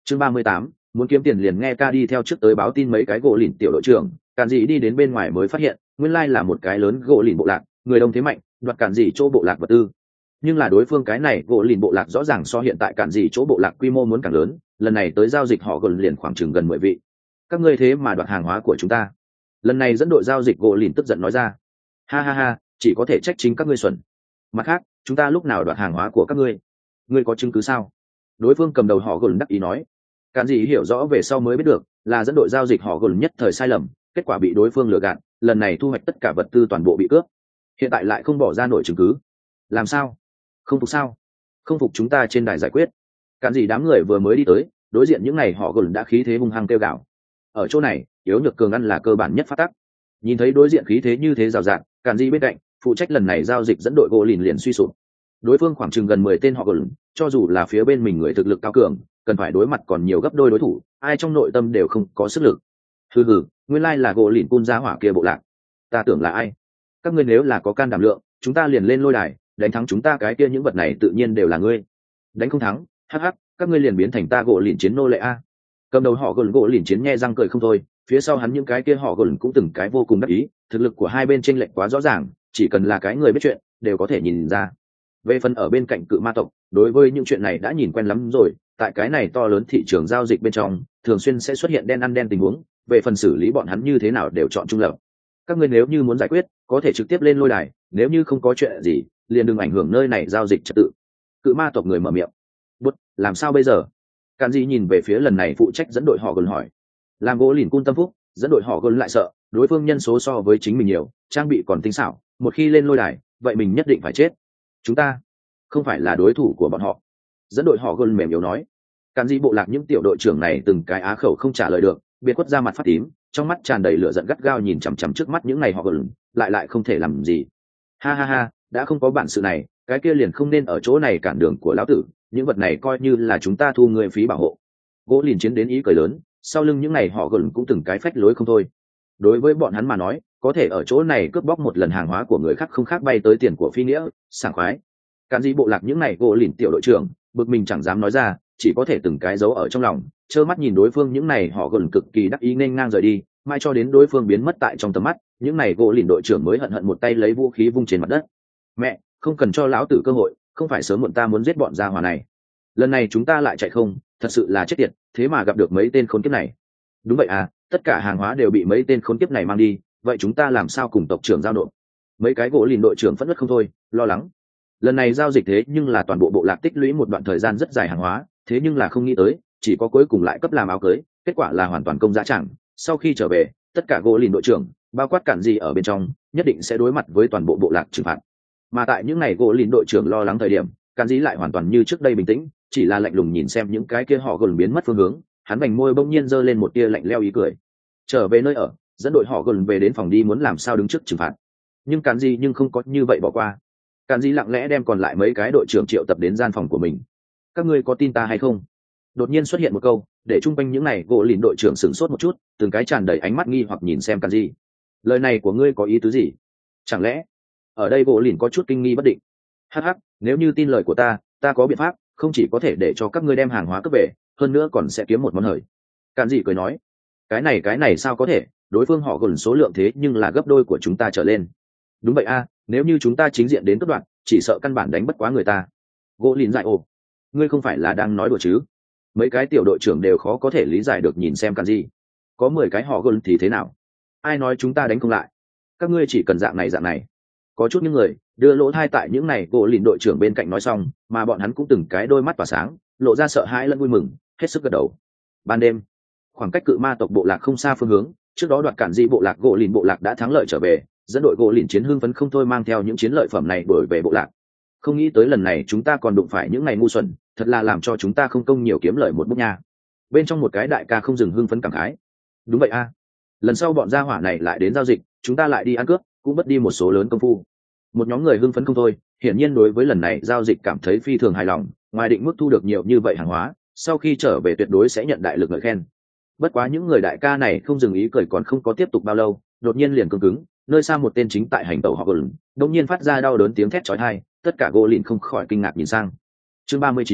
Chương 38, muốn kiếm tiền liền nghe ca đi theo trước tới báo tin mấy cái gỗ lìn tiểu đội trưởng, Cản Dị đi đến bên ngoài mới phát hiện, nguyên lai là một cái lớn gỗ lìn bộ lạc, người đông thế mạnh, đoạt Cản Dị chỗ bộ lạc vật tư. Nhưng là đối phương cái này gỗ lìn bộ lạc rõ ràng so hiện tại Cản Dị chỗ bộ lạc quy mô muốn càng lớn, lần này tới giao dịch họ gần liền khoảng chừng gần 10 vị. Các ngươi thế mà đoạt hàng hóa của chúng ta. Lần này dẫn đội giao dịch gỗ lìn tức giận nói ra. Ha ha ha, chỉ có thể trách chính các ngươi xuẩn. Mặt khác, chúng ta lúc nào đoạt hàng hóa của các ngươi? Ngươi có chứng cứ sao? Đối phương cầm đầu họ gần đắc ý nói. Cản Dị hiểu rõ về sau mới biết được, là dẫn đội giao dịch họ gần nhất thời sai lầm, kết quả bị đối phương lừa gạt, lần này thu hoạch tất cả vật tư toàn bộ bị cướp. Hiện tại lại không bỏ ra nổi chứng cứ. Làm sao? Không phục sao? Không phục chúng ta trên đài giải quyết. Cản Dị đám người vừa mới đi tới, đối diện những ngày họ gần đã khí thế hung hăng kêu gào. Ở chỗ này, yếu nhược cường ăn là cơ bản nhất phát tắc. Nhìn thấy đối diện khí thế như thế rào rạt, Cản Dị bên cạnh, phụ trách lần này giao dịch dẫn đội gỗ lìn liền suy sụp. Đối phương khoảng chừng gần 10 tên họ gần, cho dù là phía bên mình người thực lực cao cường, cần phải đối mặt còn nhiều gấp đôi đối thủ, ai trong nội tâm đều không có sức lực. Hừ, nguyên lai là gỗ lìn cun giá hỏa kia bộ lạc. Ta tưởng là ai? Các ngươi nếu là có can đảm lượng, chúng ta liền lên lôi đài, đánh thắng chúng ta cái kia những vật này tự nhiên đều là ngươi. Đánh không thắng, hắc hắc, các ngươi liền biến thành ta gỗ lìn chiến nô lệ a. Cầm đầu họ gỗ lìn chiến nghe răng cười không thôi, phía sau hắn những cái kia họ gỗ cũng từng cái vô cùng đắc ý, thực lực của hai bên chênh lệch quá rõ ràng, chỉ cần là cái người biết chuyện đều có thể nhìn ra. Về phần ở bên cạnh cự ma tộc, đối với những chuyện này đã nhìn quen lắm rồi, tại cái này to lớn thị trường giao dịch bên trong thường xuyên sẽ xuất hiện đen ăn đen tình huống, về phần xử lý bọn hắn như thế nào đều chọn trung lập. Các ngươi nếu như muốn giải quyết có thể trực tiếp lên lôi đài, nếu như không có chuyện gì liền đừng ảnh hưởng nơi này giao dịch trật tự. Cự ma tộc người mở miệng. Bút, làm sao bây giờ? Cản Dị nhìn về phía lần này phụ trách dẫn đội họ gần hỏi. Làm gỗ lìn cun tâm phúc, dẫn đội họ gần lại sợ đối phương nhân số so với chính mình nhiều, trang bị còn tinh xảo, một khi lên lôi đài vậy mình nhất định phải chết. Chúng ta không phải là đối thủ của bọn họ. Dẫn đội họ gần mềm yếu nói. Cản Dị bộ lạc những tiểu đội trưởng này từng cái á khẩu không trả lời được, biệt quất ra mặt phát tím, trong mắt tràn đầy lửa giận gắt gao nhìn chằm chằm trước mắt những này họ gần, lại không thể làm gì. Ha ha ha, đã không có bản sự này, cái kia liền không nên ở chỗ này cản đường của lão tử, những vật này coi như là chúng ta thu người phí bảo hộ. Gỗ lìn chiến đến ý cười lớn, sau lưng những này họ gần cũng từng cái phách lối không thôi. Đối với bọn hắn mà nói, có thể ở chỗ này cướp bóc một lần hàng hóa của người khác không khác bay tới tiền của phi nghĩa, sảng khoái. Cản Dị bộ lạc những này gỗ lìn tiểu đội trưởng bực mình chẳng dám nói ra, chỉ có thể từng cái giấu ở trong lòng, trơ mắt nhìn đối phương những này họ gần cực kỳ đắc ý nên ngang rời đi, mai cho đến đối phương biến mất tại trong tầm mắt, những này gỗ lìn đội trưởng mới hận hận một tay lấy vũ khí vung trên mặt đất. Mẹ, không cần cho lão tử cơ hội, không phải sớm muộn ta muốn giết bọn gia hỏa này. Lần này chúng ta lại chạy không, thật sự là chết tiệt, thế mà gặp được mấy tên khốn kiếp này. Đúng vậy à, tất cả hàng hóa đều bị mấy tên khốn kiếp này mang đi, vậy chúng ta làm sao cùng tộc trưởng giao nộp? Mấy cái gỗ lìn đội trưởng phẫn nộ không thôi, lo lắng. Lần này giao dịch thế nhưng là toàn bộ bộ lạc tích lũy một đoạn thời gian rất dài hàng hóa, thế nhưng là không nghĩ tới, chỉ có cuối cùng lại cấp làm áo cưới, kết quả là hoàn toàn công giá chẳng. Sau khi trở về, tất cả gỗ lìn đội trưởng, bao quát Cản Dị ở bên trong, nhất định sẽ đối mặt với toàn bộ bộ lạc trừng phạt. Mà tại những ngày gỗ lìn đội trưởng lo lắng thời điểm, Cản Dị lại hoàn toàn như trước đây bình tĩnh, chỉ là lạnh lùng nhìn xem những cái kia họ gần biến mất phương hướng, hắn vành môi bỗng nhiên giơ lên một tia lạnh lẽo ý cười. Trở về nơi ở, dẫn đội họ gần về đến phòng đi muốn làm sao đứng trước trừng phạt. Nhưng Cản Dị không có như vậy bỏ qua. Cản Dị lặng lẽ đem còn lại mấy cái đội trưởng triệu tập đến gian phòng của mình. Các ngươi có tin ta hay không? Đột nhiên xuất hiện một câu, để chung quanh những này gỗ lìn đội trưởng sửng sốt một chút, từng cái tràn đầy ánh mắt nghi hoặc nhìn xem Cản Dị. Lời này của ngươi có ý tứ gì? Chẳng lẽ ở đây gỗ lìn có chút kinh nghi bất định? Hắc hắc, nếu như tin lời của ta có biện pháp, không chỉ có thể để cho các ngươi đem hàng hóa cướp về, hơn nữa còn sẽ kiếm một món hời. Cản Dị cười nói. Cái này sao có thể? Đối phương họ gần số lượng thế nhưng là gấp đôi của chúng ta trở lên. Đúng vậy a, nếu như chúng ta chính diện đến cướp đoạt, chỉ sợ căn bản đánh bất quá người ta. Gỗ lìn dại ồ, ngươi không phải là đang nói đùa chứ? Mấy cái tiểu đội trưởng đều khó có thể lý giải được nhìn xem Cản Dị. Có 10 cái họ gần thì thế nào? Ai nói chúng ta đánh không lại? Các ngươi chỉ cần dạng này. Có chút những người đưa lỗ thai tại những này gỗ lìn đội trưởng bên cạnh nói xong, mà bọn hắn cũng từng cái đôi mắt tỏa sáng, lộ ra sợ hãi lẫn vui mừng, hết sức gật đầu. Ban đêm, khoảng cách cự ma tộc bộ lạc không xa phương hướng, trước đó đoạt Cản Dị bộ lạc gỗ lìn bộ lạc đã thắng lợi trở về, dẫn đội gỗ lìn chiến hưng phấn không thôi mang theo những chiến lợi phẩm này đuổi về bộ lạc. Không nghĩ tới lần này chúng ta còn đụng phải những ngày ngu xuẩn, thật là làm cho chúng ta không công nhiều kiếm lợi một bút nha. Bên trong một cái đại ca không dừng hưng phấn cảm khái. Đúng vậy a, lần sau bọn gia hỏa này lại đến giao dịch, chúng ta lại đi ăn cướp, cũng mất đi một số lớn công phu. Một nhóm người hưng phấn không thôi, hiển nhiên đối với lần này giao dịch cảm thấy phi thường hài lòng, ngoài định mức thu được nhiều như vậy hàng hóa, sau khi trở về tuyệt đối sẽ nhận đại lực ngợi khen. Bất quá những người đại ca này không dừng ý cười còn không có tiếp tục bao lâu, đột nhiên liền cứng cứng, nơi xa một tên chính tại hành tẩu họ gồn, đột nhiên phát ra đau đớn tiếng thét chói tai, tất cả gỗ lìn không khỏi kinh ngạc nhìn sang. Chương 39,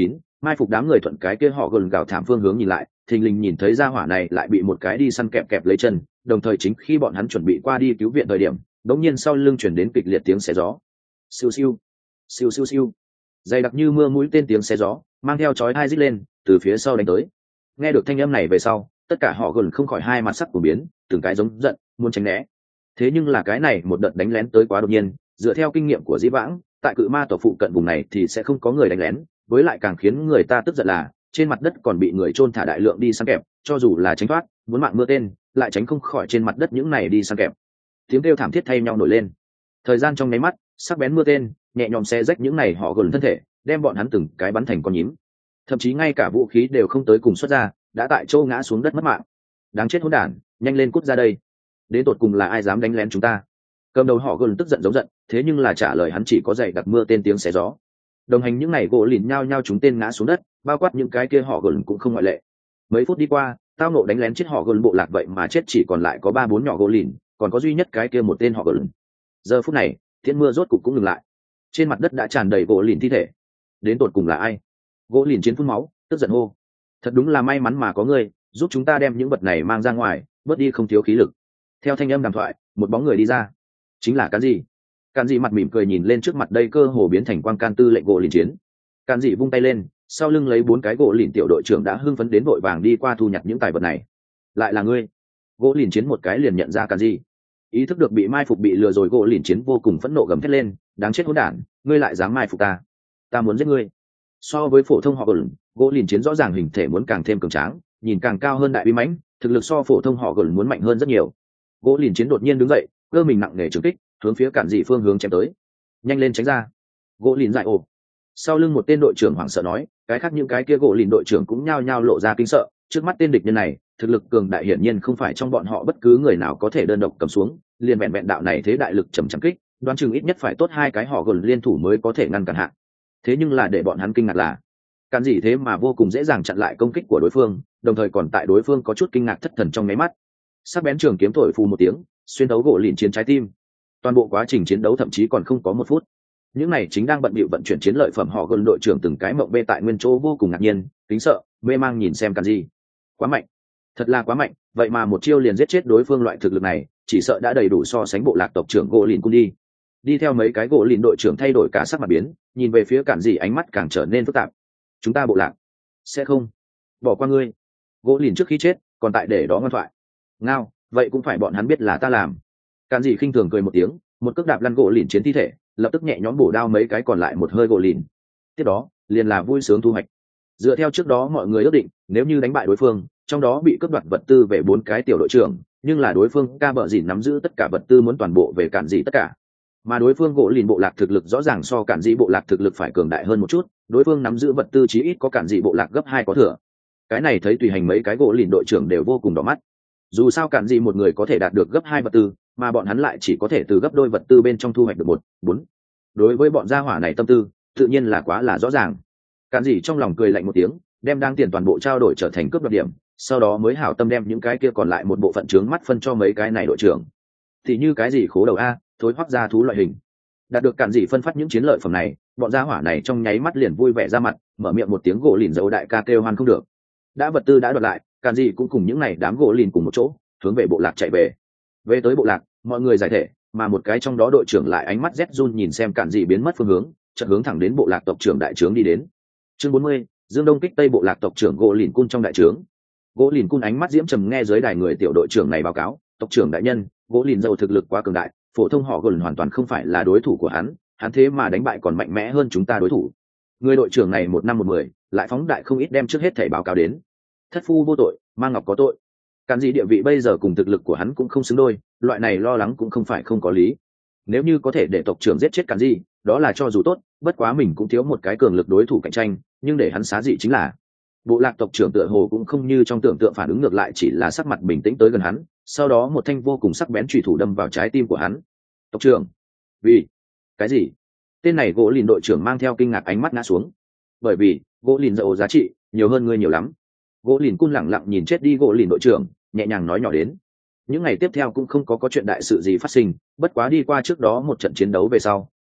mai phục đám người thuận cái kia họ gần gào thảm phương hướng nhìn lại, thình lình nhìn thấy ra hỏa này lại bị một cái đi săn kẹp kẹp lấy chân, đồng thời chính khi bọn hắn chuẩn bị qua đi cứu viện thời điểm, đột nhiên sau lưng chuyển đến kịch liệt tiếng xé gió. Siêu siêu, siêu siêu siêu, dày đặc như mưa mũi tên tiếng xé gió, mang theo chói tai rít lên, từ phía sau đánh tới. Nghe được thanh âm này về sau, tất cả họ gần không khỏi hai mặt sắc của biến, từng cái giống giận, muốn tránh né. Thế nhưng là cái này một đợt đánh lén tới quá đột nhiên, dựa theo kinh nghiệm của Dĩ Vãng, tại cự ma tộc phụ cận vùng này thì sẽ không có người đánh lén, với lại càng khiến người ta tức giận là trên mặt đất còn bị người chôn thả đại lượng đi săn kẹp, cho dù là tránh thoát, muốn mạng mưa tên, lại tránh không khỏi trên mặt đất những này đi săn kẹp. Tiếng kêu thảm thiết thay nhau nổi lên. Thời gian trong nháy mắt, sắc bén mưa tên, nhẹ nhõm xé rách những này họ gần thân thể, đem bọn hắn từng cái bắn thành con nhím. Thậm chí ngay cả vũ khí đều không tới cùng xuất ra, đã tại chỗ ngã xuống đất mất mạng. Đáng chết hỗn đản, nhanh lên cút ra đây. Đến tột cùng là ai dám đánh lén chúng ta? Cầm đầu họ gần tức giận giống giận, thế nhưng là trả lời hắn chỉ có dày đặc mưa tên tiếng xé gió. Đồng hành những này gỗ lìn nhao nhao chúng tên ngã xuống đất, bao quát những cái kia họ gần cũng không ngoại lệ. Mấy phút đi qua, tao nộ đánh lén chết họ gần bộ lạc vậy mà chết chỉ còn lại có 3-4 nhỏ gỗ lìn, còn có duy nhất cái kia một tên họ gần. Giờ phút này, thiên mưa rốt cục cũng ngừng lại. Trên mặt đất đã tràn đầy gỗ lìn thi thể. Đến tột cùng là ai? Gỗ lìn chiến phun máu, tức giận hô. Thật đúng là may mắn mà có ngươi, giúp chúng ta đem những vật này mang ra ngoài, bớt đi không thiếu khí lực. Theo thanh âm đàm thoại, một bóng người đi ra. Chính là Cán Dị. Cán Dị mặt mỉm cười nhìn lên trước mặt đây cơ hồ biến thành quang can tư lệnh gỗ lìn chiến. Cán Dị vung tay lên, sau lưng lấy 4 cái gỗ lìn tiểu đội trưởng đã hưng phấn đến vội vàng đi qua thu nhặt những tài vật này. Lại là ngươi? Gỗ lìn chiến một cái liền nhận ra Cán Dị. Ý thức được bị mai phục bị lừa rồi, gỗ lìn chiến vô cùng phẫn nộ gầm thét lên, đáng chết hỗn đản, ngươi lại dám mai phục ta, ta muốn giết ngươi. So với phổ thông họ gỗ lìn chiến rõ ràng hình thể muốn càng thêm cường tráng, nhìn càng cao hơn đại uy mãnh, thực lực so phổ thông họ muốn mạnh hơn rất nhiều. Gỗ lìn chiến đột nhiên đứng dậy, cơ mình nặng nề trúng kích, hướng phía Cản Dị phương hướng chém tới. Nhanh lên tránh ra. Gỗ lìn dại ồ. Sau lưng một tên đội trưởng hoảng sợ nói, cái khác những cái kia gỗ lìn đội trưởng cũng nhao nhao lộ ra kinh sợ, trước mắt tên địch nhân này, thực lực cường đại hiển nhiên không phải trong bọn họ bất cứ người nào có thể đơn độc cầm xuống, liền vẹn vẹn đạo này thế đại lực trầm trầm kích, đoán chừng ít nhất phải tốt 2 cái họ gần liên thủ mới có thể ngăn cản hạ. Thế nhưng là để bọn hắn kinh ngạc là, Cản Dị thế mà vô cùng dễ dàng chặn lại công kích của đối phương, đồng thời còn tại đối phương có chút kinh ngạc thất thần trong mấy mắt. Sắc bén trường kiếm thổi phù một tiếng, xuyên thấu gỗ lìn chiến trái tim. Toàn bộ quá trình chiến đấu thậm chí còn không có 1 phút. Những này chính đang bận bịu vận chuyển chiến lợi phẩm họ gần đội trưởng từng cái mộng bê tại nguyên chỗ vô cùng ngạc nhiên, kính sợ, mê mang nhìn xem Cản Dị. Quá mạnh, thật là quá mạnh, vậy mà một chiêu liền giết chết đối phương, loại thực lực này, chỉ sợ đã đầy đủ so sánh bộ lạc tộc trưởng gỗ lìn cung đi. Đi theo mấy cái gỗ lìn đội trưởng thay đổi cả sắc mặt biến, nhìn về phía Cản Dị ánh mắt càng trở nên phức tạp. Chúng ta bộ lạc sẽ không bỏ qua ngươi. Gỗ lìn trước khi chết còn tại để đó ngoan thoại. Ngao, vậy cũng phải bọn hắn biết là ta làm. Cản Dị khinh thường cười một tiếng, một cước đạp lăn gỗ lìn chiến thi thể, lập tức nhẹ nhõm bổ đao mấy cái còn lại một hơi gỗ lìn. Tiếp đó liền là vui sướng thu hoạch. Dựa theo trước đó mọi người ước định, nếu như đánh bại đối phương, trong đó bị cướp đoạt vật tư về 4 cái tiểu đội trưởng, nhưng là đối phương ca bợ dìn nắm giữ tất cả vật tư muốn toàn bộ về Cản Dị tất cả. Mà đối phương gỗ lìn bộ lạc thực lực rõ ràng so Cản Dị bộ lạc thực lực phải cường đại hơn một chút, đối phương nắm giữ vật tư chí ít có Cản Dị bộ lạc gấp 2 có thừa. Cái này thấy tùy hành mấy cái gỗ lìn đội trưởng đều vô cùng đỏ mắt. Dù sao Cản Dị một người có thể đạt được gấp 2 vật tư, mà bọn hắn lại chỉ có thể từ gấp đôi vật tư bên trong thu hoạch được 1-4. Đối với bọn gia hỏa này tâm tư, tự nhiên là quá là rõ ràng. Cản Dị trong lòng cười lạnh một tiếng, đem đang tiền toàn bộ trao đổi trở thành cướp đoạt điểm, sau đó mới hảo tâm đem những cái kia còn lại một bộ phận trướng mắt phân cho mấy cái này đội trưởng. Thì như cái gì khố đầu a, thối hoắc ra thú loại hình. Đạt được Cản Dị phân phát những chiến lợi phẩm này, bọn gia hỏa này trong nháy mắt liền vui vẻ ra mặt, mở miệng một tiếng gỗ lìn dấu đại ca kêu hoan không được. Đã vật tư đã đoạt lại, Cản Dị cũng cùng những này đám gỗ lìn cùng một chỗ, hướng về bộ lạc chạy về. Về tới bộ lạc, mọi người giải thể, mà một cái trong đó đội trưởng lại ánh mắt rét run nhìn xem Cản Dị biến mất phương hướng, chợt hướng thẳng đến bộ lạc tộc trưởng đại trướng đi đến. Chương 40, Dương Đông kích Tây bộ lạc tộc trưởng gỗ lìn cun trong đại trướng. Gỗ lìn cun ánh mắt diễm trầm nghe dưới đài người tiểu đội trưởng này báo cáo, tộc trưởng đại nhân, gỗ lìn dâu thực lực quá cường đại, phổ thông họ gần hoàn toàn không phải là đối thủ của hắn thế mà đánh bại còn mạnh mẽ hơn chúng ta đối thủ. Người đội trưởng này 1 năm 1 mười, lại phóng đại không ít đem trước hết thảy báo cáo đến. Thất phu vô tội, mang ngọc có tội. Cản Dị địa vị bây giờ cùng thực lực của hắn cũng không xứng đôi, loại này lo lắng cũng không phải không có lý. Nếu như có thể để tộc trưởng giết chết Cản Dị, đó là cho dù tốt, bất quá mình cũng thiếu một cái cường lực đối thủ cạnh tranh, nhưng để hắn xá dị chính là bộ lạc tộc trưởng tựa hồ cũng không như trong tưởng tượng phản ứng ngược lại, chỉ là sắc mặt bình tĩnh tới gần hắn, sau đó một thanh vô cùng sắc bén chùy thủ đâm vào trái tim của hắn. Tộc trưởng, vì cái gì? Tên này gỗ lìn đội trưởng mang theo kinh ngạc ánh mắt ngã xuống. Bởi vì gỗ lìn dậu giá trị nhiều hơn ngươi nhiều lắm. Gỗ lìn cun lẳng lặng nhìn chết đi gỗ lìn đội trưởng, nhẹ nhàng nói nhỏ đến. Những ngày tiếp theo cũng không có chuyện đại sự gì phát sinh, bất quá đi qua trước đó một trận chiến đấu về sau,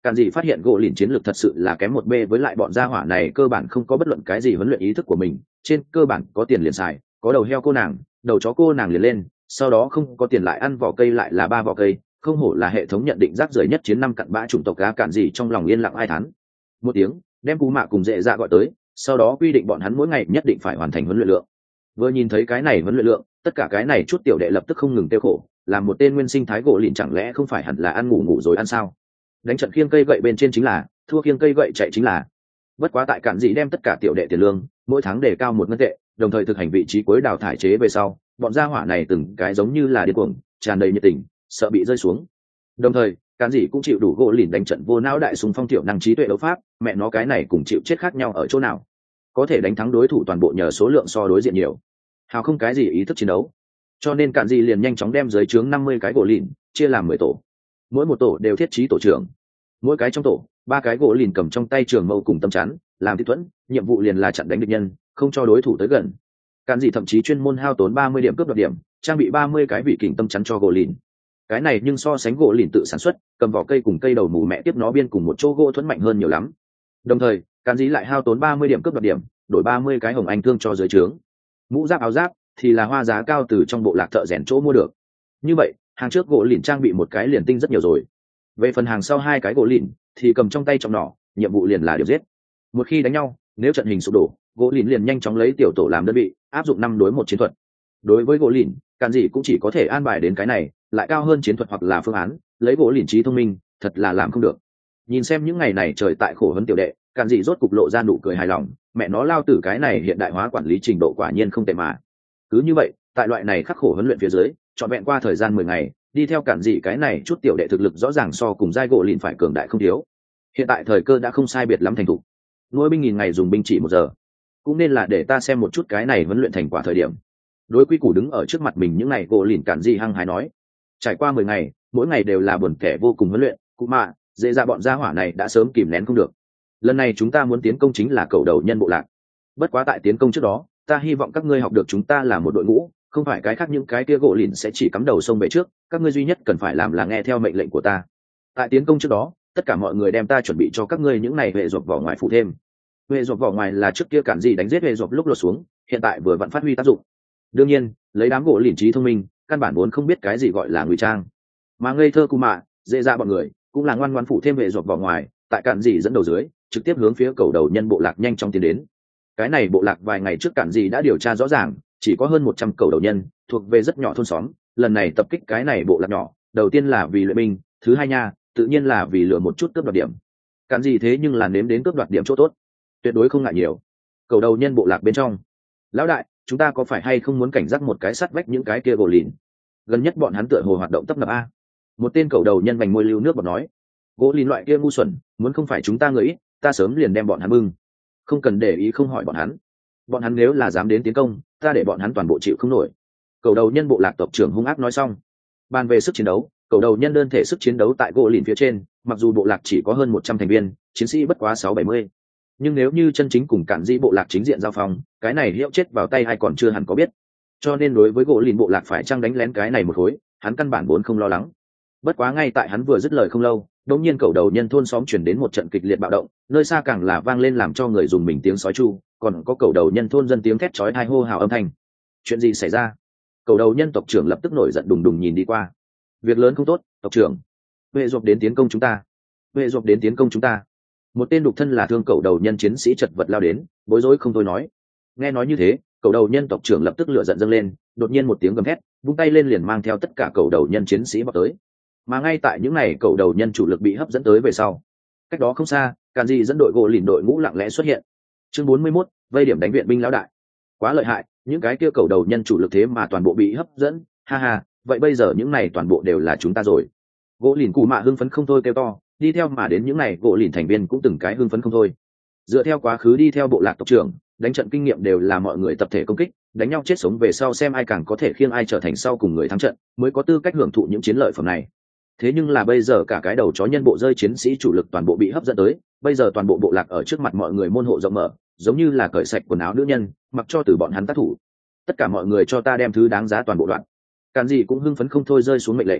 Cản dị phát hiện gỗ lìn chiến lược thật sự là kém một b, với lại bọn gia hỏa này cơ bản không có bất luận cái gì huấn luyện ý thức của mình, trên cơ bản có tiền liền xài, có đầu heo cô nàng, đầu chó cô nàng liền lên, sau đó không có tiền lại ăn vỏ cây lại là 3 vỏ cây, không hổ là hệ thống nhận định rác rưởi nhất chiến 5 cặn bã chủng tộc cá. Cản dị trong lòng yên lặng ai thán một tiếng, đem cú mạ cùng dễ dạ gọi tới, sau đó quy định bọn hắn mỗi ngày nhất định phải hoàn thành huấn luyện lượng. Vừa nhìn thấy cái này huấn luyện lượng, tất cả cái này chút tiểu đệ lập tức không ngừng tiêu khổ, làm một tên nguyên sinh thái gỗ lìn chẳng lẽ không phải hẳn là ăn ngủ ngủ rồi ăn sao? Đánh trận khiêng cây gậy bên trên chính là, thua khiêng cây gậy chạy chính là. Bất quá tại Cản dị đem tất cả tiểu đệ tiền lương mỗi tháng đề cao 1 ngân tệ, đồng thời thực hành vị trí cuối đào thải chế về sau, bọn gia hỏa này từng cái giống như là điên cuồng, tràn đầy nhiệt tình, sợ bị rơi xuống. Đồng thời Cản dị cũng chịu đủ gỗ lìn đánh trận vô não đại súng phong tiểu năng trí tuệ đấu pháp, mẹ nó cái này cùng chịu chết khác nhau ở chỗ nào? Có thể đánh thắng đối thủ toàn bộ nhờ số lượng so đối diện nhiều, hào không cái gì ý thức chiến đấu. Cho nên Cản dị liền nhanh chóng đem dưới trướng 50 cái gỗ lìn chia làm 10 tổ, mỗi một tổ đều thiết trí tổ trưởng, mỗi cái trong tổ 3 cái gỗ lìn cầm trong tay trường mâu cùng tâm chắn làm thiết thuẫn, nhiệm vụ liền là chặn đánh địch nhân, không cho đối thủ tới gần. Cản dị thậm chí chuyên môn hao tốn 30 điểm cướp đoạt điểm, trang bị 30 cái vị kình tâm chắn cho gỗ lìn. Cái này nhưng so sánh gỗ lìn tự sản xuất cầm vỏ cây cùng cây đầu mù mẹ tiếp nó biên cùng một chỗ gỗ thuẫn mạnh hơn nhiều lắm. Đồng thời Cản dị lại hao tốn 30 điểm cướp đoạt điểm, đổi 30 cái hồng anh thương cho dưới trướng. Mũ giáp áo giáp thì là hoa giá cao từ trong bộ lạc thợ rèn chỗ mua được. Như vậy hàng trước gỗ lìn trang bị một cái liền tinh rất nhiều rồi. Về phần hàng sau 2 cái gỗ lìn thì cầm trong tay trọng nỏ, nhiệm vụ liền là điều giết. Một khi đánh nhau, nếu trận hình sụp đổ, gỗ lìn liền nhanh chóng lấy tiểu tổ làm đơn vị, áp dụng 5 đối 1 chiến thuật. Đối với gỗ lìn, Cản dị cũng chỉ có thể an bài đến cái này, lại cao hơn chiến thuật hoặc là phương án, lấy gỗ lìn trí thông minh thật là làm không được. Nhìn xem những ngày này trời tại khổ huấn tiểu đệ, Cản dị rốt cục lộ ra nụ cười hài lòng, mẹ nó lao tử cái này hiện đại hóa quản lý trình độ quả nhiên không tệ mà. Cứ như vậy tại loại này khắc khổ huấn luyện phía dưới, trọn vẹn qua thời gian 10 ngày, đi theo Cản dị cái này chút tiểu đệ thực lực rõ ràng so cùng giai gỗ lìn phải cường đại không thiếu. Hiện tại thời cơ đã không sai biệt lắm thành thục, nuôi binh 1000 ngày dùng binh chỉ 1 giờ, cũng nên là để ta xem một chút cái này huấn luyện thành quả thời điểm. Đối quy củ đứng ở trước mặt mình những ngày gỗ lìn, Cản dị hăng hái nói. Trải qua 10 ngày, mỗi ngày đều là buồn kẻ vô cùng huấn luyện, cụ mạ dễ ra bọn gia hỏa này đã sớm kìm nén không được. Lần này chúng ta muốn tiến công chính là cầu đầu nhân bộ lạc. Bất quá tại tiến công trước đó, ta hy vọng các ngươi học được chúng ta là một đội ngũ, không phải cái khác những cái kia gỗ lìn sẽ chỉ cắm đầu sông về trước, các ngươi duy nhất cần phải làm là nghe theo mệnh lệnh của ta. Tại tiến công trước đó, tất cả mọi người đem ta chuẩn bị cho các ngươi những này vệ ruột vỏ ngoài phụ thêm. Vệ ruột vỏ ngoài là trước kia Cản dị đánh giết vệ ruột lúc lột xuống, hiện tại vừa vặn phát huy tác dụng. Đương nhiên, lấy đám gỗ lìn trí thông minh, căn bản vốn không biết cái gì gọi là ngụy trang, mà ngây thơ cù mạ dễ ra bọn người cũng là ngoan ngoãn phụ thêm vệ ruột vỏ ngoài, tại Cản dị dẫn đầu dưới, trực tiếp hướng phía cầu đầu nhân bộ lạc nhanh chóng tiến đến. Cái này bộ lạc vài ngày trước Cản dị đã điều tra rõ ràng, chỉ có hơn 100 cầu đầu nhân, thuộc về rất nhỏ thôn xóm. Lần này tập kích cái này bộ lạc nhỏ, đầu tiên là vì luyện binh, thứ hai nha, tự nhiên là vì lừa một chút cướp đoạt điểm. Cản dị thế nhưng là nếm đến cướp đoạt điểm chỗ tốt, tuyệt đối không ngại nhiều. Cầu đầu nhân bộ lạc bên trong, lão đại, chúng ta có phải hay không muốn cảnh giác một cái sắt vách những cái kia gỗ lìn? Gần nhất bọn hắn tựa hồ hoạt động tấp nập a. Một tên cầu đầu nhân vành môi lưu nước bọt nói, gỗ lìn loại kia ngu xuẩn, muốn không phải chúng ta người ít, ta sớm liền đem bọn hắn bưng. Không cần để ý, không hỏi bọn hắn nếu là dám đến tiến công, ta để bọn hắn toàn bộ chịu không nổi. Cầu đầu nhân bộ lạc tộc trưởng hung ác nói xong. Bàn về sức chiến đấu, cầu đầu nhân đơn thể sức chiến đấu tại gỗ lìn phía trên, mặc dù bộ lạc chỉ có hơn 100 thành viên, chiến sĩ bất quá 670, nhưng nếu như chân chính cùng Cản dị bộ lạc chính diện giao phong, cái này hiệu chết vào tay hay còn chưa hẳn có biết. Cho nên đối với gỗ lìn bộ lạc phải chăng đánh lén cái này một khối, hắn căn bản vốn không lo lắng. Bất quá ngay tại hắn vừa dứt lời không lâu, đột nhiên cầu đầu nhân thôn xóm chuyển đến một trận kịch liệt bạo động, nơi xa càng là vang lên làm cho người dùng mình tiếng sói chu, còn có cầu đầu nhân thôn dân tiếng thét chói tai hô hào âm thanh. Chuyện gì xảy ra? Cầu đầu nhân tộc trưởng lập tức nổi giận đùng đùng nhìn đi qua. Việc lớn không tốt, tộc trưởng. Vệ ruột đến tiến công chúng ta. Vệ ruột đến tiến công chúng ta. Một tên đục thân là thương cầu đầu nhân chiến sĩ chật vật lao đến, bối rối không thôi nói. Nghe nói như thế, cầu đầu nhân tộc trưởng lập tức lửa giận dâng lên, đột nhiên một tiếng gầm thét, vung tay lên liền mang theo tất cả cầu đầu nhân chiến sĩ vào tới. Mà ngay tại những ngày cầu đầu nhân chủ lực bị hấp dẫn tới về sau, cách đó không xa, Cản dị dẫn đội gỗ lìn đội ngũ lặng lẽ xuất hiện. Chương 41, vây điểm đánh viện binh lão đại. Quá lợi hại, những cái kia cầu đầu nhân chủ lực thế mà toàn bộ bị hấp dẫn, ha ha, vậy bây giờ những này toàn bộ đều là chúng ta rồi. Gỗ lìn cù mạ hưng phấn không thôi kêu to, đi theo mà đến những này gỗ lìn thành viên cũng từng cái hưng phấn không thôi. Dựa theo quá khứ đi theo bộ lạc tộc trưởng, đánh trận kinh nghiệm đều là mọi người tập thể công kích, đánh nhau chết sống về sau xem ai càng có thể khiêng ai trở thành sau cùng người thắng trận, mới có tư cách hưởng thụ những chiến lợi phẩm này. Thế nhưng là bây giờ cả cái đầu chó nhân bộ rơi chiến sĩ chủ lực toàn bộ bị hấp dẫn tới, bây giờ toàn bộ bộ lạc ở trước mặt mọi người môn hộ rộng mở, giống như là cởi sạch quần áo nữ nhân, mặc cho từ bọn hắn tác thủ. Tất cả mọi người cho ta đem thứ đáng giá toàn bộ đoạn. Cản dị cũng hưng phấn không thôi rơi xuống mệnh lệnh.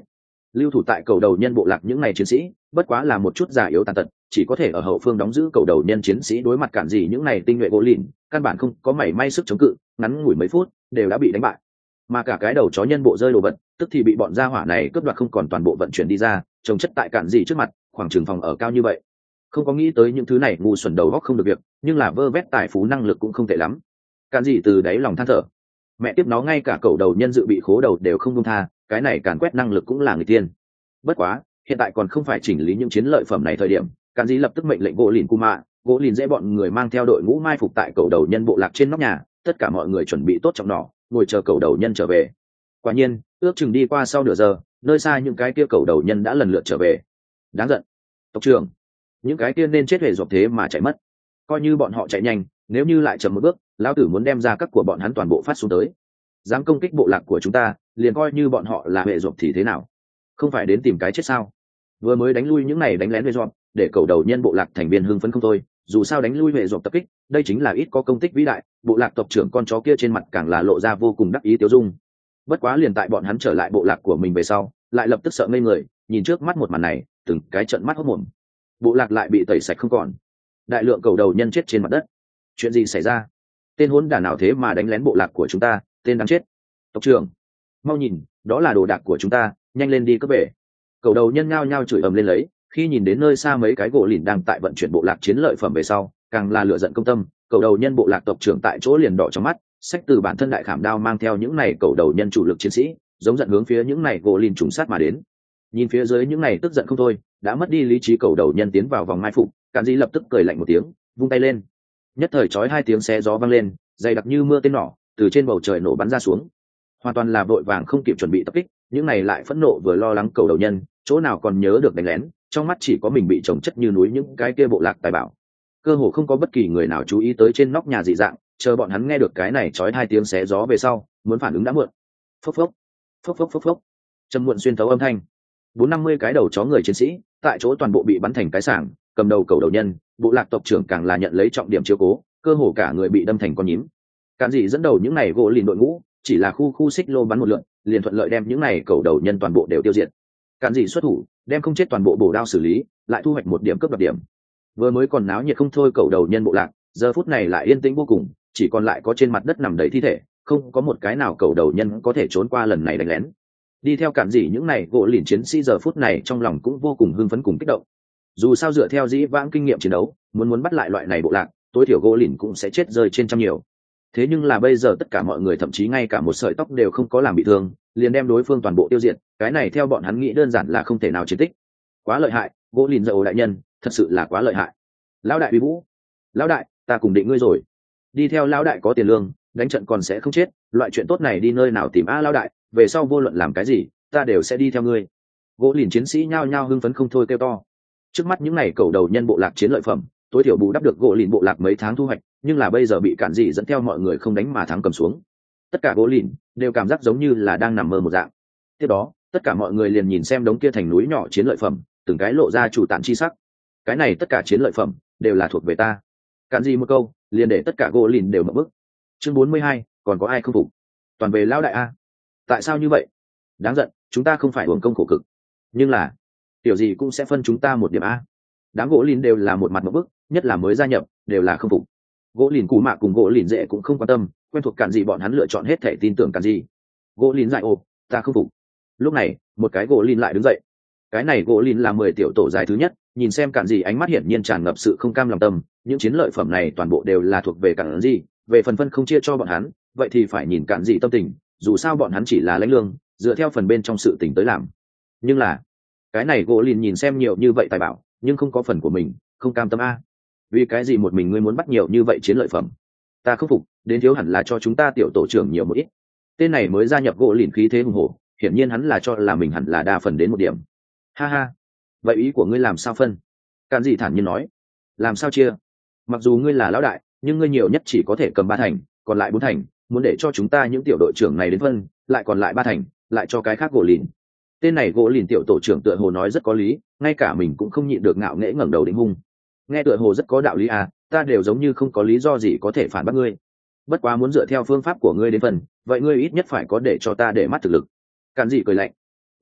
lưu thủ tại cầu đầu nhân bộ lạc những ngày chiến sĩ bất quá là một chút già yếu tàn tật, chỉ có thể ở hậu phương đóng giữ cầu đầu nhân chiến sĩ đối mặt cản gì những ngày tinh nhuệ gỗ lìn, căn bản không có mảy may sức chống cự, ngắn ngủi mấy phút đều đã bị đánh bại. Mà cả cái đầu chó nhân bộ rơi đồ vật tức thì bị bọn gia hỏa này cướp đoạt không còn toàn bộ vận chuyển đi ra, trồng chất tại cản gì trước mặt, khoảng trường phòng ở cao như vậy. Không có nghĩ tới những thứ này ngu xuẩn đầu góc không được việc, nhưng là vơ vét tài phú năng lực cũng không tệ lắm. Cản gì từ đáy lòng than thở, mẹ tiếp nó ngay cả cầu đầu nhân dự bị khố đầu đều không buông tha, cái này càn quét năng lực cũng là người tiên. Bất quá hiện tại còn không phải chỉnh lý những chiến lợi phẩm này thời điểm. Cản gì lập tức mệnh lệnh gỗ lìn Kuma, gỗ lìn dễ bọn người mang theo đội ngũ mai phục tại cầu đầu nhân bộ lạc trên nóc nhà, tất cả mọi người chuẩn bị tốt trọng nỏ, ngồi chờ cầu đầu nhân trở về. Quả nhiên ước chừng đi qua sau nửa giờ, nơi xa những cái kia cầu đầu nhân đã lần lượt trở về. Đáng giận, tộc trưởng, những cái kia nên chết về dọc thế mà chạy mất. Coi như bọn họ chạy nhanh, nếu như lại chậm một bước, lão tử muốn đem ra các của bọn hắn toàn bộ phát xuống tới. Dám công kích bộ lạc của chúng ta, liền coi như bọn họ là hệ dọc thì thế nào? Không phải đến tìm cái chết sao? Vừa mới đánh lui những này đánh lén hệ dọc, để cầu đầu nhân bộ lạc thành viên hưng phấn không thôi. Dù sao đánh lui hệ dọc tập kích, đây chính là ít có công tích vĩ đại. Bộ lạc tộc trưởng con chó kia trên mặt càng là lộ ra vô cùng đắc ý tiêu dung. Bất quá liền tại bọn hắn trở lại bộ lạc của mình về sau, lại lập tức sợ ngây người, nhìn trước mắt một màn này, từng cái trợn mắt hốt mồm. Bộ lạc lại bị tẩy sạch không còn, đại lượng cầu đầu nhân chết trên mặt đất. Chuyện gì xảy ra? Tên hỗn đản nào thế mà đánh lén bộ lạc của chúng ta? Tên đáng chết! Tộc trưởng, mau nhìn, đó là đồ đạc của chúng ta, nhanh lên đi cướp về. Cầu đầu nhân nhao nhao chửi ầm lên lấy, khi nhìn đến nơi xa mấy cái gỗ lìn đang tại vận chuyển bộ lạc chiến lợi phẩm về sau, càng là lửa giận công tâm. Cầu đầu nhân bộ lạc tộc trưởng tại chỗ liền đỏ trong mắt, xách từ bản thân đại khảm đao mang theo những này cầu đầu nhân chủ lực chiến sĩ, giống giận hướng phía những này gỗ lìn trùng sát mà đến. Nhìn phía dưới những này tức giận không thôi, đã mất đi lý trí cầu đầu nhân tiến vào vòng mai phục, Cản Dị lập tức cười lạnh một tiếng, vung tay lên. Nhất thời chói hai tiếng xé gió vang lên, dày đặc như mưa tên nỏ từ trên bầu trời nổ bắn ra xuống. Hoàn toàn là vội vàng không kịp chuẩn bị tập kích, những này lại phẫn nộ vừa lo lắng cầu đầu nhân, chỗ nào còn nhớ được đánh lén, trong mắt chỉ có mình bị chồng chất như núi những cái kia bộ lạc tài bảo. Cơ hồ không có bất kỳ người nào chú ý tới trên nóc nhà dị dạng, chờ bọn hắn nghe được cái này chói hai tiếng xé gió về sau, muốn phản ứng đã muộn. Phốc phốc, phốc phốc phốc phốc. Trầm muộn xuyên thấu âm thanh. 450 cái đầu chó người chiến sĩ, tại chỗ toàn bộ bị bắn thành cái sảng, cầm đầu cầu đầu nhân, bộ lạc tộc trưởng càng là nhận lấy trọng điểm chiếu cố, cơ hồ cả người bị đâm thành con nhím. Cản Dị dẫn đầu những này gỗ lìn đội ngũ, chỉ là khu xích lô bắn một lượt, liền thuận lợi đem những này cầu đầu nhân toàn bộ đều tiêu diệt. Cản Dị xuất thủ, đem không chết toàn bộ bổ đao xử lý, lại thu hoạch một điểm cướp đoạt điểm. Vừa mới còn náo nhiệt không thôi cầu đầu nhân bộ lạc, giờ phút này lại yên tĩnh vô cùng, chỉ còn lại có trên mặt đất nằm đầy thi thể, không có một cái nào cầu đầu nhân có thể trốn qua lần này đánh lén. Đi theo Cản Dị những này gỗ lìn chiến sĩ giờ phút này trong lòng cũng vô cùng hưng phấn cùng kích động. Dù sao dựa theo dĩ vãng kinh nghiệm chiến đấu, muốn bắt lại loại này bộ lạc, tối thiểu gỗ lìn cũng sẽ chết rơi trên trăm nhiều. Thế nhưng là bây giờ tất cả mọi người thậm chí ngay cả một sợi tóc đều không có làm bị thương, liền đem đối phương toàn bộ tiêu diệt, cái này theo bọn hắn nghĩ đơn giản là không thể nào chiến tích. Quá lợi hại, gỗ lìn dậu đại nhân, thật sự là quá lợi hại. Lão đại uy vũ, lão đại, ta cùng định ngươi rồi. Đi theo lão đại có tiền lương, đánh trận còn sẽ không chết, loại chuyện tốt này đi nơi nào tìm lão đại, về sau vô luận làm cái gì, ta đều sẽ đi theo ngươi. Gỗ lìn chiến sĩ nhao nhao hưng phấn không thôi kêu to. Trước mắt những này cầu đầu nhân bộ lạc chiến lợi phẩm, tối thiểu bù đắp được gỗ lìn bộ lạc mấy tháng thu hoạch, nhưng là bây giờ bị Cản Dị dẫn theo mọi người không đánh mà thắng cầm xuống. Tất cả gỗ lìn đều cảm giác giống như là đang nằm mơ một dạng. Tiếp đó, tất cả mọi người liền nhìn xem đống kia thành núi nhỏ chiến lợi phẩm, từng cái lộ ra chủ tản chi sắc. Cái này tất cả chiến lợi phẩm đều là thuộc về ta. Cản Dị một câu, liền để tất cả gỗ lìn đều mở bức. Chương 42, còn có ai không phục? Toàn về lão đại a. Tại sao như vậy? Đáng giận, chúng ta không phải uổng công khổ cực, nhưng là tiểu gì cũng sẽ phân chúng ta một điểm a. Đám gỗ lìn đều là một mặt một bức, nhất là mới gia nhập, đều là không phục. Gỗ lìn cù mạ cùng gỗ lìn dễ cũng không quan tâm, quen thuộc Cản Dị bọn hắn lựa chọn hết thể tin tưởng Cản Dị. Gỗ lìn dại ồ, ta không phục. Lúc này một cái gỗ lìn lại đứng dậy. Cái này gỗ lìn là 10 tiểu tổ dài thứ nhất, nhìn xem Cản Dị ánh mắt hiển nhiên tràn ngập sự không cam lòng tâm, những chiến lợi phẩm này toàn bộ đều là thuộc về Cản Dị, về phần phân không chia cho bọn hắn, vậy thì phải nhìn Cản Dị tâm tình, dù sao bọn hắn chỉ là lãnh lương, dựa theo phần bên trong sự tình tới làm. Nhưng là cái này gỗ lìn nhìn xem nhiều như vậy tài bảo, nhưng không có phần của mình, không cam tâm a. Vì cái gì một mình ngươi muốn bắt nhiều như vậy chiến lợi phẩm? Ta không phục, đến thiếu hẳn là cho chúng ta tiểu tổ trưởng nhiều một ít. Tên này mới gia nhập gỗ lìn khí thế hùng hổ, hiển nhiên hắn là cho là mình hẳn là đa phần đến một điểm. Ha ha, vậy ý của ngươi làm sao phân? Cản Dị thản nhiên nói. Làm sao chia? Mặc dù ngươi là lão đại, nhưng ngươi nhiều nhất chỉ có thể cầm 3 thành, còn lại 4 thành, muốn để cho chúng ta những tiểu đội trưởng này đến phân, lại còn lại 3 thành, lại cho cái khác gỗ lìn. Tên này gỗ lìn tiểu tổ trưởng tựa hồ nói rất có lý, ngay cả mình cũng không nhịn được ngạo nghễ ngẩng đầu định hung. Nghe tựa hồ rất có đạo lý à, ta đều giống như không có lý do gì có thể phản bác ngươi. Bất quá muốn dựa theo phương pháp của ngươi đến phần, vậy ngươi ít nhất phải có để cho ta để mắt thực lực. Cản Dị cười lạnh.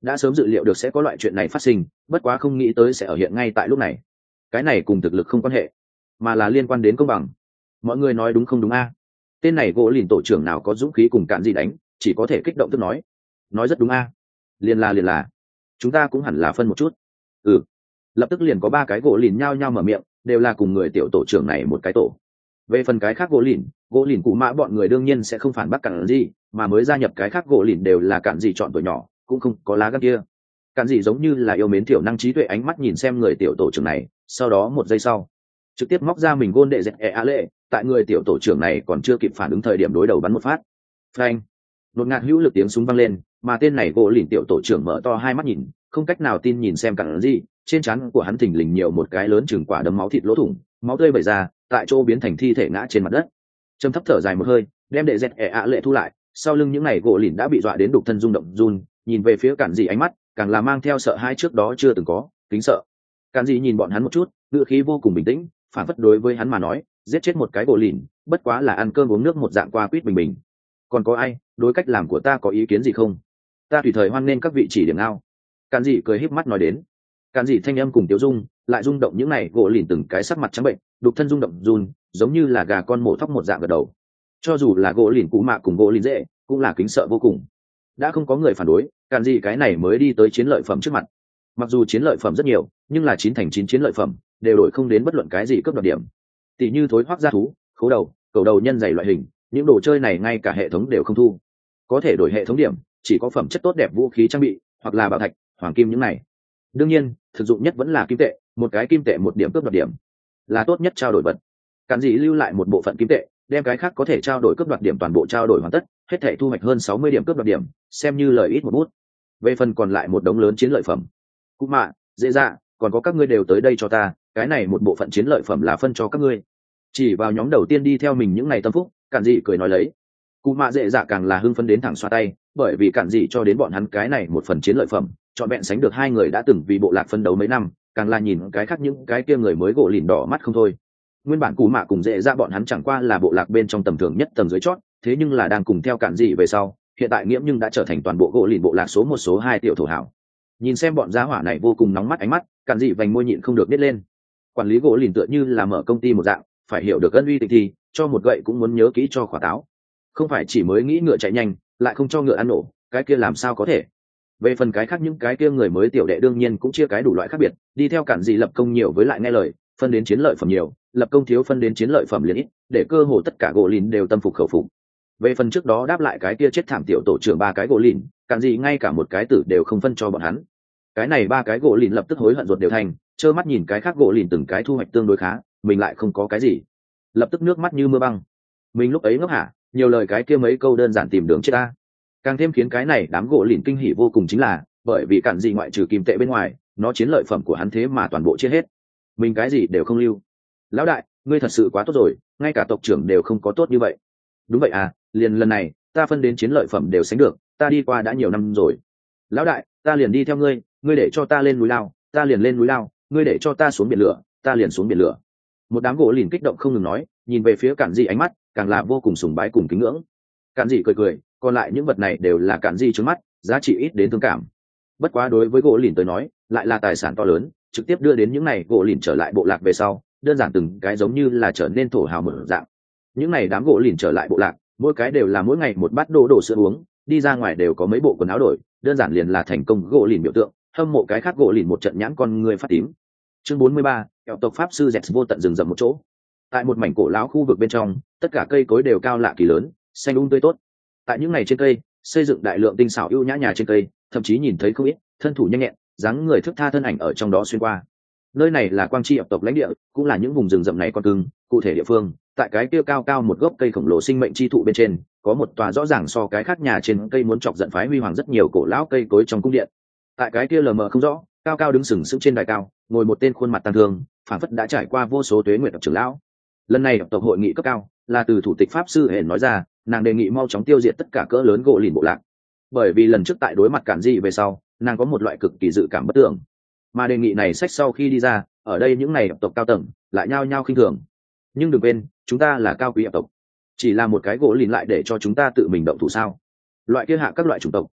đã sớm dự liệu được sẽ có loại chuyện này phát sinh, bất quá không nghĩ tới sẽ ở hiện ngay tại lúc này. Cái này cùng thực lực không quan hệ, mà là liên quan đến công bằng. Mọi người nói đúng không đúng a? Tên này gỗ lìn tổ trưởng nào có dũng khí cùng cạn gì đánh, chỉ có thể kích động tức nói rất đúng a. Liền là chúng ta cũng hẳn là phân một chút. Ừ. Lập tức liền có 3 cái gỗ lìn nhao nhao mở miệng, đều là cùng người tiểu tổ trưởng này một cái tổ. Về phần cái khác gỗ lìn cụ mã bọn người đương nhiên sẽ không phản bác cạn gì, mà mới gia nhập cái khác gỗ lìn đều là cạn gì chọn tuổi nhỏ, cũng không có lá gan kia. Cạn gì giống như là yêu mến tiểu năng trí tuệ ánh mắt nhìn xem người tiểu tổ trưởng này, sau đó một giây sau trực tiếp móc ra mình gôn đệ dẹt lệ, tại người tiểu tổ trưởng này còn chưa kịp phản ứng thời điểm đối đầu bắn một phát. Phanh! Đột ngạt hữu lực tiếng súng vang lên, mà tên này gỗ lìn tiểu tổ trưởng mở to hai mắt nhìn, không cách nào tin nhìn xem cặn gì, trên trán của hắn thình lình nhiều một cái lớn chừng quả đấm máu thịt lỗ thủng, máu tươi vẩy ra, tại chỗ biến thành thi thể ngã trên mặt đất. Trầm thấp thở dài một hơi, đem đệ dẹt lệ thu lại, sau lưng những này gỗ lìn đã bị dọa đến đục thân rung động run, nhìn về phía cặn gì ánh mắt càng là mang theo sợ hãi trước đó chưa từng có, kính sợ. Cặn gì nhìn bọn hắn một chút, ngữ khí vô cùng bình tĩnh, phản phất đối với hắn mà nói, giết chết một cái gỗ lìn bất quá là ăn cơm uống nước một dạng qua quýt bình bình. Còn có ai đối cách làm của ta có ý kiến gì không? Ta tùy thời hoan nên các vị chỉ điểm ao. Càn dị cười híp mắt nói đến. Càn dị thanh âm cùng Tiếu Dung lại rung động những này gỗ lìn từng cái sắc mặt trắng bệnh, đục thân rung động run, giống như là gà con mổ thóc một dạng gật đầu. Cho dù là gỗ lìn cú mạ cùng gỗ lìn dễ, cũng là kính sợ vô cùng. Đã không có người phản đối, Càn dị cái này mới đi tới chiến lợi phẩm trước mặt. Mặc dù chiến lợi phẩm rất nhiều, nhưng là 9 thành 9 chiến lợi phẩm đều đổi không đến bất luận cái gì cướp đoạt điểm. Tỷ như thối hoắc gia thú, khấu đầu, cầu đầu nhân dày loại hình, những đồ chơi này ngay cả hệ thống đều không thu. Có thể đổi hệ thống điểm chỉ có phẩm chất tốt đẹp vũ khí trang bị hoặc là bảo thạch, hoàng kim những này. Đương nhiên thực dụng nhất vẫn là kim tệ, một cái kim tệ một điểm cướp đoạt điểm là tốt nhất trao đổi vật. Cản dị lưu lại một bộ phận kim tệ, đem cái khác có thể trao đổi cướp đoạt điểm toàn bộ trao đổi hoàn tất, hết thể thu hoạch hơn 60 điểm cướp đoạt điểm, xem như lời ít một bút. Về phần còn lại một đống lớn chiến lợi phẩm, cũng mạ dễ dạ còn có các ngươi đều tới đây cho ta, cái này một bộ phận chiến lợi phẩm là phân cho các ngươi. Chỉ vào nhóm đầu tiên đi theo mình những ngày tâm phúc, Cản dị cười nói lấy. Cụ mạ dễ dạ càng là hưng phấn đến thẳng xoa tay, bởi vì Cản dị cho đến bọn hắn cái này một phần chiến lợi phẩm trọn vẹn sánh được 2 người đã từng vì bộ lạc phân đấu mấy năm, càng là nhìn cái khác những cái kia người mới gỗ lìn đỏ mắt không thôi. Nguyên bản cụ mạ cùng dễ dạ bọn hắn chẳng qua là bộ lạc bên trong tầm thường nhất tầng dưới chót, thế nhưng là đang cùng theo Cản dị về sau, hiện tại nghiễm nhưng đã trở thành toàn bộ gỗ lìn bộ lạc số 1 số 2 tiểu thổ hảo. Nhìn xem bọn gia hỏa này vô cùng nóng mắt ánh mắt, Cản dị vành môi nhịn không được biết lên. Quản lý gỗ lìn tựa như là mở công ty một dạng, phải hiểu được ân uy tịch thì cho một gậy cũng muốn nhớ kỹ cho khỏa táo, không phải chỉ mới nghĩ ngựa chạy nhanh lại không cho ngựa ăn nổ, cái kia làm sao có thể. Về phần cái khác những cái kia người mới tiểu đệ đương nhiên cũng chia cái đủ loại khác biệt, đi theo Cản dị lập công nhiều với lại nghe lời, phân đến chiến lợi phẩm nhiều, lập công thiếu phân đến chiến lợi phẩm liền ít, để cơ hồ tất cả gỗ lìn đều tâm phục khẩu phục. Về phần trước đó đáp lại cái kia chết thảm tiểu tổ trưởng 3 cái gỗ lìn, Cản dị ngay cả một cái tử đều không phân cho bọn hắn. Cái này 3 cái gỗ lìn lập tức hối hận ruột đều thành, trơ mắt nhìn cái khác gỗ lìn từng cái thu hoạch tương đối khá, mình lại không có cái gì, lập tức nước mắt như mưa băng. Mình lúc ấy ngốc hả, nhiều lời cái kia mấy câu đơn giản tìm đường chết ta. Càng thêm khiến cái này đám gỗ lìn kinh hỉ vô cùng chính là, bởi vì Cản dị ngoại trừ kim tệ bên ngoài, nó chiến lợi phẩm của hắn thế mà toàn bộ chia hết, mình cái gì đều không lưu. Lão đại, ngươi thật sự quá tốt rồi, ngay cả tộc trưởng đều không có tốt như vậy. Đúng vậy à, liền lần này ta phân đến chiến lợi phẩm đều sánh được, ta đi qua đã nhiều năm rồi. Lão đại, ta liền đi theo ngươi, ngươi để cho ta lên núi lao, ta liền lên núi lao, ngươi để cho ta xuống biển lửa, ta liền xuống biển lửa. Một đám gỗ lìn kích động không ngừng nói, nhìn về phía Cản dị ánh mắt càng là vô cùng sùng bái cùng kính ngưỡng. Cản dị cười cười, còn lại những vật này đều là Cản dị trước mắt, giá trị ít đến thương cảm. Bất quá đối với gỗ lìn tới nói lại là tài sản to lớn, trực tiếp đưa đến những này gỗ lìn trở lại bộ lạc về sau, đơn giản từng cái giống như là trở nên thổ hào mở dạng. Những này đám gỗ lìn trở lại bộ lạc, mỗi cái đều là mỗi ngày một bát đổ sữa uống, đi ra ngoài đều có mấy bộ quần áo đổi, đơn giản liền là thành công gỗ lìn biểu tượng, hâm mộ cái khác gỗ lìn một trận nhãn con người phát tím. Chương 43, kẹo tộc pháp sư dẹt vô tận rừng rậm một chỗ. Tại một mảnh cổ lão khu vực bên trong, tất cả cây cối đều cao lạ kỳ lớn, xanh tươi tốt. Tại những ngày trên cây, xây dựng đại lượng tinh xảo ưu nhã nhà trên cây, thậm chí nhìn thấy không ít thân thủ nhanh nhẹn, dáng người thước tha thân ảnh ở trong đó xuyên qua. Nơi này là Quang Chi tộc lãnh địa, cũng là những vùng rừng rậm này con cưng, cụ thể địa phương, tại cái kia cao cao một gốc cây khổng lồ sinh mệnh chi thụ bên trên, có một tòa rõ ràng so cái khác nhà trên cây muốn chọc giận phái huy hoàng rất nhiều cổ lão cây cối trong cung điện. Tại cái kia lờ mờ không rõ, cao cao đứng sừng sững trên đài cao, ngồi một tên khuôn mặt tang thương, phảng phất đã trải qua vô số tuế nguyệt trưởng lão. Lần này tộc hội nghị cấp cao là từ thủ tịch pháp sư hển nói ra, nàng đề nghị mau chóng tiêu diệt tất cả cỡ lớn gỗ lìn bộ lạc, bởi vì lần trước tại đối mặt Cản dị về sau, nàng có một loại cực kỳ dự cảm bất tưởng, mà đề nghị này sách sau khi đi ra, ở đây những này tộc cao tầng lại nhao nhao khinh thường. Nhưng đừng quên, chúng ta là cao quý tộc, chỉ là một cái gỗ lìn lại để cho chúng ta tự mình động thủ sao? Loại kia hạ các loại chủng tộc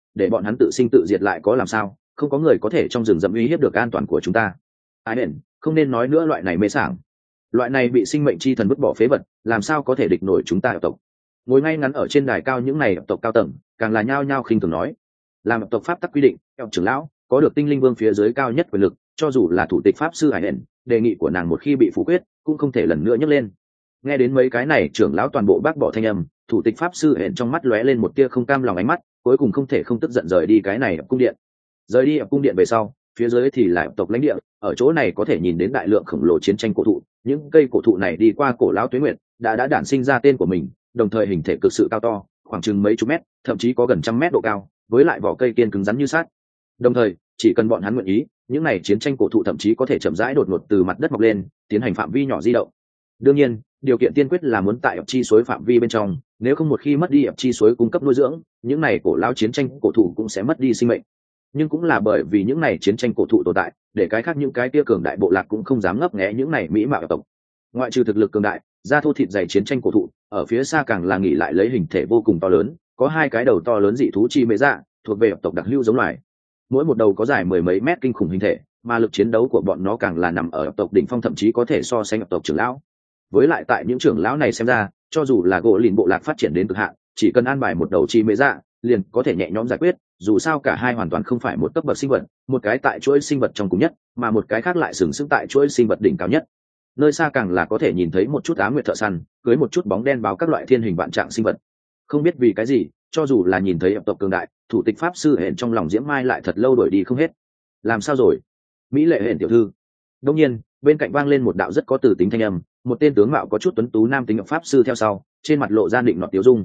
để bọn hắn tự sinh tự diệt lại có làm sao, không có người có thể trong rừng rậm uy hiếp được an toàn của chúng ta. Ai hển, không nên nói nữa loại này mê sảng. Loại này bị sinh mệnh chi thần vứt bỏ phế vật, làm sao có thể địch nổi chúng ta tộc. Ngồi ngay ngắn ở trên đài cao những này tộc cao tầng, càng là nhao nhao khinh thường nói. Làm tộc pháp tắc quy định, theo trưởng lão có được tinh linh vương phía dưới cao nhất quyền lực, cho dù là thủ tịch pháp sư Hải hển, đề nghị của nàng một khi bị phủ quyết, cũng không thể lần nữa nhấc lên. Nghe đến mấy cái này trưởng lão toàn bộ bác bỏ thanh âm, thủ tịch pháp sư hển trong mắt lóe lên một tia không cam lòng ánh mắt, cuối cùng không thể không tức giận rời đi cái này cung điện. Rời đi cung điện về sau, phía dưới thì là tộc lãnh địa, ở chỗ này có thể nhìn đến đại lượng khổng lồ chiến tranh cổ thụ, những cây cổ thụ này đi qua cổ lão tuế nguyệt, đã đản sinh ra tên của mình, đồng thời hình thể cực sự cao to, khoảng chừng mấy chục mét, thậm chí có gần trăm mét độ cao, với lại vỏ cây kiên cứng rắn như sắt. Đồng thời, chỉ cần bọn hắn nguyện ý, những này chiến tranh cổ thụ thậm chí có thể chậm rãi đột ngột từ mặt đất mọc lên, tiến hành phạm vi nhỏ di động. Đương nhiên, điều kiện tiên quyết là muốn tại ập chi suối phạm vi bên trong, nếu không một khi mất đi ập chi suối cung cấp nuôi dưỡng, những này cổ lão chiến tranh cổ thụ cũng sẽ mất đi sinh mệnh. Nhưng cũng là bởi vì những này chiến tranh cổ thụ tồn tại, để cái khác những cái tia cường đại bộ lạc cũng không dám ngấp nghé những này mỹ mạo tộc. Ngoại trừ thực lực cường đại, da thô thịt dày chiến tranh cổ thụ, ở phía xa càng là nghỉ lại lấy hình thể vô cùng to lớn, có hai cái đầu to lớn dị thú chi mễ dạ, thuộc về tộc đặc lưu giống loài. Mỗi một đầu có dài mười mấy mét kinh khủng hình thể, mà lực chiến đấu của bọn nó càng là nằm ở tộc đỉnh phong, thậm chí có thể so sánh tộc trưởng lão. Với lại tại những trưởng lão này xem ra, cho dù là gỗ lìn bộ lạc phát triển đến cực hạn, chỉ cần an bài một đầu chi mễ dạ, liền có thể nhẹ nhõm giải quyết. Dù sao cả hai hoàn toàn không phải một cấp bậc sinh vật, một cái tại chuỗi sinh vật trong cùng nhất, mà một cái khác lại sừng sững tại chuỗi sinh vật đỉnh cao nhất. Nơi xa càng là có thể nhìn thấy một chút ám nguyệt thợ săn, cưới một chút bóng đen báo các loại thiên hình vạn trạng sinh vật. Không biết vì cái gì, cho dù là nhìn thấy tộc cường đại, thủ tịch pháp sư hển trong lòng diễm mai lại thật lâu đuổi đi không hết. Làm sao rồi, mỹ lệ hển tiểu thư? Đông nhiên, bên cạnh vang lên một đạo rất có từ tính thanh âm, một tên tướng mạo có chút tuấn tú nam tính pháp sư theo sau, trên mặt lộ ra định nọt tiêu dung.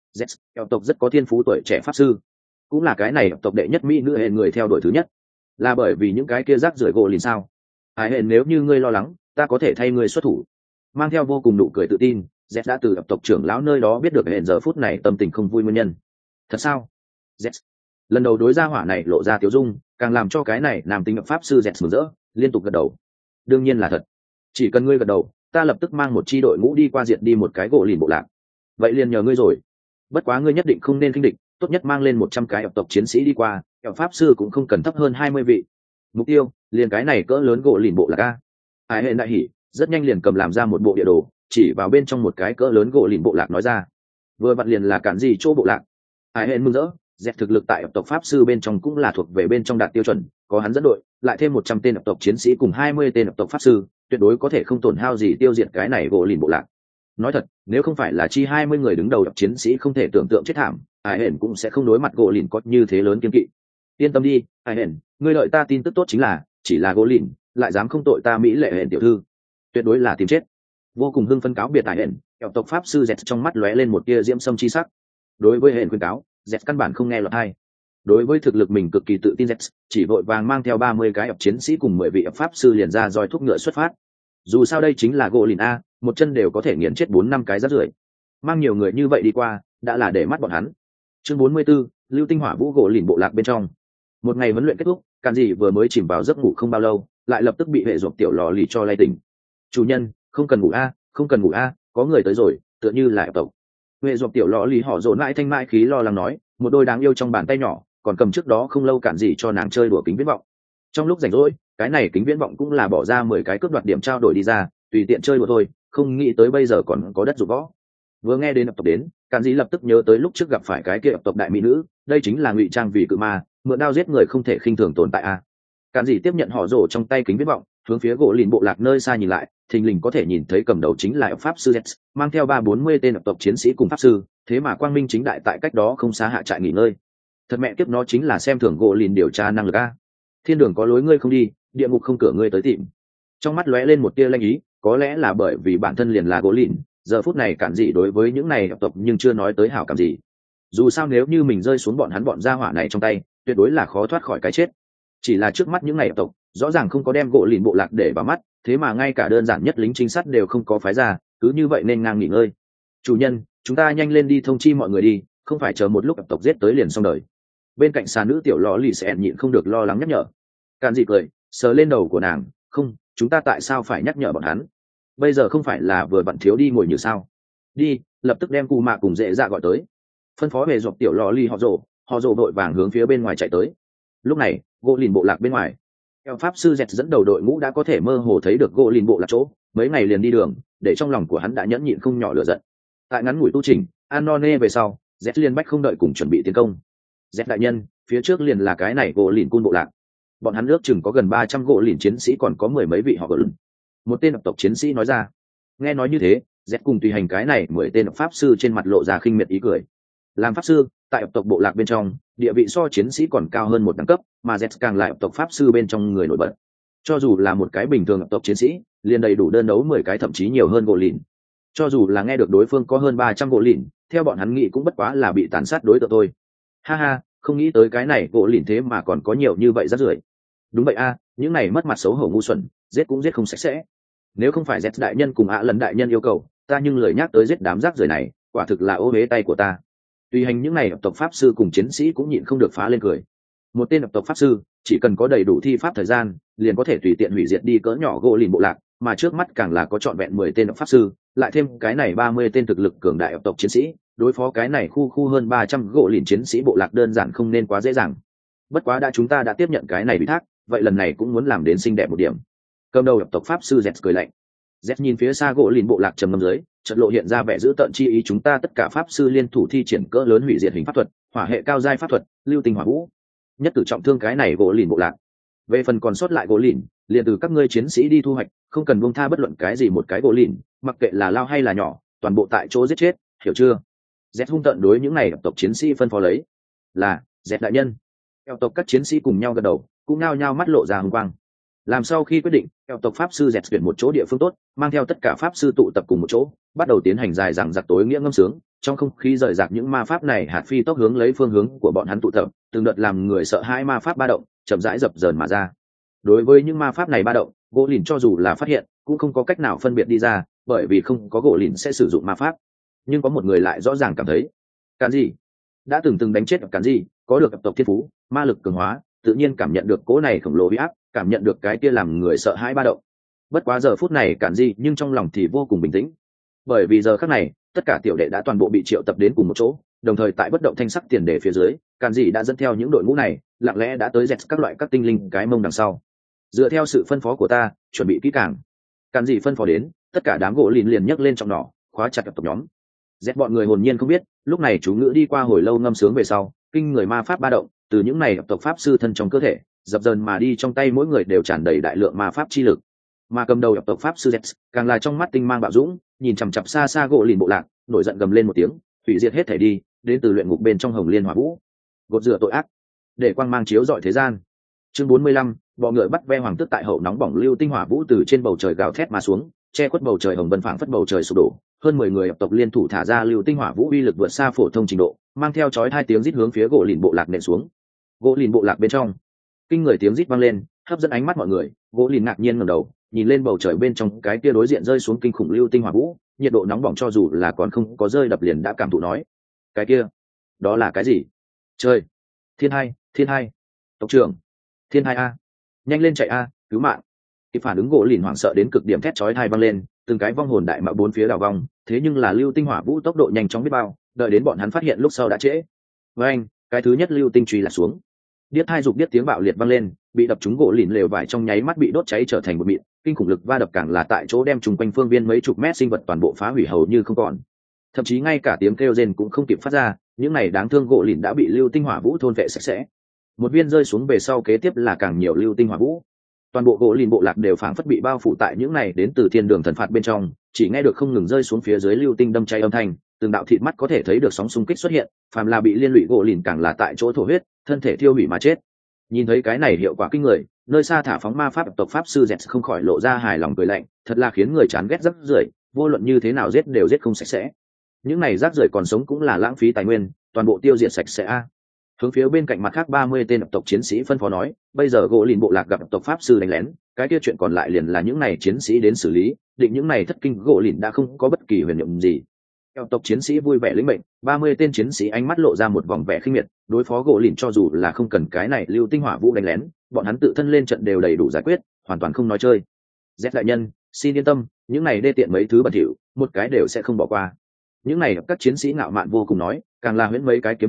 Z, tộc rất có thiên phú tuổi trẻ pháp sư, cũng là cái này tộc đệ nhất mỹ nữ hển người theo đuổi thứ nhất. Là bởi vì những cái kia rác rưởi gỗ liền sao? Hải hển, nếu như ngươi lo lắng, ta có thể thay ngươi xuất thủ. Mang theo vô cùng nụ cười tự tin, Z đã từ tộc trưởng lão nơi đó biết được hển giờ phút này tâm tình không vui nguyên nhân. Thật sao? Z lần đầu đối gia hỏa này lộ ra tiêu dung, càng làm cho cái này nam tính pháp sư Z mừng rỡ, liên tục gật đầu. Đương nhiên là thật, chỉ cần ngươi gật đầu, ta lập tức mang một chi đội ngũ đi qua diện đi một cái gỗ lìn bộ lạc. Vậy liền nhờ ngươi rồi. Bất quá ngươi nhất định không nên khinh địch, tốt nhất mang lên 100 cái tộc chiến sĩ đi qua, pháp sư cũng không cần thấp hơn 20 vị. Mục tiêu liền cái này cỡ lớn gỗ lìn bộ lạc a. Ai hệ đại hỉ, rất nhanh liền cầm làm ra một bộ địa đồ, chỉ vào bên trong một cái cỡ lớn gỗ lìn bộ lạc nói ra. Vừa vặn liền là cản gì chỗ bộ lạc. Ai hệ mừng rỡ, dẹp thực lực tại tộc pháp sư bên trong cũng là thuộc về bên trong đạt tiêu chuẩn, có hắn dẫn đội, lại thêm 100 tên tộc chiến sĩ cùng 20 tên tộc pháp sư, tuyệt đối có thể không tổn hao gì tiêu diệt cái này gỗ lìn bộ lạc. Nói thật, nếu không phải là chi 20 người đứng đầu chiến sĩ không thể tưởng tượng chết thảm, ai hển cũng sẽ không đối mặt gỗ lìn có như thế lớn kiên kỵ. Yên tâm đi, ai hển, ngươi đợi ta tin tức tốt chính là, chỉ là gỗ lìn, lại dám không tội ta mỹ lệ hển tiểu thư, tuyệt đối là tìm chết. Vô cùng hưng phấn cáo biệt ai hển, tộc pháp sư dẹt trong mắt lóe lên một tia diễm sâm chi sắc. Đối với hển khuyên cáo, dẹt căn bản không nghe lọt tai. Đối với thực lực mình cực kỳ tự tin, dẹt chỉ vội vàng mang theo 30 cái chiến sĩ cùng 10 vị pháp sư liền ra roi thúc ngựa xuất phát. Dù sao đây chính là gỗ lìn a, một chân đều có thể nghiền chết 4-5 cái rác rưởi. Mang nhiều người như vậy đi qua, đã là để mắt bọn hắn. Chương 44, lưu tinh hỏa vũ gỗ lìn bộ lạc bên trong. Một ngày huấn luyện kết thúc, Càn Dị vừa mới chìm vào giấc ngủ không bao lâu, lại lập tức bị hệ ruột tiểu lò lì cho lay tỉnh. Chủ nhân, không cần ngủ a, không cần ngủ a, có người tới rồi, tựa như là tộc. Hệ ruột tiểu lò lì họ dồn lại thanh mại khí lo lắng nói, một đôi đáng yêu trong bàn tay nhỏ, còn cầm trước đó không lâu Càn Dị cho nàng chơi đùa kính viễn vọng. Trong lúc rảnh rỗi, cái này kính viễn vọng cũng là bỏ ra 10 cái cướp đoạt điểm trao đổi đi ra, tùy tiện chơi đùa thôi, không nghĩ tới bây giờ còn có đất dụng võ. Vừa nghe đến tộc đến, Càn Dị lập tức nhớ tới lúc trước gặp phải cái kia tộc đại mỹ nữ, đây chính là ngụy trang vì cự ma, mượn đao giết người không thể khinh thường tồn tại a. Càn Dị tiếp nhận họ rổ trong tay kính viễn vọng, hướng phía gỗ lìn bộ lạc nơi xa nhìn lại, thình lình có thể nhìn thấy cầm đầu chính là pháp sư Z, mang theo 340 tên tộc chiến sĩ cùng pháp sư, thế mà quang minh chính đại tại cách đó không xa hạ trại nghỉ ngơi. Thật mẹ kiếp, nó chính là xem thường gỗ lìn điều tra năng lực a. Thiên đường có lối ngươi không đi, địa ngục không cửa ngươi tới tìm. Trong mắt lóe lên một tia lanh ý, có lẽ là bởi vì bản thân liền là gỗ lìn, giờ phút này Càn Dị đối với những này tộc nhưng chưa nói tới hảo cảm gì. Dù sao nếu như mình rơi xuống bọn gia hỏa này trong tay, tuyệt đối là khó thoát khỏi cái chết. Chỉ là trước mắt những này tộc rõ ràng không có đem gỗ lìn bộ lạc để vào mắt, thế mà ngay cả đơn giản nhất lính trinh sát đều không có phái ra, cứ như vậy nên ngang nghỉ ngơi. Chủ nhân, chúng ta nhanh lên đi thông chi mọi người đi, không phải chờ một lúc tộc giết tới liền xong đời. Bên cạnh xà nữ tiểu lò lì sẽ nhịn không được lo lắng nhắc nhở. Càn Dị cười, sờ lên đầu của nàng, không, chúng ta tại sao phải nhắc nhở bọn hắn? Bây giờ không phải là vừa bận thiếu đi ngồi như sao? Đi, lập tức đem cù mạ cùng dễ dạ gọi tới. Phân phó về dọc tiểu lò lì họ rồ, họ rồ vội vàng hướng phía bên ngoài chạy tới. Lúc này gỗ lìn bộ lạc bên ngoài, theo pháp sư dẹt dẫn đầu đội ngũ đã có thể mơ hồ thấy được gỗ lìn bộ lạc chỗ, mấy ngày liền đi đường để trong lòng của hắn đã nhẫn nhịn không nhỏ lửa giận. Tại ngắn ngủi tu trình Annone về sau, dẹt liền bách không đợi cùng chuẩn bị tiến công. Dẹt đại nhân, phía trước liền là cái này gỗ lìn cun bộ lạc, bọn hắn ước chừng có gần 300 gỗ lìn chiến sĩ, còn có mười mấy vị họ gỗ lìn. Một tên tộc chiến sĩ nói ra. Nghe nói như thế, dẹt cùng tùy hành cái này 10 tên pháp sư trên mặt lộ ra khinh miệt ý cười. Làm pháp sư tại tộc bộ lạc bên trong, địa vị so chiến sĩ còn cao hơn một đẳng cấp, mà dẹt càng là tộc pháp sư bên trong người nổi bật. Cho dù là một cái bình thường tộc chiến sĩ, liền đầy đủ đơn đấu 10 cái thậm chí nhiều hơn gỗ lìn. Cho dù là nghe được đối phương có hơn 300 gỗ lìn, theo bọn hắn nghĩ cũng bất quá là bị tàn sát đối tượng thôi. Ha ha, không nghĩ tới cái này gỗ lìn thế mà còn có nhiều như vậy rác rưởi. Đúng vậy a, những này mất mặt xấu hổ ngu xuẩn, giết cũng giết không sạch sẽ. Nếu không phải dẹt đại nhân cùng lần đại nhân yêu cầu, ta nhưng lời nhắc tới giết đám rác rưởi này, quả thực là ô uế tay của ta. Tùy hành những này tộc pháp sư cùng chiến sĩ cũng nhịn không được phá lên cười. Một tên tộc pháp sư chỉ cần có đầy đủ thi pháp thời gian, liền có thể tùy tiện hủy diệt đi cỡ nhỏ gỗ lìn bộ lạc, mà trước mắt càng là có trọn vẹn 10 tên pháp sư, lại thêm cái này 30 tên thực lực cường đại tộc chiến sĩ, đối phó cái này khu hơn 300 gỗ lìn chiến sĩ bộ lạc đơn giản không nên quá dễ dàng. Bất quá chúng ta đã tiếp nhận cái này ủy thác, vậy lần này cũng muốn làm đến xinh đẹp một điểm. Cầm đầu tộc pháp sư Z cười lạnh. Z nhìn phía xa gỗ lìn bộ lạc trầm ngâm dưới, chợt lộ hiện ra vẻ dữ tợn chi ý, chúng ta tất cả pháp sư liên thủ thi triển cỡ lớn hủy diệt hình pháp thuật, hỏa hệ cao giai pháp thuật, lưu tinh hỏa vũ, nhất cử trọng thương cái này gỗ lìn bộ lạc. Về phần còn sót lại gỗ lìn, liền từ các ngươi chiến sĩ đi thu hoạch, không cần buông tha bất luận cái gì một cái gỗ lìn, mặc kệ là lao hay là nhỏ, toàn bộ tại chỗ giết chết, hiểu chưa? Z hung tợn đối những này tộc chiến sĩ phân phó lấy. Là, Z đại nhân. Theo tộc các chiến sĩ cùng nhau gật đầu, cũng nao nhao mắt lộ ra hùng quang. Làm sau khi quyết định, theo tộc pháp sư dẹt tuyển một chỗ địa phương tốt, mang theo tất cả pháp sư tụ tập cùng một chỗ, bắt đầu tiến hành dài dằng dặc tối nghĩa ngâm sướng. Trong không khí rời rạc những ma pháp này hạt phi tốc hướng lấy phương hướng của bọn hắn tụ tập, từng đợt làm người sợ hãi ma pháp ba động chậm rãi dập dờn mà ra. Đối với những ma pháp này ba động, gỗ lìn cho dù là phát hiện cũng không có cách nào phân biệt đi ra, bởi vì không có gỗ lìn sẽ sử dụng ma pháp. Nhưng có một người lại rõ ràng cảm thấy, cản gì đã từng đánh chết cản gì, có được tộc thiên phú, ma lực cường hóa, tự nhiên cảm nhận được cỗ này khổng lồ uy áp, cảm nhận được cái kia làm người sợ hãi ba động. Bất quá giờ phút này cản gì nhưng trong lòng thì vô cùng bình tĩnh, bởi vì giờ khắc này tất cả tiểu đệ đã toàn bộ bị triệu tập đến cùng một chỗ, đồng thời tại bất động thanh sắc tiền đề phía dưới, cản gì đã dẫn theo những đội ngũ này lặng lẽ đã tới dẹt các loại các tinh linh cái mông đằng sau. Dựa theo sự phân phó của ta, chuẩn bị kỹ càng. Cản gì phân phó đến, tất cả đám gỗ lìn liền nhấc lên trọng nỏ, khóa chặt tộc nhóm. Dẹt bọn người hồn nhiên không biết, lúc này chú ngữ đi qua hồi lâu ngâm sướng về sau, kinh người ma pháp ba động từ những này tộc pháp sư thân trong cơ thể dập dờn mà đi, trong tay mỗi người đều tràn đầy đại lượng ma pháp chi lực. Mà cầm đầu tộc pháp sư Z càng là trong mắt tinh mang bạo dũng, nhìn chằm chằm xa xa gỗ lìn bộ lạc, nổi giận gầm lên một tiếng, hủy diệt hết thể đi, đến từ luyện ngục bên trong hồng liên hỏa vũ, gột rửa tội ác, để quang mang chiếu rọi thế gian. Chương 45, bọ ngựa bắt ve hoàng tước tại hậu nóng bỏng lưu tinh hỏa vũ từ trên bầu trời gào thét mà xuống, che khuất bầu trời hồng vân phảng phất bầu trời sụp đổ. Hơn 10 người tộc liên thủ thả ra lưu tinh hỏa vũ uy lực vượt xa phổ thông trình độ, mang theo chói hai tiếng rít hướng phía gỗ lìn bộ lạc nện xuống. Gỗ lìn bộ lạc bên trong, kinh người tiếng rít vang lên, hấp dẫn ánh mắt mọi người. Gỗ lìn ngạc nhiên ngẩng đầu, nhìn lên bầu trời bên trong cái kia đối diện rơi xuống kinh khủng lưu tinh hỏa vũ, nhiệt độ nóng bỏng cho dù là còn không có rơi đập liền đã cảm thụ nói, cái kia, đó là cái gì? Trời, thiên hai, tộc trưởng, thiên hai a, nhanh lên chạy a, cứu mạng! Kịp phản ứng gỗ lìn hoảng sợ đến cực điểm, thét chói tai vang lên, từng cái vong hồn đại mạo bốn phía đảo vong, thế nhưng là lưu tinh hỏa vũ tốc độ nhanh chóng biết bao, đợi đến bọn hắn phát hiện lúc sau đã trễ. Với anh, cái thứ nhất lưu tinh truy là xuống, điếc hai dục điếc tiếng bạo liệt vang lên, bị đập trúng gỗ lìn lều vải trong nháy mắt bị đốt cháy trở thành một mịn, kinh khủng lực va đập càng là tại chỗ đem chung quanh phương viên mấy chục mét sinh vật toàn bộ phá hủy hầu như không còn, thậm chí ngay cả tiếng kêu rên cũng không kịp phát ra. Những này đáng thương gỗ lìn đã bị lưu tinh hỏa vũ thôn vệ sạch sẽ. Một viên rơi xuống về sau, kế tiếp là càng nhiều lưu tinh hỏa vũ. Toàn bộ gỗ lìn bộ lạc đều phảng phất bị bao phủ tại những này đến từ thiên đường thần phạt bên trong, chỉ nghe được không ngừng rơi xuống phía dưới lưu tinh đâm cháy âm thanh, từng đạo thịt mắt có thể thấy được sóng xung kích xuất hiện, phàm là bị liên lụy gỗ lìn càng là tại chỗ thổ huyết, thân thể thiêu hủy mà chết. Nhìn thấy cái này hiệu quả kinh người, nơi xa thả phóng ma pháp tộc pháp sư dẹt không khỏi lộ ra hài lòng cười lạnh, thật là khiến người chán ghét rác rưởi, vô luận như thế nào giết đều giết không sạch sẽ. Những này rác rưởi còn sống cũng là lãng phí tài nguyên, toàn bộ tiêu diệt sạch sẽ a. Hướng phía bên cạnh mặt khác 30 tên tộc chiến sĩ phân phó nói, bây giờ gỗ lìn bộ lạc gặp tộc pháp sư đánh lén, cái kia chuyện còn lại liền là những này chiến sĩ đến xử lý, định những này thất kinh gỗ lìn đã không có bất kỳ huyền nhiệm gì. Theo tộc chiến sĩ vui vẻ lĩnh mệnh, 30 tên chiến sĩ ánh mắt lộ ra một vòng vẻ khinh miệt, đối phó gỗ lìn cho dù là không cần cái này lưu tinh hỏa vũ đánh lén, bọn hắn tự thân lên trận đều đầy đủ giải quyết, hoàn toàn không nói chơi. Z đại nhân, xin yên tâm, những này đê tiện mấy thứ bẩn thỉu, một cái đều sẽ không bỏ qua. Những này các chiến sĩ ngạo mạn vô cùng nói, càng là huyễn mấy cái kiếm hoa,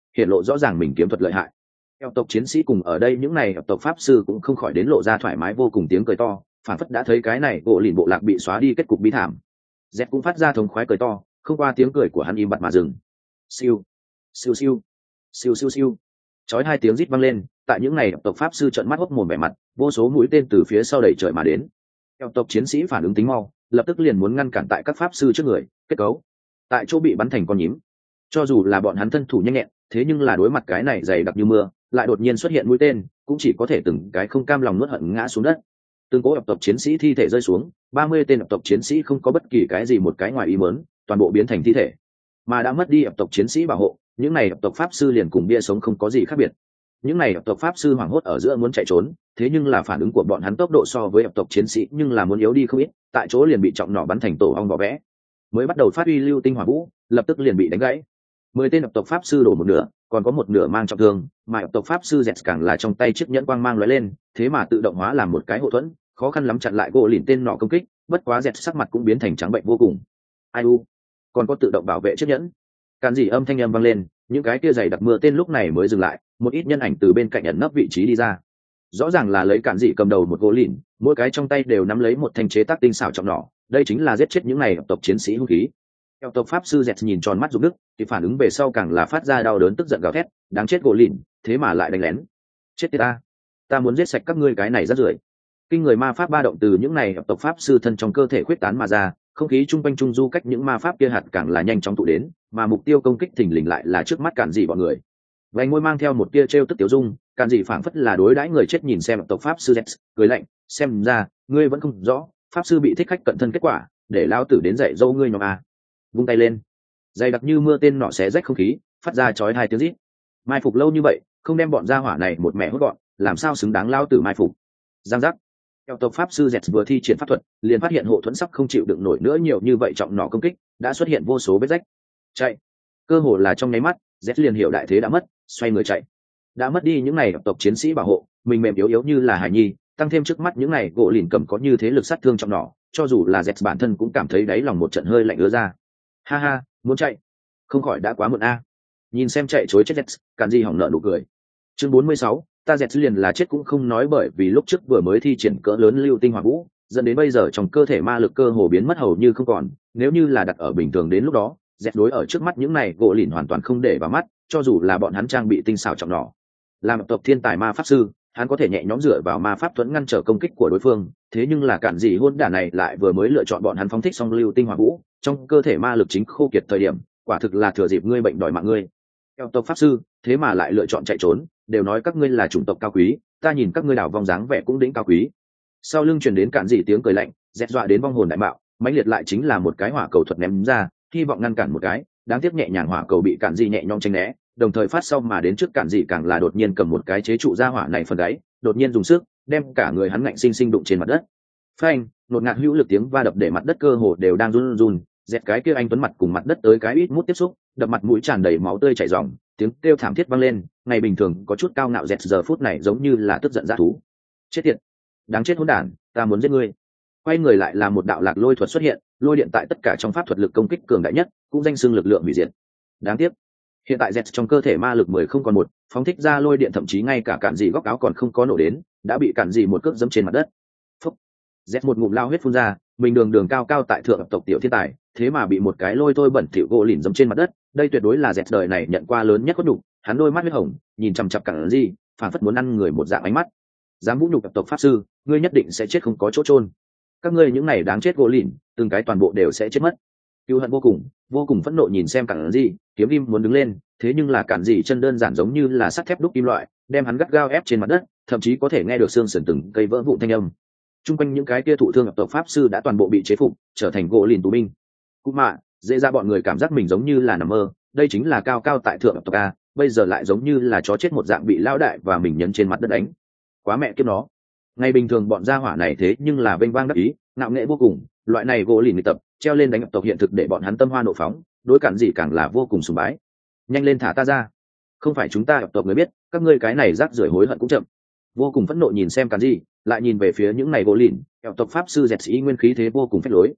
hiện lộ rõ ràng mình kiếm thuật lợi hại. Eo tộc chiến sĩ cùng ở đây những này tộc pháp sư cũng không khỏi đến lộ ra thoải mái vô cùng tiếng cười to, phản phất đã thấy cái này gỗ lìn bộ lạc bị xóa đi kết cục bi thảm. Z cũng phát ra thống khoái cười to, không qua tiếng cười của hắn im bặt mà dừng. Siêu, siêu siêu, siêu siêu siêu. Chói hai tiếng rít vang lên, tại những này tộc pháp sư trợn mắt hốc mồm vẻ mặt, vô số mũi tên từ phía sau đẩy trời mà đến. Eo tộc chiến sĩ phản ứng tính mau, lập tức liền muốn ngăn cản tại các pháp sư trước người, kết cấu. Tại chỗ bị bắn thành con nhím. Cho dù là bọn hắn thân thủ nhanh nhẹn, thế nhưng là đối mặt cái này dày đặc như mưa, lại đột nhiên xuất hiện mũi tên, cũng chỉ có thể từng cái không cam lòng nuốt hận ngã xuống đất. Từng cỗ tộc chiến sĩ thi thể rơi xuống, 30 tên tộc chiến sĩ không có bất kỳ cái gì một cái ngoài ý muốn, toàn bộ biến thành thi thể. Mà đã mất đi tộc chiến sĩ bảo hộ, những này tộc pháp sư liền cùng bia sống không có gì khác biệt. Những này tộc pháp sư hoảng hốt ở giữa muốn chạy trốn, thế nhưng là phản ứng của bọn hắn tốc độ so với tộc chiến sĩ nhưng là muốn yếu đi không ít, tại chỗ liền bị trọng nỏ bắn thành tổ ong vỏ vẽ. Mới bắt đầu phát huy lưu tinh hỏa vũ, lập tức liền bị đánh gãy. 10 tên tộc pháp sư đổ một nửa, còn có một nửa mang trọng thương, mà tộc pháp sư dẹt càng là trong tay chiếc nhẫn quang mang lóe lên, thế mà tự động hóa làm một cái hộ thuẫn, khó khăn lắm chặn lại gỗ lìn tên nọ công kích, bất quá dẹt sắc mặt cũng biến thành trắng bệnh vô cùng. Ai u, còn có tự động bảo vệ chiếc nhẫn. Càn gì âm thanh âm vang lên, những cái kia dày đặc mưa tên lúc này mới dừng lại, một ít nhân ảnh từ bên cạnh ẩn nấp vị trí đi ra. Rõ ràng là lấy Càn dị cầm đầu một gỗ lìn, mỗi cái trong tay đều nắm lấy một thanh chế tác tinh xảo trọng nỏ, đây chính là giết chết những này tộc chiến sĩ hung khí. Theo tộc pháp sư dẹt nhìn tròn mắt rụng nước, thì phản ứng về sau càng là phát ra đau đớn tức giận gào thét, đáng chết gỗ lìn, thế mà lại đánh lén. Chết tiệt ta muốn giết sạch các ngươi cái này rất rưởi. Kinh người ma pháp ba động từ những này tộc pháp sư thân trong cơ thể khuyết tán mà ra, không khí trung quanh trung du cách những ma pháp kia hạt càng là nhanh chóng tụ đến, mà mục tiêu công kích thình lình lại là trước mắt Càn dị bọn người. Vành môi mang theo một tia trêu tức tiểu dung, Càn dị phảng phất là đối đãi người chết nhìn xem tộc pháp sư Z, cười lạnh, xem ra ngươi vẫn không rõ, pháp sư bị thích khách cận thân kết quả, để lao tử đến dạy dâu ngươi nhóm a. Vung tay lên, dày đặc như mưa tên nọ xé rách không khí, phát ra chói tai tiếng rít. Mai phục lâu như vậy, không đem bọn gia hỏa này một mẹ hốt gọn, làm sao xứng đáng lao tử mai phục. Giang giác. Theo tộc pháp sư Z vừa thi triển pháp thuật, liền phát hiện hộ thuẫn sắp không chịu đựng nổi nữa nhiều như vậy trọng nỏ công kích, đã xuất hiện vô số vết rách. Chạy. Cơ hồ là trong nháy mắt, Z liền hiểu đại thế đã mất, xoay người chạy. Đã mất đi những này tộc chiến sĩ bảo hộ, mình mềm yếu như là hải nhi, tăng thêm trước mắt những này gỗ lìn cầm có như thế lực sát thương trọng nỏ, cho dù là Z bản thân cũng cảm thấy đáy lòng một trận hơi lạnh ứa ra. Ha ha, muốn chạy, không khỏi đã quá muộn a. Nhìn xem chạy chối chết Z, Càn dị hỏng nợ nụ cười. Chương 46, ta Z liền là chết cũng không nói, bởi vì lúc trước vừa mới thi triển cỡ lớn lưu tinh hỏa vũ, dẫn đến bây giờ trong cơ thể ma lực cơ hồ biến mất hầu như không còn, nếu như là đặt ở bình thường đến lúc đó, Z đối ở trước mắt những này gỗ lìn hoàn toàn không để vào mắt, cho dù là bọn hắn trang bị tinh xảo trọng nỏ. Làm tộc thiên tài ma pháp sư, hắn có thể nhẹ nhõm dựa vào ma pháp thuẫn ngăn trở công kích của đối phương, thế nhưng là Càn dị hôn đản này lại vừa mới lựa chọn bọn hắn phóng thích xong lưu tinh hỏa vũ, trong cơ thể ma lực chính khô kiệt thời điểm, quả thực là thừa dịp ngươi bệnh đòi mạng ngươi. Theo tộc pháp sư, thế mà lại lựa chọn chạy trốn, đều nói các ngươi là chủng tộc cao quý, ta nhìn các ngươi đảo vong dáng vẻ cũng đỉnh cao quý. Sau lưng truyền đến Càn dị tiếng cười lạnh, dẹt dọa đến vong hồn đại mạo, mãnh liệt lại chính là một cái hỏa cầu thuật ném ra, hy vọng ngăn cản một cái, đáng tiếc nhẹ nhàng hỏa cầu bị Càn dị nhẹ nhõm tránh né, đồng thời phát sau mà đến trước Càn dị càng là đột nhiên cầm một cái chế trụ ra hỏa này phần gáy, đột nhiên dùng sức đem cả người hắn ngạnh sinh sinh đụng trên mặt đất. Phanh, nột ngạt hữu lực tiếng va đập để mặt đất cơ hồ đều đang run run, dẹt cái kia anh tuấn mặt cùng mặt đất tới cái ít mút tiếp xúc, đập mặt mũi tràn đầy máu tươi chảy ròng, tiếng kêu thảm thiết vang lên. Ngày bình thường có chút cao ngạo dẹt giờ phút này giống như là tức giận dã thú. Chết tiệt, đáng chết hỗn đản, ta muốn giết ngươi. Quay người lại là một đạo lạc lôi thuật xuất hiện, lôi điện tại tất cả trong pháp thuật lực công kích cường đại nhất, cũng danh xưng lực lượng hủy diệt. Đáng tiếc, hiện tại dẹt trong cơ thể ma lực 10 không còn một, phóng thích ra lôi điện thậm chí ngay cả Càn dị góc áo còn không có nổ đến, đã bị Càn dị một cước giẫm trên mặt đất. Phúc. Dẹt một ngụm lao huyết phun ra, mình đường cao cao tại thượng tộc tiểu thiên tài, thế mà bị một cái lôi thôi bẩn thỉu gỗ lìn giẫm trên mặt đất, đây tuyệt đối là dẹt đời này nhận qua lớn nhất khuất nhục. Hắn đôi mắt huyết hồng, nhìn chằm chằm Càn dị, phảng phất muốn ăn người một dạng ánh mắt. Dám vũ nhục tộc pháp sư, ngươi nhất định sẽ chết không có chỗ chôn. Các ngươi những này đáng chết gỗ lìn, từng cái toàn bộ đều sẽ chết mất. Cừu hận vô cùng phẫn nộ nhìn xem Càn dị, kiếm im muốn đứng lên, thế nhưng là Càn dị chân đơn giản giống như là sắt thép đúc kim loại, đem hắn gắt gao ép trên mặt đất, thậm chí có thể nghe được xương sườn từng cây vỡ vụn thanh âm. Trung quanh những cái kia thụ thương tộc pháp sư đã toàn bộ bị chế phục, trở thành gỗ lìn tù binh. Cũng mà, dễ ra bọn người cảm giác mình giống như là nằm mơ, đây chính là cao cao tại thượng tộc a, bây giờ lại giống như là chó chết một dạng bị lão đại và mình nhấn trên mặt đất đánh. Quá mẹ kiếp nó. Ngày bình thường bọn gia hỏa này thế nhưng là vênh vang đắc ý, ngạo nghễ vô cùng, loại này gỗ lìn nghịch tập, treo lên đánh tộc hiện thực để bọn hắn tâm hoa nộ phóng, đối Càn dị càng là vô cùng sùng bái. Nhanh lên thả ta ra, không phải chúng ta tộc người biết, các ngươi cái này rác rưởi hối hận cũng chậm. Vô cùng phẫn nộ nhìn xem Càn dị, lại nhìn về phía những này gỗ lìn, tộc pháp sư dẹt sĩ nguyên khí thế vô cùng phách lối.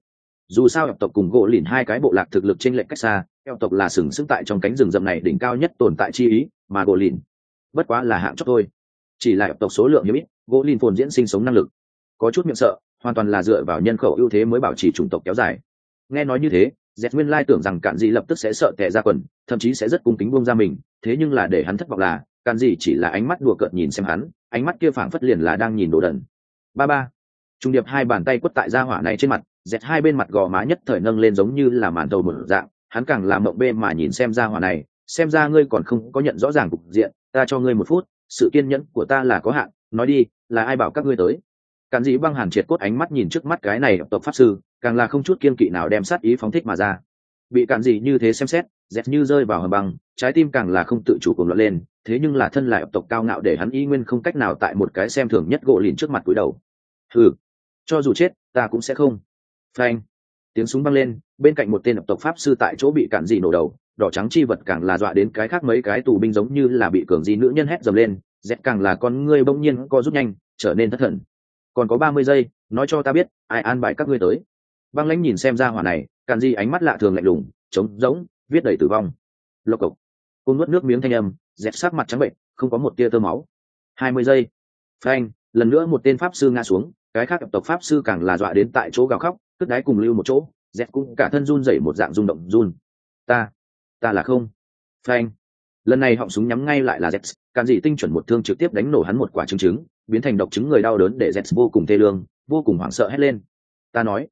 dù sao eo tộc cùng gỗ lìn hai cái bộ lạc thực lực trên lệch cách xa, eo tộc là sừng sững tại trong cánh rừng rậm này đỉnh cao nhất tồn tại chi ý, mà gỗ lìn bất quá là hạng chót thôi. Chỉ là eo tộc số lượng hiếm ít, gỗ lìn phồn diễn sinh sống năng lực có chút miệng sợ, hoàn toàn là dựa vào nhân khẩu ưu thế mới bảo trì chủng tộc kéo dài. Nghe nói như thế, Dẹt nguyên lai tưởng rằng Cạn Dị lập tức sẽ sợ tè ra quần, thậm chí sẽ rất cung kính buông ra mình, thế nhưng là để hắn thất vọng là Cạn Dị chỉ là ánh mắt đùa cợt nhìn xem hắn, ánh mắt kia phảng phất liền là đang nhìn đồ đần. Ba ba. Trung điệp hai bàn tay quất tại gia hỏa này trên mặt, Dẹt hai bên mặt gò má nhất thời nâng lên giống như là màn đầu một dạng, hắn càng làm mộng bê mà nhìn xem gia hỏa này, xem ra ngươi còn không có nhận rõ ràng cục diện, ta cho ngươi 1 phút, sự kiên nhẫn của ta là có hạn, nói đi, là ai bảo các ngươi tới? Càn Dĩ băng hàn triệt cốt ánh mắt nhìn trước mắt cái này tộc pháp sư, càng là không chút kiên kỵ nào đem sát ý phóng thích mà ra. Bị Càn Dĩ như thế xem xét, dẹt như rơi vào hầm băng, trái tim càng là không tự chủ cuồng loạn lên, thế nhưng là thân lại tộc cao ngạo để hắn y nguyên không cách nào tại một cái xem thường nhất gỗ lìn trước mặt cúi đầu. Hừ, cho dù chết, ta cũng sẽ không. Phanh! Tiếng súng vang lên, bên cạnh một tên tộc pháp sư tại chỗ bị Càn Dĩ nổ đầu, đỏ trắng chi vật càng là dọa đến cái khác mấy cái tù binh giống như là bị cường di nữ nhân hét dầm lên, dẹt càng là con ngươi bỗng nhiên co rút nhanh, trở nên thất thần. Còn có 30 giây, nói cho ta biết ai an bài các ngươi tới. Băng lãnh nhìn xem ra hỏa này, Càn Di ánh mắt lạ thường lạnh lùng, trống rỗng, viết đầy tử vong. Lộc cộc. Cô nuốt nước miếng thanh âm, dẹp sắc mặt trắng bệnh, không có một tia tơ máu. 20 giây. Phanh, lần nữa một tên pháp sư ngã xuống, cái khác tộc pháp sư càng là dọa đến tại chỗ gào khóc, cất đáy cùng lưu một chỗ, dẹp cũng cả thân run rẩy một dạng rung động run. Ta là không. Phanh. Lần này họng súng nhắm ngay lại là Zets, Càn Dị tinh chuẩn một thương trực tiếp đánh nổ hắn một quả trứng trứng, biến thành độc trứng người đau đớn để Zets vô cùng thê lương, vô cùng hoảng sợ hét lên. Ta nói,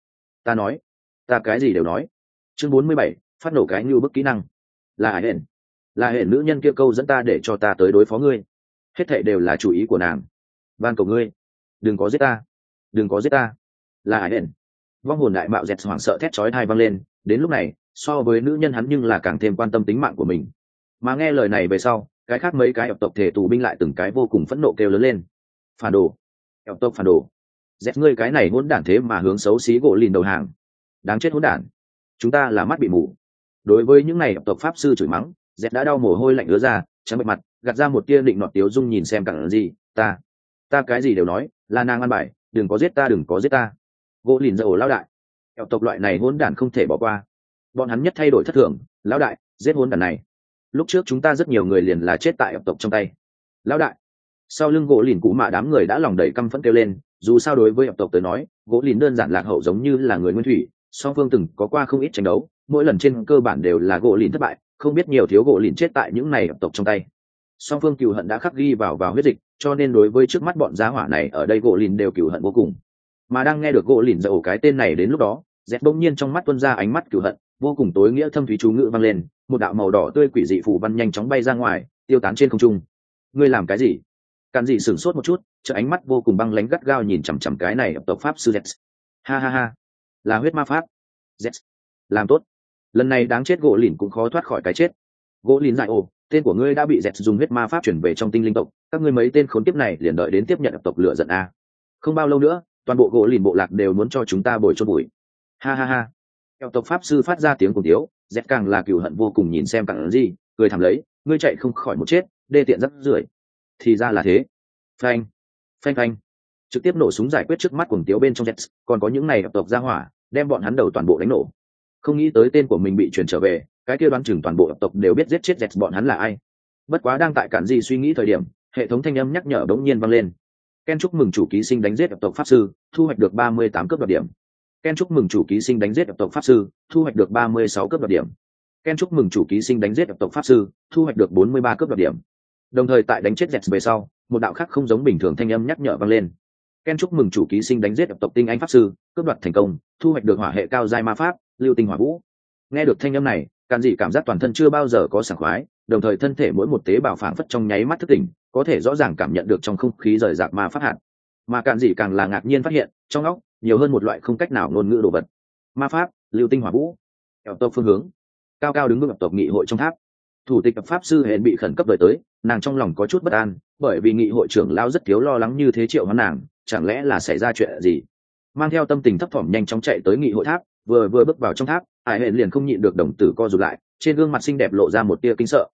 ta cái gì đều nói. Chương 47, phát nổ cái như bức kỹ năng. Là hển nữ nhân kia câu dẫn ta để cho ta tới đối phó ngươi. Hết thảy đều là chủ ý của nàng. Van cầu ngươi, đừng có giết ta. Là hển. Vong hồn đại mạo Zets hoảng sợ thét chói tai vang lên, đến lúc này, so với nữ nhân hắn nhưng là càng thêm quan tâm tính mạng của mình. Mà nghe lời này về sau, cái khác mấy cái tộc thể tù binh lại từng cái vô cùng phẫn nộ kêu lớn lên. Phản đồ, tộc phản đồ. Dẹt ngươi cái này hỗn đản thế mà hướng xấu xí gỗ lìn đầu hàng. Đáng chết hỗn đản. Chúng ta là mắt bị mù. Đối với những này tộc pháp sư chửi mắng, Dẹt đã đau mồ hôi lạnh ứa ra, trắng bệch mặt, gạt ra một tia định nọt tiếu dung nhìn xem Càn Dị, ta cái gì đều nói, là nàng ăn bài, đừng có giết ta. Gỗ lìn dầu lão đại. Tộc loại này hỗn đản không thể bỏ qua. Bọn hắn nhất thay đổi thất thường, lão đại, giết hỗn đản này. Lúc trước chúng ta rất nhiều người liền là chết tại tộc trong tay. Lão đại. Sau lưng gỗ lìn cũ mạ đám người đã lòng đầy căm phẫn kêu lên, dù sao đối với tộc tới nói, gỗ lìn đơn giản lạc hậu giống như là người nguyên thủy, song phương từng có qua không ít tranh đấu, mỗi lần trên cơ bản đều là gỗ lìn thất bại, không biết nhiều thiếu gỗ lìn chết tại những này tộc trong tay. Song phương cừu hận đã khắc ghi vào huyết dịch, cho nên đối với trước mắt bọn giá hỏa này ở đây gỗ lìn đều cừu hận vô cùng. Mà đang nghe được gỗ lìn dậu cái tên này đến lúc đó, dẹt bỗng nhiên trong mắt tuôn ra ánh mắt cừu hận vô cùng tối nghĩa thâm thúy chú ngữ vang lên, một đạo màu đỏ tươi quỷ dị phù văn nhanh chóng bay ra ngoài, tiêu tán trên không trung. Ngươi làm cái gì? Càn Dị sửng sốt một chút, chợ ánh mắt vô cùng băng lãnh gắt gao nhìn chằm chằm cái này tộc pháp sư Zets. Ha, là huyết ma pháp. Zets, làm tốt. Lần này đáng chết gỗ lìn cũng khó thoát khỏi cái chết. Gỗ lìn dại ồ, tên của ngươi đã bị Zets dùng huyết ma pháp chuyển về trong tinh linh tộc, các ngươi mấy tên khốn kiếp này liền đợi đến tiếp nhận tộc lửa giận a. Không bao lâu nữa, toàn bộ gỗ lìn bộ lạc đều muốn cho chúng ta bồi chôn bụi. Ha. Tộc pháp sư phát ra tiếng cùng tiếu, Zets càng là cừu hận vô cùng nhìn xem Càn Dị, cười thầm lấy, ngươi chạy không khỏi một chết, đê tiện rắc rưởi. Thì ra là thế. Phanh, trực tiếp nổ súng giải quyết trước mắt cuồng tiếu bên trong Zets, còn có những này tộc ra hỏa, đem bọn hắn đầu toàn bộ đánh nổ. Không nghĩ tới tên của mình bị truyền trở về, cái kia đoán chừng toàn bộ tộc đều biết giết chết Zets bọn hắn là ai. Bất quá đang tại Càn Dị suy nghĩ thời điểm, hệ thống thanh âm nhắc nhở đống nhiên vang lên. Ken chúc mừng chủ ký sinh đánh giết tộc pháp sư, thu hoạch được 38 cướp đoạt điểm. Ken chúc mừng chủ ký sinh đánh giết tộc pháp sư, thu hoạch được 36 cướp đoạt điểm. Ken chúc mừng chủ ký sinh đánh giết tộc pháp sư, thu hoạch được 43 cướp đoạt điểm. Đồng thời tại đánh chết Zets về sau, một đạo khác không giống bình thường thanh âm nhắc nhở vang lên. Ken chúc mừng chủ ký sinh đánh giết tộc tinh anh pháp sư, cướp đoạt thành công, thu hoạch được hỏa hệ cao giai ma pháp, lưu tinh hỏa vũ. Nghe được thanh âm này, Càn Dị cảm giác toàn thân chưa bao giờ có sảng khoái, đồng thời thân thể mỗi một tế bào phảng phất trong nháy mắt thức tỉnh, có thể rõ ràng cảm nhận được trong không khí rời rạc ma pháp hạt. Mà Càn Dị càng là ngạc nhiên phát hiện, trong óc nhiều hơn một loại không cách nào ngôn ngữ đồ vật. Ma pháp, lưu tinh hỏa vũ. Tộc phương hướng, cao cao đứng vững tộc nghị hội trong tháp. Thủ tịch pháp sư hẹn bị khẩn cấp đợi tới, nàng trong lòng có chút bất an, bởi vì nghị hội trưởng lão rất thiếu lo lắng như thế triệu hoán nàng, chẳng lẽ là xảy ra chuyện gì? Mang theo tâm tình thấp thỏm nhanh chóng chạy tới nghị hội tháp, vừa bước vào trong tháp, Hải Hẹn liền không nhịn được đồng tử co rụt lại, trên gương mặt xinh đẹp lộ ra một tia kinh sợ.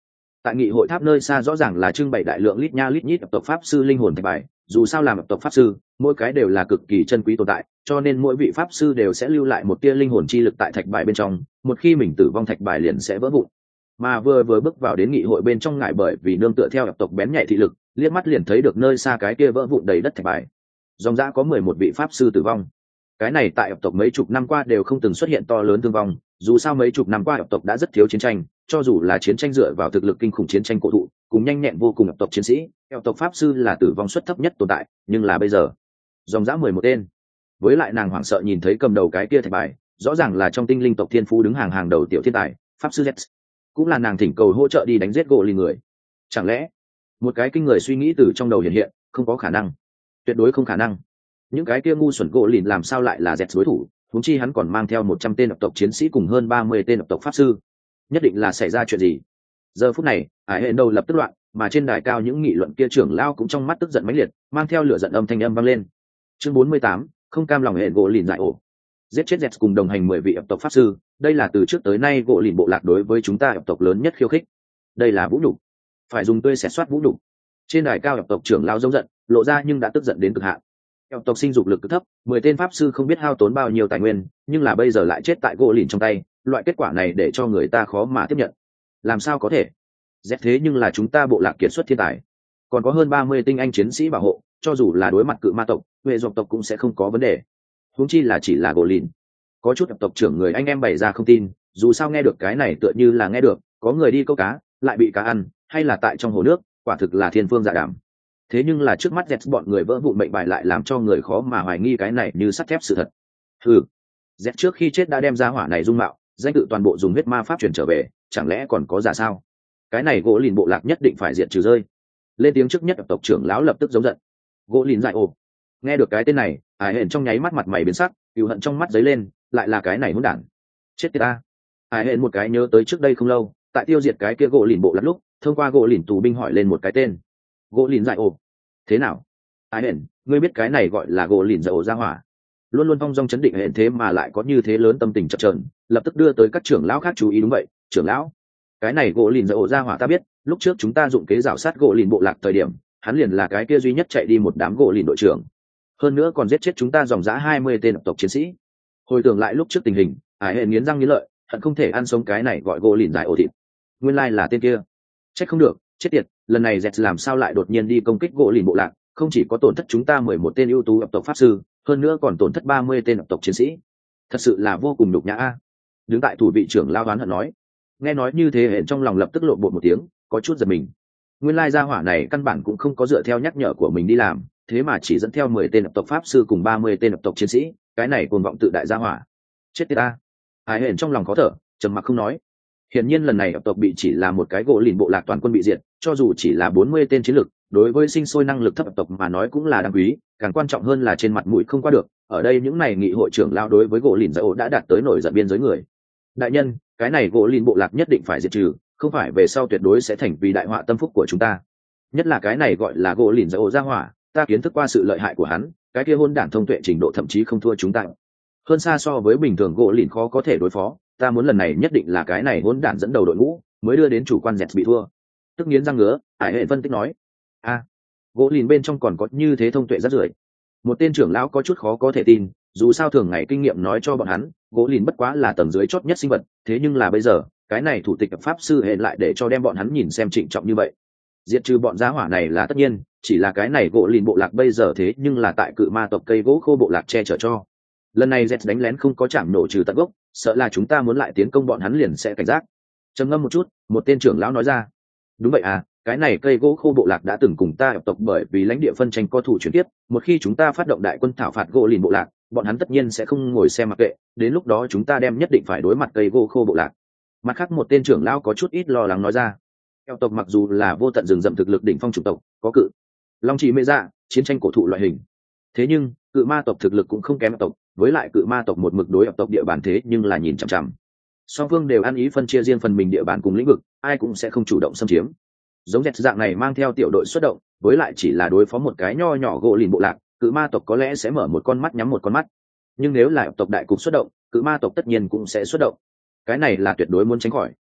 Tại nghị hội tháp nơi xa rõ ràng là trưng bày đại lượng lít nha lít nhít tộc pháp sư linh hồn thạch bài, dù sao làm tộc pháp sư mỗi cái đều là cực kỳ chân quý tồn tại, cho nên mỗi vị pháp sư đều sẽ lưu lại một tia linh hồn chi lực tại thạch bài bên trong, một khi mình tử vong thạch bài liền sẽ vỡ vụn. Mà vừa bước vào đến nghị hội bên trong ngại bởi vì nương tựa theo tộc bén nhạy thị lực, liếc mắt liền thấy được nơi xa cái kia vỡ vụn đầy đất thạch bài. Dòng dã có 11 vị pháp sư tử vong. Cái này tại tộc mấy chục năm qua đều không từng xuất hiện to lớn thương vong, dù sao mấy chục năm qua tộc đã rất thiếu chiến tranh, cho dù là chiến tranh dựa vào thực lực kinh khủng chiến tranh cổ thụ, cùng nhanh nhẹn vô cùng tộc chiến sĩ, tộc pháp sư là tử vong suất thấp nhất tồn tại, nhưng là bây giờ, dòng dã 11 tên. Với lại nàng hoảng sợ nhìn thấy cầm đầu cái kia thạch bài, rõ ràng là trong tinh linh tộc thiên phú đứng hàng đầu tiểu thiên tài, pháp sư Z. Cũng là nàng thỉnh cầu hỗ trợ đi đánh giết gỗ lì người. Chẳng lẽ, một cái kinh người suy nghĩ từ trong đầu hiện hiện, không có khả năng, tuyệt đối không khả năng. Những cái kia ngu xuẩn gỗ lìn làm sao lại là Z đối thủ, huống chi hắn còn mang theo 100 tên tộc chiến sĩ cùng hơn 30 tên tộc pháp sư, nhất định là xảy ra chuyện gì. Giờ phút này, Hải Hệ đầu lập tức loạn, mà trên đài cao những nghị luận kia trưởng lao cũng trong mắt tức giận mãnh liệt, mang theo lửa giận âm thanh âm vang lên. Chương 48, không cam lòng hệ gỗ lìn dại ổ. Giết chết Z cùng đồng hành 10 vị tộc pháp sư, đây là từ trước tới nay gỗ lìn bộ lạc đối với chúng ta tộc lớn nhất khiêu khích. Đây là vũ nhục, phải dùng tươi xẻ soát vũ nhục. Trên đài cao tộc trưởng lao giống giận, lộ ra nhưng đã tức giận đến cực hạn. Tộc sinh dục lực cực thấp, 10 tên pháp sư không biết hao tốn bao nhiêu tài nguyên, nhưng là bây giờ lại chết tại gỗ lìn trong tay, loại kết quả này để cho người ta khó mà tiếp nhận. Làm sao có thể? Z thế nhưng là chúng ta bộ lạc kiệt xuất thiên tài, còn có hơn 30 tinh anh chiến sĩ bảo hộ, cho dù là đối mặt cự ma tộc, huệ dọc tộc cũng sẽ không có vấn đề. Huống chi là chỉ là gỗ lìn. Có chút tộc trưởng người anh em bày ra không tin, dù sao nghe được cái này tựa như là nghe được có người đi câu cá lại bị cá ăn, hay là tại trong hồ nước, quả thực là thiên phương dạ đảm. Thế nhưng là trước mắt Z bọn người vỡ vụn mệnh bài lại làm cho người khó mà hoài nghi cái này như sắt thép sự thật. Z trước khi chết đã đem ra hỏa này dung mạo, danh tự toàn bộ dùng huyết ma pháp truyền trở về, chẳng lẽ còn có giả sao? Cái này gỗ lìn bộ lạc nhất định phải diệt trừ rơi. Lên tiếng trước nhất tộc trưởng lão lập tức giống giận. Gỗ lìn dại ồ. Nghe được cái tên này, Hải Hển trong nháy mắt mặt mày biến sắc, cừu hận trong mắt giấy lên, lại là cái này hỗn đản. Chết tiệt ta. Hải Hển một cái nhớ tới trước đây không lâu, tại tiêu diệt cái kia gỗ lìn bộ lạc lúc, thông qua gỗ lìn tù binh hỏi lên một cái tên. Gỗ lìn dại ồ. Thế nào? Hải Hển, ngươi biết cái này gọi là gỗ lìn dại ồ ra hỏa? Luôn luôn phong dong chấn định Hển thế mà lại có như thế lớn tâm tình chập chờn, lập tức đưa tới các trưởng lão khác chú ý. Đúng vậy, trưởng lão, cái này gỗ lìn dại ồ ra hỏa ta biết, lúc trước chúng ta dụng kế rào sát gỗ lìn bộ lạc thời điểm, hắn liền là cái kia duy nhất chạy đi một đám gỗ lìn đội trưởng, hơn nữa còn giết chết chúng ta dòng dã 20 tên tộc chiến sĩ. Hồi tưởng lại lúc trước tình hình, Hải Hển nghiến răng nghiến lợi, hận không thể ăn sống cái này gọi gỗ lìn dại ồ thịt. Nguyên lai là tên kia. Trách không được, chết tiệt, lần này Z làm sao lại đột nhiên đi công kích gỗ lìn bộ lạc, không chỉ có tổn thất chúng ta 11 tên ưu tú tộc pháp sư, hơn nữa còn tổn thất 30 tên tộc chiến sĩ. Thật sự là vô cùng nhục nhã a. Đứng tại thủ vị trưởng lao đoán hận nói. Nghe nói như thế Hển trong lòng lập tức lộn bột một tiếng, có chút giật mình. Nguyên lai gia hỏa này căn bản cũng không có dựa theo nhắc nhở của mình đi làm, thế mà chỉ dẫn theo 10 tên tộc pháp sư cùng 30 tên tộc chiến sĩ, cái này cuồng vọng tự đại gia hỏa. Chết tiệt ta. Hải Hển trong lòng khó thở, trầm mặc không nói. Hiển nhiên lần này tộc bị chỉ là một cái gỗ lìn bộ lạc toàn quân bị diệt, cho dù chỉ là 40 tên chiến lực, đối với sinh sôi năng lực thấp tộc mà nói cũng là đáng quý, càng quan trọng hơn là trên mặt mũi không qua được. Ở đây những này nghị hội trưởng lao đối với gỗ lìn dại ổ đã đạt tới nổi giận biên giới người. Đại nhân, cái này gỗ lìn bộ lạc nhất định phải diệt trừ, không phải về sau tuyệt đối sẽ thành vì đại họa tâm phúc của chúng ta. Nhất là cái này gọi là gỗ lìn dại ổ ra hỏa, ta kiến thức qua sự lợi hại của hắn, cái kia hôn đản thông tuệ trình độ thậm chí không thua chúng ta, hơn xa so với bình thường gỗ lìn khó có thể đối phó. Ta muốn lần này nhất định là cái này hôn đản dẫn đầu đội ngũ mới đưa đến chủ quan dẹt bị thua. Tức nghiến răng ngứa, Hải Hệ phân tích nói. Gỗ lìn bên trong còn có như thế thông tuệ rất rưởi. Một tên trưởng lão có chút khó có thể tin, dù sao thường ngày kinh nghiệm nói cho bọn hắn, gỗ lìn bất quá là tầng dưới chót nhất sinh vật, thế nhưng là bây giờ cái này thủ tịch pháp sư Hệ lại để cho đem bọn hắn nhìn xem trịnh trọng như vậy. Diệt trừ bọn giá hỏa này là tất nhiên, chỉ là cái này gỗ lìn bộ lạc bây giờ thế nhưng là tại cự ma tộc cây gỗ khô bộ lạc che chở cho. Lần này Z đánh lén không có chạm nổ trừ tận gốc, sợ là chúng ta muốn lại tiến công bọn hắn liền sẽ cảnh giác. Trầm ngâm một chút, một tên trưởng lão nói ra. Đúng vậy à, cái này cây gỗ khô bộ lạc đã từng cùng ta tộc bởi vì lãnh địa phân tranh có thủ chuyển tiếp, một khi chúng ta phát động đại quân thảo phạt gỗ lìn bộ lạc, bọn hắn tất nhiên sẽ không ngồi xem mặc kệ, đến lúc đó chúng ta đem nhất định phải đối mặt cây gỗ khô bộ lạc. Mặt khác một tên trưởng lão có chút ít lo lắng nói ra. Eo tộc mặc dù là vô tận rừng rậm thực lực đỉnh phong chủng tộc, có cự long chỉ mê dạ, chiến tranh cổ thụ loại hình, thế nhưng cự ma tộc thực lực cũng không kém eo tộc, với lại cự ma tộc một mực đối eo tộc địa bàn thế nhưng là nhìn chằm chằm. Song phương đều ăn ý phân chia riêng phần mình địa bàn cùng lĩnh vực, ai cũng sẽ không chủ động xâm chiếm. Giống dẹt dạng này mang theo tiểu đội xuất động, với lại chỉ là đối phó một cái nho nhỏ gỗ lìn bộ lạc, cự ma tộc có lẽ sẽ mở một con mắt nhắm một con mắt, nhưng nếu là tộc đại cục xuất động, cự ma tộc tất nhiên cũng sẽ xuất động. Cái này là tuyệt đối muốn tránh khỏi.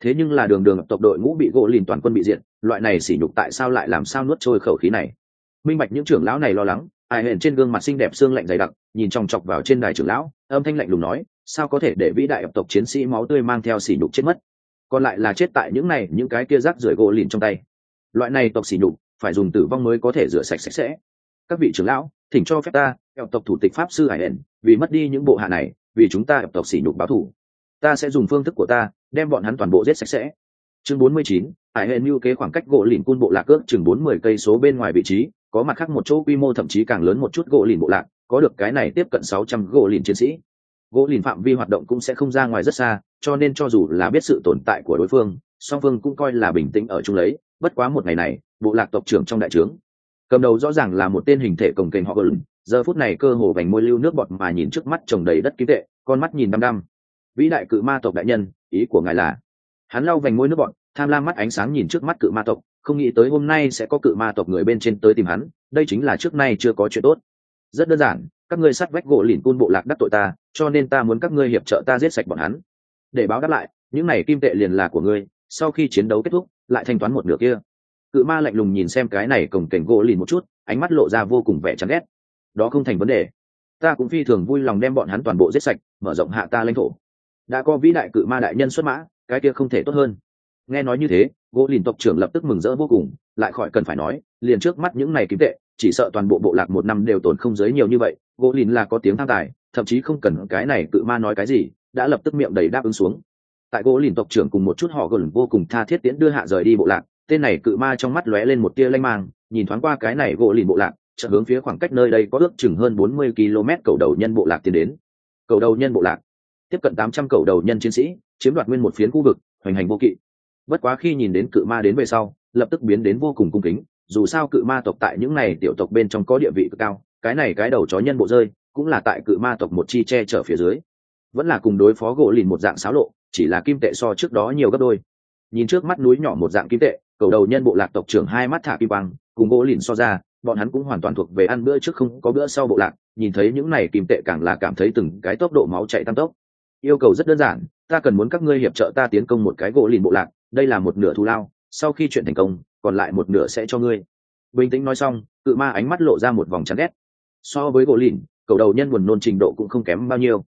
Thế nhưng là đường đường tộc đội ngũ bị gỗ lìn toàn quân bị diệt, loại này sỉ nhục tại sao lại làm sao nuốt trôi khẩu khí này? Minh bạch những trưởng lão này lo lắng, ai hẹn trên gương mặt xinh đẹp xương lạnh dày đặc, nhìn chòng chọc vào trên đài trưởng lão, âm thanh lạnh lùng nói, sao có thể để vĩ đại tộc chiến sĩ máu tươi mang theo sỉ nhục chết mất, còn lại là chết tại những cái kia rác rưởi gỗ lìn trong tay. Loại này tộc sỉ nhục phải dùng tử vong mới có thể rửa sạch sạch sẽ. Các vị trưởng lão, thỉnh cho phép ta, tộc thủ tịch pháp sư hải hẹn, vì mất đi những bộ hạ này, vì chúng ta tộc sỉ nhục báo thù, ta sẽ dùng phương thức của ta đem bọn hắn toàn bộ giết sạch sẽ. Chương 49, hải hẹn mưu kế khoảng cách gỗ lìn cun bộ lạc cước chừng 40 cây số bên ngoài vị trí, có mặt khác một chỗ quy mô thậm chí càng lớn một chút gỗ lìn bộ lạc, có được cái này tiếp cận 600 gỗ lìn chiến sĩ. Gỗ lìn phạm vi hoạt động cũng sẽ không ra ngoài rất xa, cho nên cho dù là biết sự tồn tại của đối phương, song phương cũng coi là bình tĩnh ở chung lấy. Bất quá một ngày này, bộ lạc tộc trưởng trong đại trướng, cầm đầu rõ ràng là một tên hình thể cồng kềnh họ gừng, giờ phút này cơ hồ vành môi lưu nước bọt mà nhìn trước mắt trồng đầy đất kim tệ, con mắt nhìn đăm đăm. Vĩ đại cự ma tộc đại nhân, ý của ngài là? Hắn lau vành môi nước bọt, tham lam mắt ánh sáng nhìn trước mắt cự ma tộc, không nghĩ tới hôm nay sẽ có cự ma tộc người bên trên tới tìm hắn, đây chính là trước nay chưa có chuyện tốt. Rất đơn giản, các ngươi sát vách gỗ lìn cun bộ lạc đắc tội ta, cho nên ta muốn các ngươi hiệp trợ ta giết sạch bọn hắn. Để báo đáp lại, những này kim tệ liền là của ngươi, sau khi chiến đấu kết thúc, lại thanh toán một nửa kia. Cự ma lạnh lùng nhìn xem cái này cồng kềnh gỗ lìn một chút, ánh mắt lộ ra vô cùng vẻ chán ghét. Đó không thành vấn đề, ta cũng phi thường vui lòng đem bọn hắn toàn bộ giết sạch, mở rộng hạ ta lãnh thổ. Đã có vĩ đại cự ma đại nhân xuất mã, cái kia không thể tốt hơn. Nghe nói như thế, gỗ lìn tộc trưởng lập tức mừng rỡ vô cùng, lại khỏi cần phải nói, liền trước mắt những này kim tệ, chỉ sợ toàn bộ bộ lạc một năm đều tổn không giới nhiều như vậy. Gỗ lìn là có tiếng tham tài, thậm chí không cần cái này cự ma nói cái gì, đã lập tức miệng đầy đáp ứng xuống. Tại gỗ lìn tộc trưởng cùng một chút họ gần vô cùng tha thiết tiễn đưa hạ rời đi bộ lạc, tên này cự ma trong mắt lóe lên một tia lanh mang, nhìn thoáng qua cái này gỗ lìn bộ lạc, chợt hướng phía khoảng cách nơi đây có ước chừng hơn 40 km cầu đầu nhân bộ lạc tiến đến. Cầu đầu nhân bộ lạc tiếp cận 800 cầu đầu nhân chiến sĩ, chiếm đoạt nguyên một phiến khu vực, hoành hành vô kỵ. Bất quá khi nhìn đến cự ma đến về sau, lập tức biến đến vô cùng cung kính, dù sao cự ma tộc tại những này tiểu tộc bên trong có địa vị cực cao, cái này cái đầu chó nhân bộ rơi cũng là tại cự ma tộc một chi che chở phía dưới, vẫn là cùng đối phó gỗ lìn một dạng xáo lộ, chỉ là kim tệ so trước đó nhiều gấp đôi. Nhìn trước mắt núi nhỏ một dạng kim tệ, cầu đầu nhân bộ lạc tộc trưởng hai mắt thả kim quang, cùng gỗ lìn so ra, bọn hắn cũng hoàn toàn thuộc về ăn bữa trước không có bữa sau bộ lạc, nhìn thấy những này kim tệ càng là cảm thấy từng cái tốc độ máu chạy tăng tốc. Yêu cầu rất đơn giản, ta cần muốn các ngươi hiệp trợ ta tiến công một cái gỗ lìn bộ lạc, đây là một nửa thù lao, sau khi chuyện thành công, còn lại một nửa sẽ cho ngươi. Bình tĩnh nói xong, cự ma ánh mắt lộ ra một vòng chán ghét. So với gỗ lìn, cầu đầu nhân buồn nôn trình độ cũng không kém bao nhiêu.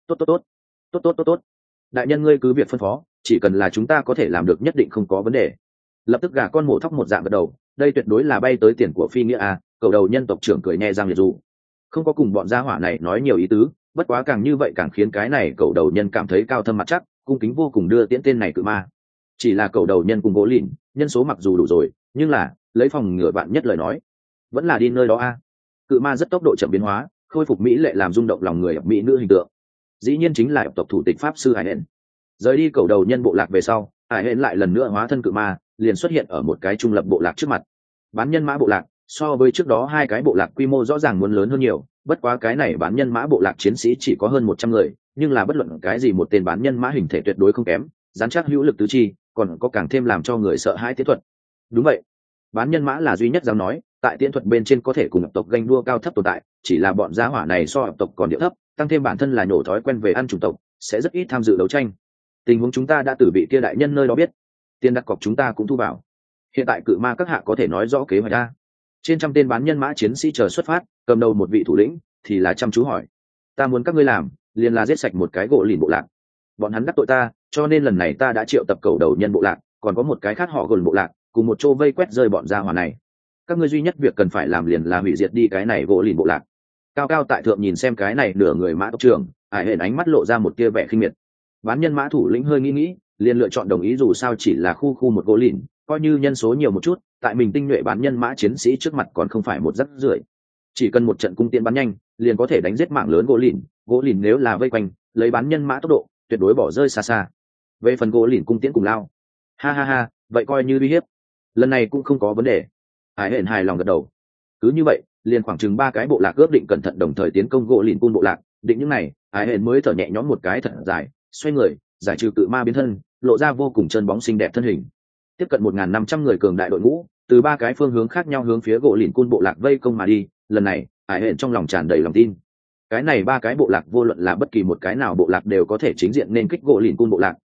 Tốt. Đại nhân ngươi cứ việc phân phó, chỉ cần là chúng ta có thể làm được nhất định không có vấn đề. Lập tức gà con mổ thóc một dạng gật đầu, đây tuyệt đối là bay tới tiền của phi nghĩa à. Cầu đầu nhân tộc trưởng cười nhẹ răng liệt dù, không có cùng bọn gia hỏa này nói nhiều ý tứ, bất quá càng như vậy càng khiến cái này cầu đầu nhân cảm thấy cao thâm mặt chắc, cung kính vô cùng đưa tiễn tên này cự ma. Chỉ là cầu đầu nhân cùng gỗ lìn, nhân số mặc dù đủ rồi, nhưng là lấy phòng ngừa bạn nhất lời nói, vẫn là đi nơi đó a. Cự ma rất tốc độ chậm biến hóa, khôi phục mỹ lệ làm rung động lòng người mỹ nữ hình tượng, dĩ nhiên chính là tộc thủ tịch pháp sư hải hẹn. Rời đi cầu đầu nhân bộ lạc về sau, hải hẹn lại lần nữa hóa thân cự ma, liền xuất hiện ở một cái trung lập bộ lạc trước mặt. Bán nhân mã bộ lạc so với trước đó hai cái bộ lạc quy mô rõ ràng muốn lớn hơn nhiều, bất quá cái này bán nhân mã bộ lạc chiến sĩ chỉ có hơn 100 người, nhưng là bất luận cái gì một tên bán nhân mã hình thể tuyệt đối không kém, dán chắc hữu lực tứ chi, còn có càng thêm làm cho người sợ hãi tiến thuật. Đúng vậy, bán nhân mã là duy nhất dám nói tại tiến thuật bên trên có thể cùng tộc ganh đua cao thấp tồn tại, chỉ là bọn gia hỏa này so tộc còn địa thấp, tăng thêm bản thân là nhổ thói quen về ăn chủng tộc, sẽ rất ít tham dự đấu tranh. Tình huống chúng ta đã từ vị kia đại nhân nơi đó biết, tiền đặt cọc chúng ta cũng thu vào, hiện tại cự ma các hạ có thể nói rõ kế hoạch ra. Trên trăm tên bán nhân mã chiến sĩ chờ xuất phát, cầm đầu một vị thủ lĩnh thì là chăm chú hỏi, ta muốn các ngươi làm liền là giết sạch một cái gỗ lìn bộ lạc, bọn hắn đắc tội ta, cho nên lần này ta đã triệu tập cầu đầu nhân bộ lạc, còn có một cái khác họ gồm bộ lạc, cùng một chỗ vây quét rơi bọn gia hỏa này. Các ngươi duy nhất việc cần phải làm liền là hủy diệt đi cái này gỗ lìn bộ lạc. Cao cao tại thượng nhìn xem cái này nửa người mã tộc trưởng, hải hển ánh mắt lộ ra một tia vẻ khinh miệt. Bán nhân mã thủ lĩnh hơi nghĩ, liền lựa chọn đồng ý, dù sao chỉ là khu một gỗ lìn, coi như nhân số nhiều một chút, tại mình tinh nhuệ bán nhân mã chiến sĩ trước mặt còn không phải một rắc rưởi. Chỉ cần một trận cung tiễn bắn nhanh, liền có thể đánh giết mạng lớn gỗ lìn nếu là vây quanh, lấy bán nhân mã tốc độ, tuyệt đối bỏ rơi xa xa. Về phần gỗ lìn cung tiễn cùng lao, ha, vậy coi như uy hiếp, lần này cũng không có vấn đề. Hải hển hài lòng gật đầu. Cứ như vậy, liền khoảng chừng 3 cái bộ lạc ước định cẩn thận đồng thời tiến công gỗ lìn cun bộ lạc, định những này, Hải hển mới thở nhẹ nhõm một cái thật dài, xoay người, giải trừ cự ma biến thân, lộ ra vô cùng chân bóng xinh đẹp thân hình. Tiếp cận 1.500 người cường đại đội ngũ, từ 3 cái phương hướng khác nhau hướng phía gỗ lìn cun bộ lạc vây công mà đi. Lần này, Hải hển trong lòng tràn đầy lòng tin. Cái này 3 cái bộ lạc vô luận là bất kỳ một cái nào bộ lạc đều có thể chính diện nên kích gỗ lìn cun bộ lạc,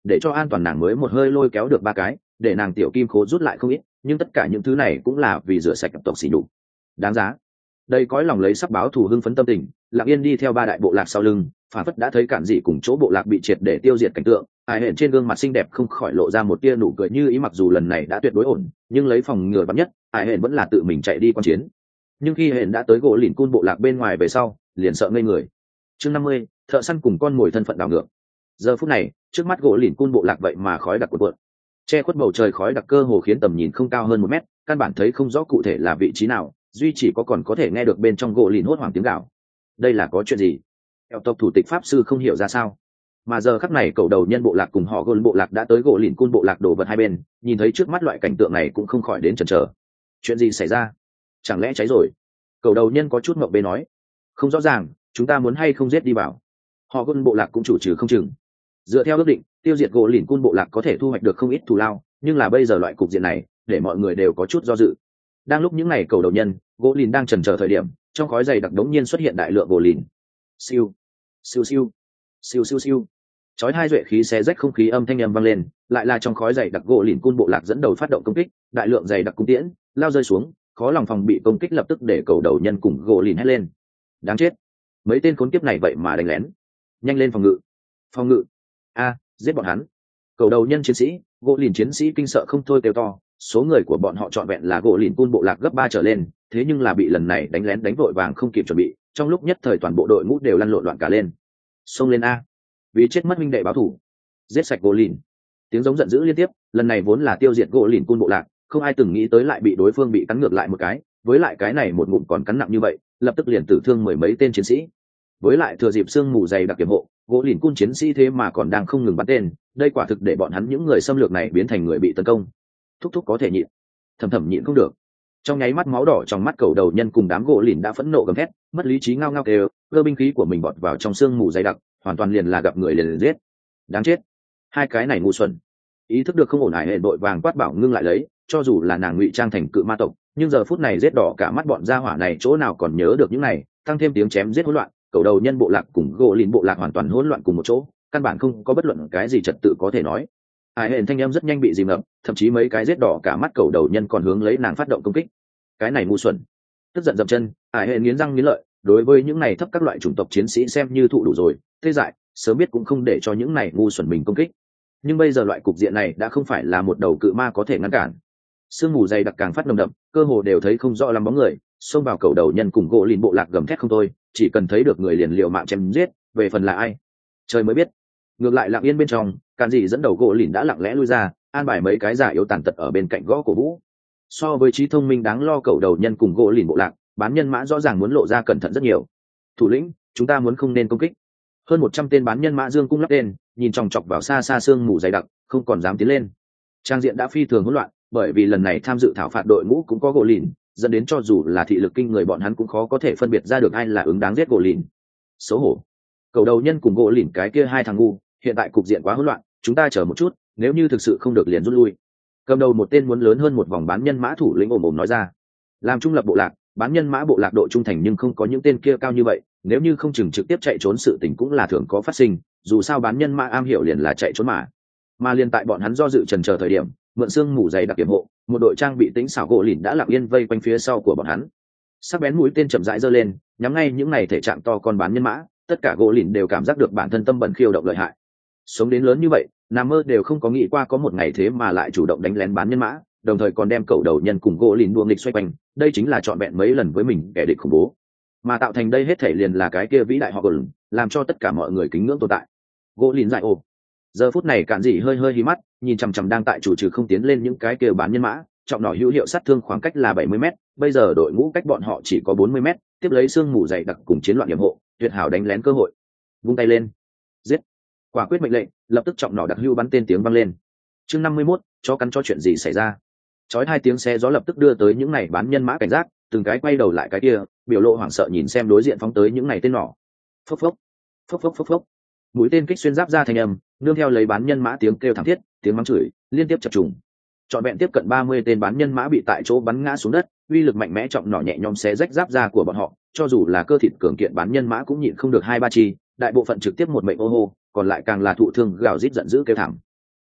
để cho an toàn nàng mới một hơi lôi kéo được 3 cái, để nàng tiểu kim khố rút lại không ít, nhưng tất cả những thứ này cũng là vì rửa sạch tộc xỉ nhục. Đáng giá. Đây cõi lòng lấy sắp báo thù hưng phấn tâm tình, Lặng Yên đi theo 3 đại bộ lạc sau lưng, phản phất đã thấy Cản Dị cùng chỗ bộ lạc bị triệt để tiêu diệt cảnh tượng, Ai Hển trên gương mặt xinh đẹp không khỏi lộ ra một tia nụ cười như ý, mặc dù lần này đã tuyệt đối ổn, nhưng lấy phòng ngừa vắn nhất, Ai Hển vẫn là tự mình chạy đi quan chiến. Nhưng khi Hển đã tới gỗ lìn cun bộ lạc bên ngoài về sau, liền sợ ngây người. Chương 50, thợ săn cùng con mồi thân phận đảo ngược. Giờ phút này, trước mắt gỗ lìn cun bộ lạc vậy mà khói đặc cuộn, che khuất bầu trời khói đặc cơ hồ khiến tầm nhìn không cao hơn 1 mét, căn bản thấy không rõ cụ thể là vị trí nào, duy chỉ có còn có thể nghe được bên trong gỗ lìn hốt hoảng tiếng gào. Đây là có chuyện gì? Eo tộc thủ tịch pháp sư không hiểu ra sao. Mà giờ khắc này cầu đầu nhân bộ lạc cùng họ gôn bộ lạc đã tới gỗ lìn cun bộ lạc đổ vật hai bên, nhìn thấy trước mắt loại cảnh tượng này cũng không khỏi đến chần chờ. Chuyện gì xảy ra? Chẳng lẽ cháy rồi? Cầu đầu nhân có chút ngậm bê nói. Không rõ ràng, chúng ta muốn hay không giết đi vào. Họ gôn bộ lạc cũng chủ trừ không chừng. Dựa theo ước định, tiêu diệt gỗ lìn cun bộ lạc có thể thu hoạch được không ít thù lao, nhưng là bây giờ loại cục diện này, để mọi người đều có chút do dự. Đang lúc những ngày cầu đầu nhân, gỗ lìn đang chần chờ thời điểm, trong khói dày đặc đống nhiên xuất hiện đại lượng gỗ lìn. Siêu, siêu siêu, siêu siêu siêu. Chói hai duệ khí xé rách không khí âm thanh âm vang lên, lại là trong khói dày đặc gỗ lìn cun bộ lạc dẫn đầu phát động công kích, đại lượng dày đặc cung tiễn lao rơi xuống, khó lòng phòng bị công kích lập tức để cầu đầu nhân cùng gỗ lìn hét lên. Đáng chết, mấy tên khốn kiếp này vậy mà đánh lén. Nhanh lên phòng ngự, phòng ngự. A, giết bọn hắn. Cầu đầu nhân chiến sĩ, gỗ lìn chiến sĩ kinh sợ không thôi kêu to, số người của bọn họ trọn vẹn là gỗ lìn cun bộ lạc gấp 3 trở lên, thế nhưng là bị lần này đánh lén đánh vội vàng không kịp chuẩn bị, trong lúc nhất thời toàn bộ đội ngũ đều lăn lộn loạn cả lên. Xông lên a, vì chết mất minh đệ báo thủ, giết sạch gỗ lìn. Tiếng giống giận dữ liên tiếp, lần này vốn là tiêu diệt gỗ lìn cun bộ lạc, không ai từng nghĩ tới lại bị đối phương bị cắn ngược lại một cái, với lại cái này một ngụm còn cắn nặng như vậy, lập tức liền tử thương 10 mấy tên chiến sĩ. Với lại thừa dịp sương mù dày đặc kiểm hộ, gỗ lìn cun chiến sĩ thế mà còn đang không ngừng bắn tên, đây quả thực để bọn hắn những người xâm lược này biến thành người bị tấn công. Thúc thúc có thể nhịn, thầm thầm nhịn không được. Trong nháy mắt máu đỏ trong mắt cầu đầu nhân cùng đám gỗ lìn đã phẫn nộ gầm thét, mất lý trí ngao ngao kêu, cơ binh khí của mình bọt vào trong sương mù dày đặc, hoàn toàn liền là gặp người liền giết. Đáng chết, hai cái này ngu xuẩn. Ý thức được không ổn, Hải Hệ đội vàng quát bảo ngưng lại lấy, cho dù là nàng ngụy trang thành cự ma tộc, nhưng giờ phút này giết đỏ cả mắt bọn gia hỏa này chỗ nào còn nhớ được những này, tăng thêm tiếng chém giết hỗn loạn, cầu đầu nhân bộ lạc cùng gỗ lìn bộ lạc hoàn toàn hỗn loạn cùng một chỗ, căn bản không có bất luận cái gì trật tự có thể nói. Hải Hệ thanh em rất nhanh bị dìm ngập, thậm chí mấy cái giết đỏ cả mắt cầu đầu nhân còn hướng lấy nàng phát động công kích. Cái này ngu xuẩn. Tức giận dậm chân, Hải Hệ nghiến răng nghiến lợi, đối với những này thấp các loại chủng tộc chiến sĩ xem như thụ đủ rồi, thế dại, sớm biết cũng không để cho những này ngu xuẩn mình công kích. Nhưng bây giờ loại cục diện này đã không phải là một đầu cự ma có thể ngăn cản. Sương mù dày đặc càng phát nồng đậm, cơ hồ đều thấy không rõ lắm bóng người, xông vào cầu đầu nhân cùng gỗ lìn bộ lạc gầm thét không thôi, chỉ cần thấy được người liền liều mạng chém giết, về phần là ai, trời mới biết. Ngược lại Lặng Yên bên trong, Càn Dị dẫn đầu gỗ lìn đã lặng lẽ lui ra, an bài mấy cái giả yếu tàn tật ở bên cạnh gõ cổ vũ. So với trí thông minh đáng lo cầu đầu nhân cùng gỗ lìn bộ lạc, bán nhân mã rõ ràng muốn lộ ra cẩn thận rất nhiều. Thủ lĩnh, chúng ta muốn không nên công kích. Hơn 100 tên bán nhân mã dương cung lắp tên, nhìn chòng chọc vào xa xa sương mù dày đặc, không còn dám tiến lên. Trang diện đã phi thường hỗn loạn, bởi vì lần này tham dự thảo phạt đội ngũ cũng có gỗ lìn, dẫn đến cho dù là thị lực kinh người bọn hắn cũng khó có thể phân biệt ra được ai là ứng đáng giết gỗ lìn. Xấu hổ. Cầu đầu nhân cùng gỗ lìn cái kia hai thằng ngu, hiện tại cục diện quá hỗn loạn, chúng ta chờ một chút, nếu như thực sự không được liền rút lui. Cầm đầu một tên muốn lớn hơn một vòng bán nhân mã thủ lĩnh ồm ồm nói ra. Làm trung lập bộ lạc, bán nhân mã bộ lạc độ trung thành nhưng không có những tên kia cao như vậy, nếu như không chừng trực tiếp chạy trốn sự tình cũng là thường có phát sinh, dù sao bán nhân mã am hiểu liền là chạy trốn mà liền tại bọn hắn do dự chần chờ thời điểm, mượn sương mù dày đặc kiểm hộ, một đội trang bị tính xảo gỗ lìn đã lặng yên vây quanh phía sau của bọn hắn. Sắc bén mũi tên chậm rãi giơ lên, nhắm ngay những này thể trạng to con bán nhân mã, tất cả gỗ lìn đều cảm giác được bản thân tâm bẩn khiêu động lợi hại. Sống đến lớn như vậy, nằm mơ đều không có nghĩ qua có một ngày thế mà lại chủ động đánh lén bán nhân mã, đồng thời còn đem cầu đầu nhân cùng gỗ lìn đua nghịch xoay quanh, đây chính là trọn vẹn mấy lần với mình kẻ địch khủng bố. Mà tạo thành đây hết thể liền là cái kia vĩ đại họ gồm, làm cho tất cả mọi người kính ngưỡng tồn tại. Gỗ lìn dại ồ. Giờ phút này Cản Dị hơi hơi hí mắt, nhìn chằm chằm đang tại chủ trừ không tiến lên những cái kia bán nhân mã, trọng nỏ hữu hiệu sát thương khoảng cách là 70 m, bây giờ đội ngũ cách bọn họ chỉ có 40 m, tiếp lấy sương mù dày đặc cùng chiến loạn nhiệm hộ, tuyệt hảo đánh lén cơ hội. Vung tay lên, giết. Quả quyết mệnh lệnh, lập tức trọng nỏ đặc hưu bắn tên tiếng vang lên. Chương 51, cho cắn cho chuyện gì xảy ra? Chói hai tiếng xe gió lập tức đưa tới những này bán nhân mã cảnh giác, từng cái quay đầu lại cái kia, biểu lộ hoảng sợ nhìn xem đối diện phóng tới những này tên nỏ. Phốc phốc, phốc phốc phốc phốc. Mũi tên kích xuyên giáp ra thành âm, nương theo lấy bán nhân mã tiếng kêu thảm thiết, tiếng mắng chửi liên tiếp chập trùng. Trọn vẹn tiếp cận 30 tên bán nhân mã bị tại chỗ bắn ngã xuống đất, uy lực mạnh mẽ trọng nỏ nhẹ nhõm xé rách giáp da của bọn họ, cho dù là cơ thịt cường kiện bán nhân mã cũng nhịn không được 2-3 chi, đại bộ phận trực tiếp một mệnh ô hô, còn lại càng là thụ thương gào rít giận dữ kêu thảm,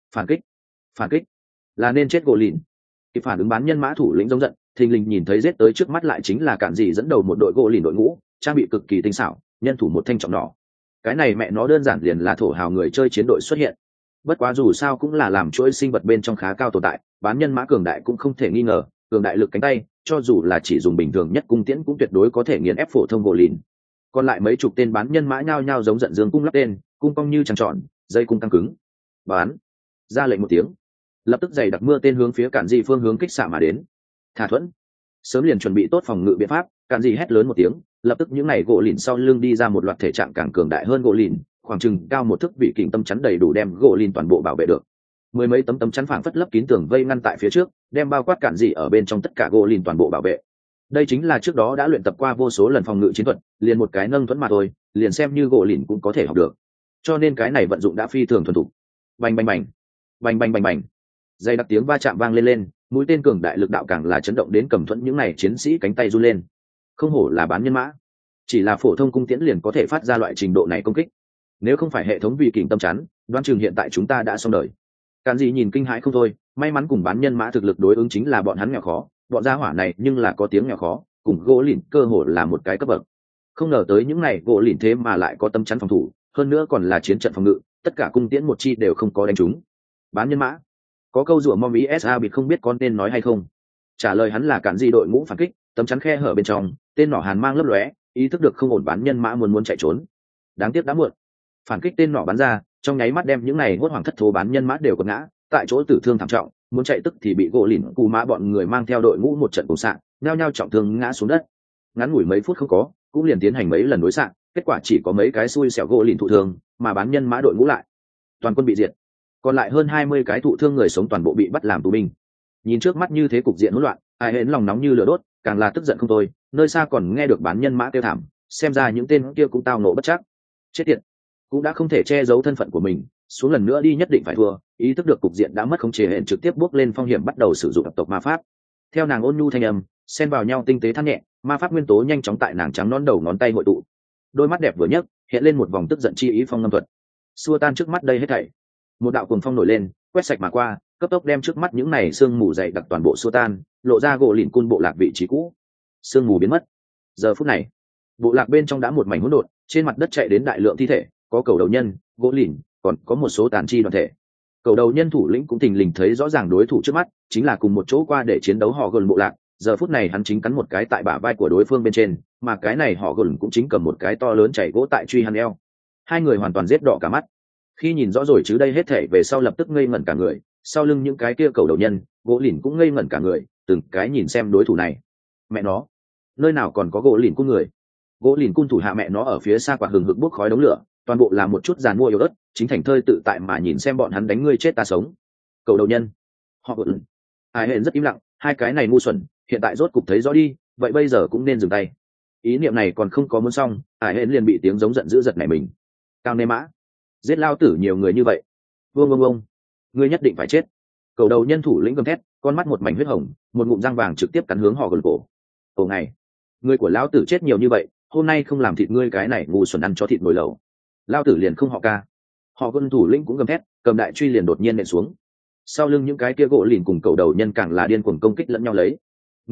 phản kích, phản kích, là nên chết gỗ lìn. Kịp phản ứng bán nhân mã thủ lĩnh giống giận, thình lình nhìn thấy giết tới trước mắt lại chính là cản dị dẫn đầu một đội gỗ lìn đội ngũ, trang bị cực kỳ tinh xảo, nhân thủ một thanh trọng nỏ. Cái này mẹ nó đơn giản liền là thổ hào người chơi chiến đội xuất hiện. Bất quá dù sao cũng là làm chuỗi sinh vật bên trong khá cao tồn tại, bán nhân mã cường đại cũng không thể nghi ngờ, cường đại lực cánh tay, cho dù là chỉ dùng bình thường nhất cung tiễn cũng tuyệt đối có thể nghiền ép phổ thông gỗ lìn. Còn lại mấy chục tên bán nhân mã nhao nhao giống giận dương cung lắp tên, cung cong như trăng tròn, dây cung căng cứng. Bán, ra lệnh một tiếng, lập tức dày đặc mưa tên hướng phía cản dị phương hướng kích xạ mà đến. Thả thuẫn, sớm liền chuẩn bị tốt phòng ngự biện pháp, cản dị hét lớn một tiếng, lập tức những này gỗ lìn sau lưng đi ra một loạt thể trạng càng cường đại hơn gỗ lìn, khoảng chừng cao một thước vị kình tâm chắn đầy đủ đem gỗ lìn toàn bộ bảo vệ được. Mười mấy tấm chắn phảng phất lấp kín tường vây ngăn tại phía trước, đem bao quát cản dị ở bên trong tất cả gỗ lìn toàn bộ bảo vệ. Đây chính là trước đó đã luyện tập qua vô số lần phòng ngự chiến thuật, liền một cái nâng thuẫn mà thôi, liền xem như gỗ lìn cũng có thể học được. Cho nên cái này vận dụng đã phi thường thuần thục. Bành bành bành, bành bành bành bành, dây đặc tiếng va chạm vang lên, mũi tên cường đại lực đạo càng là chấn động đến cầm thuẫn những này chiến sĩ cánh tay run lên. Không hổ là bán nhân mã, chỉ là phổ thông cung tiễn liền có thể phát ra loại trình độ này công kích. Nếu không phải hệ thống vị kình tâm chắn, đoán chừng hiện tại chúng ta đã xong đời. Cản dị nhìn kinh hãi không thôi, may mắn cùng bán nhân mã thực lực đối ứng chính là bọn hắn nghèo khó, bọn gia hỏa này nhưng là có tiếng nghèo khó, cùng gỗ lìn cơ hồ là một cái cấp bậc. Không ngờ tới những này gỗ lìn thế mà lại có tâm chắn phòng thủ, hơn nữa còn là chiến trận phòng ngự, tất cả cung tiễn một chi đều không có đánh trúng. Bán nhân mã, có câu rủa mom isa bịt không biết con nên nói hay không. Trả lời hắn là cản dị đội ngũ phản kích, tấm chắn khe hở bên trong, tên nỏ hàn mang lấp lóe, ý thức được không ổn bán nhân mã muốn chạy trốn. Đáng tiếc đã muộn, phản kích tên nỏ bắn ra, trong nháy mắt đem những này hốt hoảng thất thố bán nhân mã đều quật ngã, tại chỗ tử thương thảm trọng, muốn chạy tức thì bị gỗ lìn cù mã bọn người mang theo đội ngũ một trận cùng sạn, nhao nhao trọng thương ngã xuống đất. Ngắn ngủi mấy phút không có, cũng liền tiến hành mấy lần đối sạn, kết quả chỉ có mấy cái xui xẻo gỗ lìn thụ thương, mà bán nhân mã đội ngũ lại toàn quân bị diệt. Còn lại hơn 20 cái thụ thương người sống toàn bộ bị bắt làm tù binh. Nhìn trước mắt như thế cục diện hỗn loạn, ai hến lòng nóng như lửa đốt, càng là tức giận không thôi, nơi xa còn nghe được bán nhân mã kêu thảm, xem ra những tên kia cũng tao nộ bất trắc. Chết tiệt, cũng đã không thể che giấu thân phận của mình, xuống lần nữa đi nhất định phải thua. Ý thức được cục diện đã mất khống chế, hẹn trực tiếp bước lên phong hiểm bắt đầu sử dụng tập ma pháp. Theo nàng ôn nhu thanh âm xen vào nhau tinh tế than nhẹ, ma pháp nguyên tố nhanh chóng tại nàng trắng nón đầu ngón tay hội tụ, đôi mắt đẹp vừa nhấc hiện lên một vòng tức giận chi ý phong ngâm thuật, xua tan trước mắt đây hết thảy. Một đạo cuồng phong nổi lên, quét sạch mà qua, cấp tốc đem trước mắt những này sương mù dày đặc toàn bộ xua tan, lộ ra gỗ lìn cun bộ lạc vị trí cũ. Sương mù biến mất. Giờ phút này, bộ lạc bên trong đã một mảnh hỗn độn, trên mặt đất chạy đến đại lượng thi thể, có cầu đầu nhân, gỗ lìn, còn có một số tàn chi đoàn thể. Cầu đầu nhân thủ lĩnh cũng thình lình thấy rõ ràng đối thủ trước mắt chính là cùng một chỗ qua để chiến đấu họ gần bộ lạc. Giờ phút này hắn chính cắn một cái tại bả vai của đối phương bên trên, mà cái này họ gần cũng chính cầm một cái to lớn chảy gỗ tại truy hắn eo. Hai người hoàn toàn giết đỏ cả mắt. Khi nhìn rõ rồi chứ đây hết thể về sau lập tức ngây ngẩn cả người, sau lưng những cái kia cầu đầu nhân, gỗ lìn cũng ngây ngẩn cả người, từng cái nhìn xem đối thủ này. Mẹ nó, nơi nào còn có gỗ lìn cung người? Gỗ lìn cung thủ hạ mẹ nó ở phía xa quả hừng hực bốc khói đống lửa, toàn bộ là một chút giàn mua yếu ớt, chính thành thơi tự tại mà nhìn xem bọn hắn đánh ngươi chết ta sống. Cầu đầu nhân, họ gỗ lìn, ai hẹn rất im lặng, hai cái này ngu xuẩn, hiện tại rốt cục thấy rõ đi, vậy bây giờ cũng nên dừng tay. Ý niệm này còn không có muốn xong, ai hẹn liền bị tiếng giống giận dữ giật nảy mình. Cao nê mã, giết lao tử nhiều người như vậy, vương, ngươi nhất định phải chết. Cầu đầu nhân thủ lĩnh gầm thét, con mắt một mảnh huyết hồng, một ngụm răng vàng trực tiếp cắn hướng họ gần cổ. Cổ ngày, người của lão tử chết nhiều như vậy, hôm nay không làm thịt ngươi cái này ngu xuẩn ăn cho thịt nồi lẩu, lao tử liền không họ ca. Họ gần thủ lĩnh cũng gầm thét, cầm đại truy liền đột nhiên nện xuống. Sau lưng những cái kia gỗ lìn cùng cầu đầu nhân càng là điên cuồng công kích lẫn nhau lấy.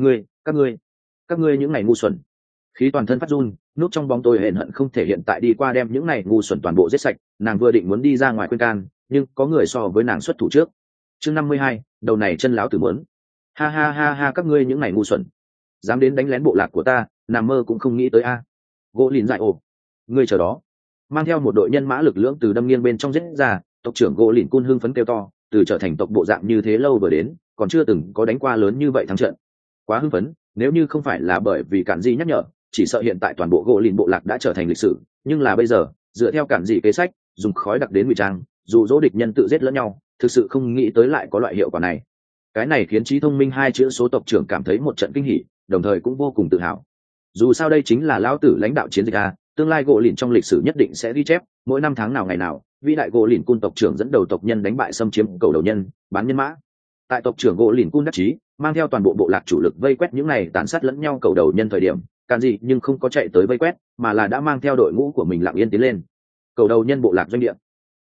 Các ngươi những này ngu xuẩn. Khí toàn thân phát run, núp trong bóng tối hẹn hận không thể hiện tại đi qua đem những này ngu xuẩn toàn bộ giết sạch. Nàng vừa định muốn đi ra ngoài khuyên can, nhưng có người so với nàng xuất thủ trước. Chương 52, đầu này chân láo tử muốn. Ha, các ngươi những này ngu xuẩn, dám đến đánh lén bộ lạc của ta, nằm mơ cũng không nghĩ tới a. Gỗ lìn dại ồ, ngươi chờ đó. Mang theo một đội nhân mã lực lưỡng từ đâm nghiêng bên trong giết ra, tộc trưởng gỗ lìn cun hưng phấn kêu to, từ trở thành tộc bộ dạng như thế lâu vừa đến, còn chưa từng có đánh qua lớn như vậy thắng trận. Quá hưng phấn, nếu như không phải là bởi vì cản dị nhắc nhở, chỉ sợ hiện tại toàn bộ gỗ lìn bộ lạc đã trở thành lịch sử. Nhưng là bây giờ, dựa theo cản dị kế sách, dùng khói đặc đến ngụy trang, dụ dỗ địch nhân tự giết lẫn nhau, thực sự không nghĩ tới lại có loại hiệu quả này. Cái này khiến trí thông minh hai chữ số tộc trưởng cảm thấy một trận kinh hỉ, đồng thời cũng vô cùng tự hào. Dù sao đây chính là lão tử lãnh đạo chiến dịch a, tương lai gỗ lìn trong lịch sử nhất định sẽ ghi chép, mỗi năm tháng nào ngày nào, vĩ đại gỗ lìn cun tộc trưởng dẫn đầu tộc nhân đánh bại xâm chiếm cầu đầu nhân, bán nhân mã. Tại tộc trưởng gỗ lìn cun đắc chí, mang theo toàn bộ bộ lạc chủ lực vây quét những này tàn sát lẫn nhau cầu đầu nhân thời điểm, càn gì nhưng không có chạy tới vây quét, mà là đã mang theo đội ngũ của mình lặng yên tiến lên. Cầu đầu nhân bộ lạc doanh địa,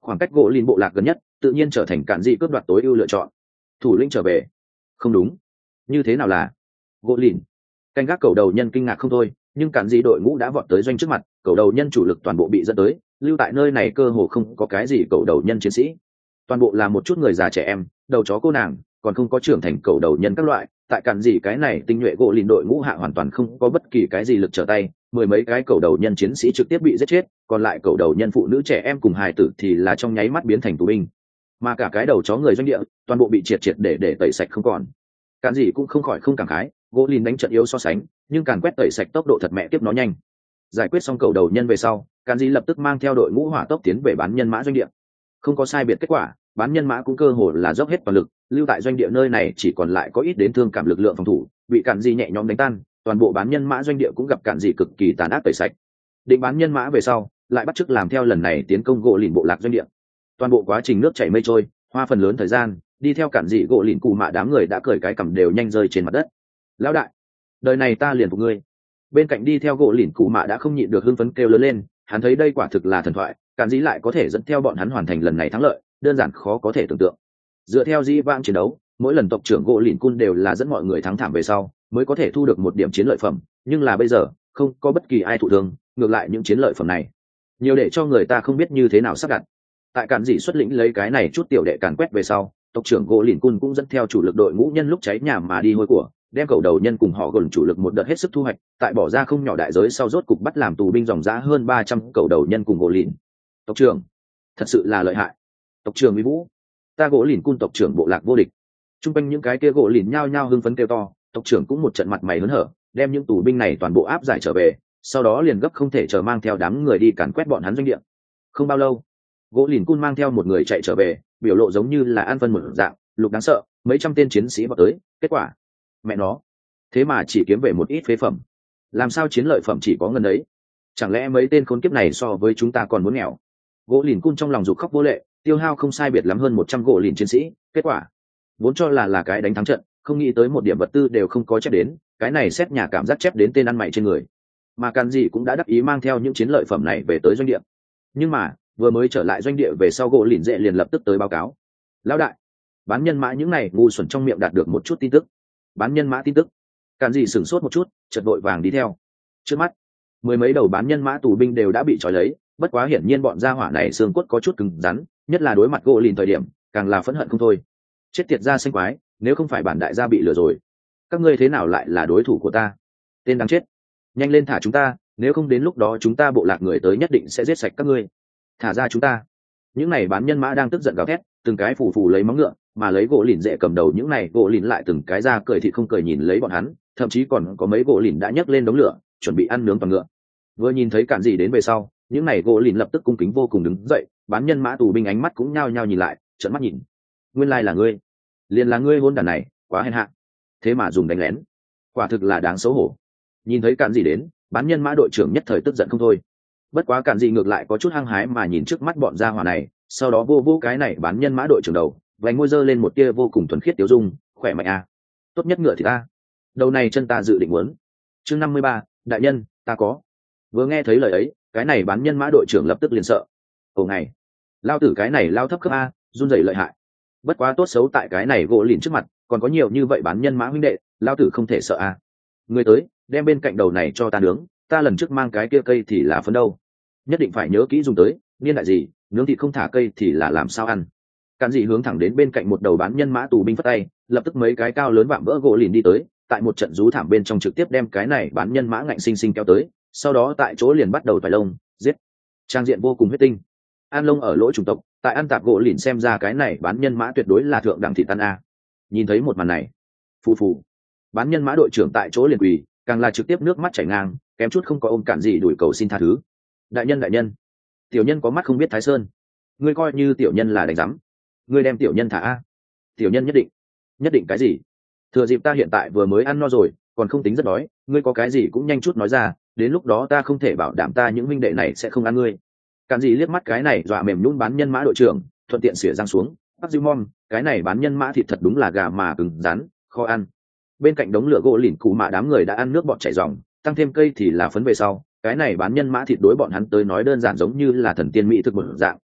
khoảng cách gỗ lìn bộ lạc gần nhất tự nhiên trở thành cản dị cướp đoạt tối ưu lựa chọn. Thủ lĩnh trở về. Không đúng, như thế nào là gỗ lìn? Canh gác cầu đầu nhân kinh ngạc không thôi, nhưng cản dị đội ngũ đã vọt tới doanh trước mặt, cầu đầu nhân chủ lực toàn bộ bị dẫn tới, lưu tại nơi này cơ hồ không có cái gì cầu đầu nhân chiến sĩ, toàn bộ là một chút người già trẻ em, đầu chó cô nàng, còn không có trưởng thành cầu đầu nhân các loại. Tại cản dị cái này tinh nhuệ gỗ lìn đội ngũ hạ hoàn toàn không có bất kỳ cái gì lực trở tay, mười mấy cái cầu đầu nhân chiến sĩ trực tiếp bị giết chết, còn lại cầu đầu nhân phụ nữ trẻ em cùng hài tử thì là trong nháy mắt biến thành tù binh, mà cả cái đầu chó người doanh địa toàn bộ bị triệt triệt để tẩy sạch không còn. Cản dị cũng không khỏi không cảm khái, gỗ lìn đánh trận yếu so sánh, nhưng càn quét tẩy sạch tốc độ thật mẹ tiếp nó nhanh. Giải quyết xong cầu đầu nhân về sau, cản dị lập tức mang theo đội ngũ hỏa tốc tiến về bán nhân mã doanh địa. Không có sai biệt kết quả, bán nhân mã cũng cơ hồ là dốc hết toàn lực, lưu tại doanh địa nơi này chỉ còn lại có ít đến thương cảm lực lượng phòng thủ, bị cản dị nhẹ nhõm đánh tan. Toàn bộ bán nhân mã doanh địa cũng gặp cản dị cực kỳ tàn ác tẩy sạch. Định bán nhân mã về sau, lại bắt chước làm theo lần này tiến công gỗ lìn bộ lạc doanh địa. Toàn bộ quá trình nước chảy mây trôi, hoa phần lớn thời gian đi theo cản dị gỗ lìn cù mạ đám người đã cởi cái cằm đều nhanh rơi trên mặt đất. Lão đại, đời này ta liền phục ngươi. Bên cạnh đi theo gỗ lìn cù mạ đã không nhịn được hưng phấn kêu lớn lên, hắn thấy đây quả thực là thần thoại, cản dị lại có thể dẫn theo bọn hắn hoàn thành lần này thắng lợi, đơn giản khó có thể tưởng tượng. Dựa theo dĩ vãng chiến đấu, mỗi lần tộc trưởng gỗ lìn cun đều là dẫn mọi người thắng thảm về sau mới có thể thu được một điểm chiến lợi phẩm, nhưng là bây giờ không có bất kỳ ai thụ thương, ngược lại những chiến lợi phẩm này nhiều để cho người ta không biết như thế nào sắp đặt. Tại cản dị xuất lĩnh lấy cái này chút tiểu đệ càn quét về sau, tộc trưởng gỗ lìn cun cũng dẫn theo chủ lực đội ngũ nhân lúc cháy nhà mà đi hôi của, đem cầu đầu nhân cùng họ gần chủ lực một đợt hết sức thu hoạch, tại bỏ ra không nhỏ đại giới sau rốt cục bắt làm tù binh dòng giá hơn 300 cầu đầu nhân cùng gỗ lìn. Tộc trưởng thật sự là lợi hại. Tộc trưởng Uy Vũ, ta gỗ lìn cun tộc trưởng bộ lạc vô địch. Trung quanh những cái kia gỗ lìn nhao nhao hưng phấn kêu to, tộc trưởng cũng một trận mặt mày hớn hở, đem những tù binh này toàn bộ áp giải trở về, sau đó liền gấp không thể chờ mang theo đám người đi càn quét bọn hắn doanh địa. Không bao lâu, gỗ lìn cun mang theo một người chạy trở về, biểu lộ giống như là ăn phân một dạng, lục đáng sợ, mấy trăm tên chiến sĩ vào tới, kết quả mẹ nó thế mà chỉ kiếm về một ít phế phẩm. Làm sao chiến lợi phẩm chỉ có ngân ấy? Chẳng lẽ mấy tên khốn kiếp này so với chúng ta còn muốn nghèo? Gỗ lìn cun trong lòng dục khóc vô lệ, tiêu hao không sai biệt lắm hơn 100 gỗ lìn chiến sĩ, kết quả vốn cho là cái đánh thắng trận, không nghĩ tới một điểm vật tư đều không có chép đến, cái này xét nhà cảm giác chép đến tên ăn mày trên người. Mà càn dị cũng đã đắc ý mang theo những chiến lợi phẩm này về tới doanh địa, nhưng mà vừa mới trở lại doanh địa về sau, gỗ lìn dễ liền lập tức tới báo cáo, lão đại, bán nhân mã những này ngu xuẩn trong miệng đạt được một chút tin tức. Bán nhân mã tin tức? Càn dị sửng sốt một chút, chợt vội vàng đi theo. Trước mắt mười mấy đầu bán nhân mã tù binh đều đã bị trói lấy, bất quá hiển nhiên bọn gia hỏa này xương cốt có chút cứng rắn, nhất là đối mặt gỗ lìn thời điểm càng là phẫn hận không thôi. Chết tiệt ra xanh quái, nếu không phải bản đại gia bị lừa rồi, các ngươi thế nào lại là đối thủ của ta? Tên đáng chết, nhanh lên thả chúng ta, nếu không đến lúc đó chúng ta bộ lạc người tới nhất định sẽ giết sạch các ngươi. Thả ra chúng ta. Những này bán nhân mã đang tức giận gào thét, từng cái phù phù lấy móng ngựa, mà lấy gỗ lìn dễ cầm đầu, những này gỗ lìn lại từng cái ra cười thịt không cười nhìn lấy bọn hắn, thậm chí còn có mấy gỗ lìn đã nhấc lên đống lửa chuẩn bị ăn nướng toàn ngựa. Vừa nhìn thấy cản dị đến về sau, những này gỗ lìn lập tức cung kính vô cùng đứng dậy, bán nhân mã tù binh ánh mắt cũng nhao nhao nhìn lại, trợn mắt nhìn. Nguyên lai là ngươi, liền là ngươi hôn đàn này, quá hèn hạ, thế mà dùng đánh lén, quả thực là đáng xấu hổ. Nhìn thấy cản dị đến, bán nhân mã đội trưởng nhất thời tức giận không thôi. Bất quá cản dị ngược lại có chút hăng hái mà nhìn trước mắt bọn gia hỏa này, sau đó vô cái này bán nhân mã đội trưởng đầu, vành môi giơ lên một tia vô cùng thuần khiết tiêu dung, khỏe mạnh à, tốt nhất ngựa thì ta, đầu này chân ta dự định muốn. Chương 53, đại nhân, ta có. Vừa nghe thấy lời ấy, cái này bán nhân mã đội trưởng lập tức liền sợ. Ồ ngày, lao tử cái này lao thấp cấp a, run rẩy lợi hại. Bất quá tốt xấu tại cái này gỗ lìn trước mặt, còn có nhiều như vậy bán nhân mã huynh đệ, lao tử không thể sợ a. Người tới, đem bên cạnh đầu này cho ta nướng, ta lần trước mang cái kia cây thì là phấn đâu, nhất định phải nhớ kỹ dùng tới, niên đại gì, nướng thịt không thả cây thì là làm sao ăn. Cản dị hướng thẳng đến bên cạnh một đầu bán nhân mã tù binh phất tay, lập tức mấy cái cao lớn vạm vỡ gỗ lìn đi tới, tại một trận rú thảm bên trong trực tiếp đem cái này bán nhân mã ngạnh sinh sinh kéo tới, sau đó tại chỗ liền bắt đầu toài lông giết, trang diện vô cùng huyết tinh. An lông ở lỗ chủng tộc, tại ăn tạp gỗ lìn xem ra cái này bán nhân mã tuyệt đối là thượng đẳng thịt tan a. Nhìn thấy một màn này, phù phù, bán nhân mã đội trưởng tại chỗ liền quỳ, càng là trực tiếp nước mắt chảy ngang, kém chút không có ôm Cản dị đuổi cầu xin tha thứ. Đại nhân, tiểu nhân có mắt không biết Thái Sơn, ngươi coi như tiểu nhân là đánh rắm, ngươi đem tiểu nhân thả a. Tiểu nhân nhất định cái gì? Thừa dịp ta hiện tại vừa mới ăn no rồi, còn không tính rất đói, ngươi có cái gì cũng nhanh chút nói ra, đến lúc đó ta không thể bảo đảm ta những minh đệ này sẽ không ăn ngươi. Cản dị liếc mắt cái này dọa mềm nhún bán nhân mã đội trưởng, thuận tiện xỉa răng xuống, bắt dư mom, cái này bán nhân mã thịt thật đúng là gà mà cứng rắn, khó ăn. Bên cạnh đống lửa gỗ lìn cù mạ đám người đã ăn nước bọt chảy ròng, tăng thêm cây thì là phấn về sau, cái này bán nhân mã thịt đối bọn hắn tới nói đơn giản giống như là thần tiên mỹ thực một dạng,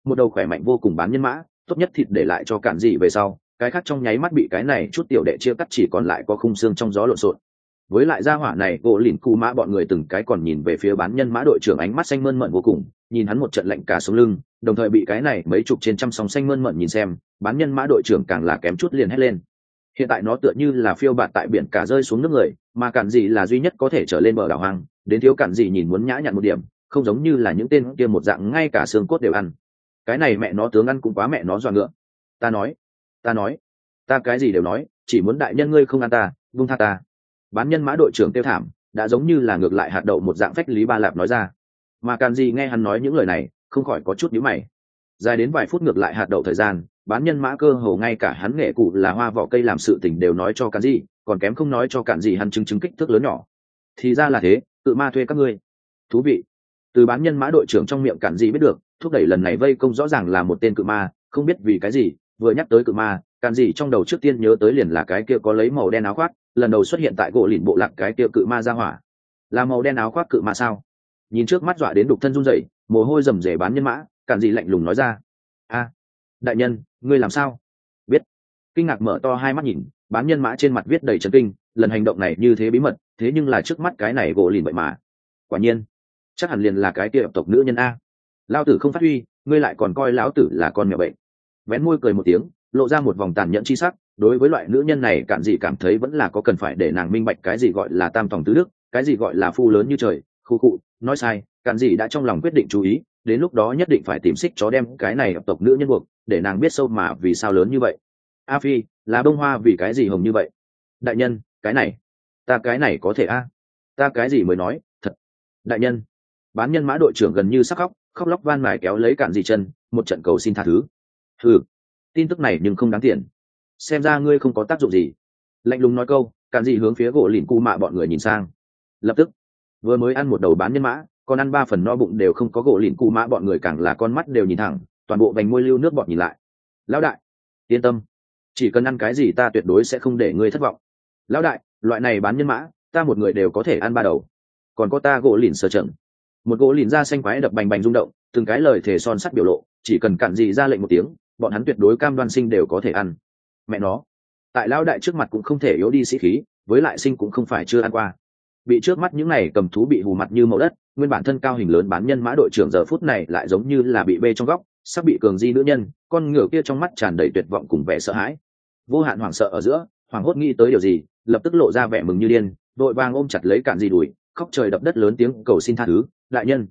một đầu khỏe mạnh vô cùng bán nhân mã, tốt nhất thịt để lại cho cản dị về sau, cái khác trong nháy mắt bị cái này chút tiểu đệ chia cắt, chỉ còn lại có khung xương trong gió lộn xộn. Với lại gia hỏa này gỗ lìn cù mã bọn người từng cái còn nhìn về phía bán nhân mã đội trưởng ánh mắt xanh mơn mận vô cùng, nhìn hắn một trận lạnh cả sống lưng, đồng thời bị cái này mấy chục trên trăm sóng xanh mơn mận nhìn xem, bán nhân mã đội trưởng càng là kém chút liền hét lên. Hiện tại nó tựa như là phiêu bạt tại biển cả rơi xuống nước người, mà cản gì là duy nhất có thể trở lên bờ đảo hoang, đến thiếu cản gì nhìn muốn nhã nhặn một điểm, không giống như là những tên kia một dạng ngay cả xương cốt đều ăn. Cái này mẹ nó tướng ăn cũng quá mẹ nó dọa ngựa. Ta nói, ta cái gì đều nói, chỉ muốn đại nhân ngươi không ăn ta, buông tha ta. Bán nhân mã đội trưởng tiêu thảm, đã giống như là ngược lại hạt đậu một dạng phách lý ba lạp nói ra. Mà cản gì nghe hắn nói những lời này, không khỏi có chút nhíu mày. Dài đến vài phút ngược lại hạt đậu thời gian, bán nhân mã cơ hồ ngay cả hắn nghệ cụ là hoa vỏ cây làm sự tình đều nói cho cản gì, còn kém không nói cho cản gì hắn chứng kích thước lớn nhỏ. Thì ra là thế, tự ma thuê các ngươi. Thú vị. Từ bán nhân mã đội trưởng trong miệng cản gì biết được, thúc đẩy lần này vây công rõ ràng là một tên cự ma, không biết vì cái gì, vừa nhắc tới cự ma, cản gì trong đầu trước tiên nhớ tới liền là cái kia có lấy màu đen áo khoác, lần đầu xuất hiện tại gỗ lìn bộ lạc cái kia cự ma ra hỏa. Là màu đen áo khoác cự ma sao? Nhìn trước mắt dọa đến đục thân run rẩy, mồ hôi rầm rề bán nhân mã, cản gì lạnh lùng nói ra. A, đại nhân, ngươi làm sao? Biết. Kinh ngạc mở to hai mắt nhìn, bán nhân mã trên mặt viết đầy chấn kinh, lần hành động này như thế bí mật, thế nhưng là trước mắt cái này gỗ lìn vậy mà. Quả nhiên, chắc hẳn liền là cái kia tộc nữ nhân a. Lão tử không phát huy, ngươi lại còn coi lão tử là con mèo bệnh. Vén môi cười một tiếng, lộ ra một vòng tàn nhẫn chi sắc, đối với loại nữ nhân này cản gì cảm thấy vẫn là có cần phải để nàng minh bạch cái gì gọi là tam tòng tứ đức, cái gì gọi là phu lớn như trời. Khu cụ, nói sai, cản gì đã trong lòng quyết định chú ý, đến lúc đó nhất định phải tìm xích chó đem cái này tộc nữ nhân buộc, để nàng biết sâu mà vì sao lớn như vậy. A Phi, là bông hoa vì cái gì hồng như vậy? Đại nhân, cái này, ta cái này có thể a? Ta cái gì mới nói, thật. Đại nhân, bán nhân mã đội trưởng gần như sắp khóc, khóc lóc van mài kéo lấy cản gì chân, một trận cầu xin tha thứ. Ừ, tin tức này nhưng không đáng tiền. Xem ra ngươi không có tác dụng gì. Lạnh lùng nói câu, cản gì hướng phía gỗ lìn cu mạ bọn người nhìn sang. Lập tức, vừa mới ăn một đầu bán nhân mã, còn ăn 3 phần no bụng đều không có gỗ lìn cu mã bọn người càng là con mắt đều nhìn thẳng, toàn bộ vành môi lưu nước bọn nhìn lại. Lão đại, yên tâm, chỉ cần ăn cái gì ta tuyệt đối sẽ không để ngươi thất vọng. Lão đại, loại này bán nhân mã, ta một người đều có thể ăn 3 đầu. Còn có ta gỗ lìn sờ chậm. Một gỗ lìn da xanh quái đập bành bành rung động, từng cái lời thề son sắt biểu lộ, chỉ cần cản gì ra lệnh một tiếng, bọn hắn tuyệt đối cam đoan sinh đều có thể ăn. Mẹ nó, tại lão đại trước mặt cũng không thể yếu đi sĩ khí, với lại sinh cũng không phải chưa ăn qua. Bị trước mắt những này cầm thú bị hù mặt như màu đất, nguyên bản thân cao hình lớn bán nhân mã đội trưởng giờ phút này lại giống như là bị bê trong góc, sắp bị cường di nữ nhân, con ngựa kia trong mắt tràn đầy tuyệt vọng cùng vẻ sợ hãi. Vô hạn hoảng sợ ở giữa, hoảng hốt nghĩ tới điều gì, lập tức lộ ra vẻ mừng như điên, đội vàng ôm chặt lấy cản gì đùi, khóc trời đập đất lớn tiếng cầu xin tha thứ. Đại nhân,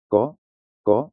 có,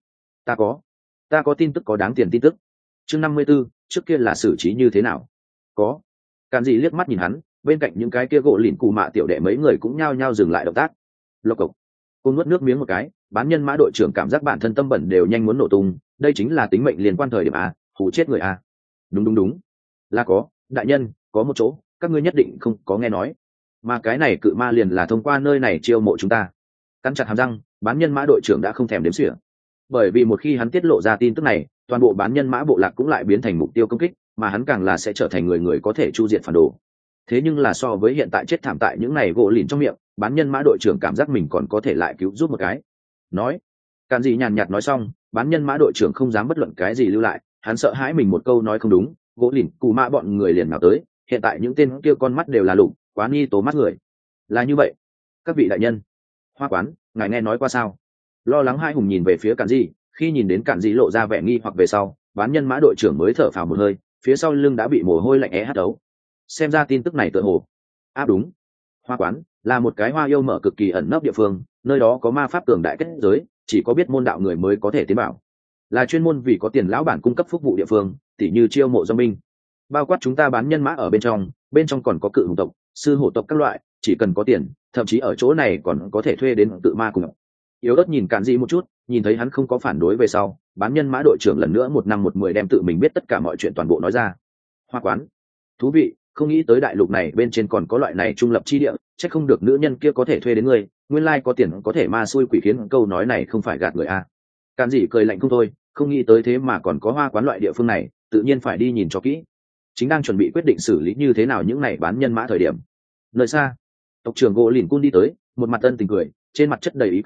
ta có tin tức có đáng tiền tin tức. Chương 54, trước kia là xử trí như thế nào? Có. Cản gì liếc mắt nhìn hắn, bên cạnh những cái kia gỗ lìn cù mạ tiểu đệ mấy người cũng nhao nhao dừng lại động tác. Lộc cộc. Cô nuốt nước miếng một cái, bán nhân mã đội trưởng cảm giác bản thân tâm bẩn đều nhanh muốn nổ tung, đây chính là tính mệnh liên quan thời điểm a, hù chết người a. Đúng, là có, đại nhân, có một chỗ, các ngươi nhất định không có nghe nói. Mà cái này cự ma liền là thông qua nơi này chiêu mộ chúng ta. Cắn chặt hàm răng, bán nhân mã đội trưởng đã không thèm đếm xỉa. Bởi vì một khi hắn tiết lộ ra tin tức này, toàn bộ bán nhân mã bộ lạc cũng lại biến thành mục tiêu công kích, mà hắn càng là sẽ trở thành người có thể chu diệt phản đồ. Thế nhưng là so với hiện tại chết thảm tại những này gỗ lìn trong miệng, bán nhân mã đội trưởng cảm giác mình còn có thể lại cứu giúp một cái. Nói, Càn gì nhàn nhạt nói xong, bán nhân mã đội trưởng không dám bất luận cái gì lưu lại, hắn sợ hãi mình một câu nói không đúng, gỗ lìn cù mã bọn người liền nào tới. Hiện tại những tên kia con mắt đều là lục, quá nghi tố mắt người. Là như vậy, các vị đại nhân, Hoa quán, ngài nghe nói qua sao? Lo lắng hai hùng nhìn về phía Càn gì, khi nhìn đến Càn gì lộ ra vẻ nghi hoặc về sau, bán nhân mã đội trưởng mới thở phào một hơi, phía sau lưng đã bị mồ hôi lạnh hắt đấu. Xem ra tin tức này tựa hồ đúng. Hoa quán là một cái hoa yêu mở cực kỳ ẩn nấp địa phương, nơi đó có ma pháp cường đại kết giới, chỉ có biết môn đạo người mới có thể tiến vào, là chuyên môn vì có tiền lão bản cung cấp phục vụ địa phương, tỉ như chiêu mộ do binh, bao quát chúng ta bán nhân mã ở bên trong còn có cự hùng tộc, sư hổ tộc các loại, chỉ cần có tiền, thậm chí ở chỗ này còn có thể thuê đến tự ma cùng. Yếu ớt nhìn Càn Dị một chút, nhìn thấy hắn không có phản đối về sau, bán nhân mã đội trưởng lần nữa 1 năm 1 10 đem tự mình biết tất cả mọi chuyện toàn bộ nói ra. Hoa quán, thú vị, không nghĩ tới đại lục này bên trên còn có loại này trung lập chi địa, chắc không được nữ nhân kia có thể thuê đến người, nguyên lai có tiền có thể ma xui quỷ khiến, câu nói này không phải gạt người a. Càn Dị cười lạnh không thôi, không nghĩ tới thế mà còn có hoa quán loại địa phương này, tự nhiên phải đi nhìn cho kỹ. Chính đang chuẩn bị quyết định xử lý như thế nào những này bán nhân mã thời điểm, nơi xa, tộc trưởng gỗ lìn cun đi tới, một mặt ân tình cười, trên mặt chất đầy ý cười,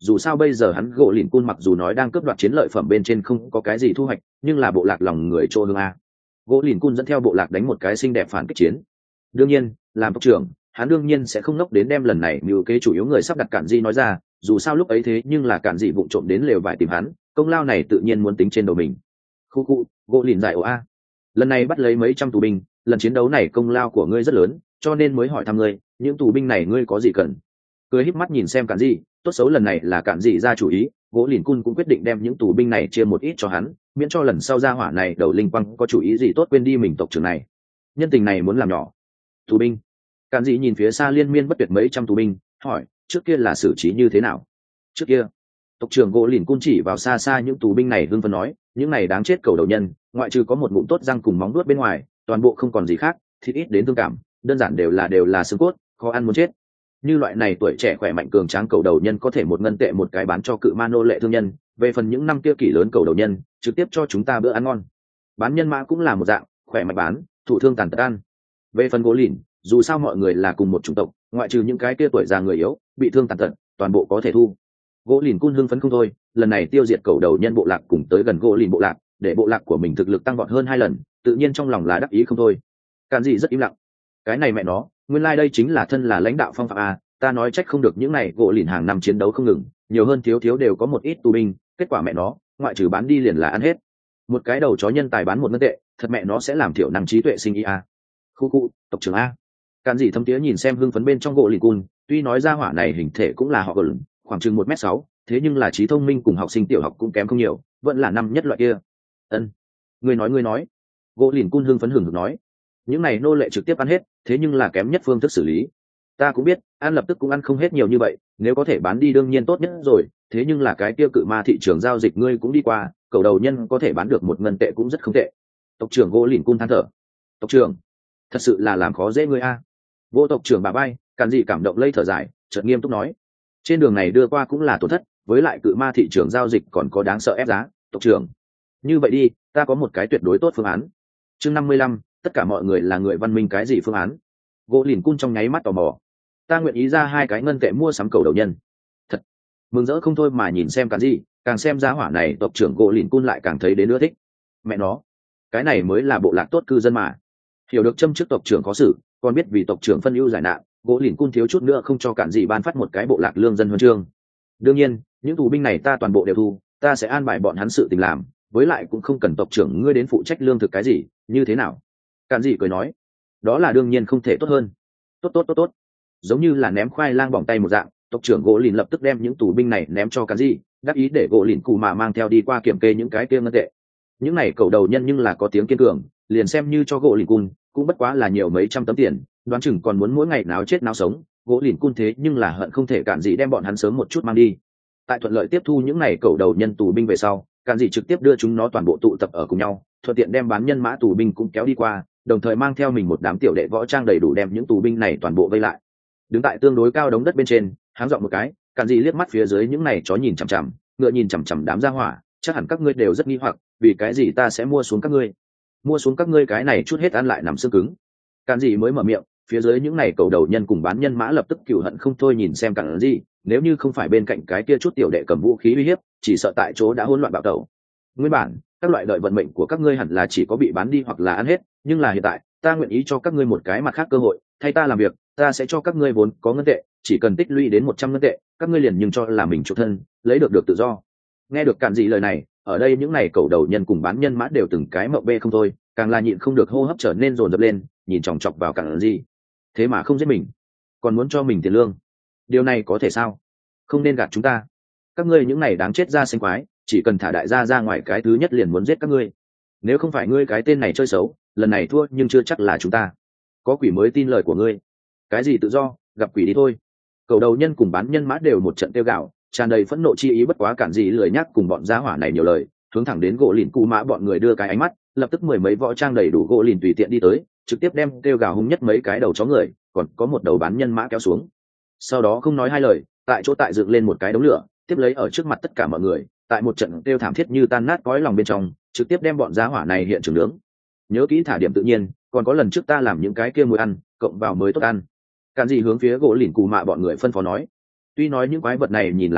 dù sao bây giờ hắn gỗ lìn cun mặc dù nói đang cướp đoạt chiến lợi phẩm bên trên không có cái gì thu hoạch, nhưng là bộ lạc lòng người chỗ hương a. Gỗ lìn cun dẫn theo bộ lạc đánh một cái xinh đẹp phản kích chiến. Đương nhiên làm tộc trưởng hắn đương nhiên sẽ không ngốc đến đem lần này mưu kế chủ yếu người sắp đặt cản di nói ra, dù sao lúc ấy thế nhưng là cản dị vụng trộm đến lều vải tìm hắn, công lao này tự nhiên muốn tính trên đầu mình. Khu cụ gỗ lìn giải ổ a, lần này bắt lấy mấy trăm tù binh, lần chiến đấu này công lao của ngươi rất lớn, cho nên mới hỏi thăm ngươi, những tù binh này ngươi có gì cần. Cười híp mắt nhìn xem cản dị, tốt xấu lần này là cản dị ra chủ ý, gỗ lìn cun cũng quyết định đem những tù binh này chia một ít cho hắn, miễn cho lần sau ra hỏa này đầu linh quang có chủ ý gì tốt quên đi mình tộc trưởng này. Nhân tình này muốn làm nhỏ. Tù binh. Cản dị nhìn phía xa liên miên bất tuyệt mấy trăm tù binh, hỏi, trước kia là xử trí như thế nào? Trước kia, tộc trưởng gỗ lìn cun chỉ vào xa xa những tù binh này hưng phấn nói, những này đáng chết cầu đầu nhân, ngoại trừ có một ngụm tốt răng cùng móng vuốt bên ngoài, toàn bộ không còn gì khác, thịt ít đến thương cảm, đơn giản đều là xương cốt, khó ăn muốn chết. Như loại này tuổi trẻ khỏe mạnh cường tráng cầu đầu nhân có thể 1 ngân tệ một cái bán cho cự ma nô lệ thương nhân, về phần những năm kia kỷ lớn cầu đầu nhân, trực tiếp cho chúng ta bữa ăn ngon. Bán nhân mã cũng là một dạng, khỏe mạnh bán, thụ thương tàn tật ăn. Về phần gỗ lìn, dù sao mọi người là cùng một chủng tộc, ngoại trừ những cái kia tuổi già người yếu, bị thương tàn tật, toàn bộ có thể thu. Gỗ lìn cun hưng phấn không thôi, lần này tiêu diệt cầu đầu nhân bộ lạc cùng tới gần gỗ lìn bộ lạc, để bộ lạc của mình thực lực tăng vọt hơn 2 lần, tự nhiên trong lòng là đắc ý không thôi. Cản dị rất im lặng. Cái này mẹ nó, nguyên lai đây chính là thân là lãnh đạo phong phạm a, ta nói trách không được những này gỗ lìn hàng năm chiến đấu không ngừng, nhiều hơn thiếu thiếu đều có một ít tù binh, kết quả mẹ nó, ngoại trừ bán đi liền là ăn hết. Một cái đầu chó nhân tài bán 1 ngân tệ, thật mẹ nó sẽ làm thiểu năng trí tuệ sinh ý a. Khu khu, tộc trưởng a. Cản dị thâm tía nhìn xem hưng phấn bên trong gỗ lìn cun, tuy nói ra hỏa này hình thể cũng là họ gỗ lìn, khoảng chừng 1m6, thế nhưng là trí thông minh cùng học sinh tiểu học cũng kém không nhiều, vẫn là năm nhất loại kia. Ân, ngươi nói. Gỗ lìn cun hưng phấn hừng hực nói, những này nô lệ trực tiếp ăn hết, thế nhưng là kém nhất phương thức xử lý. Ta cũng biết, ăn lập tức cũng ăn không hết nhiều như vậy, nếu có thể bán đi đương nhiên tốt nhất rồi, thế nhưng là cái kia cự ma thị trường giao dịch ngươi cũng đi qua, cầu đầu nhân có thể bán được 1 ngân tệ cũng rất không tệ. Tộc trưởng gỗ lìn cun than thở. Tộc trưởng, thật sự là làm khó dễ ngươi a. Vô tộc trưởng bà bay, Cản dị cảm động lây thở dài, chợt nghiêm túc nói, trên đường này đưa qua cũng là tổn thất, với lại cự ma thị trường giao dịch còn có đáng sợ ép giá. Tộc trưởng, như vậy đi, ta có một cái tuyệt đối tốt phương án. Chương 55, tất cả mọi người là người văn minh, cái gì phương án? Gỗ lìn cun trong nháy mắt tò mò. Ta nguyện ý ra 2 cái ngân tệ mua sắm cầu đầu nhân. Thật mừng rỡ không thôi mà nhìn xem Cản dị, càng xem giá hỏa này tộc trưởng gỗ lìn cun lại càng thấy đến nữa thích. Mẹ nó, cái này mới là bộ lạc tốt cư dân mà. Hiểu được châm trước tộc trưởng có xử, còn biết vì tộc trưởng phân ưu giải nạn, gỗ lìn cun thiếu chút nữa không cho Cản dị ban phát một cái bộ lạc lương dân huân chương. Đương nhiên, những tù binh này ta toàn bộ đều thu, ta sẽ an bài bọn hắn sự tình làm, với lại cũng không cần tộc trưởng ngươi đến phụ trách lương thực cái gì, như thế nào? Cản dị cười nói, đó là đương nhiên không thể tốt hơn. Tốt. Giống như là ném khoai lang bỏng tay một dạng, tộc trưởng gỗ lìn lập tức đem những tù binh này ném cho Cản dị, đáp ý để gỗ lìn cù mà mang theo đi qua kiểm kê những cái kia ngân tệ. Những này cầu đầu nhân nhưng là có tiếng kiên cường, liền xem như cho gỗ lìn cun cũng bất quá là nhiều mấy trăm tấm tiền, đoán chừng còn muốn mỗi ngày náo chết náo sống. Gỗ lìn cun thế nhưng là hận không thể Cản dị đem bọn hắn sớm một chút mang đi. Tại thuận lợi tiếp thu những này cầu đầu nhân tù binh về sau, Cản dị trực tiếp đưa chúng nó toàn bộ tụ tập ở cùng nhau, thuận tiện đem bán nhân mã tù binh cũng kéo đi qua, đồng thời mang theo mình một đám tiểu đệ võ trang đầy đủ đem những tù binh này toàn bộ vây lại. Đứng tại tương đối cao đống đất bên trên, háng dọn một cái, Cản dị liếc mắt phía dưới những này chó nhìn chằm chằm, ngựa nhìn chằm chằm đám gia hỏa, chắc hẳn các ngươi đều rất nghi hoặc, vì cái gì ta sẽ mua xuống các ngươi cái này chút hết ăn lại nằm xương cứng. Cản dị mới mở miệng, phía dưới những này cầu đầu nhân cùng bán nhân mã lập tức cừu hận không thôi nhìn xem Cản dị, nếu như không phải bên cạnh cái kia chút tiểu đệ cầm vũ khí uy hiếp, chỉ sợ tại chỗ đã hỗn loạn bạo tẩu. Nguyên bản các loại đợi vận mệnh của các ngươi hẳn là chỉ có bị bán đi hoặc là ăn hết, nhưng là hiện tại ta nguyện ý cho các ngươi một cái mặt khác cơ hội, thay ta làm việc, ta sẽ cho các ngươi vốn có ngân tệ, chỉ cần tích lũy đến 100 ngân tệ, các ngươi liền nhưng cho là mình chủ thân, lấy được tự do. Nghe được Cản dị lời này, ở đây những này cầu đầu nhân cùng bán nhân mã đều từng cái mộng bê không thôi, càng là nhịn không được hô hấp trở nên dồn dập lên, nhìn chòng chọc vào Cản dị. Thế mà không giết mình, còn muốn cho mình tiền lương, điều này có thể sao? Không nên gạt chúng ta, các ngươi những này đáng chết ra sinh quái, chỉ cần thả đại gia ra ngoài cái thứ nhất liền muốn giết các ngươi. Nếu không phải ngươi cái tên này chơi xấu, lần này thua nhưng chưa chắc là chúng ta. Có quỷ mới tin lời của ngươi. Cái gì tự do, gặp quỷ đi thôi. Cầu đầu nhân cùng bán nhân mã đều một trận tiêu gạo, tràn đầy phẫn nộ chi ý, bất quá Cản dị lười nhắc cùng bọn gia hỏa này nhiều lời, hướng thẳng đến gỗ lìn cù mã bọn người đưa cái ánh mắt, lập tức 10 mấy võ trang đầy đủ gỗ lìn tùy tiện đi tới, trực tiếp đem tiêu gào hung nhất mấy cái đầu chó người, còn có một đầu bán nhân mã kéo xuống. Sau đó không nói hai lời, tại chỗ tại dựng lên một cái đống lửa, tiếp lấy ở trước mặt tất cả mọi người, tại một trận tiêu thảm thiết như tan nát cõi lòng bên trong, trực tiếp đem bọn gia hỏa này hiện trường nướng. Nhớ kỹ thả điểm tự nhiên, còn có lần trước ta làm những cái kia mùi ăn, cộng vào mới tốt ăn. Cản dị hướng phía gỗ lìn cù mạ bọn người phân phó nói. Tuy nói những quái vật này nhìn là lạ,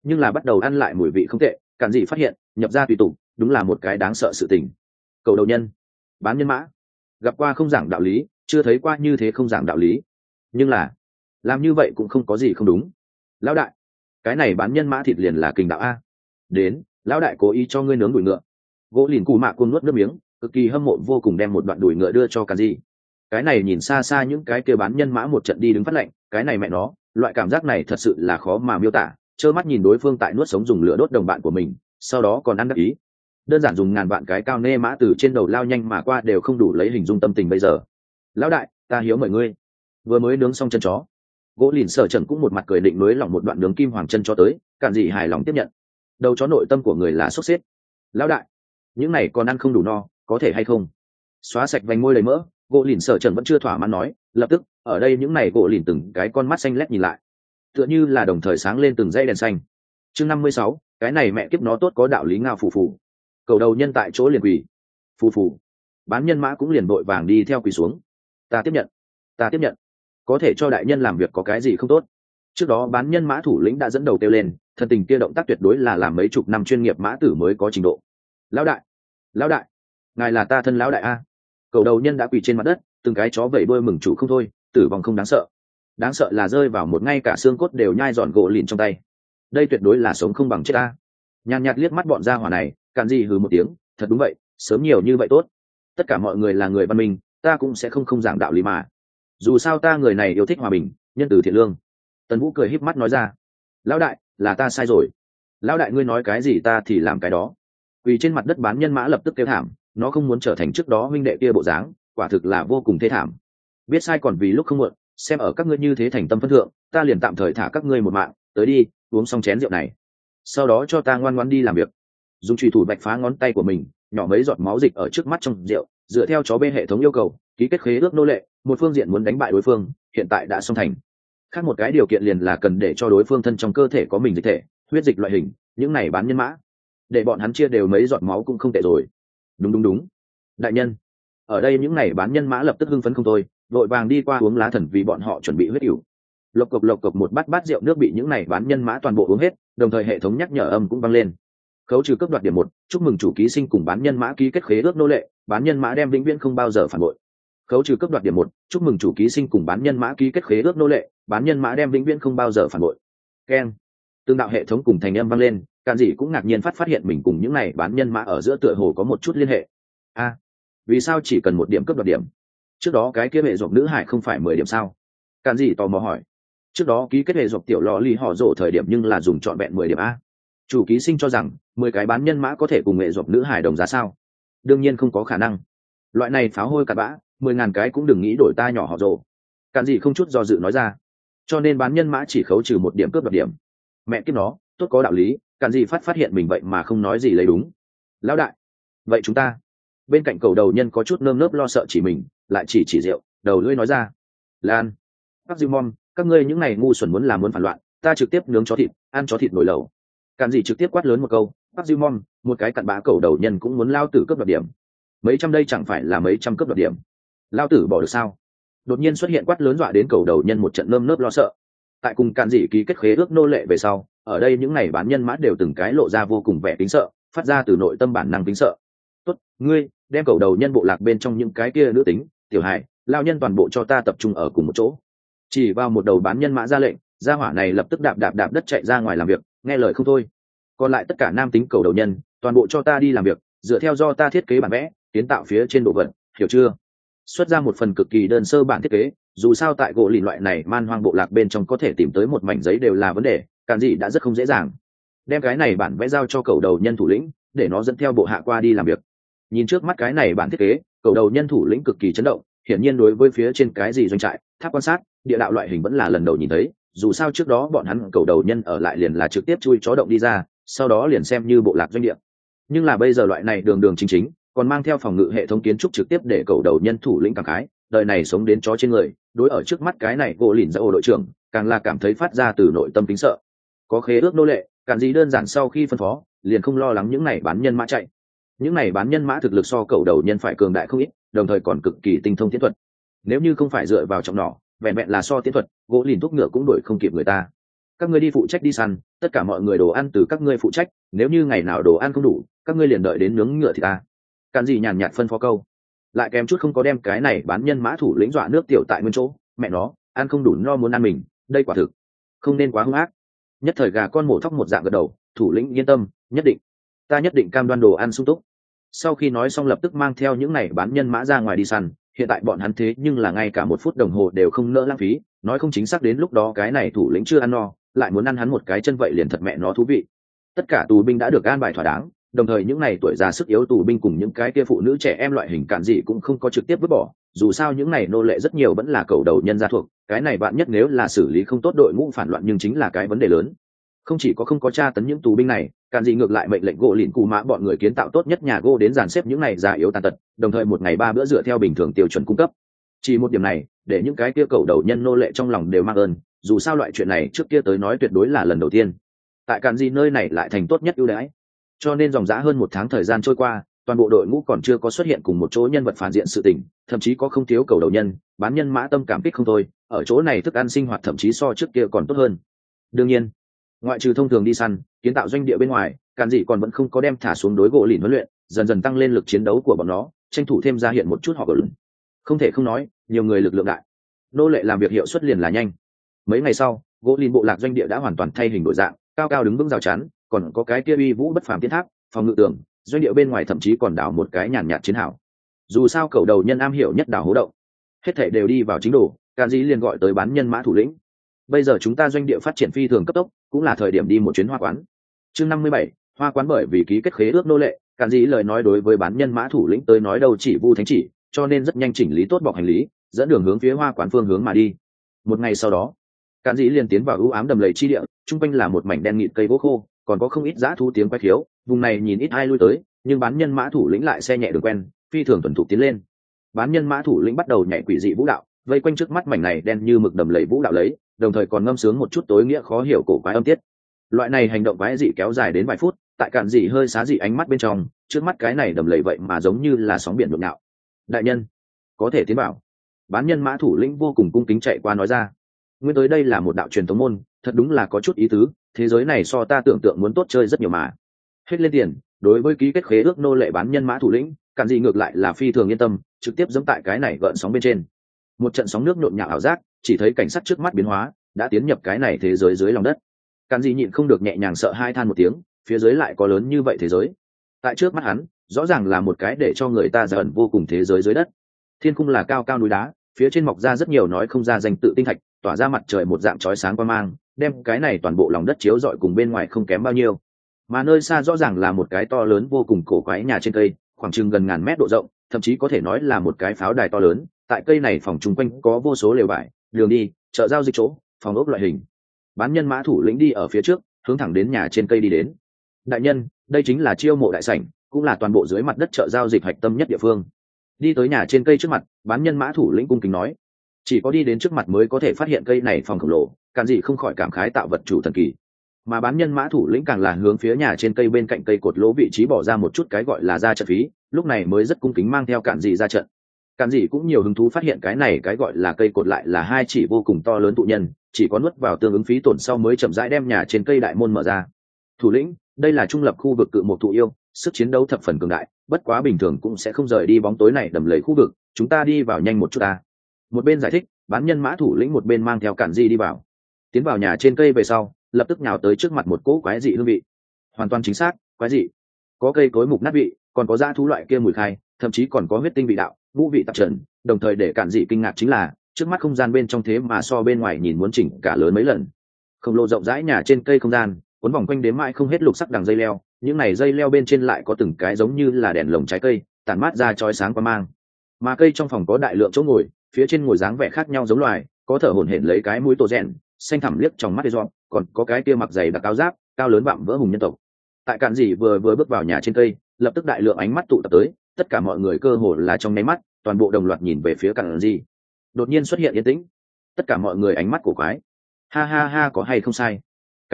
nhưng là bắt đầu ăn lại mùi vị không tệ. Cản dị phát hiện nhập ra tùy tục đúng là một cái đáng sợ sự tình. Cầu đầu nhân, bán nhân mã, gặp qua không giảng đạo lý, chưa thấy qua như thế không giảng đạo lý, nhưng là làm như vậy cũng không có gì không đúng. Lão đại, cái này bán nhân mã thịt liền là kình đạo a. Đến, lão đại cố ý cho ngươi nướng đùi ngựa. Gỗ lìn cù mạ côn nuốt nước miếng, cực kỳ hâm mộ vô cùng, đem một đoạn đùi ngựa đưa cho Cản dị. Cái này nhìn xa xa những cái kia bán nhân mã một trận đi đứng phát lệnh, cái này mẹ nó, loại cảm giác này thật sự là khó mà miêu tả. Trơ mắt nhìn đối phương tại nuốt sống dùng lửa đốt đồng bạn của mình, sau đó còn ăn đắc ý. Đơn giản dùng ngàn vạn cái cao nê mã từ trên đầu lao nhanh mà qua đều không đủ lấy hình dung tâm tình bây giờ. Lão đại, ta hiếu mời ngươi. Vừa mới nướng xong chân chó, gỗ lìn sở trần cũng một mặt cười định nối lỏng một đoạn nướng kim hoàng chân cho tới. Cản dị hài lòng tiếp nhận. Đầu chó nội tâm của người là sốt xếp. Lão đại, những này còn ăn không đủ no, có thể hay không xóa sạch vành môi đầy mỡ. Gỗ lìn sở trần vẫn chưa thỏa mãn nói, lập tức ở đây những này gỗ lìn từng cái con mắt xanh lét nhìn lại, tựa như là đồng thời sáng lên từng dây đèn xanh. Chương 56, cái này mẹ kiếp nó tốt có đạo lý ngao phù phù. Cầu đầu nhân tại chỗ liền quỳ. Phù phù. Bán nhân mã cũng liền vội vàng đi theo quỳ xuống. Ta tiếp nhận, ta tiếp nhận. Có thể cho đại nhân làm việc có cái gì không tốt. Trước đó bán nhân mã thủ lĩnh đã dẫn đầu kêu lên, thân tình kia động tác tuyệt đối là làm mấy chục năm chuyên nghiệp mã tử mới có trình độ. Lão đại, lão đại, ngài là ta thân lão đại a. Cầu đầu nhân đã quỳ trên mặt đất, từng cái chó vẩy đuôi mừng chủ không thôi. Tử vong không đáng sợ, đáng sợ là rơi vào một ngay cả xương cốt đều nhai giòn gỗ lìn trong tay. Đây tuyệt đối là sống không bằng chết a. Nhàn nhạt liếc mắt bọn gia hỏa này, Cản dị hừ một tiếng, thật đúng vậy, sớm nhiều như vậy tốt. Tất cả mọi người là người văn minh, ta cũng sẽ không giảng đạo lý mà. Dù sao ta người này yêu thích hòa bình, nhân từ thiện lương. Tần Vũ cười híp mắt nói ra. Lão đại, là ta sai rồi. Lão đại ngươi nói cái gì ta thì làm cái đó. Quỳ trên mặt đất bán nhân mã lập tức kêu thảm, nó không muốn trở thành trước đó huynh đệ kia bộ dáng, quả thực là vô cùng thê thảm. Biết sai còn vì lúc không muộn, xem ở các ngươi như thế thành tâm phân thượng, ta liền tạm thời thả các ngươi một mạng, tới đi, uống xong chén rượu này, sau đó cho ta ngoan ngoãn đi làm việc. Dùng chùy thủ bạch phá ngón tay của mình, nhỏ mấy giọt máu dịch ở trước mắt trong rượu, dựa theo chó bê hệ thống yêu cầu, ký kết khế ước nô lệ, một phương diện muốn đánh bại đối phương, hiện tại đã xong thành. Khác một cái điều kiện liền là cần để cho đối phương thân trong cơ thể có mình dịch thể, huyết dịch loại hình, những này bán nhân mã, để bọn hắn chia đều mấy giọt máu cũng không tệ rồi. Đúng, đại nhân. Ở đây những này bán nhân mã lập tức hưng phấn không thôi, vội vàng đi qua uống lá thần vì bọn họ chuẩn bị huyết ỉu. Lộc cộc một bát rượu nước bị những này bán nhân mã toàn bộ uống hết, đồng thời hệ thống nhắc nhở âm cũng vang lên. Khấu trừ cấp đoạt điểm 1, chúc mừng chủ ký sinh cùng bán nhân mã ký kết khế ước nô lệ, bán nhân mã đem vĩnh viễn không bao giờ phản bội. Khấu trừ cấp đoạt điểm 1, chúc mừng chủ ký sinh cùng bán nhân mã ký kết khế ước nô lệ, bán nhân mã đem vĩnh viễn không bao giờ phản bội. Keng. Tương đạo hệ thống cùng thành âm vang lên, Cản dị cũng ngạc nhiên phát hiện mình cùng những này bán nhân mã ở giữa tựa hồ có một chút liên hệ. A, vì sao chỉ cần 1 điểm cấp đoạt điểm? Trước đó cái kia hệ dục nữ hải không phải 10 điểm sao? Cản dị tò mò hỏi. Trước đó ký kết hệ dục tiểu lò ly họ rổ thời điểm nhưng là dùng trọn vẹn 10 điểm a. Chủ ký sinh cho rằng 10 cái bán nhân mã có thể cùng hệ dục nữ hải đồng giá sao? Đương nhiên không có khả năng. Loại này pháo hôi cặn bã, 10.000 cái cũng đừng nghĩ đổi ta nhỏ họ rổ. Cản dị không chút do dự nói ra. Cho nên bán nhân mã chỉ khấu trừ 1 điểm cướp đoạt điểm. Mẹ kiếp nó, tốt có đạo lý. Cản dị phát hiện mình vậy mà không nói gì lấy đúng. Lão đại, vậy chúng ta. Bên cạnh cầu đầu nhân có chút nơm nớp lo sợ chỉ mình, lại chỉ rượu, đầu lưỡi nói ra. Lan, các dư mom, các ngươi những này ngu xuẩn muốn phản loạn, ta trực tiếp nướng chó thịt, ăn chó thịt nổi lẩu. Cản dị trực tiếp quát lớn một câu, các dư mom, một cái cặn bã cầu đầu nhân cũng muốn lao tử cướp đoạt điểm. Mấy trăm đây chẳng phải là mấy trăm cướp đoạt điểm. Lao tử bỏ được sao? Đột nhiên xuất hiện quát lớn dọa đến cầu đầu nhân một trận nơm nớp lo sợ. Tại cùng Cản dị ký kết khế ước nô lệ về sau, ở đây những này bán nhân mã đều từng cái lộ ra vô cùng vẻ kính sợ, phát ra từ nội tâm bản năng kính sợ. Tốt, ngươi đem cầu đầu nhân bộ lạc bên trong những cái kia nữ tính, tiểu hài, lao nhân toàn bộ cho ta tập trung ở cùng một chỗ. Chỉ vào một đầu bán nhân mã ra lệnh, gia hỏa này lập tức đạp đất chạy ra ngoài làm việc, nghe lời không thôi. Còn lại tất cả nam tính cầu đầu nhân, toàn bộ cho ta đi làm việc, dựa theo do ta thiết kế bản vẽ, kiến tạo phía trên độ vận, hiểu chưa? Xuất ra một phần cực kỳ đơn sơ bản thiết kế, dù sao tại gỗ lìn loại này man hoang bộ lạc bên trong có thể tìm tới một mảnh giấy đều là vấn đề, Cản dị đã rất không dễ dàng. Đem cái này bản vẽ giao cho cầu đầu nhân thủ lĩnh, để nó dẫn theo bộ hạ qua đi làm việc. Nhìn trước mắt cái này bản thiết kế, cầu đầu nhân thủ lĩnh cực kỳ chấn động, hiển nhiên đối với phía trên cái gì doanh trại, tháp quan sát, địa đạo loại hình vẫn là lần đầu nhìn thấy, dù sao trước đó bọn hắn cầu đầu nhân ở lại liền là trực tiếp chui chó động đi ra, sau đó liền xem như bộ lạc doanh địa. Nhưng là bây giờ loại này đường chính, còn mang theo phòng ngự hệ thống kiến trúc trực tiếp để cầu đầu nhân thủ lĩnh cảm khái, đời này sống đến chó trên người, đối ở trước mắt cái này gỗ lìn ra ô đội trưởng, càng là cảm thấy phát ra từ nội tâm kính sợ. Có khế ước nô lệ, Cản dị đơn giản sau khi phân phó, liền không lo lắng những này bán nhân mã chạy. Những này bán nhân mã thực lực so cầu đầu nhân phải cường đại không ít, đồng thời còn cực kỳ tinh thông tiến thuật. Nếu như không phải dựa vào trọng nỏ, vẹn vẹn là so tiến thuật, gỗ lìn thúc ngựa cũng đuổi không kịp người ta. các ngươi đi phụ trách đi săn, tất cả mọi người đồ ăn từ các ngươi phụ trách, nếu như ngày nào đồ ăn không đủ các ngươi liền đợi đến nướng ngựa thì ta. Càn gì nhàn nhạt phân phó câu, lại kém chút không có đem cái này bán nhân mã thủ lĩnh dọa nước tiểu tại nguyên chỗ. Mẹ nó, ăn không đủ no muốn ăn mình, đây quả thực không nên quá hung ác. Nhất thời gà con mổ thóc một dạng gật đầu, thủ lĩnh yên tâm, nhất định, ta nhất định cam đoan đồ ăn sung túc. Sau khi nói xong lập tức mang theo những này bán nhân mã ra ngoài đi săn. Hiện tại bọn hắn thế nhưng là ngay cả một phút đồng hồ đều không nỡ lãng phí, nói không chính xác đến lúc đó cái này thủ lĩnh chưa ăn no lại muốn ăn hắn một cái chân vậy liền thật mẹ nó thú vị. Tất cả tù binh đã được an bài thỏa đáng, đồng thời những này tuổi già sức yếu tù binh cùng những cái kia phụ nữ trẻ em loại hình cản gì cũng không có trực tiếp vứt bỏ, dù sao những này nô lệ rất nhiều vẫn là cầu đầu nhân gia thuộc, cái này bạn nhất nếu là xử lý không tốt đội ngũ phản loạn nhưng chính là cái vấn đề lớn. Không chỉ có không có tra tấn những tù binh này, cản gì ngược lại mệnh lệnh gỗ lìn cù mã bọn người kiến tạo tốt nhất nhà gỗ đến dàn xếp những này già yếu tàn tật, đồng thời một ngày 3 bữa dựa theo bình thường tiêu chuẩn cung cấp. Chỉ một điểm này để những cái kia cầu đầu nhân nô lệ trong lòng đều mang ơn, dù sao loại chuyện này trước kia tới nói tuyệt đối là lần đầu tiên tại cản gì nơi này lại thành tốt nhất ưu đãi. Cho nên dòng dã hơn 1 tháng thời gian trôi qua, toàn bộ đội ngũ còn chưa có xuất hiện cùng một chỗ nhân vật phản diện sự tình, thậm chí có không thiếu cầu đầu nhân bán nhân mã tâm cảm kích không thôi, ở chỗ này thức ăn sinh hoạt thậm chí so trước kia còn tốt hơn. Đương nhiên ngoại trừ thông thường đi săn kiến tạo doanh địa bên ngoài, cản gì còn vẫn không có đem thả xuống đối gỗ lìn huấn luyện, dần dần tăng lên lực chiến đấu của bọn nó, tranh thủ thêm ra hiện một chút họ gỗ lìn. Không thể không nói nhiều người lực lượng đại, nô lệ làm việc hiệu suất liền là nhanh. Mấy ngày sau gỗ lìn bộ lạc doanh địa đã hoàn toàn thay hình đổi dạng, cao cao đứng vững rào chắn, còn có cái kia uy vũ bất phàm tiến tháp, phòng ngự tường, doanh địa bên ngoài thậm chí còn đào một cái nhàn nhạt chiến hào. Dù sao cầu đầu nhân am hiểu nhất đào hố động, hết thảy đều đi vào chính đồ. Càn Dĩ liền gọi tới bán nhân mã thủ lĩnh. Bây giờ chúng ta doanh địa phát triển phi thường cấp tốc, cũng là thời điểm đi một chuyến hoa quán. Chương 57, hoa quán bởi vì ký kết khế ước nô lệ, Càn Dĩ lời nói đối với bán nhân mã thủ lĩnh tới nói đâu chỉ vu thánh chỉ, cho nên rất nhanh chỉnh lý tốt bọc hành lý, dẫn đường hướng phía hoa quán phương hướng mà đi. Một ngày sau đó, Càn Dĩ liền tiến vào ưu ám đầm lầy chi địa, trung quanh là một mảnh đen nghịt cây gỗ khô, còn có không ít dã thú tiếng quái khiếu, vùng này nhìn ít ai lui tới, nhưng bán nhân mã thủ lĩnh lại xe nhẹ đường quen, phi thường thuần thục tiến lên. Bán nhân mã thủ lĩnh bắt đầu nhảy quỷ dị vũ đạo, vây quanh trước mắt mảnh này đen như mực đầm lầy vũ đạo lấy, đồng thời còn ngâm sướng một chút tối nghĩa khó hiểu cổ quái âm tiết. Loại này hành động quái dị kéo dài đến vài phút, tại Càn Dĩ hơi xá dị ánh mắt bên trong, trước mắt cái này đầm lầy vậy mà giống như là sóng biển nhộn nhạo. Đại nhân, có thể tiến vào. Bán nhân mã thủ lĩnh vô cùng cung kính chạy qua nói ra. Nguyên tới đây là một đạo truyền thống môn, thật đúng là có chút ý tứ, thế giới này so ta tưởng tượng muốn tốt chơi rất nhiều mà. Hết lên tiền, đối với ký kết khế ước nô lệ bán nhân mã thủ lĩnh, Càn Dĩ ngược lại là phi thường yên tâm, trực tiếp giẫm tại cái này gợn sóng bên trên. Một trận sóng nước nhộn nhạo ảo giác, chỉ thấy cảnh sắc trước mắt biến hóa, đã tiến nhập cái này thế giới dưới lòng đất. Càn Dĩ nhịn không được nhẹ nhàng sợ hai than một tiếng, phía dưới lại có lớn như vậy thế giới. Tại trước mắt hắn, rõ ràng là một cái để cho người ta giận vô cùng thế giới dưới đất. Thiên cung là cao cao núi đá, phía trên mọc ra rất nhiều nói không ra danh tự tinh thạch, tỏa ra mặt trời một dạng chói sáng qua mang, đem cái này toàn bộ lòng đất chiếu rọi cùng bên ngoài không kém bao nhiêu. Mà nơi xa rõ ràng là một cái to lớn vô cùng cổ quái nhà trên cây, khoảng chừng gần ngàn mét độ rộng, thậm chí có thể nói là một cái pháo đài to lớn. Tại cây này phòng chung quanh có vô số lều vải, đường đi, chợ giao dịch chỗ, phòng ốc loại hình. Bán nhân mã thủ lĩnh đi ở phía trước, hướng thẳng đến nhà trên cây đi đến. Đại nhân, đây chính là chiêu mộ đại sảnh, cũng là toàn bộ dưới mặt đất chợ giao dịch hạch tâm nhất địa phương. Đi tới nhà trên cây trước mặt, bán nhân mã thủ lĩnh cung kính nói. Chỉ có đi đến trước mặt mới có thể phát hiện cây này phòng khổng lồ, Càn Dĩ không khỏi cảm khái tạo vật chủ thần kỳ. Mà bán nhân mã thủ lĩnh càng là hướng phía nhà trên cây bên cạnh cây cột lỗ vị trí bỏ ra một chút cái gọi là ra trận phí, lúc này mới rất cung kính mang theo Càn Dĩ ra trận. Càn Dĩ cũng nhiều hứng thú phát hiện cái này cái gọi là cây cột lại là hai chỉ vô cùng to lớn tụ nhân, chỉ có nuốt vào tương ứng phí tổn sau mới chậm rãi đem nhà trên cây đại môn mở ra. Thủ lĩnh, đây là trung lập khu vực cự một thụ yêu, sức chiến đấu thập phần cường đại, bất quá bình thường cũng sẽ không rời đi bóng tối này đầm lầy khu vực, chúng ta đi vào nhanh một chút ta. Một bên giải thích, bán nhân mã thủ lĩnh một bên mang theo Càn Dĩ đi vào. Tiến vào nhà trên cây về sau, lập tức nhào tới trước mặt một cỗ quái dị hương vị. Hoàn toàn chính xác, quái dị. Có cây cối mục nát vị, còn có dã thú loại kia mùi khai, thậm chí còn có huyết tinh vị đạo, ngũ vị tạp trần, đồng thời để Càn Dĩ kinh ngạc chính là, trước mắt không gian bên trong thế mà so bên ngoài nhìn muốn chỉnh cả lớn mấy lần. Khổng lồ rộng rãi nhà trên cây không gian, cuốn vòng quanh đến mãi không hết lục sắc đằng dây leo, những này dây leo bên trên lại có từng cái giống như là đèn lồng trái cây, tản mát ra chói sáng qua mang. Mà cây trong phòng có đại lượng chỗ ngồi, phía trên ngồi dáng vẻ khác nhau giống loài, có thở hổn hển lấy cái mũi tổ rèn, xanh thẳm liếc trong mắt dọn, còn có cái kia mặc giày đặc áo giáp, cao lớn vạm vỡ hùng nhân tộc. Tại Càn Dĩ vừa bước vào nhà trên cây, lập tức đại lượng ánh mắt tụ tập tới, tất cả mọi người cơ hồ là trong nháy mắt, toàn bộ đồng loạt nhìn về phía Càn Dĩ. Đột nhiên xuất hiện yên tĩnh, tất cả mọi người ánh mắt cổ quái. Ha ha ha, có hay không sai?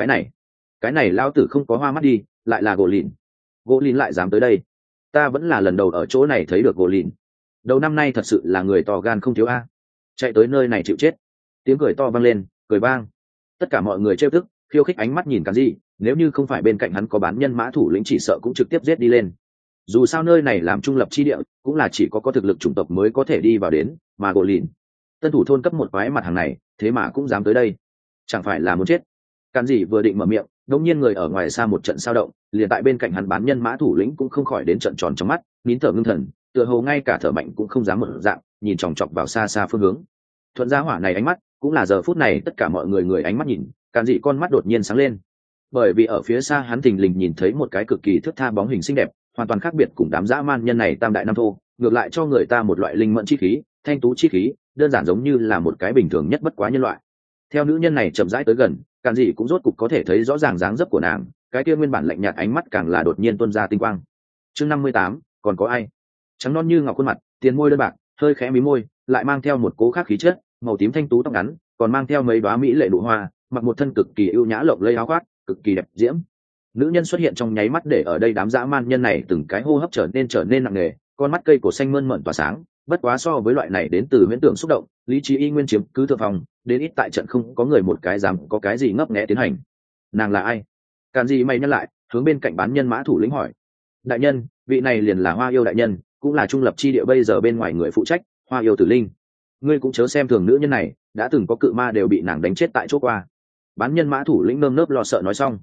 Cái này lão tử không có hoa mắt đi, lại là gỗ lìn lại dám tới đây. Ta vẫn là lần đầu ở chỗ này thấy được gỗ lìn. Đầu năm nay thật sự là người to gan không thiếu a. Chạy tới nơi này chịu chết. Tiếng cười to vang lên, cười vang. Tất cả mọi người trêu tức, khiêu khích ánh mắt nhìn cản dị, nếu như không phải bên cạnh hắn có bán nhân mã thủ lĩnh chỉ sợ cũng trực tiếp giết đi lên. Dù sao nơi này làm trung lập chi địa, cũng là chỉ có thực lực chủng tộc mới có thể đi vào đến, mà gỗ lìn tân thủ thôn cấp một quái mặt hàng này thế mà cũng dám tới đây, chẳng phải là muốn chết. Cản dị vừa định mở miệng, đột nhiên người ở ngoài xa một trận sao động, liền tại bên cạnh hắn bán nhân mã thủ lĩnh cũng không khỏi đến trận tròn trong mắt, nín thở ngưng thần, tựa hồ ngay cả thở mạnh cũng không dám mở dạng, nhìn chòng chọc vào xa xa phương hướng. Thuận gia hỏa này ánh mắt, cũng là giờ phút này tất cả mọi người ánh mắt nhìn, Cản dị con mắt đột nhiên sáng lên, bởi vì ở phía xa hắn thình lình nhìn thấy một cái cực kỳ thướt tha bóng hình xinh đẹp, hoàn toàn khác biệt cùng đám dã man nhân này tam đại nam thô, ngược lại cho người ta một loại linh mẫn chi khí, thanh tú chi khí, đơn giản giống như là một cái bình thường nhất bất quá nhân loại. Theo nữ nhân này chậm rãi tới gần, Cản dị cũng rốt cục có thể thấy rõ ràng dáng dấp của nàng, cái kia nguyên bản lạnh nhạt ánh mắt càng là đột nhiên tuôn ra tinh quang. Chương 58, còn có ai? Trắng non như ngọc khuôn mặt, tiền môi đơn bạc, hơi khẽ mí môi, lại mang theo một cố khác khí chất, màu tím thanh tú tóc ngắn, còn mang theo mấy đóa mỹ lệ nụ hoa, mặc một thân cực kỳ ưu nhã lộng lẫy áo khoác, cực kỳ đẹp diễm. Nữ nhân xuất hiện trong nháy mắt để ở đây đám dã man nhân này từng cái hô hấp trở nên nặng nề, con mắt cây cổ xanh mơn mởn tỏa sáng, bất quá so với loại này đến từ huyễn tưởng xúc động, lý trí y nguyên chiếm cứ thượng phòng, đến ít tại trận không có người một cái dám có cái gì ngấp nghé tiến hành. Nàng là ai? Cản gì mày nhắc lại, hướng bên cạnh bán nhân mã thủ lĩnh hỏi. Đại nhân, vị này liền là Hoa Yêu đại nhân, cũng là trung lập chi địa bây giờ bên ngoài người phụ trách, Hoa Yêu Tử Linh. Ngươi cũng chớ xem thường nữ nhân này, đã từng có cự ma đều bị nàng đánh chết tại chỗ qua. Bán nhân mã thủ lĩnh nơm nớp lo sợ nói xong.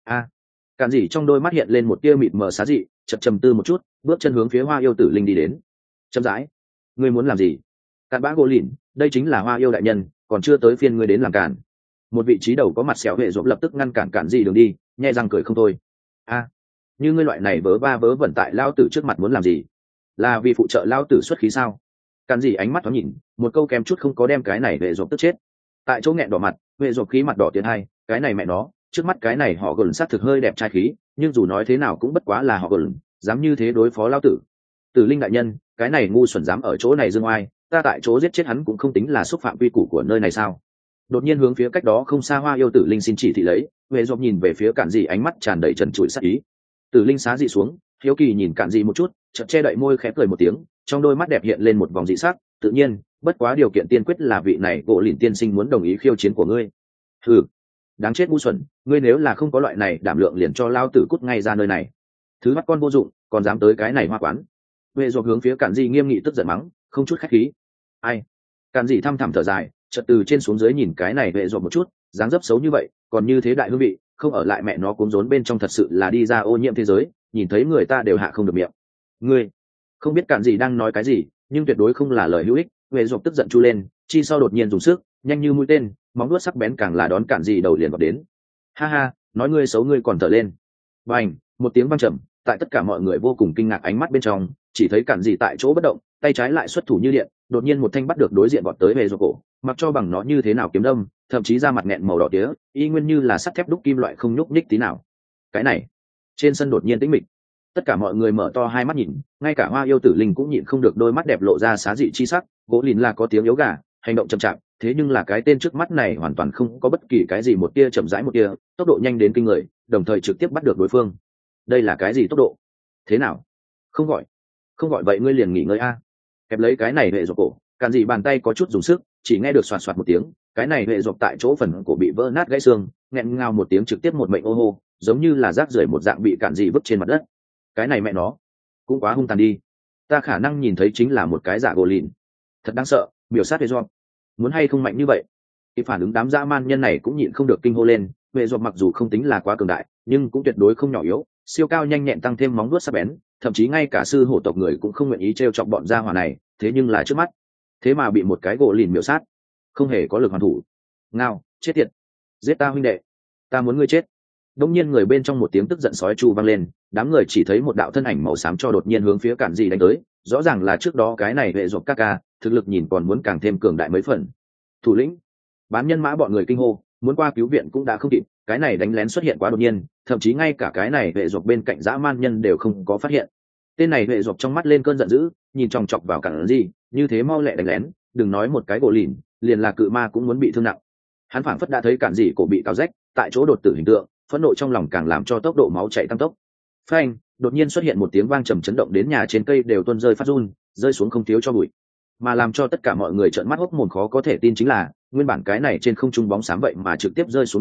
Cản gì trong đôi mắt hiện lên một tia mịt mờ xá dị, chậm trầm tư một chút, bước chân hướng phía Hoa Yêu Tử Linh đi đến. Chậm rãi. Ngươi muốn làm gì? Cản bã gỗ lìn, đây chính là Hoa Yêu đại nhân, còn chưa tới phiên ngươi đến làm cản. Một vị trí đầu có mặt sẹo hệ rộp lập tức ngăn cản Cản gì đường đi, nhẹ răng cười không thôi. Như ngươi loại này vớ va vớ vẩn tại lao tử trước mặt muốn làm gì? Là vì phụ trợ lao tử xuất khí sao? Cản gì ánh mắt thoáng nhìn, một câu kém chút không có đem cái này hệ rộp tức chết. Tại chỗ nghẹn đỏ mặt, hệ rộp khí mặt đỏ tiến hai, cái này mẹ nó, trước mắt cái này họ gần sát thực hơi đẹp trai khí, nhưng dù nói thế nào cũng bất quá là họ gần, dám như thế đối phó lao tử. Tử Linh đại nhân, cái này ngu xuẩn dám ở chỗ này dương oai, ta tại chỗ giết chết hắn cũng không tính là xúc phạm quy củ của nơi này sao? Đột nhiên hướng phía cách đó không xa Hoa Yêu Tử Linh xin chỉ thị lấy, huệ dọc nhìn về phía Cản dị ánh mắt tràn đầy trần trụi sát ý. Tử Linh xá dị xuống, hiếu kỳ nhìn Cản dị một chút, chợt che đậy môi khẽ cười một tiếng, trong đôi mắt đẹp hiện lên một vòng dị sắc, tự nhiên, bất quá điều kiện tiên quyết là vị này gỗ lìn tiên sinh muốn đồng ý khiêu chiến của ngươi. Hừ, đáng chết ngu xuẩn, ngươi nếu là không có loại này đảm lượng liền cho lao tử cút ngay ra nơi này. Thứ mắt con vô dụng, còn dám tới cái này hoa quán. Huệ dọc hướng phía Cản dị nghiêm nghị tức giận mắng, không chút khách khí. Ai? Cản dị thăm thẳm thở dài, chợt từ trên xuống dưới nhìn cái này Huệ dọc một chút, dáng dấp xấu như vậy, còn như thế đại hương vị, không ở lại mẹ nó cuốn rốn bên trong thật sự là đi ra ô nhiễm thế giới, nhìn thấy người ta đều hạ không được miệng. Ngươi không biết Cản dị đang nói cái gì, nhưng tuyệt đối không là lời hữu ích. Huệ dọc tức giận chu lên, chi sau đột nhiên dùng sức, nhanh như mũi tên, móng vuốt sắc bén càng là đón Cản dị đầu liền vọt đến. Ha ha, nói ngươi xấu ngươi còn thở lên. Bành, một tiếng vang trầm, tại tất cả mọi người vô cùng kinh ngạc ánh mắt bên trong, chỉ thấy Cản dị tại chỗ bất động, tay trái lại xuất thủ như điện, đột nhiên một thanh bắt được đối diện vọt tới về dọc cổ, mặc cho bằng nó như thế nào kiếm đâm, thậm chí da mặt nghẹn màu đỏ tía, y nguyên như là sắt thép đúc kim loại không nhúc nhích tí nào. Cái này, trên sân đột nhiên tĩnh mịch, tất cả mọi người mở to hai mắt nhìn, ngay cả Hoa Yêu Tử Linh cũng nhịn không được đôi mắt đẹp lộ ra xá dị chi sắc. Gỗ lìn là có tiếng yếu gà, hành động chậm chạp, thế nhưng là cái tên trước mắt này hoàn toàn không có bất kỳ cái gì một tia chậm rãi một tia, tốc độ nhanh đến kinh người, đồng thời trực tiếp bắt được đối phương. Đây là cái gì tốc độ? Thế nào? Không gọi vậy ngươi liền nghỉ ngơi a. Kẹp lấy cái này Huệ dọc cổ, Cản dị bàn tay có chút dùng sức, chỉ nghe được xoạt xoạt một tiếng, cái này Huệ dọc tại chỗ phần cổ bị vỡ nát gãy xương, nghẹn ngào một tiếng trực tiếp một mệnh ô hô, giống như là rác rưởi một dạng bị Cản dị vứt trên mặt đất. Cái này mẹ nó, cũng quá hung tàn đi. Ta khả năng nhìn thấy chính là một cái giả gỗ lìn. Thật đáng sợ, biểu sát Huệ dọc. Muốn hay không mạnh như vậy? Cái phản ứng đám dã man nhân này cũng nhịn không được kinh hô lên, Huệ dọc mặc dù không tính là quá cường đại, nhưng cũng tuyệt đối không nhỏ yếu, siêu cao nhanh nhẹn tăng thêm móng vuốt sắc bén, thậm chí ngay cả sư hổ tộc người cũng không nguyện ý trêu chọc bọn gia hỏa này, thế nhưng là trước mắt, thế mà bị một cái gỗ lìn miểu sát, không hề có lực hoàn thủ. Ngao, chết tiệt, giết ta huynh đệ, ta muốn ngươi chết. Đông nhiên người bên trong một tiếng tức giận sói chu vang lên, đám người chỉ thấy một đạo thân ảnh màu xám cho đột nhiên hướng phía Cản dị đánh tới, rõ ràng là trước đó cái này Huệ dọc ca ca, thực lực nhìn còn muốn càng thêm cường đại mấy phần. Thủ lĩnh, bán nhân mã bọn người kinh hô, muốn qua cứu viện cũng đã không kịp, cái này đánh lén xuất hiện quá đột nhiên, thậm chí ngay cả cái này Huệ dọc bên cạnh dã man nhân đều không có phát hiện. Tên này Huệ dọc trong mắt lên cơn giận dữ, nhìn chòng chọc vào Cản dị, như thế mau lẹ đánh lén, đừng nói một cái gỗ lìn, liền là cự ma cũng muốn bị thương nặng. Hắn phảng phất đã thấy Cản dị cổ bị cào rách, tại chỗ đột tử hình tượng, phẫn nộ trong lòng càng làm cho tốc độ máu chảy tăng tốc. Phanh, đột nhiên xuất hiện một tiếng vang trầm chấn động đến nhà trên cây đều tuôn rơi phát run, rơi xuống không thiếu cho bụi. Mà làm cho tất cả mọi người trợn mắt hốc mồm khó có thể tin chính là, nguyên bản cái này trên không trung bóng xám vậy mà trực tiếp rơi xuống đất,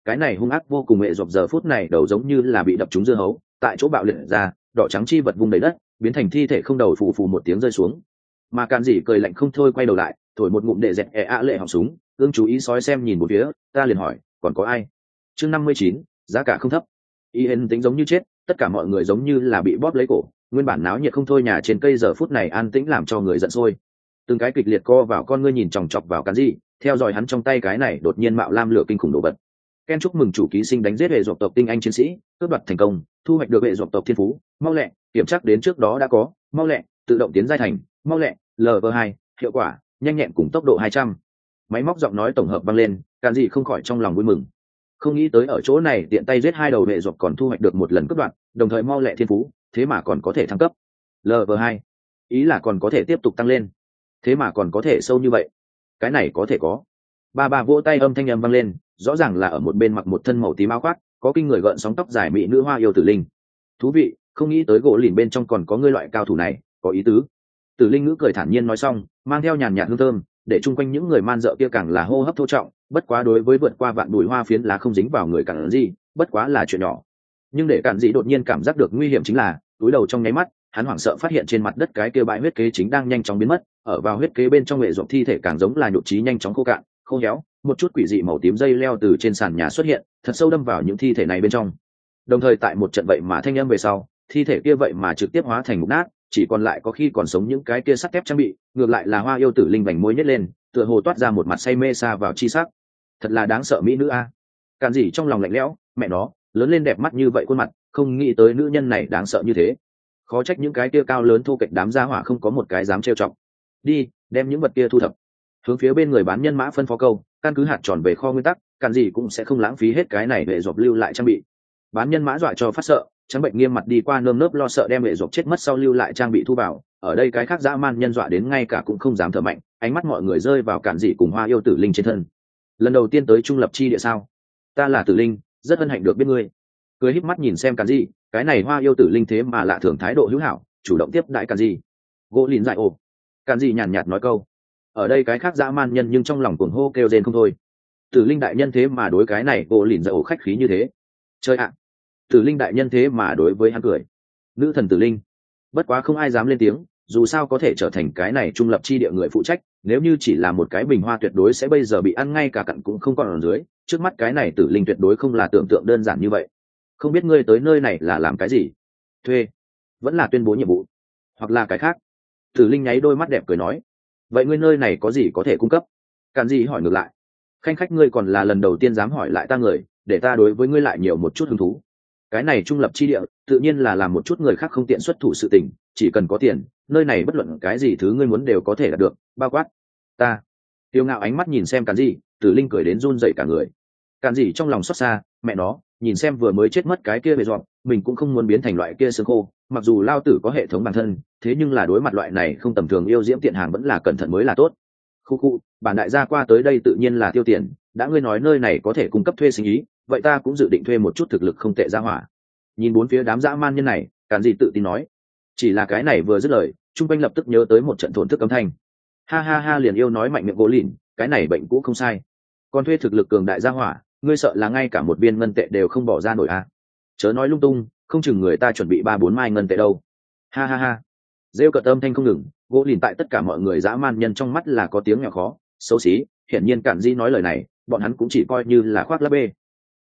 cái này hung ác vô cùng hệ dọc giờ phút này đầu giống như là bị đập trúng dưa hấu, tại chỗ bạo liệt ra, đỏ trắng chi vật vung đầy đất, biến thành thi thể không đầu phù phù một tiếng rơi xuống. Mà Càn Dị cười lạnh không thôi quay đầu lại, thổi một ngụm đệ dẹt lệ họng súng, ương chú ý sói xem nhìn một phía, ta liền hỏi, còn có ai? Chương 59, giá cả không thấp. Yên tính giống như chết, tất cả mọi người giống như là bị bóp lấy cổ, nguyên bản náo nhiệt không thôi nhà trên cây giờ phút này an tĩnh làm cho người giận sôi. Từng cái kịch liệt co vào con ngươi nhìn chòng chọc vào Càn Dị, theo dõi hắn trong tay cái này đột nhiên mạo lam lửa kinh khủng đổ vật. Ken chúc mừng chủ ký sinh đánh giết hệ dọc tộc tinh anh chiến sĩ, cướp đoạt thành công, thu hoạch được hệ dọc tộc thiên phú, mau lẹ, kiểm tra đến trước đó đã có, mau lẹ, tự động tiến giai thành, mau lẹ, LV2, hiệu quả, nhanh nhẹn cùng tốc độ 200. Máy móc giọng nói tổng hợp vang lên, Càn Dị không khỏi trong lòng vui mừng. Không nghĩ tới ở chỗ này tiện tay giết 2 đầu hệ dọc còn thu hoạch được một lần cướp đoạt, đồng thời mau lẹ thiên phú, thế mà còn có thể thăng cấp. LV2, ý là còn có thể tiếp tục tăng lên. Thế mà còn có thể sâu như vậy. Cái này có thể có. Ba vỗ tay âm thanh âm vang lên, rõ ràng là ở một bên mặc một thân màu tím áo khoác, có kinh người gợn sóng tóc dài mỹ nữ Hoa Yêu Tử Linh. Thú vị, không nghĩ tới gỗ lìn bên trong còn có ngươi loại cao thủ này, có ý tứ. Tử Linh ngữ cười thản nhiên nói xong, mang theo nhàn nhạt hương thơm, để chung quanh những người man dợ kia càng là hô hấp thô trọng, bất quá đối với vượt qua vạn bụi hoa phiến lá không dính vào người Càn Dị, bất quá là chuyện nhỏ. Nhưng để Càn Dị đột nhiên cảm giác được nguy hiểm chính là, túi đầu trong nháy mắt, hắn hoảng sợ phát hiện trên mặt đất cái kia bãi huyết kế chính đang nhanh chóng biến mất, ở vào huyết kế bên trong nghệ ruột thi thể càng giống là nhụt chí nhanh chóng khô cạn, khô héo, một chút quỷ dị màu tím dây leo từ trên sàn nhà xuất hiện, thật sâu đâm vào những thi thể này bên trong. Đồng thời tại một trận vậy mà thanh âm về sau, thi thể kia vậy mà trực tiếp hóa thành mục nát, chỉ còn lại có khi còn sống những cái kia sắt thép trang bị, ngược lại là Hoa Yêu Tử Linh vành môi nhếch lên, tựa hồ toát ra một mặt say mê xa vào chi sắc. Thật là đáng sợ mỹ nữ a. Càn Dị trong lòng lạnh lẽo, mẹ nó, lớn lên đẹp mắt như vậy khuôn mặt, không nghĩ tới nữ nhân này đáng sợ như thế. Khó trách những cái kia cao lớn thu kệch đám gia hỏa không có một cái dám trêu chọc. Đi, đem những vật kia thu thập. Hướng phía bên người bán nhân mã phân phó câu, căn cứ hạt tròn về kho nguyên tắc, Càn Dị cũng sẽ không lãng phí hết cái này để dọc lưu lại trang bị. Bán nhân mã dọa cho phát sợ, trắng bệnh nghiêm mặt đi qua nơm nớp lo sợ đem hệ dọc chết mất sau lưu lại trang bị thu vào. Ở đây cái khác dã man nhân dọa đến ngay cả cũng không dám thở mạnh, ánh mắt mọi người rơi vào Càn Dị cùng Hoa Yêu Tử Linh trên thân. Lần đầu tiên tới trung lập chi địa sao? Ta là Tử Linh, rất hân hạnh được biết ngươi. Cười híp mắt nhìn xem Càn Dị, cái này Hoa Yêu Tử Linh thế mà lạ thường thái độ hữu hảo, chủ động tiếp đại Càn Dị. Gỗ lìn dại ồ. Càn Dị nhàn nhạt nói câu. Ở đây cái khác dã man nhân nhưng trong lòng cuồng hô kêu rên không thôi. Tử Linh đại nhân thế mà đối cái này gỗ lìn dại ồ khách khí như thế. Chơi ạ. Tử Linh đại nhân thế mà đối với hắn cười. Nữ thần Tử Linh. Bất quá không ai dám lên tiếng, dù sao có thể trở thành cái này trung lập chi địa người phụ trách, nếu như chỉ là một cái bình hoa tuyệt đối sẽ bây giờ bị ăn ngay cả cặn cũng không còn ở dưới, trước mắt cái này Tử Linh tuyệt đối không là tưởng tượng đơn giản như vậy. Không biết ngươi tới nơi này là làm cái gì? Thuê? Vẫn là tuyên bố nhiệm vụ? Hoặc là cái khác? Tử Linh nháy đôi mắt đẹp cười nói. Vậy ngươi nơi này có gì có thể cung cấp? Càn Dị hỏi ngược lại. Khanh khách ngươi còn là lần đầu tiên dám hỏi lại ta người, để ta đối với ngươi lại nhiều một chút hứng thú. Cái này trung lập chi địa, tự nhiên là làm một chút người khác không tiện xuất thủ sự tình, chỉ cần có tiền, nơi này bất luận cái gì thứ ngươi muốn đều có thể đạt được, bao quát. Ta. Tiêu ngạo ánh mắt nhìn xem Càn Dị, Tử Linh cười đến run rẩy cả người. Càn Dị trong lòng xót xa, mẹ nó, nhìn xem vừa mới chết mất cái kia bề dọn, mình cũng không muốn biến thành loại kia xương khô, mặc dù lao tử có hệ thống bản thân, thế nhưng là đối mặt loại này không tầm thường yêu diễm tiện hàng vẫn là cẩn thận mới là tốt. Khu, bản đại gia qua tới đây tự nhiên là tiêu tiền, đã ngươi nói nơi này có thể cung cấp thuê sinh ý, vậy ta cũng dự định thuê một chút thực lực không tệ ra hỏa. Nhìn bốn phía đám dã man nhân này, Càn Dị tự tin nói. Chỉ là cái này vừa dứt lời, trung quanh lập tức nhớ tới một trận thổn thức âm thanh. Ha ha ha, liền yêu nói mạnh miệng gỗ lìn, cái này bệnh cũ không sai. Còn thuê thực lực cường đại gia hỏa, ngươi sợ là ngay cả một viên ngân tệ đều không bỏ ra nổi à? Chớ nói lung tung, không chừng người ta chuẩn bị 3-4 mai ngân tệ đâu. Ha ha ha. Rêu cợt âm thanh không ngừng, gỗ lìn tại tất cả mọi người dã man nhân trong mắt là có tiếng nhỏ khó, xấu xí. Hiển nhiên Càn Dị nói lời này, bọn hắn cũng chỉ coi như là khoác lác bê.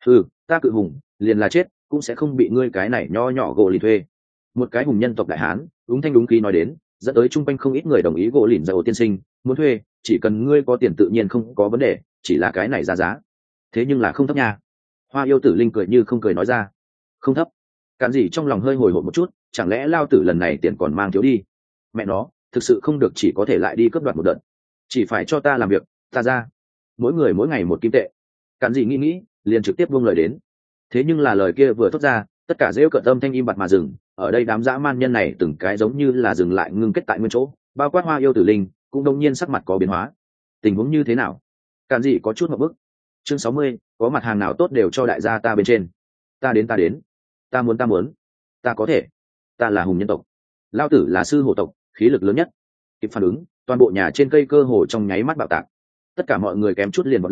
Ta cự hùng, liền là chết, cũng sẽ không bị ngươi cái này nho nhỏ gỗ lìn thuê. Một cái hùng nhân tộc đại hán, đúng thanh đúng khí nói đến, dẫn tới chung quanh không ít người đồng ý gỗ lìn giàu tiên sinh, muốn thuê, chỉ cần ngươi có tiền tự nhiên không có vấn đề, chỉ là cái này giá. Thế nhưng là không thấp nha. Hoa Yêu Tử Linh cười như không cười nói ra. Không thấp? Càn Dị trong lòng hơi hồi hộp một chút, chẳng lẽ lao tử lần này tiền còn mang thiếu đi? Mẹ nó, thực sự không được chỉ có thể lại đi cướp đoạt một đợt. Chỉ phải cho ta làm việc, ta ra. Mỗi người mỗi ngày một kim tệ. Càn Dị nghĩ, liền trực tiếp buông lời đến. Thế nhưng là lời kia vừa thốt ra, tất cả rêu cợt âm thanh im bặt mà dừng. Ở đây đám dã man nhân này từng cái giống như là dừng lại ngưng kết tại nguyên chỗ, bao quát Hoa Yêu Tử Linh cũng đông nhiên sắc mặt có biến hóa. Tình huống như thế nào? Càn Dị có chút ngượng bức. Chương 60, có mặt hàng nào tốt đều cho đại gia ta bên trên. Ta đến. Ta muốn. Ta có thể. Ta là hùng nhân tộc. Lao tử là sư hổ tộc, khí lực lớn nhất. Kịp phản ứng, toàn bộ nhà trên cây cơ hồ trong nháy mắt bạo tạc. Tất cả mọi người kém chút liền vọt lên,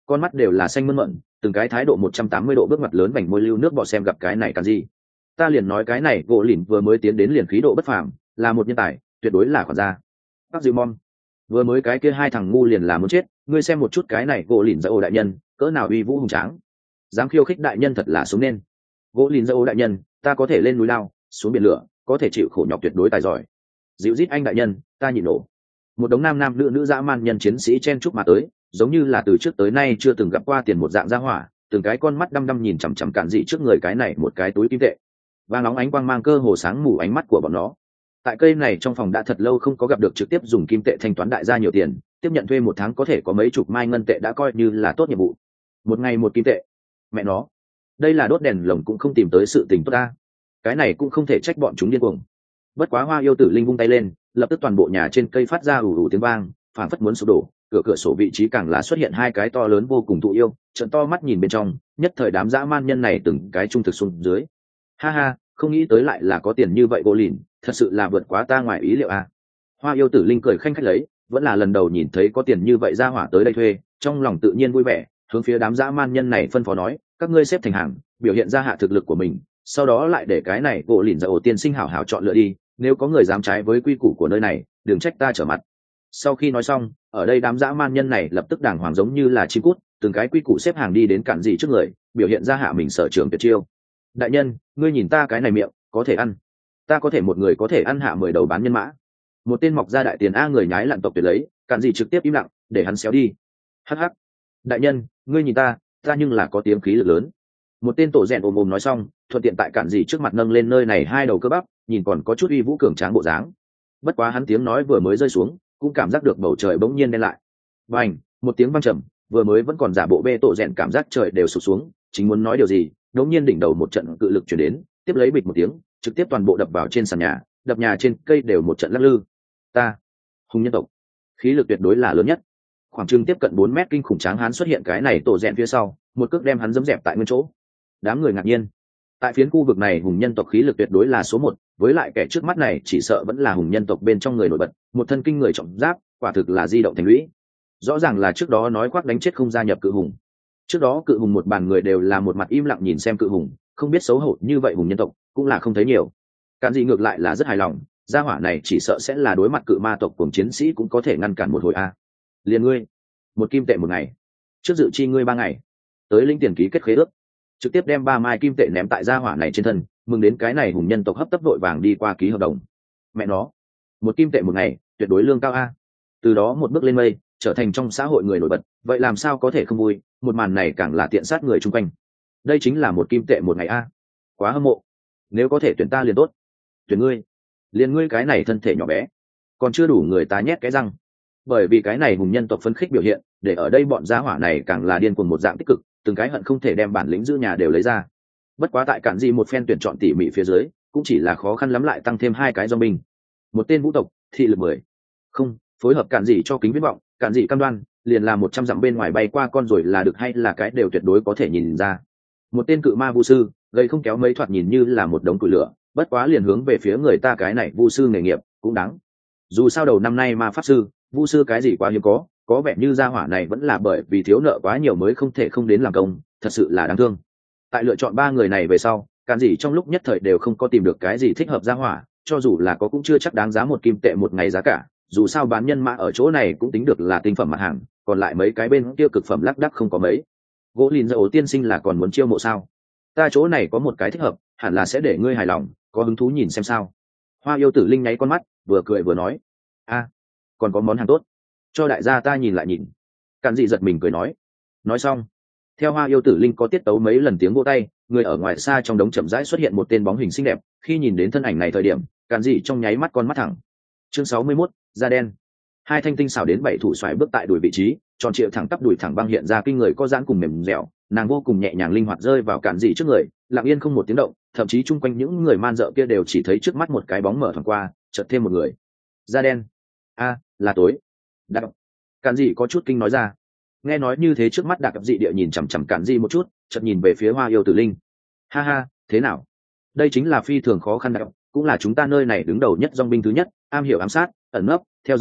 con mắt đều là xanh mơn mận, từng cái thái độ 180 độ bước ngoặt lớn vành môi lưu nước bọt xem gặp cái này Cản gì. Ta liền nói cái này gỗ lìn vừa mới tiến đến liền khí độ bất phàm, là một nhân tài, tuyệt đối là khoản gia. Bác Dư Mom, vừa mới cái kia hai thằng ngu liền là muốn chết, ngươi xem một chút cái này gỗ lìn ra ô đại nhân, cỡ nào uy vũ hùng tráng, dám khiêu khích đại nhân thật là xuống nên. Gỗ lìn ra ô đại nhân, ta có thể lên núi lao, xuống biển lửa, có thể chịu khổ nhọc tuyệt đối tài giỏi. Dịu rít anh đại nhân, ta nhịn nổ. Một đống nam nam nữ nữ dã man nhân chiến sĩ chen chúc mà tới, giống như là từ trước tới nay chưa từng gặp qua tiền một dạng gia hỏa, từng cái con mắt đăm đăm nhìn chằm chằm Cản dị trước người cái này một cái túi kim tệ, vàng nóng ánh quang mang cơ hồ sáng mù ánh mắt của bọn nó. Tại cây này trong phòng đã thật lâu không có gặp được trực tiếp dùng kim tệ thanh toán đại gia nhiều tiền, tiếp nhận thuê một tháng có thể có mấy chục mai ngân tệ đã coi như là tốt nhiệm vụ. Một ngày một kim tệ, mẹ nó, đây là đốt đèn lồng cũng không tìm tới sự tình tốt ta. Cái này cũng không thể trách bọn chúng điên cuồng. Bất quá Hoa Yêu Tử Linh vung tay lên, lập tức toàn bộ nhà trên cây phát ra ù ù tiếng vang, phảng phất muốn sụp đổ. Cửa sổ vị trí càng là xuất hiện hai cái to lớn vô cùng thụ yêu, trợn to mắt nhìn bên trong, nhất thời đám dã man nhân này từng cái trung thực xuống dưới. Ha ha, không nghĩ tới lại là có tiền như vậy gỗ lìn, thật sự là vượt quá ta ngoài ý liệu à. Hoa Yêu Tử Linh cười khanh khách lấy, vẫn là lần đầu nhìn thấy có tiền như vậy ra hỏa tới đây thuê, trong lòng tự nhiên vui vẻ, hướng phía đám dã man nhân này phân phó nói, các ngươi xếp thành hàng, biểu hiện ra hạ thực lực của mình, sau đó lại để cái này gỗ lìn ra ổ tiên sinh hảo hảo chọn lựa đi, nếu có người dám trái với quy củ của nơi này, đừng trách ta trở mặt. Sau khi nói xong, ở đây đám dã man nhân này lập tức đàng hoàng giống như là chim cút, từng cái quy củ xếp hàng đi đến Cản dị trước người, biểu hiện ra hạ mình sở trường tuyệt chiêu. Đại nhân, ngươi nhìn ta cái này miệng, có thể ăn. Ta có thể một người có thể ăn hạ 10 đầu bán nhân mã. Một tên mọc ra đại tiền a người nhái lặn tộc tuyệt lấy, Cản dị trực tiếp im lặng, để hắn xéo đi. Hắc hắc. Đại nhân, ngươi nhìn ta nhưng là có tiếng khí lực lớn. Một tên tổ rèn ồm ồm nói xong, thuận tiện tại Cản dị trước mặt nâng lên nơi này hai đầu cơ bắp, nhìn còn có chút uy vũ cường tráng bộ dáng. Bất quá hắn tiếng nói vừa mới rơi xuống, cũng cảm giác được bầu trời bỗng nhiên đen lại. Bành, một tiếng vang trầm, vừa mới vẫn còn giả bộ bê tổ rèn cảm giác trời đều sụp xuống, chính muốn nói điều gì, đột nhiên đỉnh đầu một trận cự lực truyền đến, tiếp lấy bịch một tiếng, trực tiếp toàn bộ đập vào trên sàn nhà, đập nhà trên cây đều một trận lắc lư. Ta, hùng nhân tộc, khí lực tuyệt đối là lớn nhất. Khoảng chừng tiếp cận 4 mét kinh khủng tráng hán xuất hiện cái này tổ rèn phía sau, một cước đem hắn giẫm dẹp tại nguyên chỗ. Đám người ngạc nhiên. Tại phiến khu vực này hùng nhân tộc khí lực tuyệt đối là số 1, với lại kẻ trước mắt này chỉ sợ vẫn là hùng nhân tộc bên trong người nổi bật, một thân kinh người trọng giáp, quả thực là di động thành lũy. Rõ ràng là trước đó nói khoác đánh chết không gia nhập cự hùng. Trước đó cự hùng một bàn người đều là một mặt im lặng nhìn xem cự hùng, không biết xấu hổ như vậy hùng nhân tộc cũng là không thấy nhiều. Cản dị ngược lại là rất hài lòng, gia hỏa này chỉ sợ sẽ là đối mặt cự ma tộc cùng chiến sĩ cũng có thể ngăn cản một hồi a. Liền ngươi, một kim tệ một ngày, trước dự chi ngươi 3 ngày, tới linh tiền ký kết khế ước, trực tiếp đem 3 mai kim tệ ném tại gia hỏa này trên thân, mừng đến cái này hùng nhân tộc hấp tấp vội vàng đi qua ký hợp đồng. Mẹ nó, một kim tệ một ngày, tuyệt đối lương cao a. Từ đó một bước lên mây, trở thành trong xã hội người nổi bật, vậy làm sao có thể không vui, một màn này càng là tiện sát người chung quanh. Đây chính là một kim tệ một ngày a. Quá hâm mộ. Nếu có thể tuyển ta liền tốt. Tuyển ngươi, liền ngươi cái này thân thể nhỏ bé, còn chưa đủ người ta nhét cái răng. Bởi vì cái này hùng nhân tộc phấn khích biểu hiện, để ở đây bọn gia hỏa này càng là điên cuồng một dạng tích cực, từng cái hận không thể đem bản lĩnh giữ nhà đều lấy ra. Bất quá tại Cản dị một phen tuyển chọn tỉ mỉ phía dưới, cũng chỉ là khó khăn lắm lại tăng thêm 2 cái do binh. Một tên vũ tộc, thị lực 10. Không, phối hợp Cản dị cho kính viễn vọng, Cản dị cam đoan, liền là 100 dặm bên ngoài bay qua con rồi là được hay là cái đều tuyệt đối có thể nhìn ra. Một tên cự ma vu sư, gây không kéo mấy thoạt nhìn như là một đống củi lửa, bất quá liền hướng về phía người ta cái này vu sư nghề nghiệp, cũng đáng. Dù sao đầu năm nay ma pháp sư, vu sư cái gì quá hiếm có vẻ như gia hỏa này vẫn là bởi vì thiếu nợ quá nhiều mới không thể không đến làm công, thật sự là đáng thương. Tại lựa chọn 3 người này về sau, Cản dị trong lúc nhất thời đều không có tìm được cái gì thích hợp gia hỏa, cho dù là có cũng chưa chắc đáng giá một kim tệ một ngày giá cả, dù sao bán nhân mã ở chỗ này cũng tính được là tinh phẩm mặt hàng, còn lại mấy cái bên kia cực phẩm lác đác không có mấy. Gỗ lìn dậu tiên sinh là còn muốn chiêu mộ sao? Ta chỗ này có một cái thích hợp, hẳn là sẽ để ngươi hài lòng, có hứng thú nhìn xem sao. Hoa Yêu Tử Linh nháy con mắt, vừa cười vừa nói, a, còn có món hàng tốt, cho đại gia ta nhìn lại nhìn. Cản dị giật mình cười nói. Nói xong, theo Hoa Yêu Tử Linh có tiết tấu mấy lần tiếng vỗ tay, người ở ngoài xa trong đống chậm rãi xuất hiện một tên bóng hình xinh đẹp. Khi nhìn đến thân ảnh này thời điểm, Cản dị trong nháy mắt con mắt thẳng. Chương 61, da đen. 2 thanh tinh xảo đến 7 thủ xoài bước tại đùi vị trí, tròn trịa thẳng tắp đùi thẳng băng hiện ra kinh người có giãn cùng mềm dẻo, nàng vô cùng nhẹ nhàng linh hoạt rơi vào Cản dị trước người, lặng yên không một tiếng động, thậm chí chung quanh những người man dợ kia đều chỉ thấy trước mắt một cái bóng mở thoáng qua, chợt thêm một người. Da đen. A, là tối. Đặc. Cản dị có chút kinh nói ra. Nghe nói như thế trước mắt Đặc dị địa nhìn chằm chằm Cản dị một chút, chợt nhìn về phía Hoa Yêu Tử Linh. Ha ha, thế nào? Đây chính là phi thường khó khăn Đặc, cũng là chúng ta nơi này đứng đầu nhất dòng binh thứ nhất, am hiểu ám sát, ẩn nấp, theo dõi,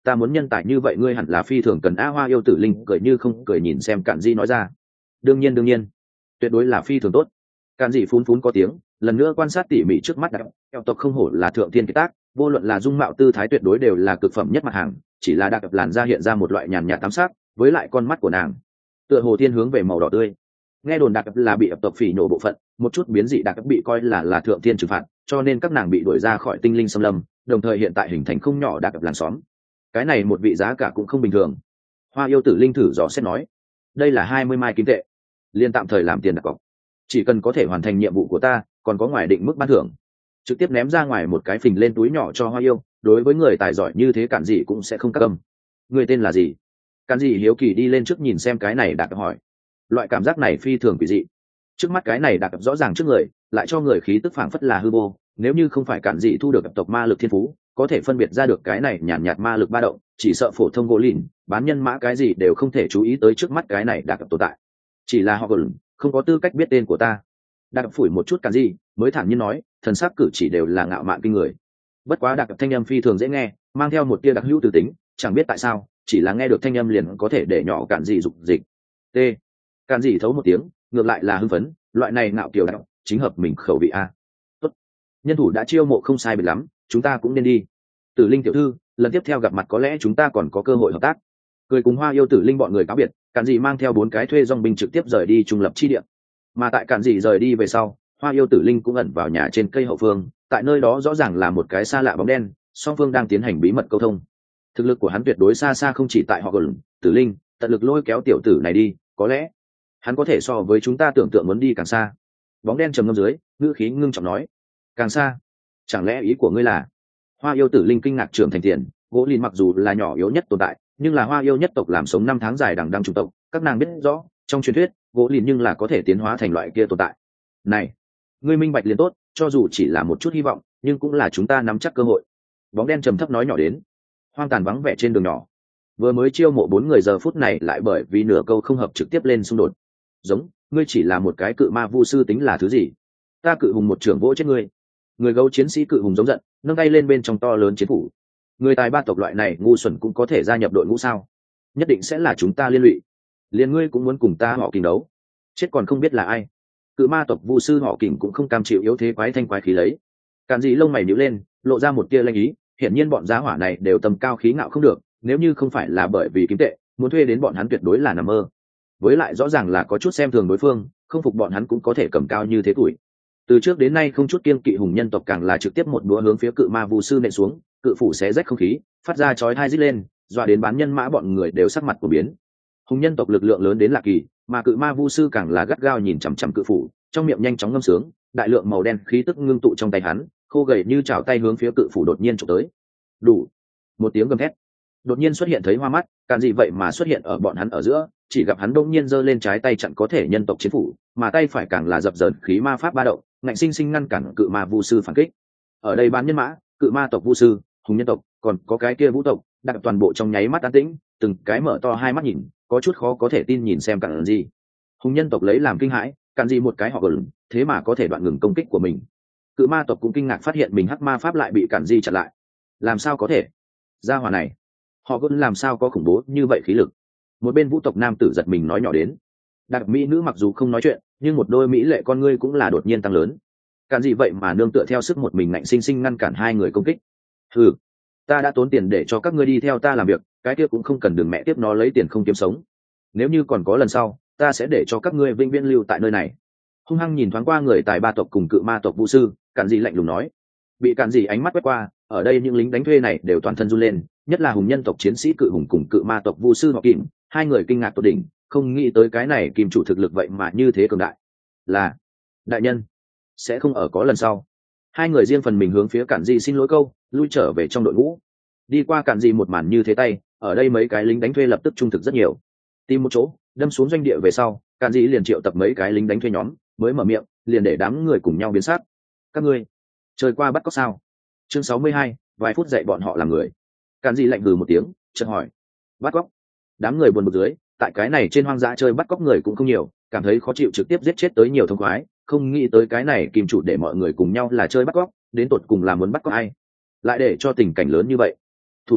ta muốn nhân tài như vậy ngươi hẳn là phi thường cần a. Hoa yêu tử linh cười như không cười nhìn xem Cản Dị nói ra. Đương nhiên tuyệt đối là phi thường tốt. Cản Dị phún phún có tiếng, lần nữa quan sát tỉ mỉ trước mắt Đặc Eo tộc không hổ là thượng thiên kiệt tác, vô luận là dung mạo tư thái tuyệt đối đều là cực phẩm nhất mặt hàng, chỉ là Đặc làn da hiện ra một loại nhàn nhạt tám sắc, với lại con mắt của nàng tựa hồ thiên hướng về màu đỏ tươi. Nghe đồn Đặc là bị ập tộc phỉ nổ bộ phận, một chút biến dị Đặc bị coi là thượng thiên trừng phạt, cho nên các nàng bị đuổi ra khỏi tinh linh xâm lâm, đồng thời hiện tại hình thành không nhỏ Đặc làn xóm. Cái này một vị giá cả cũng không bình thường. Hoa yêu tử linh thử dò xét nói, đây là 20 mai kim tệ, liên tạm thời làm tiền đặt cọc, chỉ cần có thể hoàn thành nhiệm vụ của ta còn có ngoài định mức ban thưởng. Trực tiếp ném ra ngoài một cái phình lên túi nhỏ cho Hoa yêu. Đối với người tài giỏi như thế Cản Dị cũng sẽ không cắt âm. Người tên là gì? Cản Dị hiếu kỳ đi lên trước nhìn xem cái này Đặc hỏi. Loại cảm giác này phi thường quỷ dị, trước mắt cái này Đặc rõ ràng trước người lại cho người khí tức phảng phất là hư vô. Nếu như không phải Cản Dị thu được tộc ma lực thiên phú, có thể phân biệt ra được cái này nhàn nhạt ma lực ba động, chỉ sợ phổ thông gỗ lìn bán nhân mã cái gì đều không thể chú ý tới trước mắt cái này Đặc tồn tại. Chỉ là họ không có tư cách biết tên của ta. Đặc phủi một chút Cản Dị mới thản nhiên nói, thần sắc cử chỉ đều là ngạo mạn kinh người. Bất quá Đặc thanh âm phi thường dễ nghe, mang theo một tia đặc hữu từ tính, chẳng biết tại sao chỉ là nghe được thanh âm liền có thể để nhỏ Cản Dị dục dịch. T. Cản Dị thấu một tiếng, ngược lại là hưng phấn, loại này ngạo kiều Đặc chính hợp mình khẩu vị a. Tốt, nhân thủ đã chiêu mộ không sai biệt lắm, chúng ta cũng nên đi. Tử Linh tiểu thư, lần tiếp theo gặp mặt có lẽ chúng ta còn có cơ hội hợp tác. Cười cùng Hoa yêu tử linh bọn người cáo biệt, Cản Dị mang theo 4 cái thuê dòng binh trực tiếp rời đi trung lập chi địa. Mà tại Cản Dị rời đi về sau, Hoa yêu tử linh cũng ẩn vào nhà trên cây hậu phương, tại nơi đó rõ ràng là một cái xa lạ bóng đen, song phương đang tiến hành bí mật câu thông. Thực lực của hắn tuyệt đối xa xa không chỉ tại họ gần, tử linh tận lực lôi kéo tiểu tử này đi, có lẽ hắn có thể so với chúng ta tưởng tượng muốn đi càng xa. Bóng đen trầm ngâm dưới, ngữ khí ngưng trọng nói, càng xa? Chẳng lẽ ý của ngươi là? Hoa yêu tử linh kinh ngạc trưởng thành tiền, gỗ lìn mặc dù là nhỏ yếu nhất tồn tại, nhưng là Hoa yêu nhất tộc làm sống 5 tháng dài đằng đăng chủng tộc, các nàng biết rõ, trong truyền thuyết, gỗ lìn nhưng là có thể tiến hóa thành loại kia tồn tại. Này, ngươi minh bạch liền tốt, cho dù chỉ là một chút hy vọng, nhưng cũng là chúng ta nắm chắc cơ hội. Bóng đen trầm thấp nói nhỏ đến. Hoang tàn vắng vẻ trên đường nhỏ, vừa mới chiêu mộ 4 người giờ phút này lại bởi vì nửa câu không hợp trực tiếp lên xung đột. Giống, ngươi chỉ là một cái cự ma vu sư tính là thứ gì? Ta cự hùng một trưởng vỗ chết ngươi. Người gấu chiến sĩ cự hùng giống giận, nâng tay lên bên trong to lớn chiến phủ. Người tài ba tộc loại này ngu xuẩn cũng có thể gia nhập đội ngũ sao? Nhất định sẽ là chúng ta liên lụy. Liên ngươi cũng muốn cùng ta họ kình đấu, chết còn không biết là ai. Cự ma tộc vu sư họ kình cũng không cam chịu yếu thế quái thanh quái khí lấy. Cản Dị lông mày nhíu lên, lộ ra một tia lanh ý, hiển nhiên bọn giá hỏa này đều tầm cao khí ngạo không được, nếu như không phải là bởi vì kiếm tệ, muốn thuê đến bọn hắn tuyệt đối là nằm mơ. Với lại rõ ràng là có chút xem thường đối phương, không phục bọn hắn cũng có thể cầm cao như thế tuổi. Từ trước đến nay không chút kiêng kỵ hùng nhân tộc càng là trực tiếp một đũa hướng phía cự ma vu sư nện xuống, cự phủ xé rách không khí, phát ra chói tai rít lên, dọa đến bán nhân mã bọn người đều sắc mặt của biến. Hùng nhân tộc lực lượng lớn đến lạ kỳ, mà cự ma vu sư càng là gắt gao nhìn chằm chằm cự phủ, trong miệng nhanh chóng ngâm sướng, đại lượng màu đen khí tức ngưng tụ trong tay hắn, khô gầy như chảo tay hướng phía cự phủ đột nhiên chụp tới. Đủ! Một tiếng gầm thét, đột nhiên xuất hiện thấy hoa mắt, Cản Dị vậy mà xuất hiện ở bọn hắn ở giữa, chỉ gặp hắn đông nhiên giơ lên trái tay chặn có thể nhân tộc chiến phủ, mà tay phải càng là dập dờn khí ma pháp ba động, ngạnh sinh sinh ngăn cản cự ma vu sư phản kích. Ở đây bán nhân mã, cự ma tộc vu sư, hùng nhân tộc, còn có cái kia vũ tộc, đặt toàn bộ trong nháy mắt an tĩnh, từng cái mở to hai mắt nhìn, có chút khó có thể tin nhìn xem Cản Dị. Hùng nhân tộc lấy làm kinh hãi, Cản Dị một cái họ gần, thế mà có thể đoạn ngừng công kích của mình. Cự ma tộc cũng kinh ngạc phát hiện mình hắc ma pháp lại bị Cản Dị chặn lại. Làm sao có thể? Gia hỏa này, họ gần làm sao có khủng bố như vậy khí lực? Một bên vũ tộc nam tử giật mình nói nhỏ đến. Đặc mỹ nữ mặc dù không nói chuyện, nhưng một đôi mỹ lệ con ngươi cũng là đột nhiên tăng lớn. Cản Dị vậy mà nương tựa theo sức một mình ngạnh sinh sinh ngăn cản hai người công kích. Ừ, ta đã tốn tiền để cho các ngươi đi theo ta làm việc, cái kia cũng không cần đừng mẹ tiếp nó lấy tiền không kiếm sống. Nếu như còn có lần sau, ta sẽ để cho các ngươi vĩnh viễn lưu tại nơi này. Hung hăng nhìn thoáng qua người tài ba tộc cùng cự ma tộc vũ sư, Cản Dị lạnh lùng nói. Bị Cản Dị ánh mắt quét qua, ở đây những lính đánh thuê này đều toàn thân run lên, nhất là hùng nhân tộc chiến sĩ cự hùng cùng cự ma tộc vu sư họ kìm, hai người kinh ngạc tột đỉnh, không nghĩ tới cái này kìm chủ thực lực vậy mà như thế cường đại. Là đại nhân, sẽ không ở có lần sau. Hai người riêng phần mình hướng phía Cản Dị xin lỗi câu, lui trở về trong đội ngũ. Đi qua Cản Dị một màn như thế tay, ở đây mấy cái lính đánh thuê lập tức trung thực rất nhiều. Tìm một chỗ đâm xuống doanh địa về sau, Cản Dị liền triệu tập mấy cái lính đánh thuê nhóm, mới mở miệng liền để đám người cùng nhau biến sắc. Các ngươi chơi qua bắt cóc sao? Chương 62, vài phút dạy bọn họ làm người. Cản Dị lạnh hừ một tiếng, chợt hỏi. Bắt cóc? Đám người buồn bực dưới, tại cái này trên hoang dã chơi bắt cóc người cũng không nhiều, cảm thấy khó chịu trực tiếp giết chết tới nhiều thông khoái, không nghĩ tới cái này kìm chủ để mọi người cùng nhau là chơi bắt cóc, đến tột cùng là muốn bắt cóc ai? Lại để cho tình cảnh lớn như vậy. Thủ lĩnh,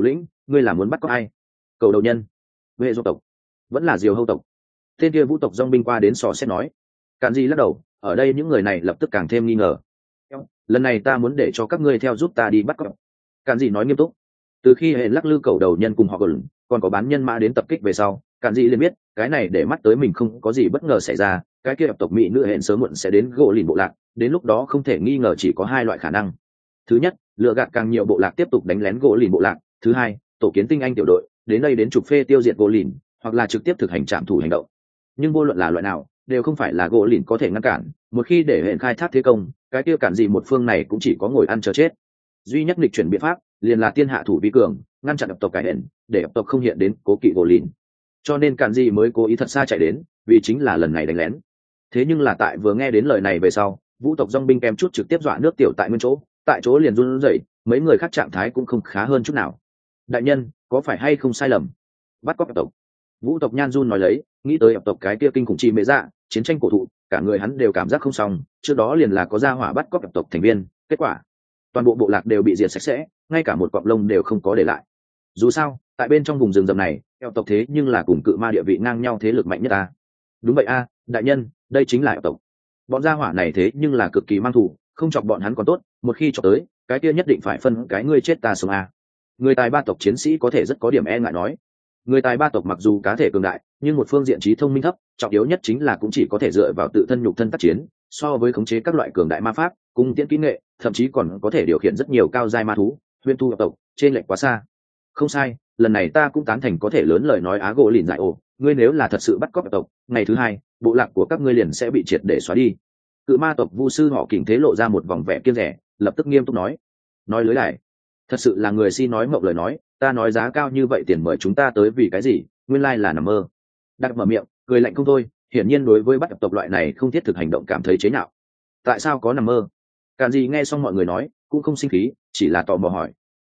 ngươi là muốn bắt cóc ai? Cầu đầu nhân, vệ du tộc, vẫn là diều hâu tộc? Tên kia vũ tộc dong binh qua đến sò xét nói. Cạn gì lắc đầu, ở đây những người này lập tức càng thêm nghi ngờ. Lần này ta muốn để cho các ngươi theo giúp ta đi bắt cóc. Cạn gì nói nghiêm túc. Từ khi hệ lắc lư cầu đầu nhân cùng họ còn có bán nhân mã đến tập kích về sau, Cạn gì liền biết cái này để mắt tới mình không có gì bất ngờ xảy ra. Cái kia tộc mỹ nữ hẹn sớm muộn sẽ đến gỗ lìn bộ lạc, đến lúc đó không thể nghi ngờ chỉ có hai loại khả năng. Thứ nhất, lựa gạt càng nhiều bộ lạc tiếp tục đánh lén gỗ lìn bộ lạc. Thứ hai, tổ kiến tinh anh tiểu đội đến đây đến trục phê tiêu diệt gỗ lìn, hoặc là trực tiếp thực hành trạm thủ hành động. Nhưng vô luận là loại nào đều không phải là gỗ lìn có thể ngăn cản. Một khi để hệ khai thác thế công, cái kia cản gì một phương này cũng chỉ có ngồi ăn chờ chết. Duy nhất nghịch chuyển biện pháp liền là tiên hạ thủ vi cường, ngăn chặn tộc cái hẹn, để tộc không hiện đến cố kỵ gỗ lìn. Cho nên cản gì mới cố ý thật xa chạy đến, vì chính là lần này đánh lén. Thế nhưng là tại vừa nghe đến lời này về sau, vũ tộc dong binh kém chút trực tiếp dọa nước tiểu tại nguyên chỗ, tại chỗ liền run rẩy, mấy người khác trạng thái cũng không khá hơn chút nào. Đại nhân, có phải hay không sai lầm? Bắt cóc tộc. Vũ tộc Nhan Jun nói lấy, nghĩ tới tộc cái kia kinh khủng chi mê dạ, chiến tranh cổ thụ, cả người hắn đều cảm giác không xong. Trước đó liền là có gia hỏa bắt cóc tộc thành viên, kết quả toàn bộ bộ lạc đều bị diệt sạch sẽ, ngay cả một cọng lông đều không có để lại. Dù sao, tại bên trong vùng rừng rậm này, tộc thế nhưng là cùng cự ma địa vị ngang nhau thế lực mạnh nhất ta. Đúng vậy a, đại nhân, đây chính là tộc. Bọn gia hỏa này thế nhưng là cực kỳ mang thù, không chọc bọn hắn còn tốt, một khi chọc tới, cái kia nhất định phải phân cái ngươi chết ta sống a. Người tài ba tộc chiến sĩ có thể rất có điểm e ngại nói. Người tài ba tộc mặc dù cá thể cường đại, nhưng một phương diện trí thông minh thấp, trọng yếu nhất chính là cũng chỉ có thể dựa vào tự thân nhục thân tác chiến, so với khống chế các loại cường đại ma pháp, cung tiễn kỹ nghệ, thậm chí còn có thể điều khiển rất nhiều cao giai ma thú, huyền thu tộc, trên lệch quá xa. Không sai, lần này ta cũng tán thành có thể lớn lời nói á gỗ lìn dại ổ, ngươi nếu là thật sự bắt cóc tộc, ngày thứ hai, bộ lạc của các ngươi liền sẽ bị triệt để xóa đi. Cự ma tộc vu sư họ Kình Thế lộ ra một vòng vẻ kiêng rẻ, lập tức nghiêm túc nói lưới lại, thật sự là người si nói mộng lời nói, ta nói giá cao như vậy tiền mời chúng ta tới vì cái gì, nguyên lai là nằm mơ. Đặt mở miệng cười lạnh không thôi, hiển nhiên đối với bắt tộc loại này không thiết thực hành động cảm thấy chế nhạo. Tại sao có nằm mơ? Càn gì nghe xong mọi người nói cũng không sinh khí, chỉ là tò mò hỏi.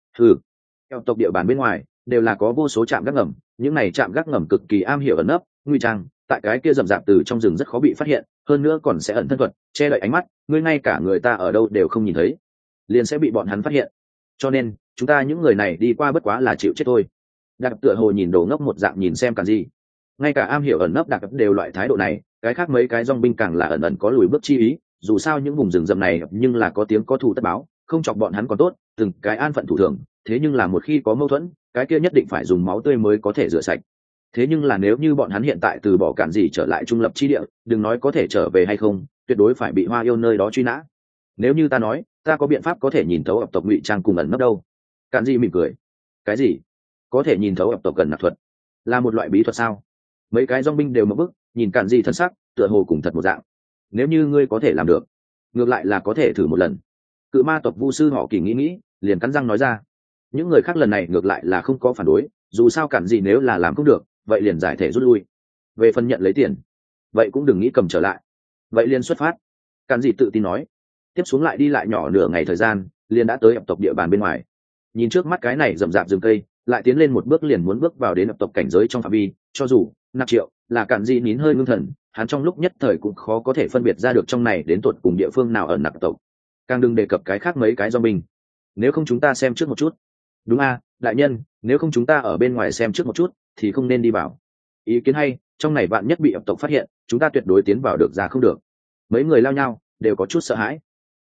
Theo tộc địa bàn bên ngoài đều là có vô số trạm gác ngầm, những này trạm gác ngầm cực kỳ am hiểu ẩn nấp nguy trang, tại cái kia rậm rạp từ trong rừng rất khó bị phát hiện, hơn nữa còn sẽ ẩn thân thuật che đậy ánh mắt, ngươi ngay cả người ta ở đâu đều không nhìn thấy, liền sẽ bị bọn hắn phát hiện. Cho nên chúng ta những người này đi qua bất quá là chịu chết thôi. Đặc tựa hồ nhìn đồ ngốc một dạng nhìn xem Càn gì, ngay cả am hiểu ẩn nấp đặc đều loại thái độ này, cái khác mấy cái dong binh càng là ẩn ẩn có lùi bước chi ý, dù sao những vùng rừng rậm này nhưng là có tiếng có thù tất báo, không chọc bọn hắn còn tốt, từng cái an phận thủ thường, thế nhưng là một khi có mâu thuẫn, cái kia nhất định phải dùng máu tươi mới có thể rửa sạch. Thế nhưng là nếu như bọn hắn hiện tại từ bỏ Càn gì trở lại trung lập chi địa, đừng nói có thể trở về hay không, tuyệt đối phải bị Hoa Yêu nơi đó truy nã. Nếu như ta nói, ta có biện pháp có thể nhìn thấu ập tộc ngụy trang cùng ẩn nấp đâu? Càn gì mỉm cười. Cái gì? Có thể nhìn thấu ập tộc gần nạp thuật? Là một loại bí thuật sao? Mấy cái dong binh đều mở bức, nhìn Càn gì thân sắc, tựa hồ cùng thật một dạng. Nếu như ngươi có thể làm được, ngược lại là có thể thử một lần. Cự ma tộc vu sư họ Kỳ nghĩ, liền cắn răng nói ra. Những người khác lần này ngược lại là không có phản đối, dù sao Càn gì nếu là làm không được, vậy liền giải thể rút lui. Về phần nhận lấy tiền, vậy cũng đừng nghĩ cầm trở lại. Vậy liền xuất phát. Càn gì tự tin nói. Tiếp xuống lại đi lại nhỏ nửa ngày thời gian, liền đã tới ập tộc địa bàn bên ngoài. Nhìn trước mắt cái này rậm rạp rừng cây, lại tiến lên một bước liền muốn bước vào đến ập tộc cảnh giới trong phạm vi, cho dù nạp triệu là Càn gì nín hơi ngưng thần, hắn trong lúc nhất thời cũng khó có thể phân biệt ra được trong này đến tuột cùng địa phương nào ở nạp tộc. Càng đừng đề cập cái khác mấy cái do mình. Nếu không chúng ta xem trước một chút. Đúng a, đại nhân, nếu không chúng ta ở bên ngoài xem trước một chút thì không nên đi vào. Ý kiến hay, trong này bạn nhất bị ập tộc phát hiện, chúng ta tuyệt đối tiến vào được ra không được. Mấy người lao nhau đều có chút sợ hãi.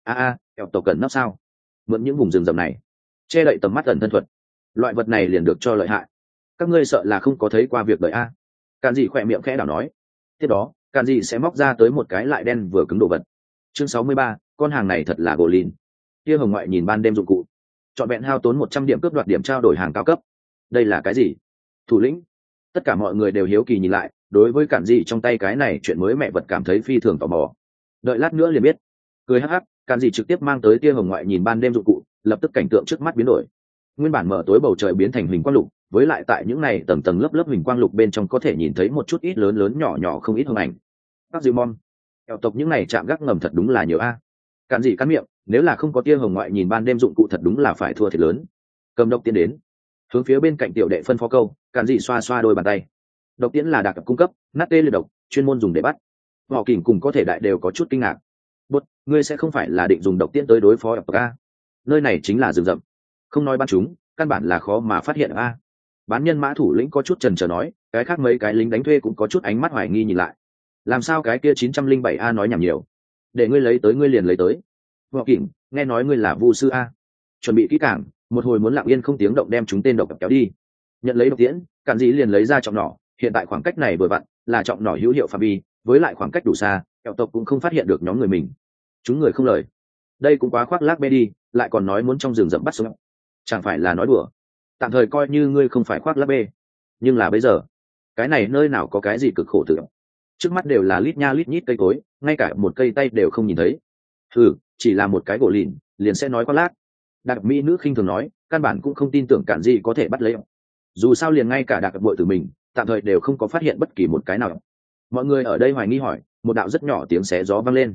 Ập tộc cần nấp sao? Mượn những vùng rừng rậm này che đậy tầm mắt ẩn thân thuật, loại vật này liền được cho lợi hại. Các ngươi sợ là không có thấy qua việc đời a. Càn dị khỏe miệng khẽ đảo nói. Tiếp đó Càn dị sẽ móc ra tới một cái lại đen vừa cứng đồ vật. Chương 63, con hàng này thật là gỗ lìn. Kia hồng ngoại nhìn ban đêm dụng cụ, chọn vẹn hao tốn 100 điểm cướp đoạt điểm trao đổi hàng cao cấp. Đây là cái gì? Thủ lĩnh. Tất cả mọi người đều hiếu kỳ nhìn lại, đối với Càn dị trong tay cái này chuyện mới mẹ vật cảm thấy phi thường tò mò. Đợi lát nữa liền biết. Cười hắc hắc, Càn dị trực tiếp mang tới tia hồng ngoại nhìn ban đêm dụng cụ, lập tức cảnh tượng trước mắt biến đổi. Nguyên bản mở tối bầu trời biến thành huỳnh quang lục, với lại tại những này tầng tầng lớp lớp huỳnh quang lục bên trong có thể nhìn thấy một chút ít lớn lớn nhỏ nhỏ không ít hình ảnh. Các dư mom, eo tộc những này chạm gác ngầm thật đúng là nhiều a. Càn dị cắn miệng, nếu là không có tia hồng ngoại nhìn ban đêm dụng cụ thật đúng là phải thua thiệt lớn. Cầm độc tiến đến, hướng phía bên cạnh tiểu đệ phân phó câu, Càn dị xoa xoa đôi bàn tay. Độc tiễn là đặc cung cấp, nát tê liệt độc, chuyên môn dùng để bắt. Họ Kình cùng có thể đại đều có chút kinh ngạc. Bút, ngươi sẽ không phải là định dùng độc tiễn tới đối phó ập a? Nơi này chính là rừng rậm, không nói bắn chúng, căn bản là khó mà phát hiện a. Bán nhân mã thủ lĩnh có chút chần chờ nói, cái khác mấy cái lính đánh thuê cũng có chút ánh mắt hoài nghi nhìn lại. Làm sao cái kia 907 a nói nhảm nhiều, để ngươi lấy tới ngươi liền lấy tới. Võ Kỉnh, nghe nói ngươi là vu sư a, chuẩn bị kỹ càng, một hồi muốn lặng yên không tiếng động đem chúng tên độc kéo đi. Nhận lấy độc tiễn, Cản Dĩ liền lấy ra trọng nỏ, hiện tại khoảng cách này vừa vặn là trọng nỏ hữu hiệu phạm vi, với lại khoảng cách đủ xa, kẹo tộc cũng không phát hiện được nhóm người mình. Chúng người không lời, đây cũng quá khoác lác bê đi, lại còn nói muốn trong rừng rậm bắt sống, chẳng phải là nói đùa. Tạm thời coi như ngươi không phải khoác lác bê, nhưng là bây giờ cái này nơi nào có cái gì cực khổ tự, trước mắt đều là lít nha lít nhít cây cối, ngay cả một cây tay đều không nhìn thấy. Chỉ là một cái gỗ lìn liền sẽ nói khoác lác. Đặc mỹ nữ khinh thường nói, căn bản cũng không tin tưởng Cản Dĩ có thể bắt lấy. Dù sao liền ngay cả đặc bội từ mình tạm thời đều không có phát hiện bất kỳ một cái nào. Mọi người ở đây hoài nghi hỏi, một đạo rất nhỏ tiếng xé gió vang lên.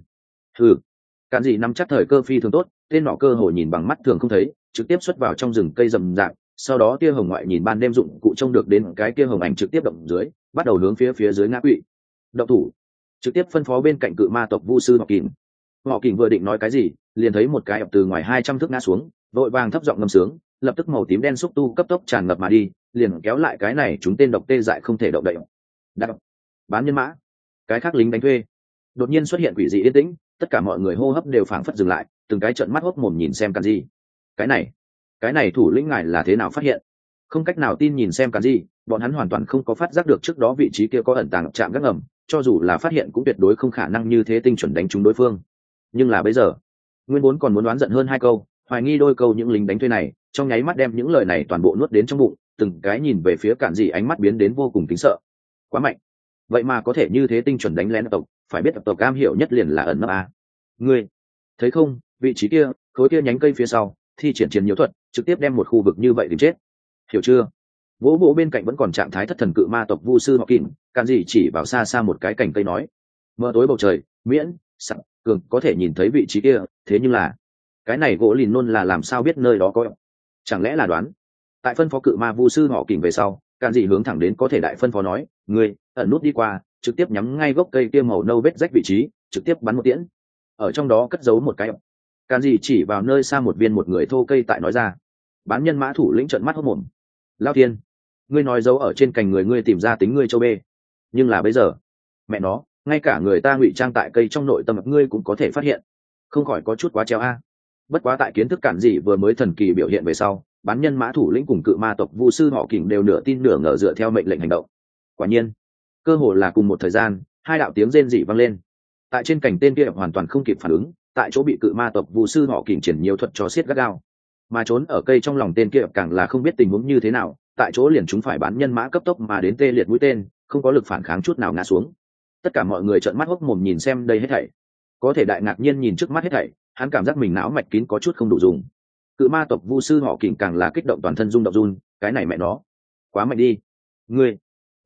Cản Dĩ nắm chắc thời cơ phi thường tốt, tên nỏ cơ hồ nhìn bằng mắt thường không thấy, trực tiếp xuất vào trong rừng cây rậm rạp, sau đó tia hồng ngoại nhìn ban đêm dụng cụ trông được đến cái tia hồng ảnh trực tiếp động dưới, bắt đầu hướng phía dưới ngã quỵ. Động thủ, trực tiếp phân phó bên cạnh cự ma tộc vu sư Họ Kình. Họ Kình vừa định nói cái gì, liền thấy một cái ập từ ngoài 200 thước ngã xuống, vội vàng thấp giọng ngâm sướng, lập tức màu tím đen xúc tu cấp tốc tràn ngập mà đi, liền kéo lại cái này chúng tên độc tê dại không thể động đậy. Bán nhân mã, cái khác lính đánh thuê, đột nhiên xuất hiện quỷ dị yên tĩnh, tất cả mọi người hô hấp đều phảng phất dừng lại, từng cái trợn mắt hốc mồm nhìn xem Cản Dĩ. Cái này thủ lĩnh ngài là thế nào phát hiện? Không cách nào tin nhìn xem Cản Dĩ, bọn hắn hoàn toàn không có phát giác được trước đó vị trí kia có ẩn tàng trạm gác ngầm, cho dù là phát hiện cũng tuyệt đối không khả năng như thế tinh chuẩn đánh trúng đối phương. Nhưng là bây giờ, nguyên vốn còn muốn đoán giận hơn hai câu, hoài nghi đôi câu những lính đánh thuê này, trong nháy mắt đem những lời này toàn bộ nuốt đến trong bụng, từng cái nhìn về phía Cản Dĩ ánh mắt biến đến vô cùng kính sợ. Quá mạnh, vậy mà có thể như thế tinh chuẩn đánh lén tộc, phải biết tộc cam hiểu nhất liền là ẩn nấp a. Ngươi thấy không, vị trí kia, khối kia nhánh cây phía sau, thi triển chiến nhiễu thuật, trực tiếp đem một khu vực như vậy tìm chết. Hiểu chưa? Vỗ vỗ bên cạnh vẫn còn trạng thái thất thần cự ma tộc vu sư Họ Kình, Cản Dĩ chỉ vào xa xa một cái cành cây nói, mờ tối bầu trời, miễn sẵn cường có thể nhìn thấy vị trí kia, thế nhưng là cái này gỗ lìn nôn là làm sao biết nơi đó có? Chẳng lẽ là đoán? Tại phân phó cự ma vu sư Họ Kình về sau, Cản Dĩ hướng thẳng đến có thể đại phân phó nói, ngươi ẩn nút đi qua, trực tiếp nhắm ngay gốc cây kia màu nâu vết rách vị trí, trực tiếp bắn một tiễn. Ở trong đó cất giấu một cái. Cản Dĩ chỉ vào nơi xa một viên một người thô cây tại nói ra. Bán nhân mã thủ lĩnh trợn mắt hốt mồm. Lao thiên, ngươi nói giấu ở trên cành người ngươi tìm ra tính ngươi châu bê, nhưng là bây giờ, mẹ nó, ngay cả người ta ngụy trang tại cây trong nội tâm ngươi cũng có thể phát hiện, không khỏi có chút quá treo a. Bất quá tại kiến thức Cản Dĩ vừa mới thần kỳ biểu hiện về sau, bán nhân mã thủ lĩnh cùng cự ma tộc vu sư Họ Kình đều nửa tin nửa ngờ dựa theo mệnh lệnh hành động. Quả nhiên, cơ hồ là cùng một thời gian, hai đạo tiếng rên rỉ vang lên. Tại trên cành tên kia hoàn toàn không kịp phản ứng, tại chỗ bị cự ma tộc vu sư Họ Kình triển nhiều thuật cho xiết gắt gao, mà trốn ở cây trong lòng tên kia càng là không biết tình huống như thế nào, tại chỗ liền chúng phải bán nhân mã cấp tốc mà đến tê liệt mũi tên, không có lực phản kháng chút nào ngã xuống. Tất cả mọi người trợn mắt hốc mồm nhìn xem đây hết thảy. Có thể đại ngạc nhiên nhìn trước mắt hết thảy, hắn cảm giác mình não mạch kín có chút không đủ dùng. Cự ma tộc vu sư Họ Kình càng là kích động toàn thân rung động run, cái này mẹ nó, quá mạnh đi. Ngươi,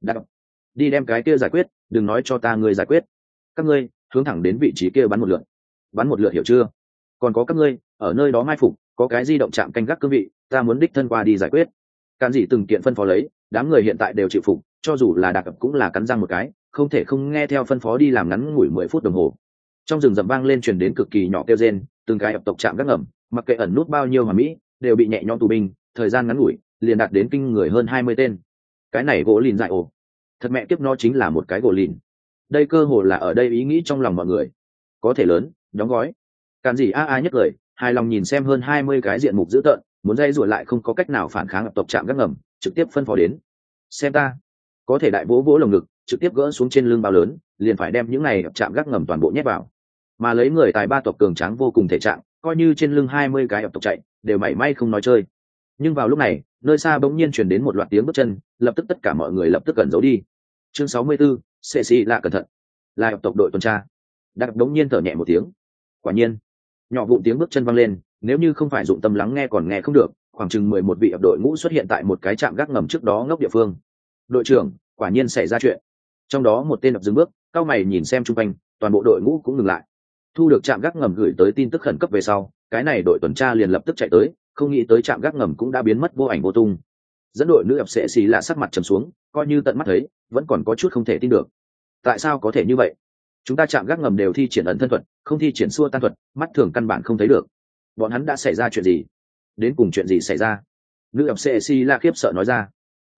đi đem cái kia giải quyết, đừng nói cho ta ngươi giải quyết. Các ngươi hướng thẳng đến vị trí kia bắn một lượt hiểu chưa? Còn có các ngươi ở nơi đó mai phục, có cái di động chạm canh gác cương vị, ta muốn đích thân qua đi giải quyết. Cản Dĩ từng kiện phân phó lấy, đám người hiện tại đều chịu phục, cho dù là Đạc cũng là cắn răng một cái, không thể không nghe theo phân phó đi làm ngắn ngủi 10 phút đồng hồ. Trong rừng rậm vang lên truyền đến cực kỳ nhỏ kêu rên, từng cái ập tộc chạm gác ngầm, mặc kệ ẩn nút bao nhiêu hoàn mỹ, đều bị nhẹ nhõm tù binh, thời gian ngắn ngủi, liền đạt đến kinh người hơn 20 tên. Cái này gỗ lìn dại ổ, thật mẹ kiếp nó chính là một cái gỗ lìn. Đây cơ hồ là ở đây ý nghĩ trong lòng mọi người. Có thể lớn, đóng gói. Cản Dĩ a nhất lời, hài lòng nhìn xem hơn 20 cái diện mục dữ tợn, muốn dây rủa lại không có cách nào phản kháng ập tộc chạm gác ngầm, trực tiếp phân phó đến. Xem ta, có thể đại vỗ vỗ lồng ngực, trực tiếp gỡ xuống trên lưng bao lớn, liền phải đem những này chạm gác ngầm toàn bộ nhét vào. Mà lấy người tài ba tộc cường tráng vô cùng thể trạng, coi như trên lưng 20 cái ập tộc chạy, đều mảy may không nói chơi. Nhưng vào lúc này, nơi xa bỗng nhiên truyền đến một loạt tiếng bước chân, lập tức tất cả mọi người lập tức cẩn giấu đi. Chương 64, Sệ Sĩ lạ cẩn thận. Là ập tộc đội tuần tra. Đặc bỗng nhiên thở nhẹ một tiếng. Quả nhiên, nhỏ vụn tiếng bước chân vang lên, nếu như không phải dụng tâm lắng nghe còn nghe không được, khoảng chừng 11 vị ập đội ngũ xuất hiện tại một cái trạm gác ngầm trước đó ngốc địa phương. Đội trưởng, quả nhiên xảy ra chuyện. Trong đó một tên ập dừng bước, cao mày nhìn xem chung quanh, toàn bộ đội ngũ cũng ngừng lại. Thu được trạm gác ngầm gửi tới tin tức khẩn cấp về sau, cái này đội tuần tra liền lập tức chạy tới, không nghĩ tới trạm gác ngầm cũng đã biến mất vô ảnh vô tung. Dẫn đội nữ ập Sệ Sĩ là sắc mặt trầm xuống, coi như tận mắt thấy, vẫn còn có chút không thể tin được. Tại sao có thể như vậy? Chúng ta trạm gác ngầm đều thi triển ẩn thân thuật, không thi triển xua tan thuật, mắt thường căn bản không thấy được. Bọn hắn đã xảy ra chuyện gì? Đến cùng chuyện gì xảy ra? Nữ ập Sệ Sĩ là khiếp sợ nói ra.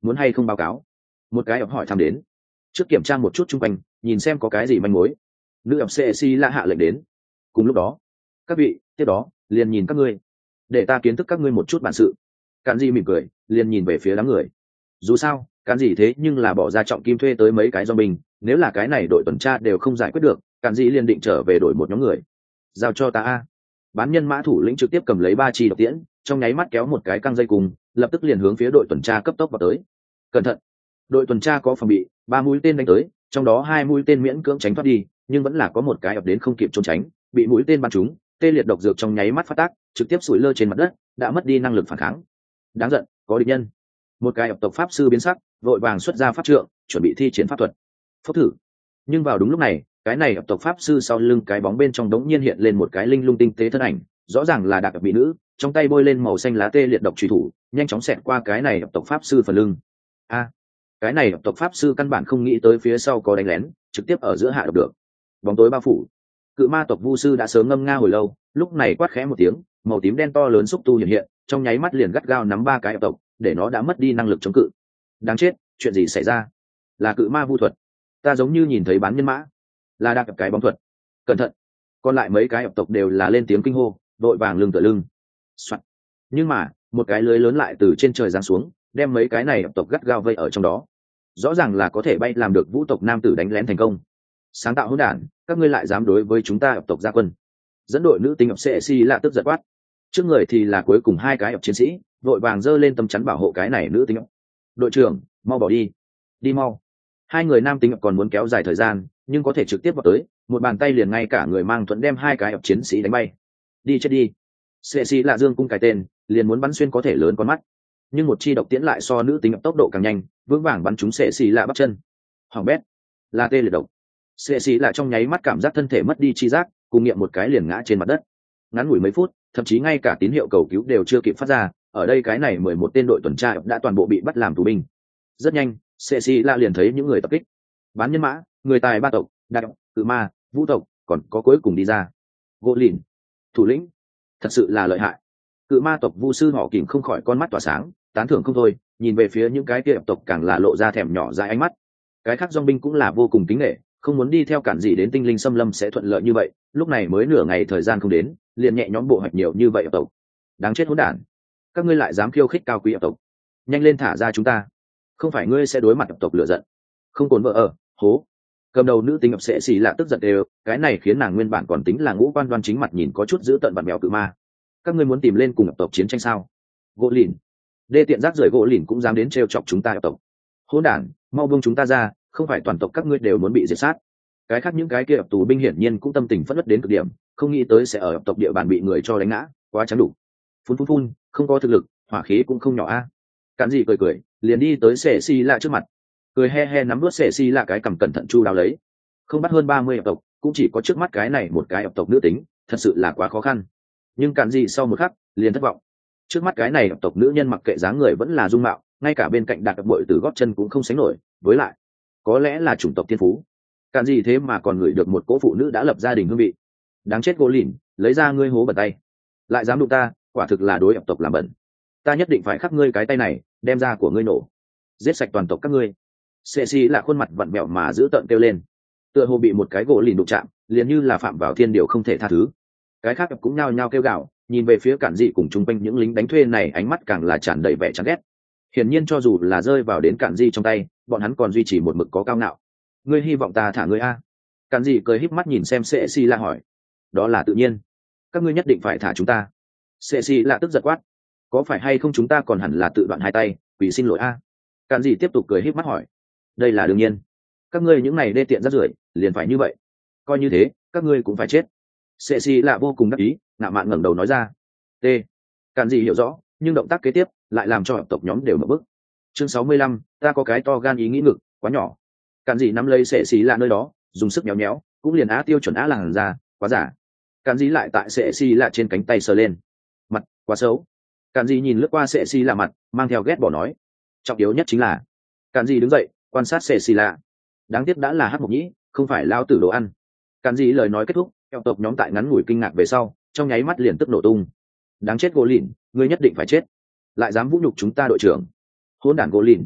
muốn hay không báo cáo? Một cái ập hỏi thăm đến. Trước kiểm tra một chút chung quanh, nhìn xem có cái gì manh mối. Nữ ập Ceci la hạ lệnh đến. Cùng lúc đó, các vị, tiếp đó, liền nhìn các ngươi. Để ta kiến thức các ngươi một chút bản sự. Cản gì mỉm cười, liền nhìn về phía đám người. Dù sao, cản gì thế nhưng là bỏ ra trọng kim thuê tới mấy cái do mình, nếu là cái này đội tuần tra đều không giải quyết được, cản gì liền định trở về đổi một nhóm người. Giao cho ta a. Bán nhân mã thủ lĩnh trực tiếp cầm lấy 3 chi độc tiễn, trong nháy mắt kéo một cái căng dây cùng, lập tức liền hướng phía đội tuần tra cấp tốc vào tới. Cẩn thận! Đội tuần tra có phòng bị, 3 mũi tên đánh tới, trong đó 2 mũi tên miễn cưỡng tránh thoát đi, nhưng vẫn là có một cái ập đến không kịp trốn tránh, bị mũi tên bắn trúng, tê liệt độc dược trong nháy mắt phát tác, trực tiếp sủi lơ trên mặt đất, đã mất đi năng lực phản kháng. Đáng giận, có địch nhân. Một cái ập tộc pháp sư biến sắc, vội vàng xuất ra pháp trượng, chuẩn bị thi triển pháp thuật. Phốc thử. Nhưng vào đúng lúc này, cái này ập tộc pháp sư sau lưng cái bóng bên trong đống nhiên hiện lên một cái linh lung tinh tế thân ảnh, rõ ràng là đặc bị nữ, trong tay bôi lên màu xanh lá tê liệt độc truy thủ, nhanh chóng xẹt qua cái này ập tộc pháp sư phần lưng. A, cái này ập tộc pháp sư căn bản không nghĩ tới phía sau có đánh lén, trực tiếp ở giữa hạ độc được. Bóng tối bao phủ. Cự ma tộc vu sư đã sớm ngâm nga hồi lâu, lúc này quát khẽ một tiếng, màu tím đen to lớn xúc tu hiện hiện, trong nháy mắt liền gắt gao nắm 3 cái ập tộc, để nó đã mất đi năng lực chống cự. Đáng chết, chuyện gì xảy ra? Là cự ma vu thuật. Ta giống như nhìn thấy bán nhân mã, là đạp cái bóng thuật. Cẩn thận! Còn lại mấy cái ập tộc đều là lên tiếng kinh hô, đội vàng lưng tựa lưng. Soạn. Nhưng mà một cái lưới lớn lại từ trên trời giáng xuống, đem mấy cái này ập tộc gắt gao vây ở trong đó. Rõ ràng là có thể bay làm được vũ tộc nam tử đánh lén thành công. Sáng tạo hỗn đản, các ngươi lại dám đối với chúng ta ập tộc ra quân. Dẫn đội nữ tính ập Ceci là tức giận quát. Trước người thì là cuối cùng 2 cái ập chiến sĩ, đội vàng giơ lên tấm chắn bảo hộ cái này nữ tính ập. Đội trưởng, mau bỏ đi, đi mau. 2 người nam tính ập còn muốn kéo dài thời gian, nhưng có thể trực tiếp vào tới, một bàn tay liền ngay cả người mang thuẫn đem 2 cái ập chiến sĩ đánh bay. Đi chết đi. Ceci là dương cung cái tên, liền muốn bắn xuyên có thể lớn con mắt, nhưng một chi độc tiễn lại so nữ tính ập tốc độ càng nhanh, vững vàng bắn trúng Ceci là bắp chân. Hoàng bét, là tê liệt độc. Ceci là trong nháy mắt cảm giác thân thể mất đi chi giác, cùng nghiệm một cái liền ngã trên mặt đất. Ngắn ngủi mấy phút, thậm chí ngay cả tín hiệu cầu cứu đều chưa kịp phát ra, ở đây cái này 11 tên đội tuần tra đã toàn bộ bị bắt làm tù binh. Rất nhanh, Ceci là liền thấy những người tập kích. Bán nhân mã, người tài ba tộc, đặc, cự ma, vũ tộc, còn có cuối cùng đi ra. Gỗ lìn, thủ lĩnh, thật sự là lợi hại. Cự ma tộc vu sư họ kìm không khỏi con mắt tỏa sáng, tán thưởng không thôi, nhìn về phía những cái kia tộc càng là lộ ra thèm nhỏ dãi ánh mắt. Cái khác dòng binh cũng là vô cùng kính nể, không muốn đi theo cản gì đến tinh linh xâm lâm sẽ thuận lợi như vậy, lúc này mới nửa ngày thời gian không đến, liền nhẹ nhõm bộ hoạch nhiều như vậy tộc. Đáng chết hỗn đản, các ngươi lại dám khiêu khích cao quý tộc, nhanh lên thả ra chúng ta, không phải ngươi sẽ đối mặt tộc lửa giận. Không cồn vợ ở hố. Cầm đầu nữ tính ập sẽ xì lạ tức giận đều, cái này khiến nàng nguyên bản còn tính là ngũ quan đoan chính mặt nhìn có chút giữ tận bản mèo cự ma. Các ngươi muốn tìm lên cùng tộc chiến tranh sao? Gỗ lìn, đê tiện rác rưởi gỗ lìn cũng dám đến trêu chọc chúng ta tộc. Hỗn đản, mau buông chúng ta ra, không phải toàn tộc các ngươi đều muốn bị diệt sát. Cái khác những cái kia ập tù binh hiển nhiên cũng tâm tình phẫn nộ đến cực điểm, không nghĩ tới sẽ ở ập tộc địa bàn bị người cho đánh ngã, quá trắng đủ. Phun phun phun, không có thực lực, hỏa khí cũng không nhỏ a. Cản gì cười cười, liền đi tới Sệ Si lạ trước mặt, cười he he nắm đuốt Sệ Si lạ cái cầm cẩn thận chu đáo lấy. Không bắt hơn 30 ập tộc, cũng chỉ có trước mắt cái này một cái ập tộc nữ tính, thật sự là quá khó khăn. Nhưng Cản gì sau một khắc, liền thất vọng. Trước mắt cái này ập tộc nữ nhân mặc kệ dáng người vẫn là dung mạo, ngay cả bên cạnh đặt ập bội từ gót chân cũng không sánh nổi, với lại, có lẽ là chủng tộc thiên phú. Cản gì thế mà còn ngửi được một cỗ phụ nữ đã lập gia đình hương vị. Đáng chết gỗ lìn, lấy ra ngươi hố bẩn tay, lại dám đụng ta, quả thực là đối ập tộc làm bẩn. Ta nhất định phải khắc ngươi cái tay này, đem ra của ngươi nổ, giết sạch toàn tộc các ngươi. Sệ xì là khuôn mặt vặn vẹo mà giữ tợn kêu lên, tựa hồ bị một cái gỗ lìn đụng chạm, liền như là phạm vào thiên điều không thể tha thứ. Cái khác cũng nhao nhao kêu gào, nhìn về phía Cản dị cùng chung quanh những lính đánh thuê này, ánh mắt càng là tràn đầy vẻ chán ghét. Hiển nhiên cho dù là rơi vào đến Cản dị trong tay, bọn hắn còn duy trì một mực có cao ngạo. Ngươi hy vọng ta thả ngươi a? Cản dị cười híp mắt nhìn xem Sệ xì là hỏi. Đó là tự nhiên, các ngươi nhất định phải thả chúng ta. Sệ xì là tức giận quát, có phải hay không chúng ta còn hẳn là tự đoạn hai tay vì xin lỗi a? Cản dị tiếp tục cười híp mắt hỏi. Đây là đương nhiên, các ngươi những này đê tiện rác rưởi liền phải như vậy, coi như thế các ngươi cũng phải chết. Sệ xì là vô cùng đắc ý, ngạo mạn ngẩng đầu nói ra. T. Cản dị hiểu rõ, nhưng động tác kế tiếp lại làm cho tộc nhóm đều mở bức. Chương 65, ta có cái to gan ý nghĩ ngực quá nhỏ. Cản dị nắm lấy Sệ xì là nơi đó, dùng sức nhéo nhéo, cũng liền á tiêu chuẩn á làn ra, quá giả. Cản dị lại tại Sệ xì là trên cánh tay sờ lên, mặt quá xấu. Cản dị nhìn lướt qua Sệ xì là mặt, mang theo ghét bỏ nói. Trọng yếu nhất chính là, Cản dị đứng dậy quan sát Sệ xì là. Đáng tiếc đã là hắc mộc nhĩ, không phải lao tử đồ ăn. Cản dị lời nói kết thúc, theo tộc nhóm tại ngắn ngủi kinh ngạc về sau, trong nháy mắt liền tức nổ tung. Đáng chết gỗ lìn, ngươi nhất định phải chết, lại dám vũ nhục chúng ta đội trưởng. Hỗn đản gỗ lìn,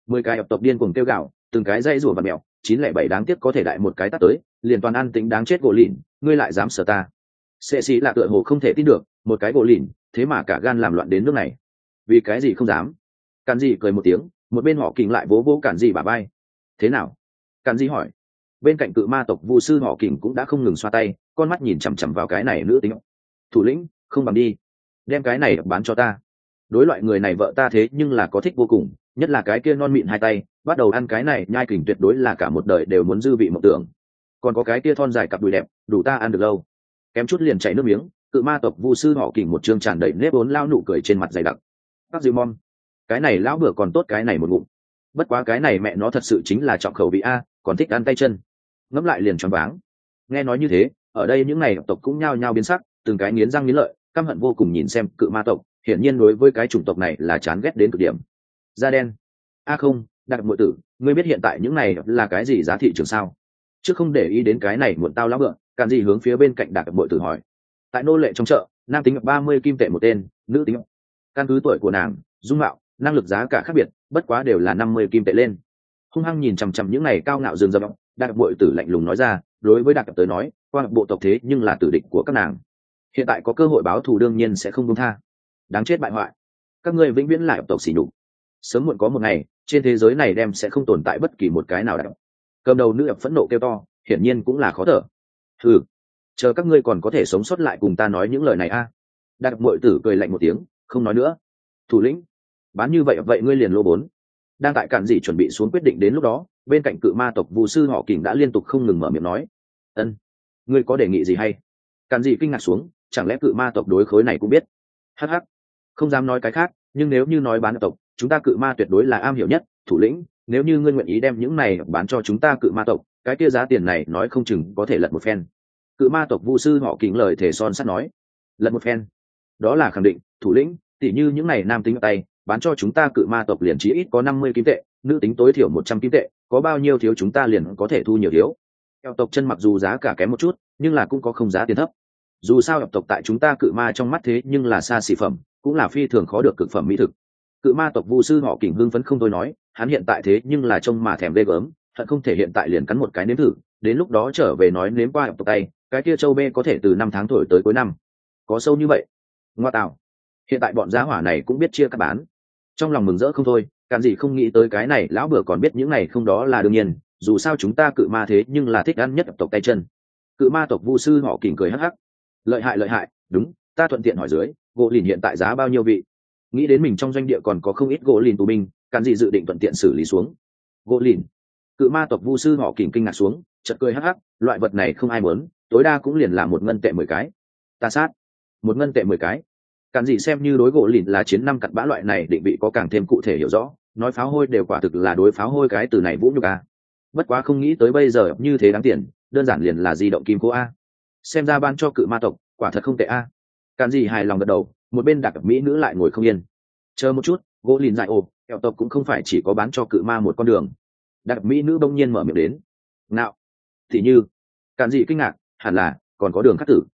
10 cái ập tộc điên cuồng kêu gạo, từng cái dây rùa và mèo, 907 đáng tiếc có thể đại một cái tát tới, liền toàn ăn tính đáng chết gỗ lìn, ngươi lại dám sờ ta. Sệ sĩ là tựa hồ không thể tin được, một cái gỗ lìn, thế mà cả gan làm loạn đến nước này. Vì cái gì không dám? Cản Dị cười một tiếng, một bên họ kình lại vỗ vỗ Cản Dị bả vai. Thế nào? Cản Dị hỏi. Bên cạnh cự ma tộc vu sư họ kình cũng đã không ngừng xoa tay, con mắt nhìn chằm chằm vào cái này nữ tính. Thủ lĩnh, không bằng đi, đem cái này bán cho ta. Đối loại người này vợ ta thế nhưng là có thích vô cùng, nhất là cái kia non mịn hai tay, bắt đầu ăn cái này nhai kình tuyệt đối là cả một đời đều muốn dư vị mộng tưởng. Còn có cái kia thon dài cặp đùi đẹp, đủ ta ăn được lâu. Kém chút liền chảy nước miếng, cự ma tộc vu sư họ kình một trương tràn đầy nếp vốn lao nụ cười trên mặt dày đặc. Bác Diêu Mom, cái này lão bữa còn tốt cái này một ngụm. Bất quá cái này mẹ nó thật sự chính là trọng khẩu vị a, còn thích ăn tay chân. Ngẫm lại liền choáng váng. Nghe nói như thế, ở đây những này tộc cũng nhao nhao biến sắc, từng cái nghiến răng nghiến lợi, căm hận vô cùng nhìn xem cự ma tộc, hiển nhiên đối với cái chủng tộc này là chán ghét đến cực điểm. Da đen. A không, Đặc Muội Tử, ngươi biết hiện tại những này là cái gì giá thị trường sao? Chứ không để ý đến cái này muộn tao lão bựa, Cản Dị hướng phía bên cạnh Đặc Muội Tử hỏi. Tại nô lệ trong chợ, nam tính 30 kim tệ một tên, nữ tính. Căn cứ tuổi của nàng, dung mạo, năng lực giá cả khác biệt, bất quá đều là 50 kim tệ lên. Hung hăng nhìn chằm chằm những này cao ngạo dương dâm, Đặc Muội Tử lạnh lùng nói ra, đối với Đặc tới nói, qua bộ tộc thế nhưng là tử địch của các nàng. Hiện tại có cơ hội báo thù đương nhiên sẽ không buông tha. Đáng chết bại hoại, các ngươi vĩnh viễn là tộc sỉ nhục. Sớm muộn có một ngày, trên thế giới này đem sẽ không tồn tại bất kỳ một cái nào đặc. Cầm đầu nữ ập phẫn nộ kêu to, hiển nhiên cũng là khó thở. Hừ, chờ các ngươi còn có thể sống sót lại cùng ta nói những lời này a. Đặc Muội Tử cười lạnh một tiếng, không nói nữa. Thủ lĩnh, bán như vậy vậy ngươi liền lô 4. Đang tại Cản Dị chuẩn bị xuống quyết định đến lúc đó, bên cạnh cự ma tộc vu sư họ kình đã liên tục không ngừng mở miệng nói. Ân, ngươi có đề nghị gì hay? Cản Dị kinh ngạc xuống, chẳng lẽ cự ma tộc đối khối này cũng biết? Hắc hắc, không dám nói cái khác, nhưng nếu như nói bán tộc, chúng ta cự ma tuyệt đối là am hiểu nhất. Thủ lĩnh, nếu như ngươi nguyện ý đem những này bán cho chúng ta cự ma tộc, cái kia giá tiền này nói không chừng có thể lật một phen. Cự ma tộc vu sư họ kính lời thể son sắt nói. Lật một phen, đó là khẳng định. Thủ lĩnh, tỉ như những này nam tính tay bán cho chúng ta cự ma tộc liền chí ít có 50 kim tệ, nữ tính tối thiểu 100 kim tệ, có bao nhiêu thiếu chúng ta liền có thể thu nhiều thiếu. Eo tộc chân mặc dù giá cả kém một chút, nhưng là cũng có không giá tiền thấp. Dù sao eo tộc tại chúng ta cự ma trong mắt thế nhưng là xa xỉ phẩm, cũng là phi thường khó được cực phẩm mỹ thực. Cự ma tộc vu sư họ kình hưng phấn không thôi nói, hắn hiện tại thế nhưng là trông mà thèm ghê gớm, hận không thể hiện tại liền cắn một cái nếm thử, đến lúc đó trở về nói nếm qua eo tộc tay, cái kia châu bê có thể từ 5 tháng thổi tới cuối năm. Có sâu như vậy? Ngoa tạo. Hiện tại bọn giá hỏa này cũng biết chia cắt bán. Trong lòng mừng rỡ không thôi, Cản Dị không nghĩ tới cái này lão bữa còn biết những này không, đó là đương nhiên, dù sao chúng ta cự ma thế nhưng là thích ăn nhất tộc tay chân. Cự ma tộc vu sư họ kình cười hắc hắc. Lợi hại, đúng, ta thuận tiện hỏi dưới, gỗ lìn hiện tại giá bao nhiêu vị? Nghĩ đến mình trong doanh địa còn có không ít gỗ lìn tù binh, Cản Dị dự định thuận tiện xử lý xuống. Gỗ lìn? Cự ma tộc vu sư họ kình kinh ngạc xuống, chợt cười hắc hắc, loại vật này không ai muốn, tối đa cũng liền là 1 ngân tệ 10 cái. Ta sát. 1 ngân tệ 10 cái. Cản Dị xem như đối gỗ lìn là chiến năm cặn bã loại này định vị có càng thêm cụ thể hiểu rõ, nói pháo hôi đều quả thực là đối pháo hôi cái từ này vũ nhục a. Bất quá không nghĩ tới bây giờ như thế đáng tiền, đơn giản liền là di động kim cố a. Xem ra ban cho cự ma tộc, quả thật không tệ a. Cản Dị hài lòng gật đầu, một bên đặc mỹ nữ lại ngồi không yên. Chờ một chút, gỗ lìn dại ồ, kẹo tộc cũng không phải chỉ có bán cho cự ma một con đường. Đặc mỹ nữ bỗng nhiên mở miệng đến. Nào, thì như, Cản Dị kinh ngạc, hẳn là còn có đường khác tử.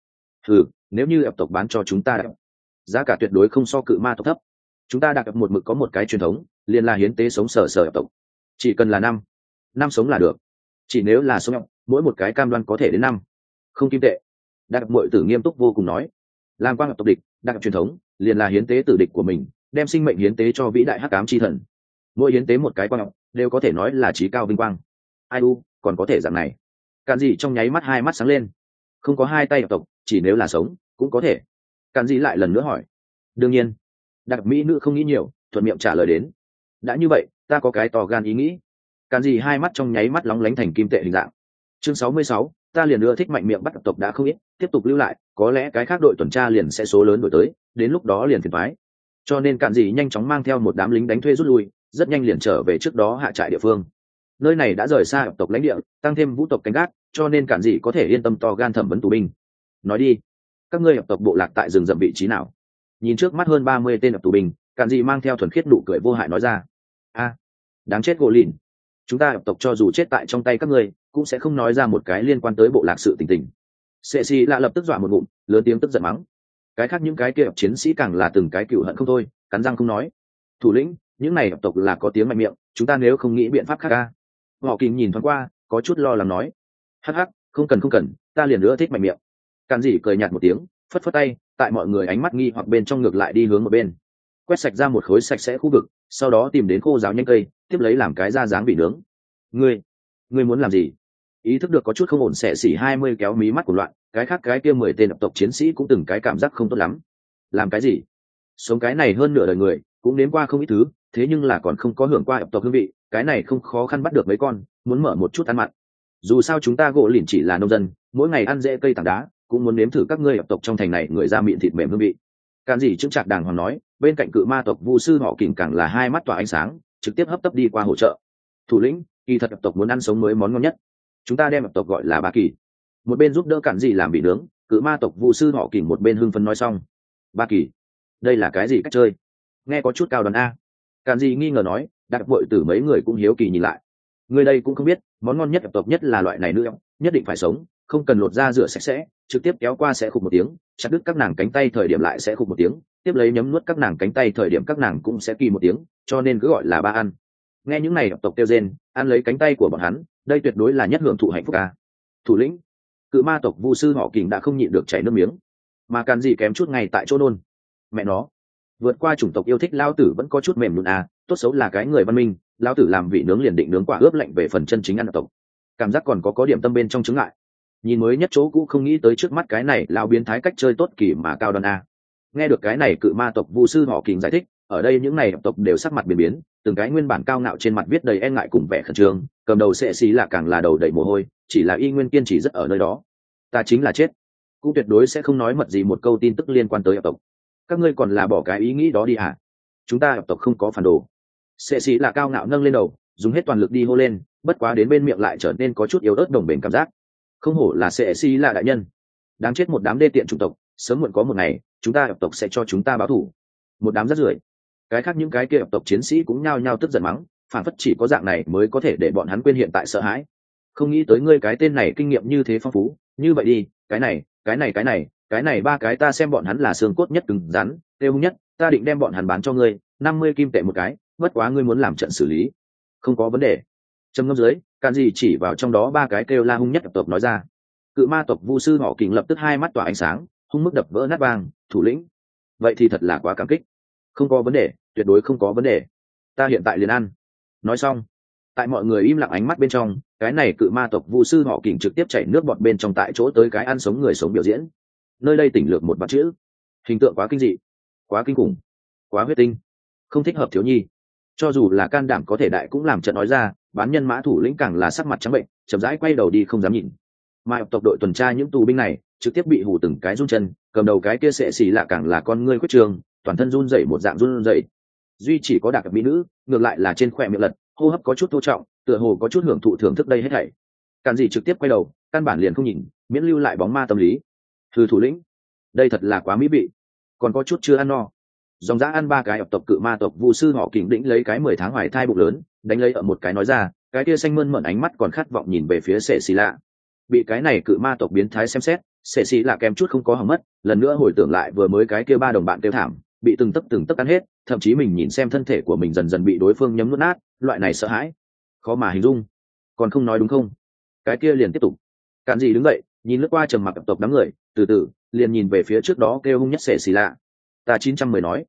Nếu như kẹo tộc bán cho chúng ta giá cả tuyệt đối không so cự ma tộc thấp. Chúng ta đặc một mực có một cái truyền thống, liền là hiến tế sống sở tộc, chỉ cần là năm sống là được, chỉ nếu là sống mỗi một cái cam đoan có thể đến 5 không kim tệ. Đặc Muội Tử nghiêm túc vô cùng nói, làm quan tộc địch, đặc truyền thống liền là hiến tế tử địch của mình, đem sinh mệnh hiến tế cho vĩ đại hắc ám chi thần. Mỗi hiến tế một cái quan đều có thể nói là chí cao vinh quang. Ai u, còn có thể dạng này? Cản Dị trong nháy mắt hai mắt sáng lên. Không có hai tay tộc, chỉ nếu là sống cũng có thể. Cản Dị lại lần nữa hỏi. Đương nhiên. Đặc mỹ nữ không nghĩ nhiều, thuận miệng trả lời đến. Đã như vậy, ta có cái to gan ý nghĩ. Cản Dị hai mắt trong nháy mắt lóng lánh thành kim tệ hình dạng. Chương 66, ta liền ưa thích mạnh miệng bắt tộc đã không ít, tiếp tục lưu lại, có lẽ cái khác đội tuần tra liền sẽ số lớn đổi tới, đến lúc đó liền phiền toái. Cho nên Cản Dị nhanh chóng mang theo một đám lính đánh thuê rút lui, rất nhanh liền trở về trước đó hạ trại địa phương. Nơi này đã rời xa tộc lãnh địa, tăng thêm vũ tộc canh gác, cho nên Cản Dị có thể yên tâm to gan thẩm vấn tù binh. Nói đi, các ngươi tộc bộ lạc tại rừng rậm vị trí nào? Nhìn trước mắt hơn 30 tên tù binh, Cản Dị mang theo thuần khiết nụ cười vô hại nói ra. A, đáng chết gỗ lìn, chúng ta tộc cho dù chết tại trong tay các ngươi, cũng sẽ không nói ra một cái liên quan tới bộ lạc sự tình tình. Sệ xì lạ lập tức dọa một ngụm, lớn tiếng tức giận mắng. Cái khác những cái kia chiến sĩ càng là từng cái cựu hận không thôi, cắn răng không nói. Thủ lĩnh, những này tộc là có tiếng mạnh miệng, chúng ta nếu không nghĩ biện pháp khác ca. Họ kìm nhìn thoáng qua, có chút lo lắng nói. Hắc hắc, không cần, ta liền nữa thích mạnh miệng. Càn Dị cười nhạt một tiếng, phất phất tay, tại mọi người ánh mắt nghi hoặc bên trong ngược lại đi hướng một bên, quét sạch ra một khối sạch sẽ khu vực, sau đó tìm đến khô giáo nhanh cây, tiếp lấy làm cái ra dáng bị nướng. Ngươi muốn làm gì? Ý thức được có chút không ổn, xẻ xỉ 20 kéo mí mắt của loạn, cái khác cái kia 10 tên tộc chiến sĩ cũng từng cái cảm giác không tốt lắm. Làm cái gì? Sống cái này hơn nửa đời người, cũng nếm qua không ít thứ, thế nhưng là còn không có hưởng qua tộc hương vị, cái này không khó khăn bắt được mấy con, muốn mở một chút ăn mặn. Dù sao chúng ta gỗ lìn chỉ là nông dân, mỗi ngày ăn rễ cây tảng đá, cũng muốn nếm thử các ngươi tộc trong thành này người da miệng thịt mềm hương vị. Càn Dị chứng trạc đàng hoàng nói, bên cạnh cự ma tộc vu sư họ kìm càng là hai mắt tỏa ánh sáng, trực tiếp hấp tấp đi qua hỗ trợ. Thủ lĩnh, kỳ thật tộc muốn ăn sống mới món ngon nhất, chúng ta đem tộc gọi là ba kỳ. Một bên giúp đỡ Càn Dị làm bị nướng, cự ma tộc vu sư họ kìm một bên hưng phấn nói xong. Ba kỳ, đây là cái gì cách chơi? Nghe có chút cao đoan a. Càn Dị nghi ngờ nói, đặc vội từ mấy người cũng hiếu kỳ nhìn lại. Người đây cũng không biết, món ngon nhất tộc nhất là loại này nữa, nhất định phải sống, không cần lột da rửa sạch sẽ, trực tiếp kéo qua sẽ khục một tiếng, chặt đứt các nàng cánh tay thời điểm lại sẽ khục một tiếng, tiếp lấy nhấm nuốt các nàng cánh tay thời điểm các nàng cũng sẽ kỳ một tiếng, cho nên cứ gọi là ba ăn. Nghe những này tộc tiêu rên, ăn lấy cánh tay của bọn hắn, đây tuyệt đối là nhất hưởng thụ hạnh phúc a. Thủ lĩnh, cự ma tộc vu sư họ kình đã không nhịn được chảy nước miếng, mà Càn Dị kém chút ngay tại chỗ nôn. Mẹ nó, vượt qua chủng tộc yêu thích lao tử vẫn có chút mềm luôn à, tốt xấu là cái người văn minh, lao tử làm vị nướng liền định nướng quả ướp lạnh về phần chân chính ăn tộc, cảm giác còn có điểm tâm bên trong chứng ngại. Nhìn mới nhất chỗ cũ không nghĩ tới trước mắt cái này lao biến thái cách chơi tốt kỳ mà cao đoan a. Nghe được cái này cự ma tộc vu sư họ kình giải thích, ở đây những này tộc đều sắc mặt biến biến, từng cái nguyên bản cao ngạo trên mặt viết đầy e ngại cùng vẻ khẩn trương, cầm đầu sệ xí là càng là đầu đầy mồ hôi, chỉ là y nguyên kiên trì rất ở nơi đó. Ta chính là chết, cũng tuyệt đối sẽ không nói mật gì một câu tin tức liên quan tới tộc. Các ngươi còn là bỏ cái ý nghĩ đó đi à? Chúng ta tộc không có phản đồ. Sệ xí là cao ngạo nâng lên đầu, dùng hết toàn lực đi hô lên, bất quá đến bên miệng lại trở nên có chút yếu ớt đồng bền cảm giác. Không hổ là sệ xí là đại nhân, đáng chết một đám đê tiện chủng tộc, sớm muộn có một ngày chúng ta tộc sẽ cho chúng ta báo thù. Một đám rác rưởi. Cái khác những cái kia tộc chiến sĩ cũng nhao nhao tức giận mắng, phản phất chỉ có dạng này mới có thể để bọn hắn quên hiện tại sợ hãi. Không nghĩ tới ngươi cái tên này kinh nghiệm như thế phong phú, như vậy đi, cái này ba cái ta xem bọn hắn là xương cốt nhất cứng rắn, tiêu hung nhất, ta định đem bọn hắn bán cho ngươi, 50 kim tệ một cái, bất quá ngươi muốn làm trận xử lý. Không có vấn đề. Trầm ngâm dưới, Càn Dị chỉ vào trong đó ba cái kêu la hung nhất tộc nói ra. Cự ma tộc vu sư họ kình lập tức hai mắt tỏa ánh sáng, hung mức đập vỡ nát vang, thủ lĩnh. Vậy thì thật là quá cảm kích. Không có vấn đề, tuyệt đối không có vấn đề. Ta hiện tại liền ăn. Nói xong, tại mọi người im lặng ánh mắt bên trong, cái này cự ma tộc vu sư họ kình trực tiếp chảy nước bọt bên trong tại chỗ tới cái ăn sống người sống biểu diễn. Nơi đây tỉnh lược một vạn chữ, hình tượng quá kinh dị, quá kinh khủng, quá huyết tinh, không thích hợp thiếu nhi. Cho dù là can đảm có thể đại cũng làm trận nói ra, bán nhân mã thủ lĩnh càng là sắc mặt trắng bệnh, chậm rãi quay đầu đi không dám nhìn. Mà tộc đội tuần tra những tù binh này trực tiếp bị hù từng cái run chân, cầm đầu cái kia sệ xì lạ càng là con ngươi khuyết trường, toàn thân run rẩy một dạng run rẩy. Duy chỉ có đặc mỹ nữ ngược lại là trên khỏe miệng lật, hô hấp có chút thô trọng, tựa hồ có chút hưởng thụ thưởng thức đây hết thảy. Càn Dị trực tiếp quay đầu, căn bản liền không nhìn, miễn lưu lại bóng ma tâm lý. Thư thủ lĩnh, đây thật là quá mỹ vị, còn có chút chưa ăn no. Dòng dã ăn ba cái tộc cự ma tộc vu sư họ kình đĩnh lấy cái 10 tháng hoài thai bụng lớn, đánh lấy ở một cái nói ra, cái kia xanh mơn mởn ánh mắt còn khát vọng nhìn về phía sệ xì lạ. Bị cái này cự ma tộc biến thái xem xét, sệ xì lạ kém chút không có hỏng mất, lần nữa hồi tưởng lại vừa mới cái kia ba đồng bạn kêu thảm, bị từng tấc ăn hết, thậm chí mình nhìn xem thân thể của mình dần dần bị đối phương nhấm nuốt nát, loại này sợ hãi khó mà hình dung. Còn không nói đúng không? Cái kia liền tiếp tục. Càn Dị đứng dậy, nhìn lướt qua trầm mặc tộc đám người, từ từ liền nhìn về phía trước đó kêu hung nhất sệ xì lạ. Ta 910 nói,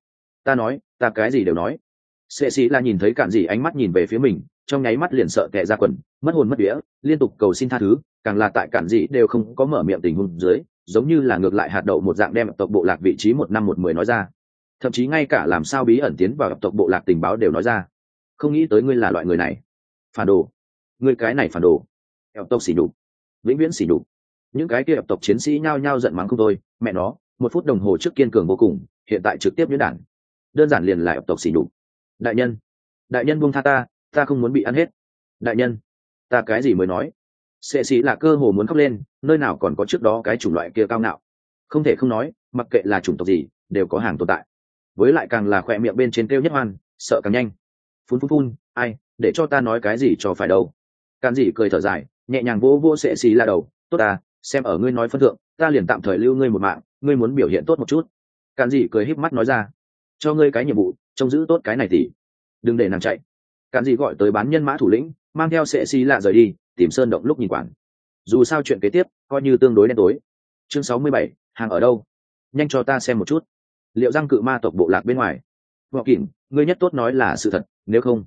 ta cái gì đều nói. Sệ xì lạ nhìn thấy Càn Dị ánh mắt nhìn về phía mình, trong nháy mắt liền sợ tè ra quần, mất hồn mất vía, liên tục cầu xin tha thứ, càng là tại Càn Dị đều không có mở miệng tình huống dưới, giống như là ngược lại hạt đậu một dạng đem tộc bộ lạc vị trí 1 5 1 10 nói ra, thậm chí ngay cả làm sao bí ẩn tiến vào tộc bộ lạc tình báo đều nói ra. Không nghĩ tới ngươi là loại người này, phản đồ, ngươi cái này phản đồ, tộc xỉ nhục, vĩnh viễn xỉ nhục. Những cái kia tộc chiến sĩ nhao nhao giận mắng không thôi, mẹ nó, 1 phút đồng hồ trước kiên cường vô cùng, hiện tại trực tiếp nhuyễn đản, đơn giản liền là tộc xỉ nhục. Đại nhân buông tha ta không muốn bị ăn hết. Đại nhân, ta cái gì mới nói. Sệ sĩ là cơ hồ muốn khóc lên, nơi nào còn có trước đó cái chủng loại kia cao ngạo. Không thể không nói, mặc kệ là chủng tộc gì đều có hàng tồn tại, với lại càng là khỏe miệng bên trên kêu nhất hoan, sợ càng nhanh. Phun, ai để cho ta nói cái gì cho phải đâu. Càn Dị cười thở dài, nhẹ nhàng vỗ vỗ sệ sĩ là đầu, tốt à, xem ở ngươi nói phân thượng, ta liền tạm thời lưu ngươi một mạng, ngươi muốn biểu hiện tốt một chút. Càn Dị cười híp mắt nói ra, cho ngươi cái nhiệm vụ, trông giữ tốt cái này tỷ. đừng để nàng chạy. Cản dị gọi tới bán nhân mã thủ lĩnh, mang theo sệ xì lạ rời đi tìm sơn động lúc nhìn quản. Dù sao chuyện kế tiếp coi như tương đối đen tối. Chương 67, hàng ở đâu? Nhanh cho ta xem một chút. Liệu răng cự ma tộc bộ lạc bên ngoài. Ngọ Kình, ngươi nhất tốt nói là sự thật, nếu không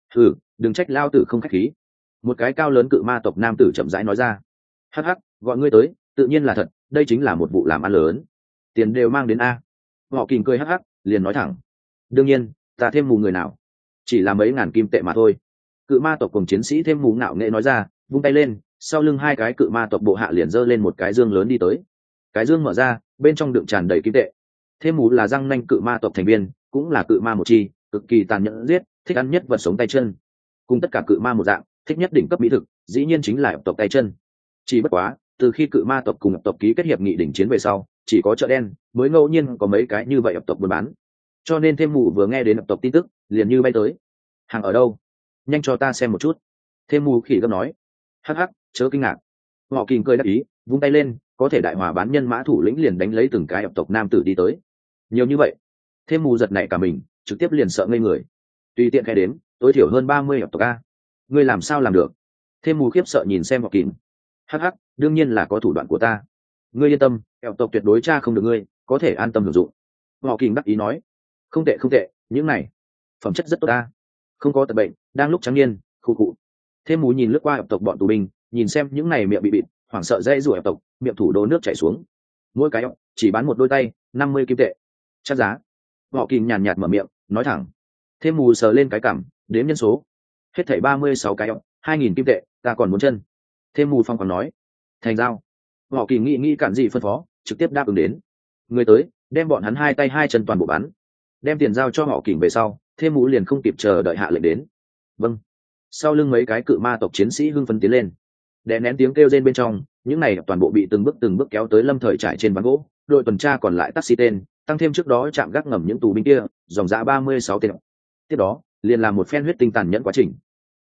đừng trách lao tử không khách khí. Một cái cao lớn cự ma tộc nam tử chậm rãi nói ra. Hắc hắc, gọi ngươi tới tự nhiên là thật, đây chính là một vụ làm ăn lớn, tiền đều mang đến a. Ngọ Kình cười hắc hắc liền nói thẳng. Đương nhiên ta thêm mù người nào, chỉ là mấy ngàn kim tệ mà thôi. Cự ma tộc cùng chiến sĩ thêm mù ngạo nghệ nói ra, vung tay lên, sau lưng hai cái cự ma tộc bộ hạ liền giơ lên một cái dương lớn đi tới. Cái dương mở ra, bên trong đựng tràn đầy kim tệ. Thêm mù là răng nanh cự ma tộc thành viên, cũng là cự ma một chi, cực kỳ tàn nhẫn giết, thích ăn nhất vật sống tay chân. Cùng tất cả cự ma một dạng, thích nhất đỉnh cấp mỹ thực, dĩ nhiên chính là ập tộc tay chân. Chỉ bất quá, từ khi cự ma tộc cùng ập tộc ký kết hiệp nghị đỉnh chiến về sau, chỉ có chợ đen mới ngẫu nhiên có mấy cái như vậy ập tộc buôn bán. Cho nên thêm mù vừa nghe đến ập tộc tin tức, liền như bay tới. Hàng ở đâu? Nhanh cho ta xem một chút. Thêm mù khỉ gấp nói. Hắc hắc, chớ kinh ngạc. Ngọ Kình cười đáp ý, vung tay lên, có thể đại hòa bán nhân mã thủ lĩnh liền đánh lấy từng cái ập tộc nam tử đi tới. Nhiều như vậy. Thêm mù giật nảy cả mình, trực tiếp liền sợ ngây người. Tùy tiện khai đếm, tối thiểu hơn 30 ập tộc a. Ngươi làm sao làm được? Thêm mù khiếp sợ nhìn xem Ngọ Kình. Hắc hắc, đương nhiên là có thủ đoạn của ta. Ngươi yên tâm, ập tộc tuyệt đối tra không được ngươi, có thể an tâm hưởng dụng. Ngọ Kình đắc ý nói. Không tệ không tệ, những này phẩm chất rất tốt ta. Không có tật bệnh, đang lúc trắng niên, khu cụ. Thêm mù nhìn lướt qua ập tộc bọn tù binh, nhìn xem những này miệng bị bịt, hoảng sợ dễ rủa ập tộc, miệng thủ đổ nước chảy xuống. Mỗi cái chỉ bán một đôi tay, 50 kim tệ. Chắc giá. Ngọ Kình nhàn nhạt mở miệng, nói thẳng. Thêm mù sờ lên cái cằm, đếm nhân số. Hết thảy 36 cái 2.000 kim tệ, ta còn muốn chân. Thêm mù phong còn nói. Thành giao. Ngọ Kình nghĩ cản gì phân phó, trực tiếp đáp ứng đến. Người tới, đem bọn hắn hai tay hai chân toàn bộ bắn. Đem tiền giao cho Ngọ Kình về sau, thêm mù liền không kịp chờ đợi hạ lệnh đến. Vâng. Sau lưng mấy cái cự ma tộc chiến sĩ hưng phấn tiến lên, đè nén tiếng kêu rên bên trong, những này toàn bộ bị từng bước kéo tới lâm thời trải trên ván gỗ. Đội tuần tra còn lại taxi tên, tăng thêm trước đó chạm gác ngầm những tù binh kia, dòng dã 36 tên. Tiếp đó liền làm một phen huyết tinh tàn nhẫn quá trình.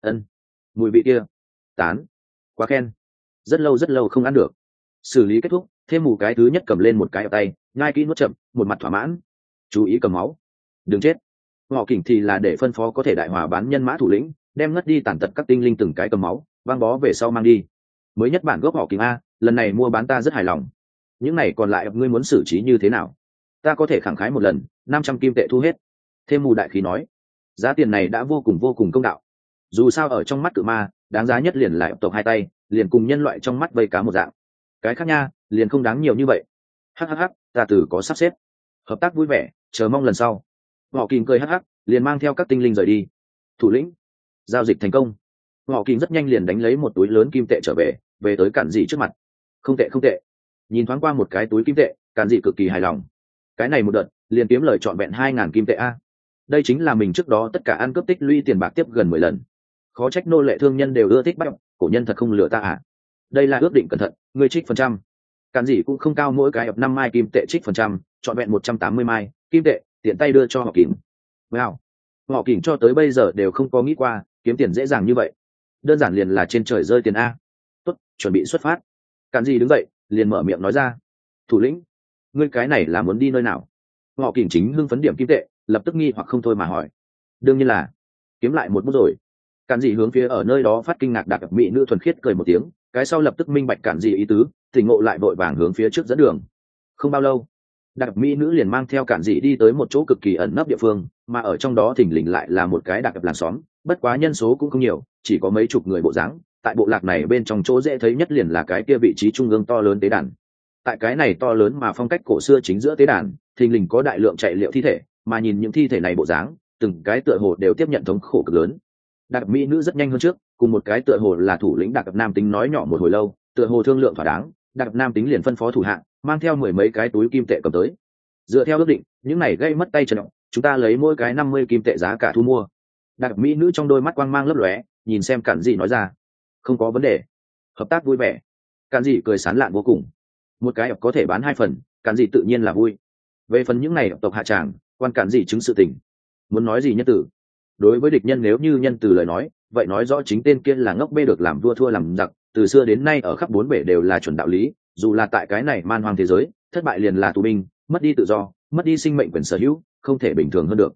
Mùi vị kia tán, quá khen, rất lâu không ăn được. Xử lý kết thúc, thêm mù cái thứ nhất cầm lên một cái ở tay, nhai kỹ nuốt chậm, một mặt thỏa mãn. Chú ý cầm máu, đừng chết. Ngọ Kình thì là để phân phó có thể đại hòa bán nhân mã thủ lĩnh, đem ngất đi tàn tật các tinh linh từng cái cầm máu, băng bó về sau mang đi. Mới nhất bản gốc Ngọ Kình a, lần này mua bán ta rất hài lòng. Những này còn lại ngươi muốn xử trí như thế nào? Ta có thể khẳng khái một lần, 500 kim tệ thu hết. Thêm mù đại khí nói, giá tiền này đã vô cùng công đạo. Dù sao ở trong mắt cự ma, đáng giá nhất liền là ập tộc hai tay, liền cùng nhân loại trong mắt vây cá một dạng. Cái khác nha, liền không đáng nhiều như vậy. Hắc, ta từ có sắp xếp. Hợp tác vui vẻ, chờ mong lần sau. Ngọ Kình cười hắc, liền mang theo các tinh linh rời đi. Thủ lĩnh, giao dịch thành công. Ngọ Kình rất nhanh liền đánh lấy một túi lớn kim tệ trở về tới Cản Dị trước mặt. Không tệ. Nhìn thoáng qua một cái túi kim tệ, Cản Dị cực kỳ hài lòng. Cái này một đợt, liền kiếm lời trọn vẹn 2.000 kim tệ a. Đây chính là mình trước đó tất cả ăn cướp tích lũy tiền bạc tiếp gần 10 lần. Khó trách nô lệ thương nhân đều ưa thích bắt, cổ nhân thật không lừa ta à. Đây là ước định cẩn thận, người trích phần trăm. Cản Dị cũng không cao, mỗi cái ập 5 mai kim tệ trích phần trăm, trọn vẹn 180 mai kim tệ, tiện tay đưa cho Ngọ Kình. Wow, Ngọ Kình cho tới bây giờ đều không có nghĩ qua kiếm tiền dễ dàng như vậy, đơn giản liền là trên trời rơi tiền a. Tốt, chuẩn bị xuất phát. Cản Dị đứng dậy, liền mở miệng nói ra. Thủ lĩnh, ngươi cái này là muốn đi nơi nào? Ngọ Kình chính hưng phấn điểm kim tệ, lập tức nghi hoặc không thôi mà hỏi. Đương nhiên là kiếm lại một bút rồi. Cản Dị hướng phía ở nơi đó phát kinh ngạc đặc mỹ nữ thuần khiết cười một tiếng, cái sau lập tức minh bạch Cản Dị ý tứ, tỉnh ngộ lại vội vàng hướng phía trước dẫn đường. Không bao lâu, đặc mỹ nữ liền mang theo Cản Dị đi tới một chỗ cực kỳ ẩn nấp địa phương, mà ở trong đó thình lình lại là một cái đặc làng xóm, bất quá nhân số cũng không nhiều, chỉ có mấy chục người bộ dáng. Tại bộ lạc này bên trong chỗ dễ thấy nhất liền là cái kia vị trí trung ương to lớn tế đàn. Tại cái này to lớn mà phong cách cổ xưa chính giữa tế đàn, thình lình có đại lượng chạy liệu thi thể, mà nhìn những thi thể này bộ dáng, từng cái tựa hồ đều tiếp nhận thống khổ cực lớn. Đặc mỹ nữ rất nhanh hơn trước, cùng một cái tựa hồ là thủ lĩnh đặc nam tính nói nhỏ một hồi lâu, tựa hồ thương lượng thỏa đáng, đặc nam tính liền phân phó thủ hạ mang theo 10 mấy cái túi kim tệ cầm tới. Dựa theo ước định, những này gây mất tay chân, chúng ta lấy mỗi cái 50 kim tệ giá cả thu mua. Đặc mỹ nữ trong đôi mắt quang mang lấp lóe, nhìn xem Cản Dị nói ra. Không có vấn đề, hợp tác vui vẻ. Cản Dị cười sán lạn vô cùng. Một cái có thể bán 2 phần, Cản Dị tự nhiên là vui. Về phần những này tộc hạ tràng, quan Cản Dị chứng sự tình. Muốn nói gì nhân tử? Đối với địch nhân nếu như nhân từ lời nói, vậy nói rõ chính tên kia là ngốc bê được làm vua thua làm giặc, từ xưa đến nay ở khắp bốn bể đều là chuẩn đạo lý, dù là tại cái này man hoang thế giới, thất bại liền là tù binh, mất đi tự do, mất đi sinh mệnh quyền sở hữu, không thể bình thường hơn được.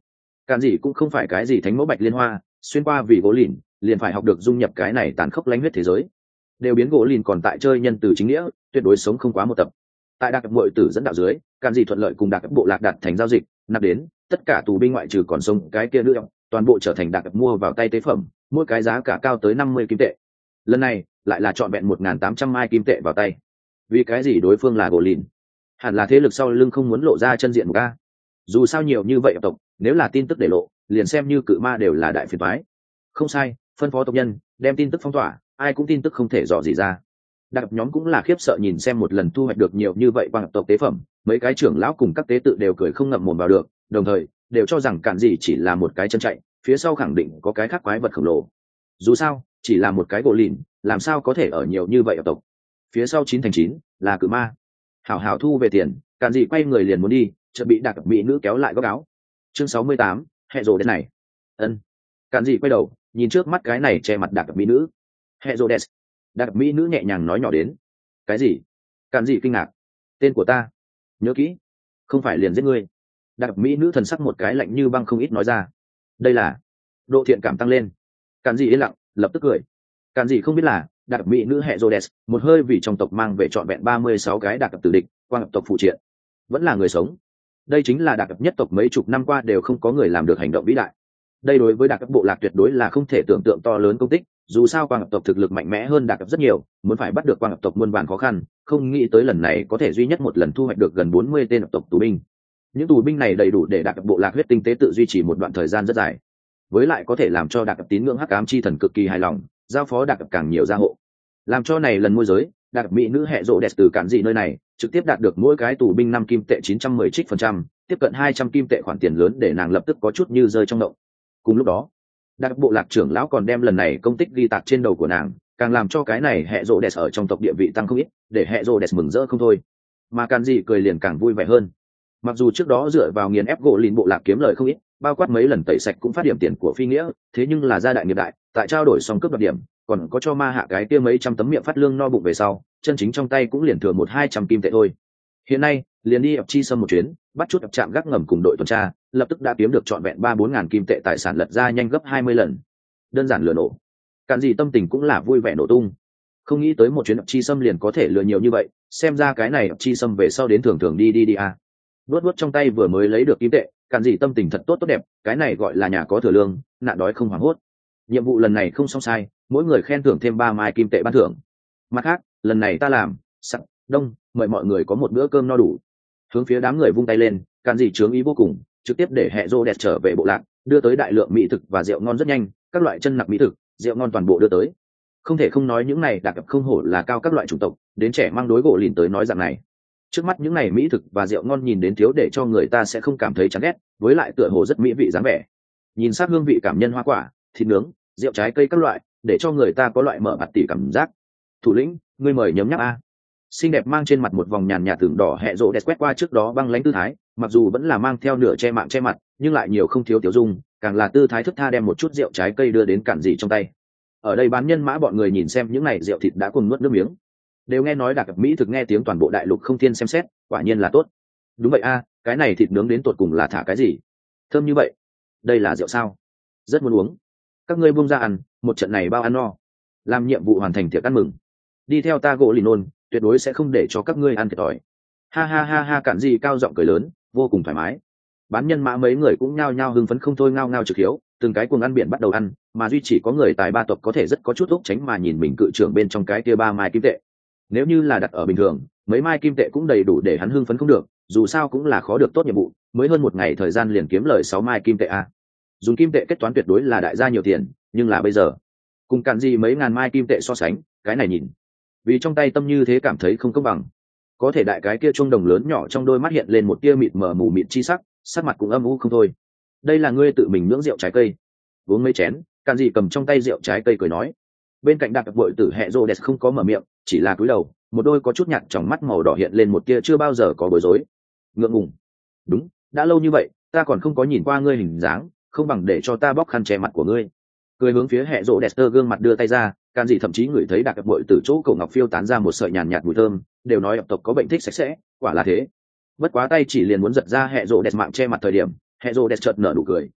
Cản dị cũng không phải cái gì thánh mẫu bạch liên hoa, xuyên qua vì gỗ lìn liền phải học được dung nhập cái này tàn khốc lãnh huyết thế giới. Đều biến gỗ lìn còn tại chơi nhân từ chính nghĩa, tuyệt đối sống không quá một tập. Tại đặc muội tử dẫn đạo dưới, Cản dị thuận lợi cùng đặc bộ lạc đạt thành giao dịch, nạp đến tất cả tù binh ngoại trừ còn sống cái kia nữ toàn bộ trở thành đặc mua vào tay tế phẩm, mỗi cái giá cả cao tới 50 kim tệ. Lần này lại là trọn vẹn 1.800 mai kim tệ vào tay. Vì cái gì đối phương là gỗ lìn? Hẳn là thế lực sau lưng không muốn lộ ra chân diện ga. Dù sao nhiều như vậy tộc, nếu là tin tức để lộ, liền xem như cự ma đều là đại phiền toái. Không sai, phân phó tộc nhân đem tin tức phong tỏa, ai cũng tin tức không thể dò gì ra. Đặc nhóm cũng là khiếp sợ nhìn xem một lần thu hoạch được nhiều như vậy quang tộc tế phẩm, mấy cái trưởng lão cùng các tế tự đều cười không ngậm mồm vào được, đồng thời đều cho rằng Cản dị chỉ là một cái chân chạy, phía sau khẳng định có cái khác quái vật khổng lồ. Dù sao chỉ là một cái gỗ lìn, làm sao có thể ở nhiều như vậy tộc. Phía sau 9/9 là cự ma. Hảo hảo thu về tiền, Cản dị quay người liền muốn đi, chợt bị đặc mỹ nữ kéo lại góc áo. Chương 68, hệ rồ đến này. Ân. Cản dị quay đầu nhìn trước mắt cái này che mặt đặc mỹ nữ. Hệ rồ đẹp. Đặc mỹ nữ nhẹ nhàng nói nhỏ đến. Cái gì? Cản dị kinh ngạc. Tên của ta. Nhớ kỹ, không phải liền giết ngươi. Đặc mỹ nữ thần sắc một cái lạnh như băng không ít nói ra. Đây là độ thiện cảm tăng lên. Cản dị yên lặng lập tức cười. Cản dị không biết là đặc mỹ nữ hệ Rhodes một hơi vì trong tộc mang về trọn vẹn 36 cái đặc tử địch, quang tộc phụ triện, vẫn là người sống. Đây chính là đặc nhất tộc mấy chục năm qua đều không có người làm được hành động vĩ đại. Đây đối với đặc bộ lạc tuyệt đối là không thể tưởng tượng to lớn công tích, dù sao quang tộc thực lực mạnh mẽ hơn đặc rất nhiều, muốn phải bắt được quang tộc muôn vàn khó khăn, không nghĩ tới lần này có thể duy nhất một lần thu hoạch được gần 40 tên tộc tù binh. Những tù binh này đầy đủ để đặc bộ lạc huyết tinh tế tự duy trì một đoạn thời gian rất dài, với lại có thể làm cho đặc tín ngưỡng hắc ám chi thần cực kỳ hài lòng, giao phó đặc càng nhiều gia hộ, làm cho này lần môi giới đặc mỹ nữ hệ rộ đẹp từ Cản dị nơi này trực tiếp đạt được mỗi cái tù binh 5 kim tệ 910 trích phần trăm, tiếp cận 200 kim tệ khoản tiền lớn để nàng lập tức có chút như rơi trong động. Cùng lúc đó đặc bộ lạc trưởng lão còn đem lần này công tích ghi tạc trên đầu của nàng, càng làm cho cái này hệ rộ đẹp ở trong tộc địa vị tăng không ít, để hệ rộ đẹp mừng rỡ không thôi. Mà Cản dị cười liền càng vui vẻ hơn. Mặc dù trước đó dựa vào nghiền ép gỗ lìn bộ lạc kiếm lời không ít, bao quát mấy lần tẩy sạch cũng phát điểm tiền của phi nghĩa, thế nhưng là gia đại nghiệp đại, tại trao đổi xong cướp đoạt điểm, còn có cho ma hạ cái kia mấy trăm tấm miệng phát lương no bụng về sau, chân chính trong tay cũng liền thừa 100-200 kim tệ thôi. Hiện nay liền đi ập chi xâm một chuyến, bắt chút ập trạm gác ngầm cùng đội tuần tra, lập tức đã kiếm được trọn vẹn 3-4 ngàn kim tệ, tài sản lật ra nhanh gấp 20 lần. Đơn giản lừa nổ. Cản dị tâm tình cũng là vui vẻ nổ tung. Không nghĩ tới một chuyến ập chi xâm liền có thể lừa nhiều như vậy, xem ra cái này ập chi xâm về sau đến thường thường đi à. Vuốt trong tay vừa mới lấy được kim tệ, Cản dị tâm tình thật tốt đẹp, cái này gọi là nhà có thừa lương, nạn đói không hoảng hốt. Nhiệm vụ lần này không xong sai, mỗi người khen thưởng thêm 3 mai kim tệ ban thưởng. Mặt khác lần này ta làm sẵn đông, mời mọi người có một bữa cơm no đủ. Hướng phía đám người vung tay lên, Cản dị chướng ý vô cùng, trực tiếp để hệ rô đẹp trở về bộ lạc, đưa tới đại lượng mỹ thực và rượu ngon rất nhanh, các loại chân nặc mỹ thực rượu ngon toàn bộ đưa tới. Không thể không nói những này đặc không hổ là cao các loại chủng tộc, đến trẻ mang đối gỗ lìn tới nói rằng này. Trước mắt những này mỹ thực và rượu ngon nhìn đến thiếu để cho người ta sẽ không cảm thấy chán ghét, với lại tựa hồ rất mỹ vị dáng vẻ. Nhìn sát hương vị cảm nhân hoa quả, thịt nướng, rượu trái cây các loại, để cho người ta có loại mở bạt tỉ cảm giác. Thủ lĩnh, ngươi mời nhấm nháp a. Xinh đẹp mang trên mặt một vòng nhàn nhạt tưởng đỏ hệ rộ đẹp quét qua trước đó băng lãnh tư thái, mặc dù vẫn là mang theo nửa che mạng che mặt, nhưng lại nhiều không thiếu tiểu dung, càng là tư thái thức tha đem một chút rượu trái cây đưa đến Cản dị trong tay. Ở đây bán nhân mã bọn người nhìn xem những này rượu thịt đã cùng nuốt nước miếng. Đều nghe nói đặc mỹ thực nghe tiếng toàn bộ đại lục không thiên xem xét, quả nhiên là tốt. Đúng vậy a, cái này thịt nướng đến tột cùng là thả cái gì thơm như vậy? Đây là rượu sao? Rất muốn uống. Các ngươi buông ra ăn, một trận này bao ăn no. Làm nhiệm vụ hoàn thành tiệc ăn mừng. Đi theo ta gỗ lìn nôn, tuyệt đối sẽ không để cho các ngươi ăn thiệt thòi. Ha ha ha ha, Cản dị cao giọng cười lớn, vô cùng thoải mái. Bán nhân mã mấy người cũng nhao nhao hưng phấn không thôi, ngao ngao trực hiếu, từng cái cuồng ăn biển bắt đầu ăn, mà duy chỉ có người tài ba tộc có thể rất có chút úc tránh mà nhìn mình cự trưởng bên trong cái kia 3 mai kim tệ. Nếu như là đặt ở bình thường, mấy mai kim tệ cũng đầy đủ để hắn hưng phấn không được, dù sao cũng là khó được tốt nhiệm vụ, mới hơn một ngày thời gian liền kiếm lời 6 mai kim tệ a. Dùng kim tệ kết toán tuyệt đối là đại gia nhiều tiền, nhưng là bây giờ, cùng Cản dị mấy ngàn mai kim tệ so sánh, cái này nhìn, vì trong tay tâm như thế cảm thấy không công bằng. Có thể đại cái kia chuông đồng lớn nhỏ trong đôi mắt hiện lên một tia mịt mờ mù mịt chi sắc, sắc mặt cũng âm u không thôi. Đây là ngươi tự mình nướng rượu trái cây. Uống mấy chén, Cản dị cầm trong tay rượu trái cây cười nói. Bên cạnh đặc bội tử hệ rô đẹp không có mở miệng, chỉ là cúi đầu, một đôi có chút nhạt trong mắt màu đỏ hiện lên một tia chưa bao giờ có bối rối, ngượng ngùng. Đúng, đã lâu như vậy ta còn không có nhìn qua ngươi hình dáng, không bằng để cho ta bóc khăn che mặt của ngươi. Cười hướng phía hệ rô đẹp gương mặt đưa tay ra, Cản dị thậm chí ngửi thấy đặc bội từ chỗ cổ ngọc phiêu tán ra một sợi nhàn nhạt mùi thơm, đều nói tộc có bệnh thích sạch sẽ, quả là thế. Bất quá tay chỉ liền muốn giật ra hệ rô đẹp mạng che mặt thời điểm, hệ rô đẹp chợt nở nụ cười,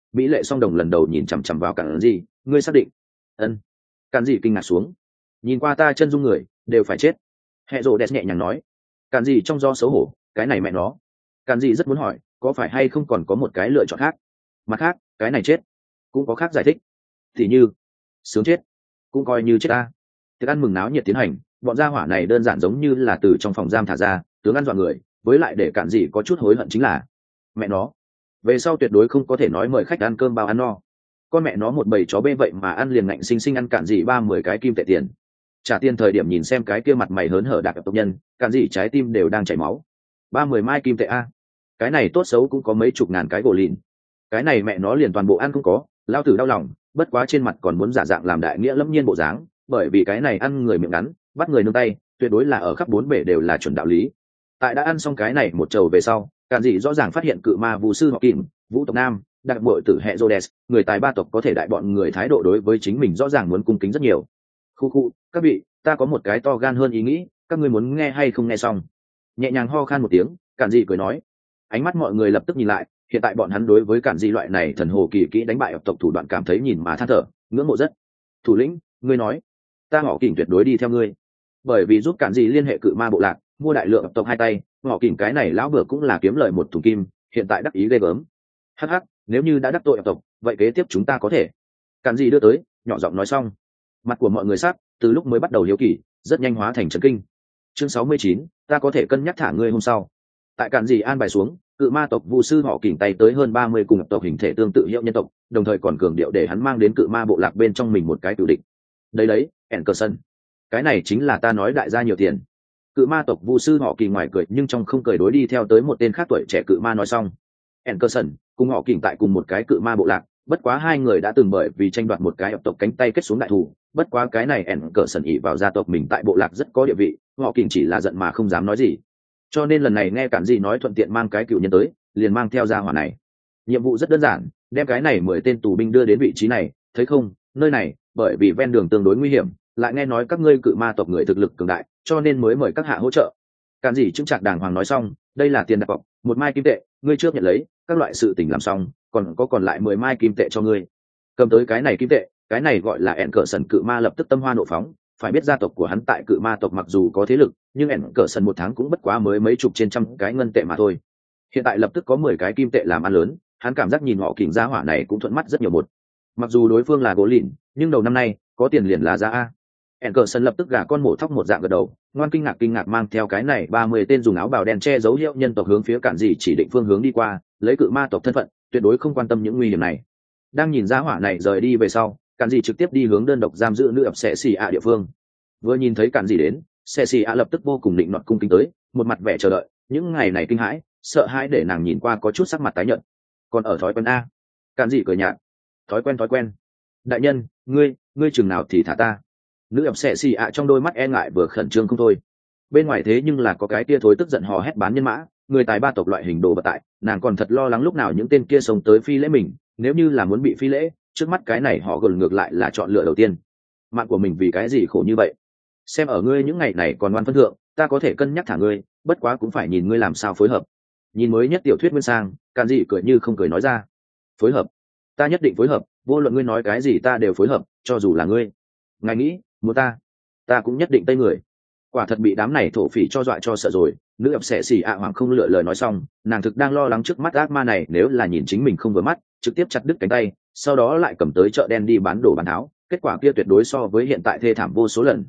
mỹ lệ song đồng lần đầu nhìn chằm chằm vào cản gì, ngươi xác định? Ân. Cản gì kinh ngạc xuống, nhìn qua ta chân dung người đều phải chết. Hệ rồ đẹp nhẹ nhàng nói. Cản gì trong do xấu hổ, cái này mẹ nó. Cản gì rất muốn hỏi, có phải hay không còn có một cái lựa chọn khác? Mặt khác, cái này chết cũng có khác giải thích, thì như sướng chết cũng coi như chết ta. Tiệc ăn mừng náo nhiệt tiến hành, bọn gia hỏa này đơn giản giống như là từ trong phòng giam thả ra, tướng ăn dọa người, với lại để Cản gì có chút hối hận chính là mẹ nó về sau tuyệt đối không có thể nói mời khách ăn cơm bao ăn no. Con mẹ nó một bầy chó bê vậy mà ăn liền ngạnh xinh xinh ăn Cản gì 30 cái kim tệ tiền. Trả tiền thời điểm nhìn xem cái kia mặt mày hớn hở đạc tộc nhân, Cản gì trái tim đều đang chảy máu. 30 mai kim tệ a, cái này tốt xấu cũng có mấy chục ngàn cái gỗ lìn, cái này mẹ nó liền toàn bộ ăn không có, lao tử đau lòng. Bất quá trên mặt còn muốn giả dạng làm đại nghĩa lâm nhiên bộ dáng, bởi vì cái này ăn người miệng ngắn bắt người nương tay, tuyệt đối là ở khắp bốn bể đều là chuẩn đạo lý. Tại đã ăn xong cái này một chầu về sau, Cản dị rõ ràng phát hiện cự ma vũ sư họ kìm, vũ tộc nam đặc bội tử hệ Rhodes, người tài ba tộc có thể đại bọn người thái độ đối với chính mình rõ ràng muốn cung kính rất nhiều. Khu khu, các vị, ta có một cái to gan hơn ý nghĩ, các ngươi muốn nghe hay không nghe xong? Nhẹ nhàng ho khan một tiếng, Cản dị cười nói. Ánh mắt mọi người lập tức nhìn lại, hiện tại bọn hắn đối với Cản dị loại này thần hồ kỳ kỹ đánh bại tộc thủ đoạn cảm thấy nhìn mà than thở, ngưỡng mộ rất. Thủ lĩnh, ngươi nói, ta họ kìm tuyệt đối đi theo ngươi, bởi vì giúp Cản dị liên hệ cự ma bộ lạc, mua đại lượng tộc hai tay, họ kìm cái này lão bữa cũng là kiếm lời một thùng kim, hiện tại đắc ý ghê gớm. Hắc hắc, nếu như đã đắc tội tộc, vậy kế tiếp chúng ta có thể. Cản dị đưa tới, nhỏ giọng nói xong, mặt của mọi người sắc từ lúc mới bắt đầu hiếu kỳ rất nhanh hóa thành trấn kinh. Chương 69, ta có thể cân nhắc thả ngươi hôm sau. Tại Cản dị an bài xuống, cự ma tộc vu sư họ kìm tay tới hơn 30 cùng tộc hình thể tương tự hiệu nhân tộc, đồng thời còn cường điệu để hắn mang đến cự ma bộ lạc bên trong mình một cái cửu địch. Đấy, Enkerson, cái này chính là ta nói đại gia nhiều tiền. Cự ma tộc vu sư họ kỳ ngoài cười nhưng trong không cười đối đi theo tới một tên khác tuổi trẻ cự ma nói xong. Enkerson cùng họ kìm tại cùng một cái cự ma bộ lạc, bất quá hai người đã từng bởi vì tranh đoạt một cái tộc cánh tay kết xuống đại thù, bất quá cái này Enkerson ỷ vào gia tộc mình tại bộ lạc rất có địa vị, họ kìm chỉ là giận mà không dám nói gì. Cho nên lần này nghe Cản dị nói thuận tiện mang cái cựu nhân tới, liền mang theo gia hỏa này. Nhiệm vụ rất đơn giản, đem cái này 10 tên tù binh đưa đến vị trí này, thấy không, nơi này bởi vì ven đường tương đối nguy hiểm, lại nghe nói các ngươi cự ma tộc người thực lực cường đại, cho nên mới mời các hạ hỗ trợ. Cản dị chứng trạc đàng hoàng nói xong, đây là tiền đặt cọc, 1 mai kim tệ, ngươi trước nhận lấy, các loại sự tình làm xong, còn lại 10 mai kim tệ cho ngươi. Cầm tới cái này kim tệ, cái này gọi là Enkerson cự ma lập tức tâm hoa nộ phóng, phải biết gia tộc của hắn tại cự ma tộc mặc dù có thế lực, nhưng Enkerson một tháng cũng bất quá mới mấy chục trên trăm cái ngân tệ mà thôi. Hiện tại lập tức có 10 cái kim tệ làm ăn lớn, hắn cảm giác nhìn họ kìm gia hỏa này cũng thuận mắt rất nhiều một. Mặc dù đối phương là gỗ lìn, nhưng đầu năm nay có tiền liền là ra a. Enkerson lập tức gả con mổ thóc một dạng gật đầu, ngoan kinh ngạc mang theo cái này 30 tên dùng áo bào đen che dấu hiệu nhân tộc hướng phía Cản dị chỉ định phương hướng đi qua, lấy cự ma tộc thân phận, tuyệt đối không quan tâm những nguy hiểm này. Đang nhìn gia hỏa này rời đi về sau, Cản dị trực tiếp đi hướng đơn độc giam giữ nữ ập sẽ xì ạ địa phương. Vừa nhìn thấy Cản dị đến, sẽ xì ạ lập tức vô cùng định nọt cung kính tới, một mặt vẻ chờ đợi, những ngày này kinh hãi, sợ hãi để nàng nhìn qua có chút sắc mặt tái nhợt. Còn ở thói quen a? Cản dị cười nhạt. Thói quen. Đại nhân, ngươi chừng nào thì thả ta. Nữ ập xệ xì ạ trong đôi mắt e ngại vừa khẩn trương không thôi. Bên ngoài thế nhưng là có cái tia thối tức giận hò hét bán nhân mã, người tài ba tộc loại hình đồ vật tại, nàng còn thật lo lắng lúc nào những tên kia sống tới phi lễ mình, nếu như là muốn bị phi lễ, trước mắt cái này họ gần ngược lại là chọn lựa đầu tiên. Mạng của mình vì cái gì khổ như vậy? Xem ở ngươi những ngày này còn ngoan phân thượng, ta có thể cân nhắc thả ngươi, bất quá cũng phải nhìn ngươi làm sao phối hợp. Nhìn mới nhất tiểu thuyết nguyên sang, Cản dị cười như không cười nói ra. Phối hợp? Ta nhất định phối hợp, vô luận ngươi nói cái gì ta đều phối hợp, cho dù là ngươi. Ngài nghĩ, muốn ta cũng nhất định tây người. Quả thật bị đám này thổ phỉ cho dọa cho sợ rồi. Nữ ập xẻ xì ạ hoàng không lựa lời nói xong, nàng thực đang lo lắng trước mắt ác ma này nếu là nhìn chính mình không vừa mắt, trực tiếp chặt đứt cánh tay, sau đó lại cầm tới chợ đen đi bán đồ bán tháo, kết quả kia tuyệt đối so với hiện tại thê thảm vô số lần.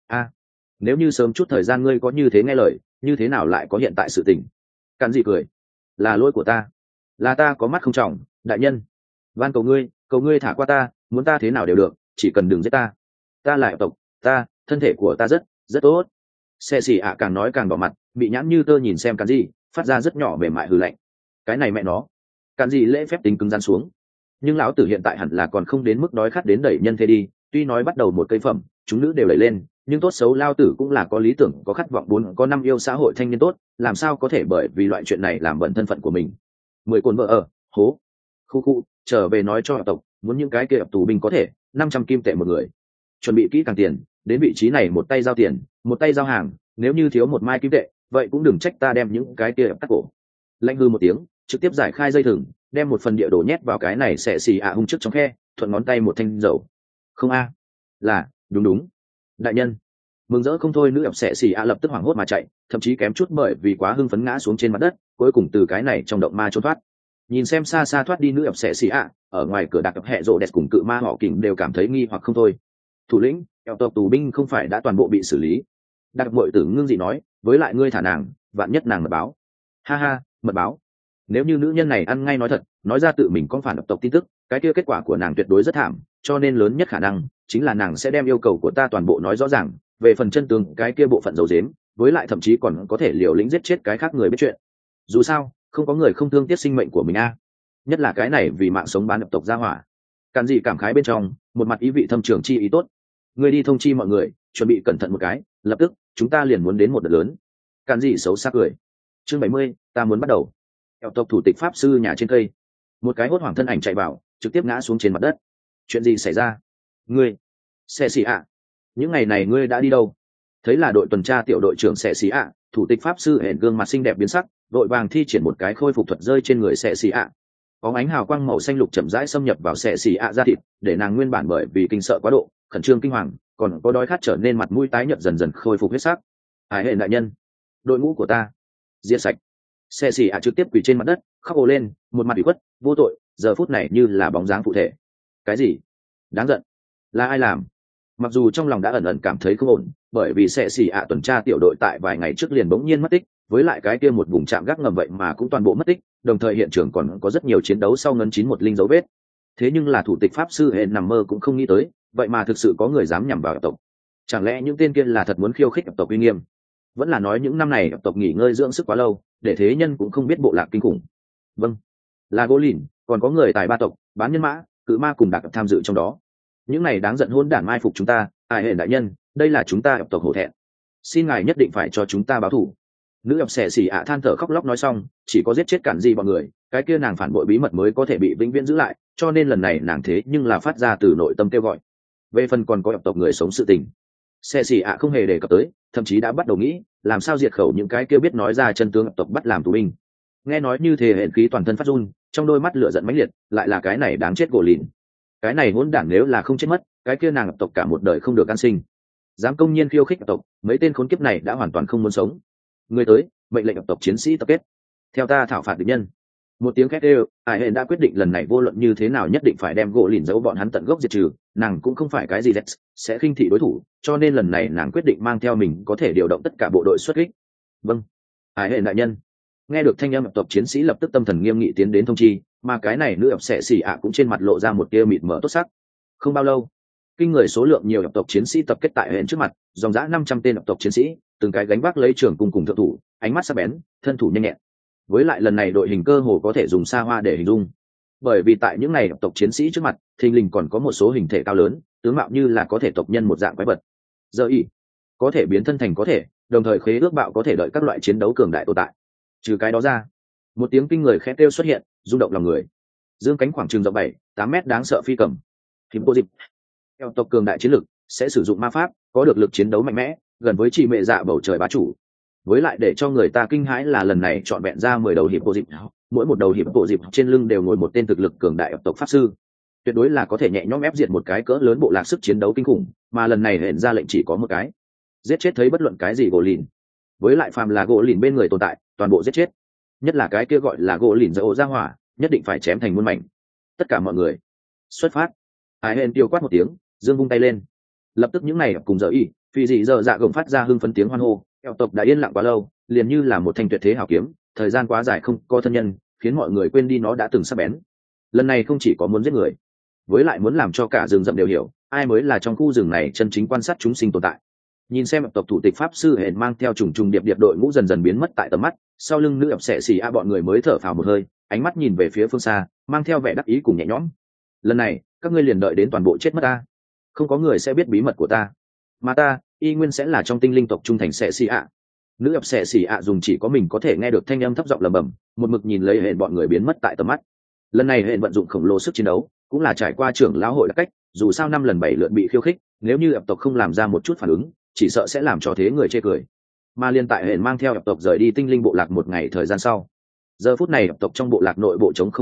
Nếu như sớm chút thời gian ngươi có như thế nghe lời, như thế nào lại có hiện tại sự tình? Cản dị cười. Là lỗi của ta, là ta có mắt không trọng, đại nhân. Van cầu ngươi thả qua ta, muốn ta thế nào đều được, chỉ cần đừng giết ta. Ta là tộc, thân thể của ta rất tốt. Xe xì ạ càng nói càng đỏ mặt, bị nhãn như tơ nhìn xem Cản dị, phát ra rất nhỏ mềm mại hừ lạnh. Cái này mẹ nó. Cản dị lễ phép tính cứng rắn xuống. Nhưng lão tử hiện tại hẳn là còn không đến mức đói khát đến đẩy nhân thế đi, tuy nói bắt đầu một cây phẩm, chúng nữ đều đẩy lên, nhưng tốt xấu lao tử cũng là có lý tưởng, có khát vọng 4 có 5 yêu xã hội thanh niên tốt, làm sao có thể bởi vì loại chuyện này làm bẩn thân phận của mình. 10 cồn vợ ở, hố. Khu, trở về nói cho tộc, muốn những cái kia tù binh có thể 500 kim tệ một người. Chuẩn bị kỹ càng tiền, đến vị trí này một tay giao tiền, một tay giao hàng, nếu như thiếu 1 mai kim tệ, vậy cũng đừng trách ta đem những cái kia cắt cổ. Lạnh hư một tiếng, trực tiếp giải khai dây thừng, đem một phần địa đồ nhét vào cái này xẻ xì ạ hung trước trong khe, thuận ngón tay một thanh dầu. Không a, là đúng đúng đại nhân. Mừng rỡ không thôi, nữ ập xẻ xì ạ lập tức hoảng hốt mà chạy, thậm chí kém chút bởi vì quá hưng phấn ngã xuống trên mặt đất, cuối cùng từ cái này trong động ma trốn thoát. Nhìn xem xa xa thoát đi nữ ập xẻ xì ạ, ở ngoài cửa đặc hệ rộ đẹp cùng cự ma họ kình đều cảm thấy nghi hoặc không thôi. Thủ lĩnh, eo tộc tù binh không phải đã toàn bộ bị xử lý? Đặc bội tử ngưng dị nói, với lại ngươi thả nàng, vạn nhất nàng mật báo. Ha ha, mật báo? Nếu như nữ nhân này ăn ngay nói thật, nói ra tự mình có phản tộc tin tức, cái kia kết quả của nàng tuyệt đối rất thảm, cho nên lớn nhất khả năng chính là nàng sẽ đem yêu cầu của ta toàn bộ nói rõ ràng, về phần chân tướng cái kia bộ phận giấu giếm, với lại thậm chí còn có thể liều lĩnh giết chết cái khác người biết chuyện. Dù sao, không có người không thương tiếc sinh mệnh của mình a. Nhất là cái này vì mạng sống bán nhập tộc gia hỏa. Càn gì cảm khái bên trong, một mặt ý vị thâm trường chi ý tốt. Người đi thông chi mọi người, chuẩn bị cẩn thận một cái, lập tức chúng ta liền muốn đến một đợt lớn. Càn gì xấu xa cười. Chương 70, ta muốn bắt đầu. Eo tộc thủ tịch pháp sư nhà trên cây, một cái hốt hoảng thân ảnh chạy vào, trực tiếp ngã xuống trên mặt đất. Chuyện gì xảy ra? Ngươi, xe xì ạ, những ngày này ngươi đã đi đâu? Thấy là đội tuần tra tiểu đội trưởng xe xì ạ, thủ tịch pháp sư hển gương mặt xinh đẹp biến sắc, đội vàng thi triển một cái khôi phục thuật rơi trên người xe xì ạ. Có ánh hào quang màu xanh lục chậm rãi xâm nhập vào xe xì ạ da thịt, để nàng nguyên bản bởi vì kinh sợ quá độ, khẩn trương kinh hoàng, còn có đói khát trở nên mặt mũi tái nhợt dần dần khôi phục huyết sắc. Hải hệ đại nhân, đội ngũ của ta diệt sạch. Xe xì ạ trực tiếp quỳ trên mặt đất, khóc ồ lên, một mặt ủy khuất, vô tội, giờ phút này như là bóng dáng phụ thể. Cái gì? Đáng giận. Là ai làm? Mặc dù trong lòng đã ẩn ẩn cảm thấy không ổn, bởi vì xe xì ạ tuần tra tiểu đội tại vài ngày trước liền bỗng nhiên mất tích, với lại cái kia một vùng trạm gác ngầm vậy mà cũng toàn bộ mất tích, đồng thời hiện trường còn có rất nhiều chiến đấu sau ngân 910 dấu vết. Thế nhưng là thủ tịch pháp sư hên nằm mơ cũng không nghĩ tới, vậy mà thực sự có người dám nhằm vào tộc. Chẳng lẽ những tên kia là thật muốn khiêu khích tộc uy nghiêm? Vẫn là nói những năm này tộc nghỉ ngơi dưỡng sức quá lâu, để thế nhân cũng không biết bộ lạc kinh khủng. Vâng, là gỗ lìn, còn có người tài ba tộc, bán nhân mã, cự ma cùng đặc tham dự trong đó. Những này đáng giận hôn đản mai phục chúng ta. Ai hệ đại nhân, đây là chúng ta tộc hổ thẹn, xin ngài nhất định phải cho chúng ta báo thù. Nữ ập xẻ xì ạ than thở khóc lóc nói xong, chỉ có giết chết cản gì bọn người, cái kia nàng phản bội bí mật mới có thể bị vĩnh viễn giữ lại, cho nên lần này nàng thế nhưng là phát ra từ nội tâm kêu gọi. Về phần còn có tộc người sống sự tình, xẻ xì ạ không hề đề cập tới, thậm chí đã bắt đầu nghĩ làm sao diệt khẩu những cái kia biết nói ra chân tướng tộc bắt làm tù binh. Nghe nói như thế hển khí toàn thân phát run, trong đôi mắt lửa giận mãnh liệt, lại là cái này đáng chết gỗ lìn. Cái này hỗn đản nếu là không chết mất, cái kia nàng tộc cả một đời không được an sinh. Dám công nhiên khiêu khích tộc, mấy tên khốn kiếp này đã hoàn toàn không muốn sống. Người tới, mệnh lệnh tộc chiến sĩ tập kết, theo ta thảo phạt địch nhân. Một tiếng khét đều, Hải Hên đã quyết định lần này vô luận như thế nào nhất định phải đem gỗ lìn giấu bọn hắn tận gốc diệt trừ. Nàng cũng không phải cái gì sẽ khinh thị đối thủ, cho nên lần này nàng quyết định mang theo mình có thể điều động tất cả bộ đội xuất kích. Vâng, Hải Hên đại nhân. Nghe được thanh âm tộc chiến sĩ lập tức tâm thần nghiêm nghị tiến đến thông chi, mà cái này nữ ập xẻ xì ạ cũng trên mặt lộ ra một tia mịt mờ tốt sắc. Không bao lâu, kinh người số lượng nhiều tộc chiến sĩ tập kết tại Hên trước mặt, dòng dã 500 tên tộc chiến sĩ, từng cái gánh vác lấy trường cung cùng thượng thủ, ánh mắt sắc bén, thân thủ nhanh nhẹn. Với lại lần này đội hình cơ hồ có thể dùng xa hoa để hình dung, bởi vì tại những này tộc chiến sĩ trước mặt thình lình còn có một số hình thể cao lớn, tướng mạo như là có thể tộc nhân một dạng quái vật. Giờ y có thể biến thân thành có thể, đồng thời khế ước bạo có thể đợi các loại chiến đấu cường đại tồn tại. Trừ cái đó ra, một tiếng kinh người khẽ kêu xuất hiện, rung động lòng người. Dương cánh khoảng chừng rộng 7-8 mét đáng sợ phi cầm. Hiểm cô dịp. Theo tộc cường đại chiến lực sẽ sử dụng ma pháp, có được lực chiến đấu mạnh mẽ, gần với chỉ mẹ dạ bầu trời bá chủ. Với lại để cho người ta kinh hãi là lần này chọn vẹn ra 10 đầu hiệp bộ dịp, mỗi một đầu hiệp bộ dịp trên lưng đều ngồi một tên thực lực cường đại tộc pháp sư, tuyệt đối là có thể nhẹ nhõm ép diệt một cái cỡ lớn bộ lạc sức chiến đấu kinh khủng. Mà lần này hẹn ra lệnh chỉ có một cái, giết chết thấy bất luận cái gì gỗ lìn. Với lại phàm là gỗ lìn bên người tồn tại toàn bộ giết chết, nhất là cái kia gọi là gỗ lìn dỡ ra hỏa, nhất định phải chém thành muôn mảnh. Tất cả mọi người xuất phát. Hải hẹn tiêu quát một tiếng, dương vung tay lên, lập tức những này cùng giờ y phi dị giờ dạ gồng phát ra hưng phấn tiếng hoan hô. Eo tộc đã yên lặng quá lâu, liền như là một thanh tuyệt thế hảo kiếm, thời gian quá dài không có thân nhân, khiến mọi người quên đi nó đã từng sắc bén. Lần này không chỉ có muốn giết người, với lại muốn làm cho cả rừng rậm đều hiểu ai mới là trong khu rừng này chân chính quan sát chúng sinh tồn tại. Nhìn xem tộc thủ tịch pháp sư hển mang theo trùng trùng điệp điệp đội ngũ dần dần biến mất tại tầm mắt, sau lưng nữ ập xẻ xì a bọn người mới thở phào một hơi, ánh mắt nhìn về phía phương xa, mang theo vẻ đắc ý cùng nhẹ nhõm. Lần này các ngươi liền đợi đến toàn bộ chết mất ta, không có người sẽ biết bí mật của ta, mà ta y nguyên sẽ là trong tinh linh tộc trung thành xẻ xì a. Nữ ập xẻ xì a dùng chỉ có mình có thể nghe được thanh âm thấp giọng lẩm bẩm, một mực nhìn lấy hển bọn người biến mất tại tầm mắt. Lần này hển vận dụng khổng lồ sức chiến đấu, cũng là trải qua trưởng lão hội đặc cách, dù sao 5 lần 7 lượt bị khiêu khích, nếu như ập tộc không làm ra một chút phản ứng, chỉ sợ sẽ làm cho thế người chê cười. Mà liên tại hển mang theo ập tộc rời đi tinh linh bộ lạc một ngày thời gian sau, giờ phút này ập tộc trong bộ lạc nội bộ trống không ít,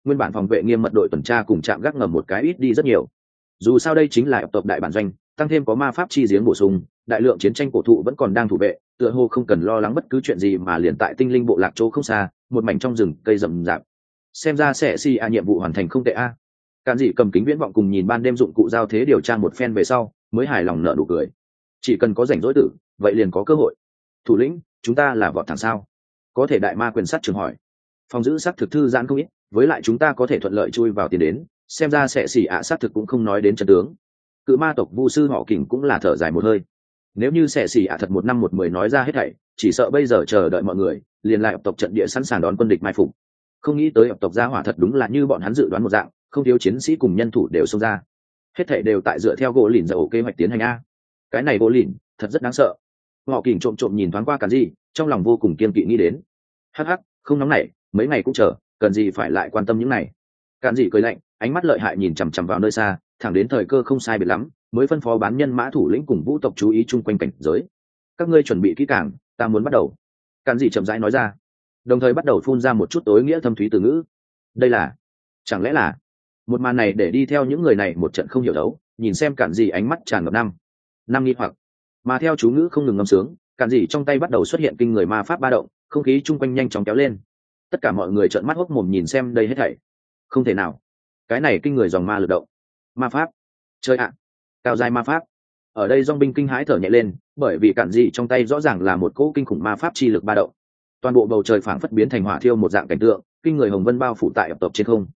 nguyên bản phòng vệ nghiêm mật đội tuần tra cùng trạm gác ngầm một cái ít đi rất nhiều. Dù sao đây chính là tộc đại bản doanh, tăng thêm có ma pháp chi giếng bổ sung, đại lượng chiến tranh cổ thụ vẫn còn đang thủ vệ, tựa hồ không cần lo lắng bất cứ chuyện gì, mà liền tại tinh linh bộ lạc chỗ không xa, một mảnh trong rừng cây rậm rạp. Xem ra sẽ nhiệm vụ hoàn thành không tệ a. Cản Dị cầm kính viễn vọng cùng nhìn ban đêm dụng cụ giao thế điều tra một phen về sau, mới hài lòng nở nụ cười. Chỉ cần có rảnh rỗi tử, vậy liền có cơ hội. Thủ lĩnh, chúng ta là vọt thẳng sao? Có thể đại ma quyền sát trường hỏi. Phòng giữ sát thực thư giãn không ít, với lại chúng ta có thể thuận lợi chui vào tiền đến, xem ra sẽ sát thực cũng không nói đến trận tướng. Cự ma tộc vu sư họ Kình cũng là thở dài một hơi. Nếu như sẽ thật 1 năm 1 10 nói ra hết thảy, chỉ sợ bây giờ chờ đợi mọi người, liền lại tộc trận địa sẵn sàng đón quân địch mai phục. Không nghĩ tới tộc gia hỏa thật đúng là như bọn hắn dự đoán một dạng, không thiếu chiến sĩ cùng nhân thủ đều xông ra. Hết thảy đều tại dựa theo gỗ lìn dầu kế hoạch tiến hành a. Cái này gỗ lìn thật rất đáng sợ. Họ Kình trộm trộm nhìn thoáng qua Cản Dị, trong lòng vô cùng kiên kỵ nghĩ đến. Hắc hắc, không nóng nảy, mấy ngày cũng chờ, cần gì phải lại quan tâm những này. Cản Dị cười lạnh, ánh mắt lợi hại nhìn chằm chằm vào nơi xa, thẳng đến thời cơ không sai biệt lắm, mới phân phó bán nhân mã thủ lĩnh cùng vũ tộc chú ý chung quanh cảnh giới. Các ngươi chuẩn bị kỹ càng, ta muốn bắt đầu. Cản Dị chậm rãi nói ra, đồng thời bắt đầu phun ra một chút tối nghĩa thâm thúy từ ngữ. Đây là, chẳng lẽ là một màn này để đi theo những người này một trận không hiểu đấu, nhìn xem Cản Dị ánh mắt tràn ngập năm nghi hoặc. Mà theo chú ngữ không ngừng ngâm sướng, Cản Dị trong tay bắt đầu xuất hiện kinh người ma pháp ba động, không khí chung quanh nhanh chóng kéo lên. Tất cả mọi người trợn mắt hốc mồm nhìn xem đây hết thảy. Không thể nào, cái này kinh người dòng ma lực động. Ma pháp, chơi ạ, cao giai ma pháp. Ở đây dòng binh kinh hãi thở nhẹ lên, bởi vì Cản Dị trong tay rõ ràng là một cỗ kinh khủng ma pháp chi lực ba động. Toàn bộ bầu trời phảng phất biến thành hỏa thiêu một dạng cảnh tượng, kinh người hồng vân bao phủ tại tộc trên không.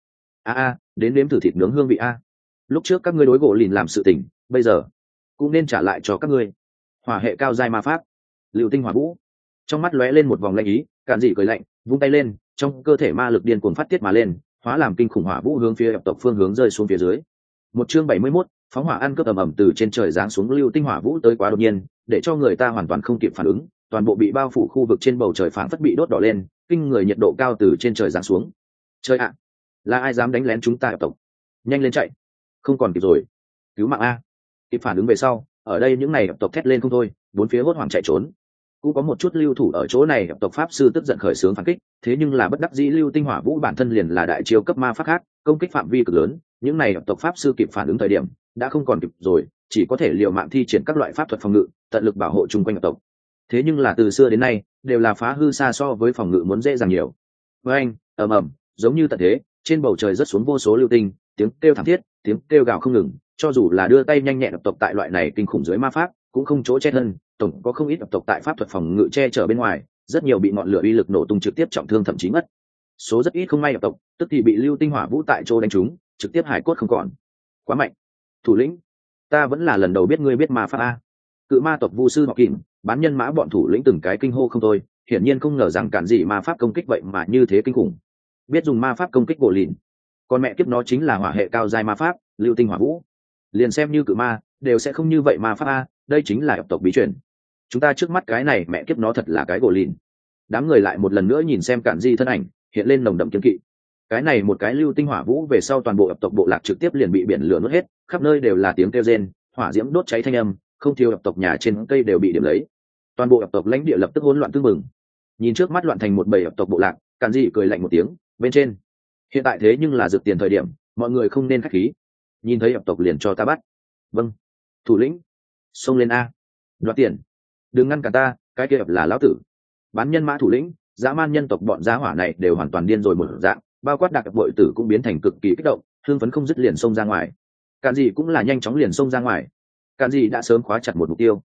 Đến nếm thử thịt nướng hương vị a. Lúc trước các ngươi đối gỗ lìn làm sự tình, bây giờ cũng nên trả lại cho các ngươi. Hỏa hệ cao giai ma pháp, Lưu Tinh Hỏa Vũ. Trong mắt lóe lên một vòng lạnh ý, Cản Dị cười lạnh, vung tay lên, trong cơ thể ma lực điên cuồng phát tiết mà lên, hóa làm kinh khủng hỏa vũ hướng phía tộc phương hướng rơi xuống phía dưới. Một chương 71, phóng hỏa ăn cướp ầm ầm từ trên trời giáng xuống Lưu Tinh Hỏa Vũ tới quá đột nhiên, để cho người ta hoàn toàn không kịp phản ứng, toàn bộ bị bao phủ khu vực trên bầu trời phảng phất bị đốt đỏ lên, kinh người nhiệt độ cao từ trên trời giáng xuống. Trời ạ, là ai dám đánh lén chúng ta tộc? Nhanh lên chạy, không còn kịp rồi. Cứu mạng a. Kịp phản ứng về sau, ở đây những này tộc thét lên không thôi, bốn phía hốt hoảng chạy trốn. Cũng có một chút lưu thủ ở chỗ này tộc pháp sư tức giận khởi xướng phản kích, thế nhưng là bất đắc dĩ Lưu Tinh Hỏa Vũ bản thân liền là đại chiêu cấp ma pháp khác, công kích phạm vi cực lớn, những này tộc pháp sư kịp phản ứng thời điểm đã không còn kịp rồi, chỉ có thể liều mạng thi triển các loại pháp thuật phòng ngự, tận lực bảo hộ chung quanh tộc. Thế nhưng là từ xưa đến nay đều là phá hư xa so với phòng ngự muốn dễ dàng nhiều. Với anh ầm ầm, giống như tận thế, trên bầu trời rớt xuống vô số lưu tinh, tiếng kêu thảm thiết, tiếng kêu gào không ngừng, cho dù là đưa tay nhanh nhẹn tộc tại loại này kinh khủng dưới ma pháp cũng không chỗ che thân, tổng có không ít tộc tại pháp thuật phòng ngự che chở bên ngoài, rất nhiều bị ngọn lửa uy lực nổ tung trực tiếp trọng thương thậm chí mất. Số rất ít không may tộc tức thì bị Lưu Tinh Hỏa Vũ tại chỗ đánh trúng, trực tiếp hải cốt không còn. Quá mạnh. Thủ lĩnh, ta vẫn là lần đầu biết ngươi biết ma pháp a. Cự ma tộc vu sư họ Kình, bán nhân mã bọn thủ lĩnh từng cái kinh hô không thôi, hiển nhiên không ngờ rằng Cản Dị ma pháp công kích vậy mà như thế kinh khủng. Biết dùng ma pháp công kích bộ lìn, còn mẹ kiếp nó chính là hỏa hệ cao giai ma pháp, Lưu Tinh Hỏa Vũ. Liền xem như cự ma đều sẽ không như vậy ma pháp a, đây chính là tộc bí truyền. Chúng ta trước mắt cái này mẹ kiếp nó thật là cái gỗ lìn. Đám người lại một lần nữa nhìn xem Cản Dị thân ảnh, hiện lên nồng đậm kiên kỵ. Cái này một cái Lưu Tinh Hỏa Vũ về sau toàn bộ tộc bộ lạc trực tiếp liền bị biển lửa nuốt hết, khắp nơi đều là tiếng kêu rên, hỏa diễm đốt cháy thanh âm, không thiếu tộc nhà trên cây đều bị điểm lấy. Toàn bộ tộc lãnh địa lập tức hỗn loạn tương mừng. Nhìn trước mắt loạn thành một bầy tộc bộ lạc, Cản Dị cười lạnh một tiếng, bên trên. Hiện tại thế nhưng là dược tiền thời điểm, mọi người không nên khách khí. Nhìn thấy tộc liền cho ta bắt. Vâng. Thủ lĩnh, xông lên a. Đoạt tiền. Đừng ngăn cản ta, cái kia là lão tử. Bán nhân mã thủ lĩnh, dã man nhân tộc bọn gia hỏa này đều hoàn toàn điên rồi một dạng, bao quát đặc bội tử cũng biến thành cực kỳ kích động, hưng phấn không dứt liền xông ra ngoài. Cản Dị cũng là nhanh chóng liền xông ra ngoài. Cản Dị đã sớm khóa chặt một mục tiêu.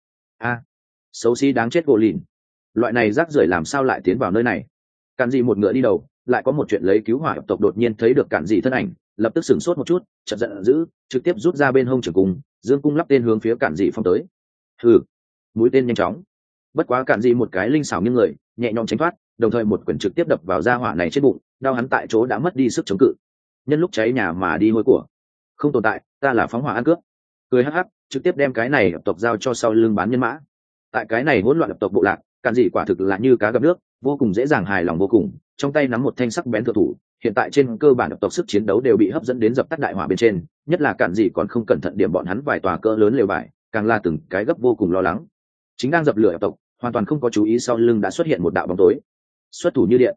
Xấu xí đáng chết gỗ lìn. Loại này rác rưởi làm sao lại tiến vào nơi này? Cản Dị một ngựa đi đầu, lại có một chuyện lấy cứu hỏa tộc đột nhiên thấy được Cản Dị thân ảnh, lập tức sửng sốt một chút, chợt giận dữ, trực tiếp rút ra bên hông trường cung, dương cung lắp tên hướng phía Cản Dị phong tới. Hừ, mũi tên nhanh chóng. Bất quá Cản Dị một cái linh xảo nghiêng người, nhẹ nhõm tránh thoát, đồng thời một quyền trực tiếp đập vào da hỏa này trên bụng, đau hắn tại chỗ đã mất đi sức chống cự. Nhân lúc cháy nhà mà đi hôi của. Không tồn tại, ta là phóng hỏa ăn cướp. Cười hắc hắc, trực tiếp đem cái này tộc giao cho sau lưng bán nhân mã. Tại cái này hỗn loạn tộc bộ lạc, Cản Dị quả thực là như cá gặp nước, vô cùng dễ dàng hài lòng vô cùng, trong tay nắm một thanh sắc bén thượng thủ, hiện tại trên cơ bản tộc sức chiến đấu đều bị hấp dẫn đến dập tắt đại hỏa bên trên, nhất là Cản Dị còn không cẩn thận điểm bọn hắn vài tòa cỡ lớn lều vải, càng là từng cái gấp vô cùng lo lắng. Chính đang dập lửa tộc, hoàn toàn không có chú ý sau lưng đã xuất hiện một đạo bóng tối. Xuất thủ như điện.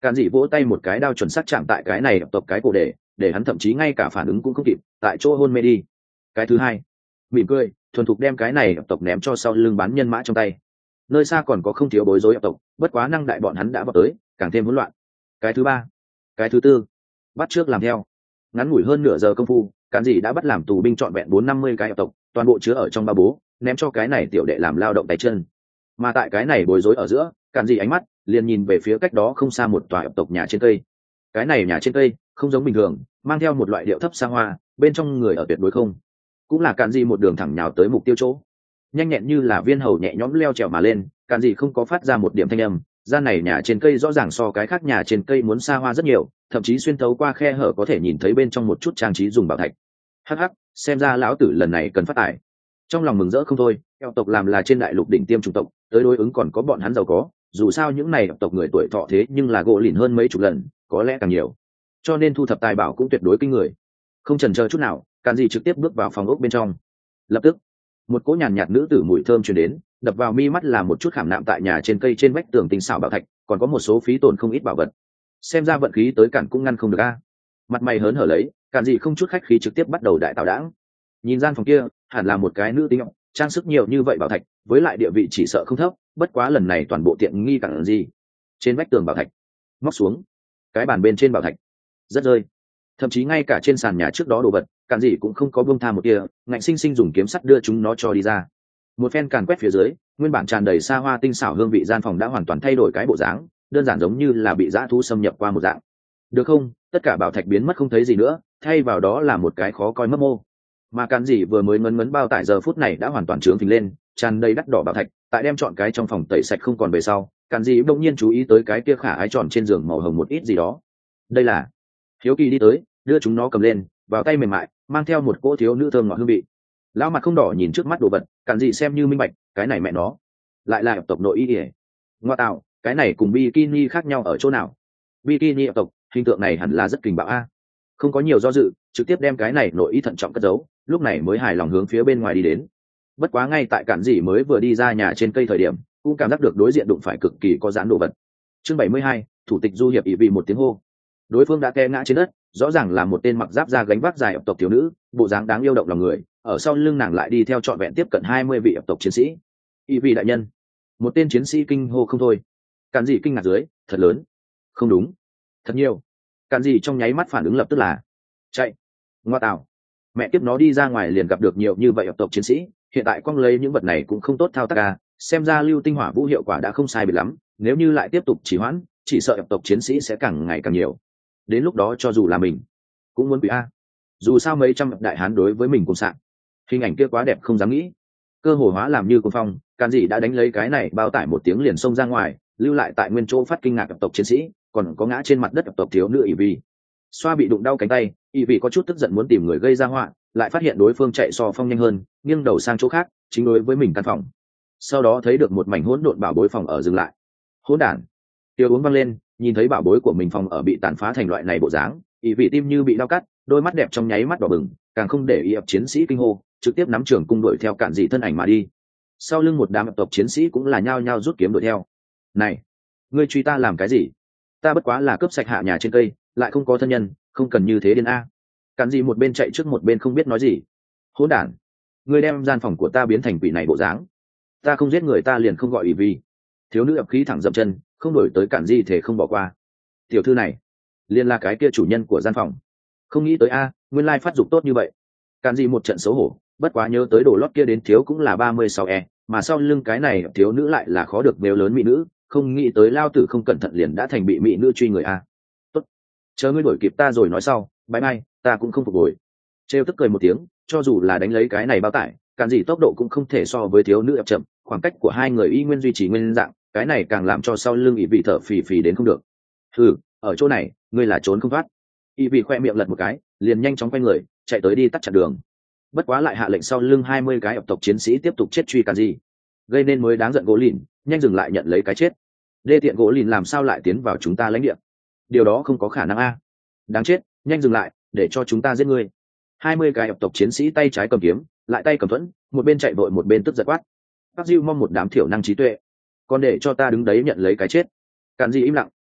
Càn dị vỗ tay một cái đao chuẩn xác chạm tại cái này tộc cái cổ để hắn thậm chí ngay cả phản ứng cũng không kịp, tại chỗ hôn mê đi. Cái thứ hai, mỉm cười thuần thục đem cái này tộc ném cho sau lưng bán nhân mã trong tay. Nơi xa còn có không thiếu bối rối tộc, bất quá năng đại bọn hắn đã vào tới, càng thêm hỗn loạn. Cái thứ ba, cái thứ tư, bắt trước làm theo. Ngắn ngủi hơn nửa giờ công phu, Càn dị đã bắt làm tù binh trọn vẹn 450 cái tộc, toàn bộ chứa ở trong ba bố, ném cho cái này tiểu đệ làm lao động tay chân. Mà tại cái này bối rối ở giữa, Càn dị ánh mắt liền nhìn về phía cách đó không xa một tòa tộc nhà trên cây. Cái này nhà trên cây không giống bình thường, mang theo một loại điệu thấp xa hoa, bên trong người ở tuyệt đối không. Cũng là Càn dị một đường thẳng nhào tới mục tiêu chỗ, nhanh nhẹn như là viên hầu nhẹ nhõm leo trèo mà lên. Càn dị không có phát ra một điểm thanh âm. Gian này nhà trên cây rõ ràng so cái khác nhà trên cây muốn xa hoa rất nhiều, thậm chí xuyên thấu qua khe hở có thể nhìn thấy bên trong một chút trang trí dùng bảo thạch. Hắc hắc, xem ra lão tử lần này cần phát tài. Trong lòng mừng rỡ không thôi, eo tộc làm là trên đại lục đỉnh tiêm chủng tộc, tới đối ứng còn có bọn hắn giàu có, dù sao những này tộc người tuổi thọ thế nhưng là gỗ lìn hơn mấy chục lần, có lẽ càng nhiều, cho nên thu thập tài bảo cũng tuyệt đối kinh người. Không chần chờ chút nào, Càn dị trực tiếp bước vào phòng ốc bên trong. Lập tức, một cỗ nhàn nhạt nữ tử mùi thơm truyền đến, đập vào mi mắt là một chút khảm nạm tại nhà trên cây trên vách tường tinh xảo bảo thạch, còn có một số phí tổn không ít bảo vật. Xem ra vận khí tới cản cũng ngăn không được a. Mặt mày hớn hở lấy, Càn dị không chút khách khí trực tiếp bắt đầu đại tạo đãng. Nhìn gian phòng kia, hẳn là một cái nữ tính, trang sức nhiều như vậy bảo thạch, với lại địa vị chỉ sợ không thấp, bất quá lần này toàn bộ tiện nghi Càn dị. Trên vách tường bảo thạch, móc xuống, cái bàn bên trên bảo thạch, rất rơi. Thậm chí ngay cả trên sàn nhà trước đó đồ vật, Càn dị cũng không có buông tha một kia, ngạnh sinh sinh dùng kiếm sắt đưa chúng nó cho đi ra. Một phen càn quét phía dưới, nguyên bản tràn đầy xa hoa tinh xảo hương vị gian phòng đã hoàn toàn thay đổi cái bộ dáng, đơn giản giống như là bị dã thú xâm nhập qua một dạng. Được không, tất cả bảo thạch biến mất không thấy gì nữa, thay vào đó là một cái khó coi mấp mô. Mà Càn dị vừa mới ngấn bao tải giờ phút này đã hoàn toàn trướng phình lên, tràn đầy đắt đỏ bảo thạch, tại đem chọn cái trong phòng tẩy sạch không còn về sau, Càn dị bỗng nhiên chú ý tới cái kia khả ái tròn trên giường màu hồng một ít gì đó. Đây là. Hiếu kỳ đi tới, đưa chúng nó cầm lên, vào tay mềm mại, mang theo một cỗ thiếu nữ thơm ngọt hương vị. Lão mặt không đỏ nhìn trước mắt đồ vật, Càn dị xem như minh bạch, cái này mẹ nó lại là tộc nội y ỉa. Ngoa tạo, cái này cùng bikini khác nhau ở chỗ nào? Bikini tộc hình tượng này hẳn là rất kình bạo a. Không có nhiều do dự, trực tiếp đem cái này nội y thận trọng cất giấu, lúc này mới hài lòng hướng phía bên ngoài đi đến. Bất quá ngay tại Càn dị mới vừa đi ra nhà trên cây thời điểm, cũng cảm giác được đối diện đụng phải cực kỳ có dáng đồ vật. Chương 72, thủ tịch du hiệp ỷ vì một tiếng hô. Đối phương đã té ngã trên đất, rõ ràng là một tên mặc giáp da gánh vác dài tộc thiếu nữ, bộ dáng đáng yêu động lòng người, ở sau lưng nàng lại đi theo trọn vẹn tiếp cận 20 vị tộc chiến sĩ. Ỷ vì đại nhân. Một tên chiến sĩ kinh hô không thôi. Càn dị kinh ngạc dưới, thật lớn. Không đúng, thật nhiều. Càn dị trong nháy mắt phản ứng lập tức là chạy. Ngoa tạo, mẹ tiếp nó đi ra ngoài liền gặp được nhiều như vậy tộc chiến sĩ, hiện tại quăng lấy những vật này cũng không tốt thao tác à, xem ra lưu tinh hỏa vũ hiệu quả đã không sai biệt lắm, nếu như lại tiếp tục trì hoãn, chỉ sợ tộc chiến sĩ sẽ càng ngày càng nhiều. Đến lúc đó cho dù là mình cũng muốn bị a. Dù sao mấy trăm đại hán đối với mình cùng sạng, hình ảnh kia quá đẹp không dám nghĩ. Cơ hồ hóa làm như cuồng phong, Càn dị đã đánh lấy cái này bao tải một tiếng liền xông ra ngoài, lưu lại tại nguyên chỗ phát kinh ngạc tộc chiến sĩ, còn có ngã trên mặt đất tộc thiếu nữ ỷ vi. Xoa bị đụng đau cánh tay, ỷ vi có chút tức giận muốn tìm người gây ra họa, lại phát hiện đối phương chạy so phong nhanh hơn, nghiêng đầu sang chỗ khác, chính đối với mình căn phòng. Sau đó thấy được một mảnh hỗn độn bảo bối phòng ở dừng lại. Hỗn đản. Tiêu uống văng lên, nhìn thấy bảo bối của mình phòng ở bị tàn phá thành loại này bộ dáng, ỷ vị tim như bị đau cắt, đôi mắt đẹp trong nháy mắt đỏ bừng, càng không để ý ập chiến sĩ kinh hô, trực tiếp nắm trường cung đuổi theo Càn dị thân ảnh mà đi. Sau lưng một đám tộc chiến sĩ cũng là nhao nhao rút kiếm đuổi theo. Này, ngươi truy ta làm cái gì? Ta bất quá là cướp sạch hạ nhà trên cây, lại không có thân nhân, không cần như thế điên a. Càn dị một bên chạy trước một bên không biết nói gì. Hỗn đản, ngươi đem gian phòng của ta biến thành quỷ này bộ dáng. Ta không giết người ta liền không gọi ỷ vi. Thiếu nữ ập khí thẳng dậm chân, không đổi tới Càn dị thể không bỏ qua. Tiểu thư này liền là cái kia chủ nhân của gian phòng. Không nghĩ tới a, nguyên lai phát dục tốt như vậy. Càn dị một trận xấu hổ, bất quá nhớ tới đồ lót kia đến thiếu cũng là 36E, mà sau lưng cái này thiếu nữ lại là khó được nếu lớn mỹ nữ, không nghĩ tới lao tử không cẩn thận liền đã thành bị mỹ nữ truy người a. Tốt, chờ ngươi đuổi kịp ta rồi nói sau, bye bye, ta cũng không phục hồi. Trêu tức cười một tiếng, cho dù là đánh lấy cái này bao tải, Càn dị tốc độ cũng không thể so với thiếu nữ ập chậm, khoảng cách của hai người y nguyên duy trì nguyên dạng, cái này càng làm cho sau lưng ỷ vị thở phì phì đến không được. Hừ, ở chỗ này ngươi là trốn không thoát. Y vị khoe miệng lật một cái, liền nhanh chóng quay người chạy tới đi tắt chặn đường. Bất quá lại hạ lệnh sau lưng 20 cái tộc chiến sĩ tiếp tục chết truy Càn dị, gây nên mới đáng giận gỗ lìn, nhanh dừng lại nhận lấy cái chết. Đê tiện gỗ lìn làm sao lại tiến vào chúng ta lãnh địa? Điều đó không có khả năng a. Đáng chết, nhanh dừng lại, để cho chúng ta giết ngươi. 20 cái tộc chiến sĩ tay trái cầm kiếm, lại tay cầm thuẫn, một bên chạy vội một bên tức giận quát. Bác Diêu mong một đám thiểu năng trí tuệ, còn để cho ta đứng đấy nhận lấy cái chết. Càn dị im lặng,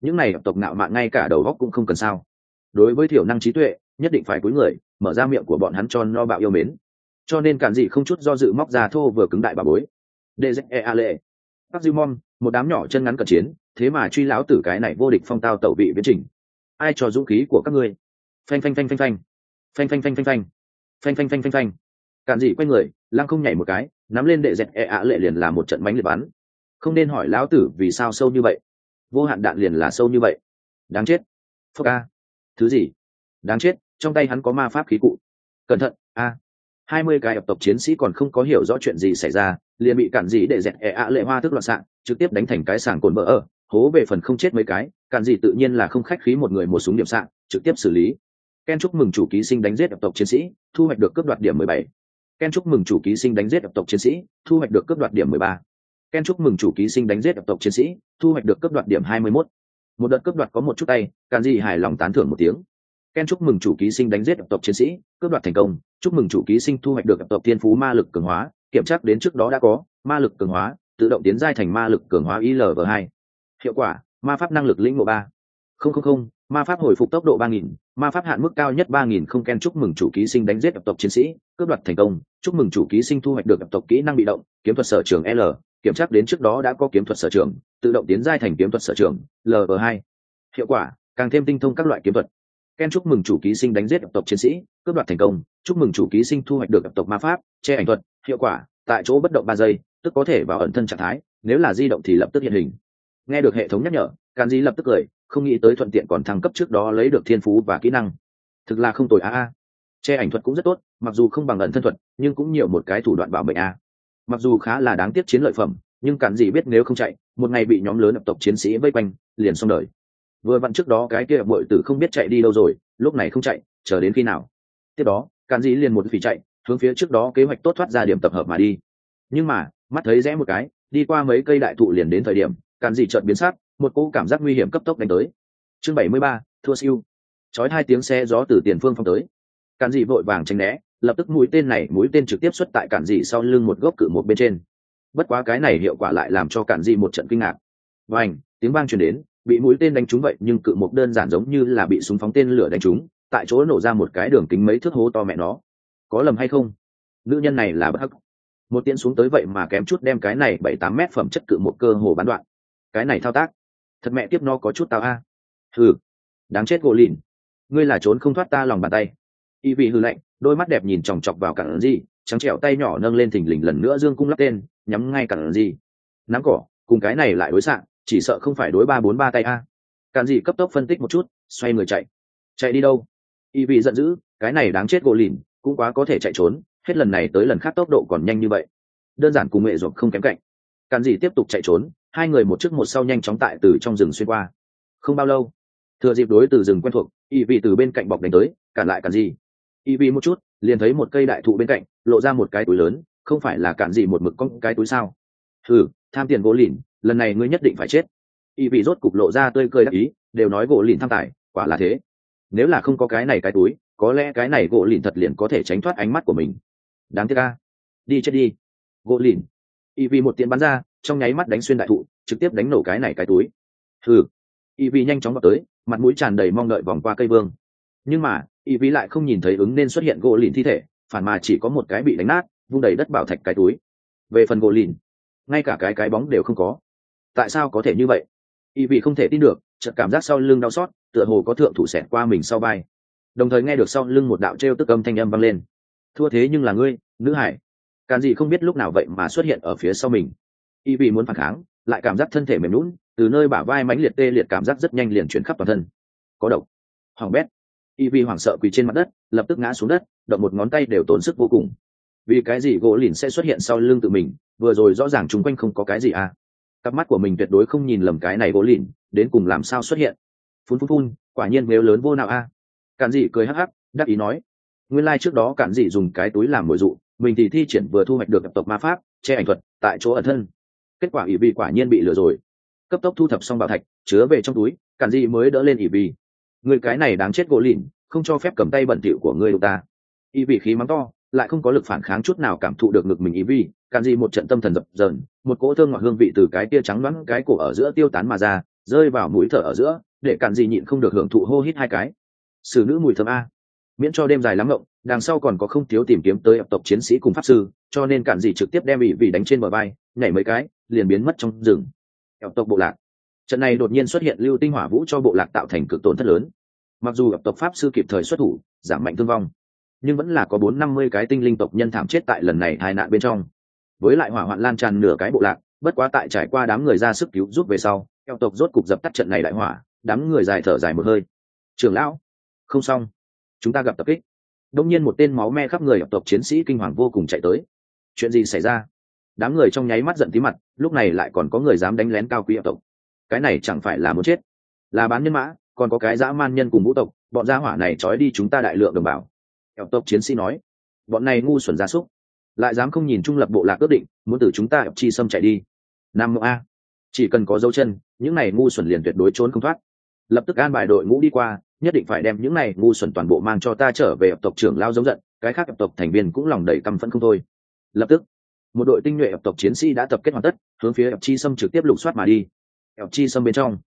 những này tộc ngạo mạn ngay cả đầu góc cũng không cần sao. Đối với thiểu năng trí tuệ nhất định phải cúi người mở ra miệng của bọn hắn cho no bạo yêu mến. Cho nên Cản Dị không chút do dự móc ra thô vừa cứng đại bà bối dze lệ các dư mom, một đám nhỏ chân ngắn cận chiến, thế mà truy lão tử cái này vô địch phong tao tẩu vị viễn trình. Ai cho dũng khí của các ngươi? Phanh phanh phanh phanh phanh phanh phanh phanh phanh phanh phanh phanh phanh phanh phanh. Cản Dị quay người lăng không nhảy một cái, nắm lên đệ dẹt lệ liền là một trận mánh liệt bắn. Không nên hỏi lão tử vì sao sâu như vậy, vô hạn đạn liền là sâu như vậy. Đáng chết. Phốc a. Thứ gì? Đáng chết, trong tay hắn có ma pháp khí cụ. Cẩn thận a. 20 cái ập tộc chiến sĩ còn không có hiểu rõ chuyện gì xảy ra, liền bị Cản Dị đệ dẹt lệ hoa thức loạn xạ, trực tiếp đánh thành cái sàng cồn vỡ ở, hố về phần không chết mấy cái. Cản Dị tự nhiên là không khách khí, một người một súng điểm xạ trực tiếp xử lý. Ken chúc mừng chủ ký sinh đánh giết ập tộc chiến sĩ, thu hoạch được cướp đoạt điểm 17. Ken chúc mừng chủ ký sinh đánh giết ập tộc chiến sĩ, thu hoạch được cướp đoạt điểm 13. Ken chúc mừng chủ ký sinh đánh giết ập tộc chiến sĩ, thu hoạch được cướp đoạt điểm 21. Một đợt cướp đoạt có một chút tay, Cản Dị hài lòng tán thưởng một tiếng. Ken chúc mừng chủ ký sinh đánh giết ập tộc chiến sĩ, cướp đoạt thành công, chúc mừng chủ ký sinh thu hoạch được ập tộc thiên phú ma lực cường hóa, kiểm tra đến trước đó đã có, ma lực cường hóa, tự động tiến giai thành ma lực cường hóa ILV2. Hiệu quả, ma pháp năng lực lĩnh ngộ 3. 000, ma pháp hồi phục tốc độ 3000, ma pháp hạn mức cao nhất 3000 không. Ken chúc mừng chủ ký sinh đánh giết ập tộc chiến sĩ, cướp đoạt thành công, chúc mừng chủ ký sinh thu hoạch được ập tộc kỹ năng bị động, kiếm thuật sở trường L, kiểm tra đến trước đó đã có kiếm thuật sở trường, tự động tiến giai thành kiếm thuật sở trường LV2. Hiệu quả, càng thêm tinh thông các loại kiếm thuật. Ken chúc mừng chủ ký sinh đánh giết ập tộc chiến sĩ, cướp đoạt thành công, chúc mừng chủ ký sinh thu hoạch được ập tộc ma pháp che ảnh thuật. Hiệu quả, tại chỗ bất động 3 giây, tức có thể vào ẩn thân trạng thái, nếu là di động thì lập tức hiện hình. Nghe được hệ thống nhắc nhở, Cản Dị lập tức cười, không nghĩ tới thuận tiện còn thăng cấp trước đó lấy được thiên phú và kỹ năng, thực là không tồi a. Che ảnh thuật cũng rất tốt, mặc dù không bằng ẩn thân thuật, nhưng cũng nhiều một cái thủ đoạn bảo mệnh a. Mặc dù khá là đáng tiếc chiến lợi phẩm, nhưng Cản Dị biết nếu không chạy, một ngày bị nhóm lớn ập tộc chiến sĩ vây quanh, liền xong đời. Vừa vặn trước đó cái kia bội tử không biết chạy đi đâu rồi, lúc này không chạy, chờ đến khi nào? Tiếp đó, Cản Dị liền một phỉ chạy, hướng phía trước đó kế hoạch tốt thoát ra điểm tập hợp mà đi. Nhưng mà, mắt thấy rẽ một cái, đi qua mấy cây đại thụ liền đến thời điểm, Cản Dị chợt biến sắc, một cỗ cảm giác nguy hiểm cấp tốc đánh tới. Chương 73, thua siêu. Chói 2 tiếng xe gió từ tiền phương phong tới. Cản Dị vội vàng tránh né, lập tức mũi tên trực tiếp xuất tại Cản Dị sau lưng một gốc cự một bên trên. Bất quá cái này hiệu quả lại làm cho Cản Dị một trận kinh ngạc. Vành, tiếng vang truyền đến, bị mũi tên đánh trúng vậy nhưng cự một đơn giản giống như là bị súng phóng tên lửa đánh trúng, tại chỗ nổ ra một cái đường kính mấy thước hố to mẹ nó. Có lầm hay không? Nữ nhân này là bất hắc. Một tiễn xuống tới vậy mà kém chút đem cái này 7-8 mét phẩm chất cự một cơ hồ bắn đoạn. Cái này thao tác, thật mẹ tiếp nó có chút tao a. Hừ, đáng chết gỗ lìn, ngươi là trốn không thoát ta lòng bàn tay. Y vị hừ lạnh, đôi mắt đẹp nhìn chòng chọc vào Cản Dị, trắng trẻo tay nhỏ nâng lên thình lình lần nữa dương cung lắp tên, nhắm ngay Cản Dị. Nắm cỏ, cùng cái này lại đối xạ, chỉ sợ không phải đối 3-4-3 tay a. Cản Dị cấp tốc phân tích một chút, xoay người chạy. Chạy đi đâu? Y vị giận dữ, cái này đáng chết gỗ lìn, cũng quá có thể chạy trốn, hết lần này tới lần khác tốc độ còn nhanh như vậy, đơn giản cùng mẹ ruột không kém cạnh. Cản Dị tiếp tục chạy trốn, hai người một trước một sau nhanh chóng tại từ trong rừng xuyên qua. Không bao lâu, thừa dịp đối từ rừng quen thuộc, Y vị từ bên cạnh bọc đánh tới, cản lại Cản Dị. Y vị một chút liền thấy một cây đại thụ bên cạnh lộ ra một cái túi lớn, không phải là Cản Dị một mực có cái túi sao? Hừ, tham tiền gỗ lìn, lần này ngươi nhất định phải chết. Y vị rốt cục lộ ra tươi cười đắc ý, đều nói gỗ lìn tham tài, quả là thế. Nếu là không có cái này cái túi, có lẽ cái này gỗ lìn thật liền có thể tránh thoát ánh mắt của mình. Đáng tiếc a. Đi chết đi gỗ lìn. Y vị một tiếng bắn ra, trong nháy mắt đánh xuyên đại thụ, trực tiếp đánh nổ cái này cái túi. Hừ. Y vị nhanh chóng vào tới, mặt mũi tràn đầy mong đợi vòng qua cây vương. Nhưng mà Y vị lại không nhìn thấy ứng nên xuất hiện gỗ lìn thi thể, phản mà chỉ có một cái bị đánh nát, vung đầy đất bảo thạch cái túi. Về phần gỗ lìn, ngay cả cái bóng đều không có. Tại sao có thể như vậy? Y vị không thể tin được, chợt cảm giác sau lưng đau xót, tựa hồ có thượng thủ xẹt qua mình sau vai. Đồng thời nghe được sau lưng một đạo trêu tức âm thanh âm vang lên. Thua thế nhưng là ngươi, nữ hải. Cản Dị không biết lúc nào vậy mà xuất hiện ở phía sau mình. Y vị muốn phản kháng, lại cảm giác thân thể mềm nhũn, từ nơi bả vai mãnh liệt tê liệt cảm giác rất nhanh liền chuyển khắp toàn thân. Có độc. Hoàng bét. Y vị hoảng sợ quỳ trên mặt đất, lập tức ngã xuống đất, động một ngón tay đều tốn sức vô cùng. Vì cái gì gỗ lìn sẽ xuất hiện sau lưng tự mình, vừa rồi rõ ràng chung quanh không có cái gì à? Cặp mắt của mình tuyệt đối không nhìn lầm cái này gỗ lìn, đến cùng làm sao xuất hiện? Phun, quả nhiên nếu lớn vô nào a. Cản Dị cười hắc hắc, đáp ý nói, nguyên lai trước đó Cản Dị dùng cái túi làm mồi dụ, mình thì thi triển vừa thu hoạch được tập tộc ma pháp che ảnh thuật tại chỗ ẩn thân. Kết quả ỷ vi quả nhiên bị lừa rồi. Cấp tốc thu thập xong bảo thạch, chứa về trong túi, Cản Dị mới đỡ lên ỷ vi. Người cái này đáng chết gỗ lìn, không cho phép cầm tay bẩn thỉu của ngươi đâu ta. Ỷ vi khí mắng to, lại không có lực phản kháng chút nào, cảm thụ được ngực mình ỷ vi. Cản Dị một trận tâm thần dập dờn, một cỗ thơm ngọt hương vị từ cái tia trắng loãng cái cổ ở giữa tiêu tán mà ra, rơi vào mũi thở ở giữa, để cản gì nhịn không được hưởng thụ hô hít hai cái. Xử nữ mùi thơm a, miễn cho đêm dài lắm ngộng, đằng sau còn có không thiếu tìm kiếm tới ập tộc chiến sĩ cùng pháp sư, cho nên cản gì trực tiếp đem bị vì đánh trên bờ vai, nhảy mấy cái liền biến mất trong rừng. Ập tộc bộ lạc, trận này đột nhiên xuất hiện lưu tinh hỏa vũ cho bộ lạc tạo thành cực tổn thất lớn. Mặc dù ập tộc pháp sư kịp thời xuất thủ giảm mạnh thương vong, nhưng vẫn là có 450 cái tinh linh tộc nhân thảm chết tại lần này tai nạn bên trong. Với lại hỏa hoạn lan tràn nửa cái bộ lạc, bất quá tại trải qua đám người ra sức cứu giúp về sau, ập tộc rốt cục dập tắt trận này đại hỏa, đám người dài thở dài một hơi. Trưởng lão, không xong, chúng ta gặp tập kích. Đông nhiên một tên máu me khắp người ập tộc chiến sĩ kinh hoàng vô cùng chạy tới. Chuyện gì xảy ra? Đám người trong nháy mắt giận tí mặt, lúc này lại còn có người dám đánh lén cao quý ập tộc. Cái này chẳng phải là muốn chết, là bán nhân mã, còn có cái dã man nhân cùng vũ tộc, bọn gia hỏa này trói đi chúng ta đại lượng đồng bào. Ập tộc chiến sĩ nói, bọn này ngu xuẩn gia súc, lại dám không nhìn trung lập bộ lạc ước định, muốn từ chúng ta ập chi xâm chạy đi. Nam a, chỉ cần có dấu chân, những này ngu xuẩn liền tuyệt đối trốn không thoát. Lập tức an bài đội ngũ đi qua, nhất định phải đem những này ngu xuẩn toàn bộ mang cho ta trở về ập tộc trưởng lao giống giận. Cái khác ập tộc thành viên cũng lòng đầy căm phẫn không thôi. Lập tức một đội tinh nhuệ ập tộc chiến sĩ đã tập kết hoàn tất, hướng phía ập chi xâm trực tiếp lục soát mà đi. Ập chi xâm bên trong,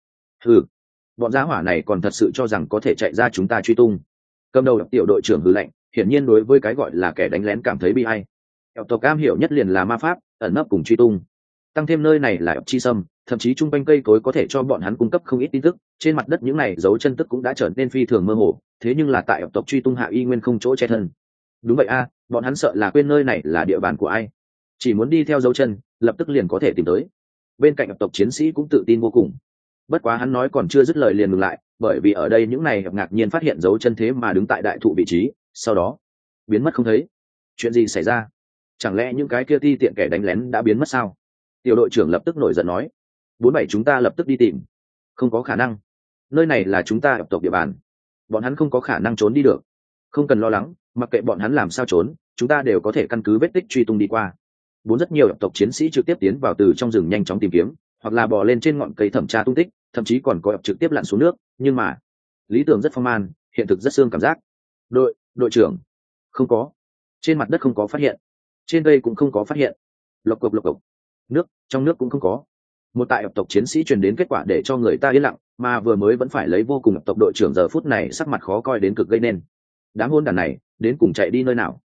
bọn giá hỏa này còn thật sự cho rằng có thể chạy ra chúng ta truy tung. Cầm đầu tiểu đội trưởng hừ lạnh, hiển nhiên đối với cái gọi là kẻ đánh lén cảm thấy bi ai. Ập tộc am hiểu nhất liền là ma pháp ẩn nấp cùng truy tung, tăng thêm nơi này là ập chi xâm, thậm chí trung quanh cây cối có thể cho bọn hắn cung cấp không ít tin tức. Trên mặt đất những này dấu chân tức cũng đã trở nên phi thường mơ hồ, thế nhưng là tại ập tộc truy tung hạ y nguyên không chỗ che thân. Đúng vậy a, bọn hắn sợ là quên nơi này là địa bàn của ai, chỉ muốn đi theo dấu chân lập tức liền có thể tìm tới. Bên cạnh ập tộc chiến sĩ cũng tự tin vô cùng. Bất quá hắn nói còn chưa dứt lời liền ngừng lại, bởi vì ở đây những này ngạc nhiên phát hiện dấu chân thế mà đứng tại đại thụ vị trí, sau đó biến mất không thấy. Chuyện gì xảy ra? Chẳng lẽ những cái kia ti tiện kẻ đánh lén đã biến mất sao? Tiểu đội trưởng lập tức nổi giận nói, 47 chúng ta lập tức đi tìm. Không có khả năng, nơi này là chúng ta ập tộc địa bàn, bọn hắn không có khả năng trốn đi được. Không cần lo lắng, mặc kệ bọn hắn làm sao trốn, chúng ta đều có thể căn cứ vết tích truy tung đi qua. Rất nhiều ập tộc chiến sĩ trực tiếp tiến vào từ trong rừng nhanh chóng tìm kiếm, hoặc là bò lên trên ngọn cây thẩm tra tung tích, thậm chí còn có ập trực tiếp lặn xuống nước. Nhưng mà lý tưởng rất phong man, hiện thực rất xương cảm giác. Đội trưởng, không có, trên mặt đất không có phát hiện, trên cây cũng không có phát hiện. Lộc cộc nước trong nước cũng không có. Một tại ập tộc chiến sĩ truyền đến kết quả để cho người ta yên lặng, mà vừa mới vẫn phải lấy vô cùng ập tộc đội trưởng giờ phút này sắc mặt khó coi đến cực gây nên. Đám hôn đàn này đến cùng chạy đi nơi nào?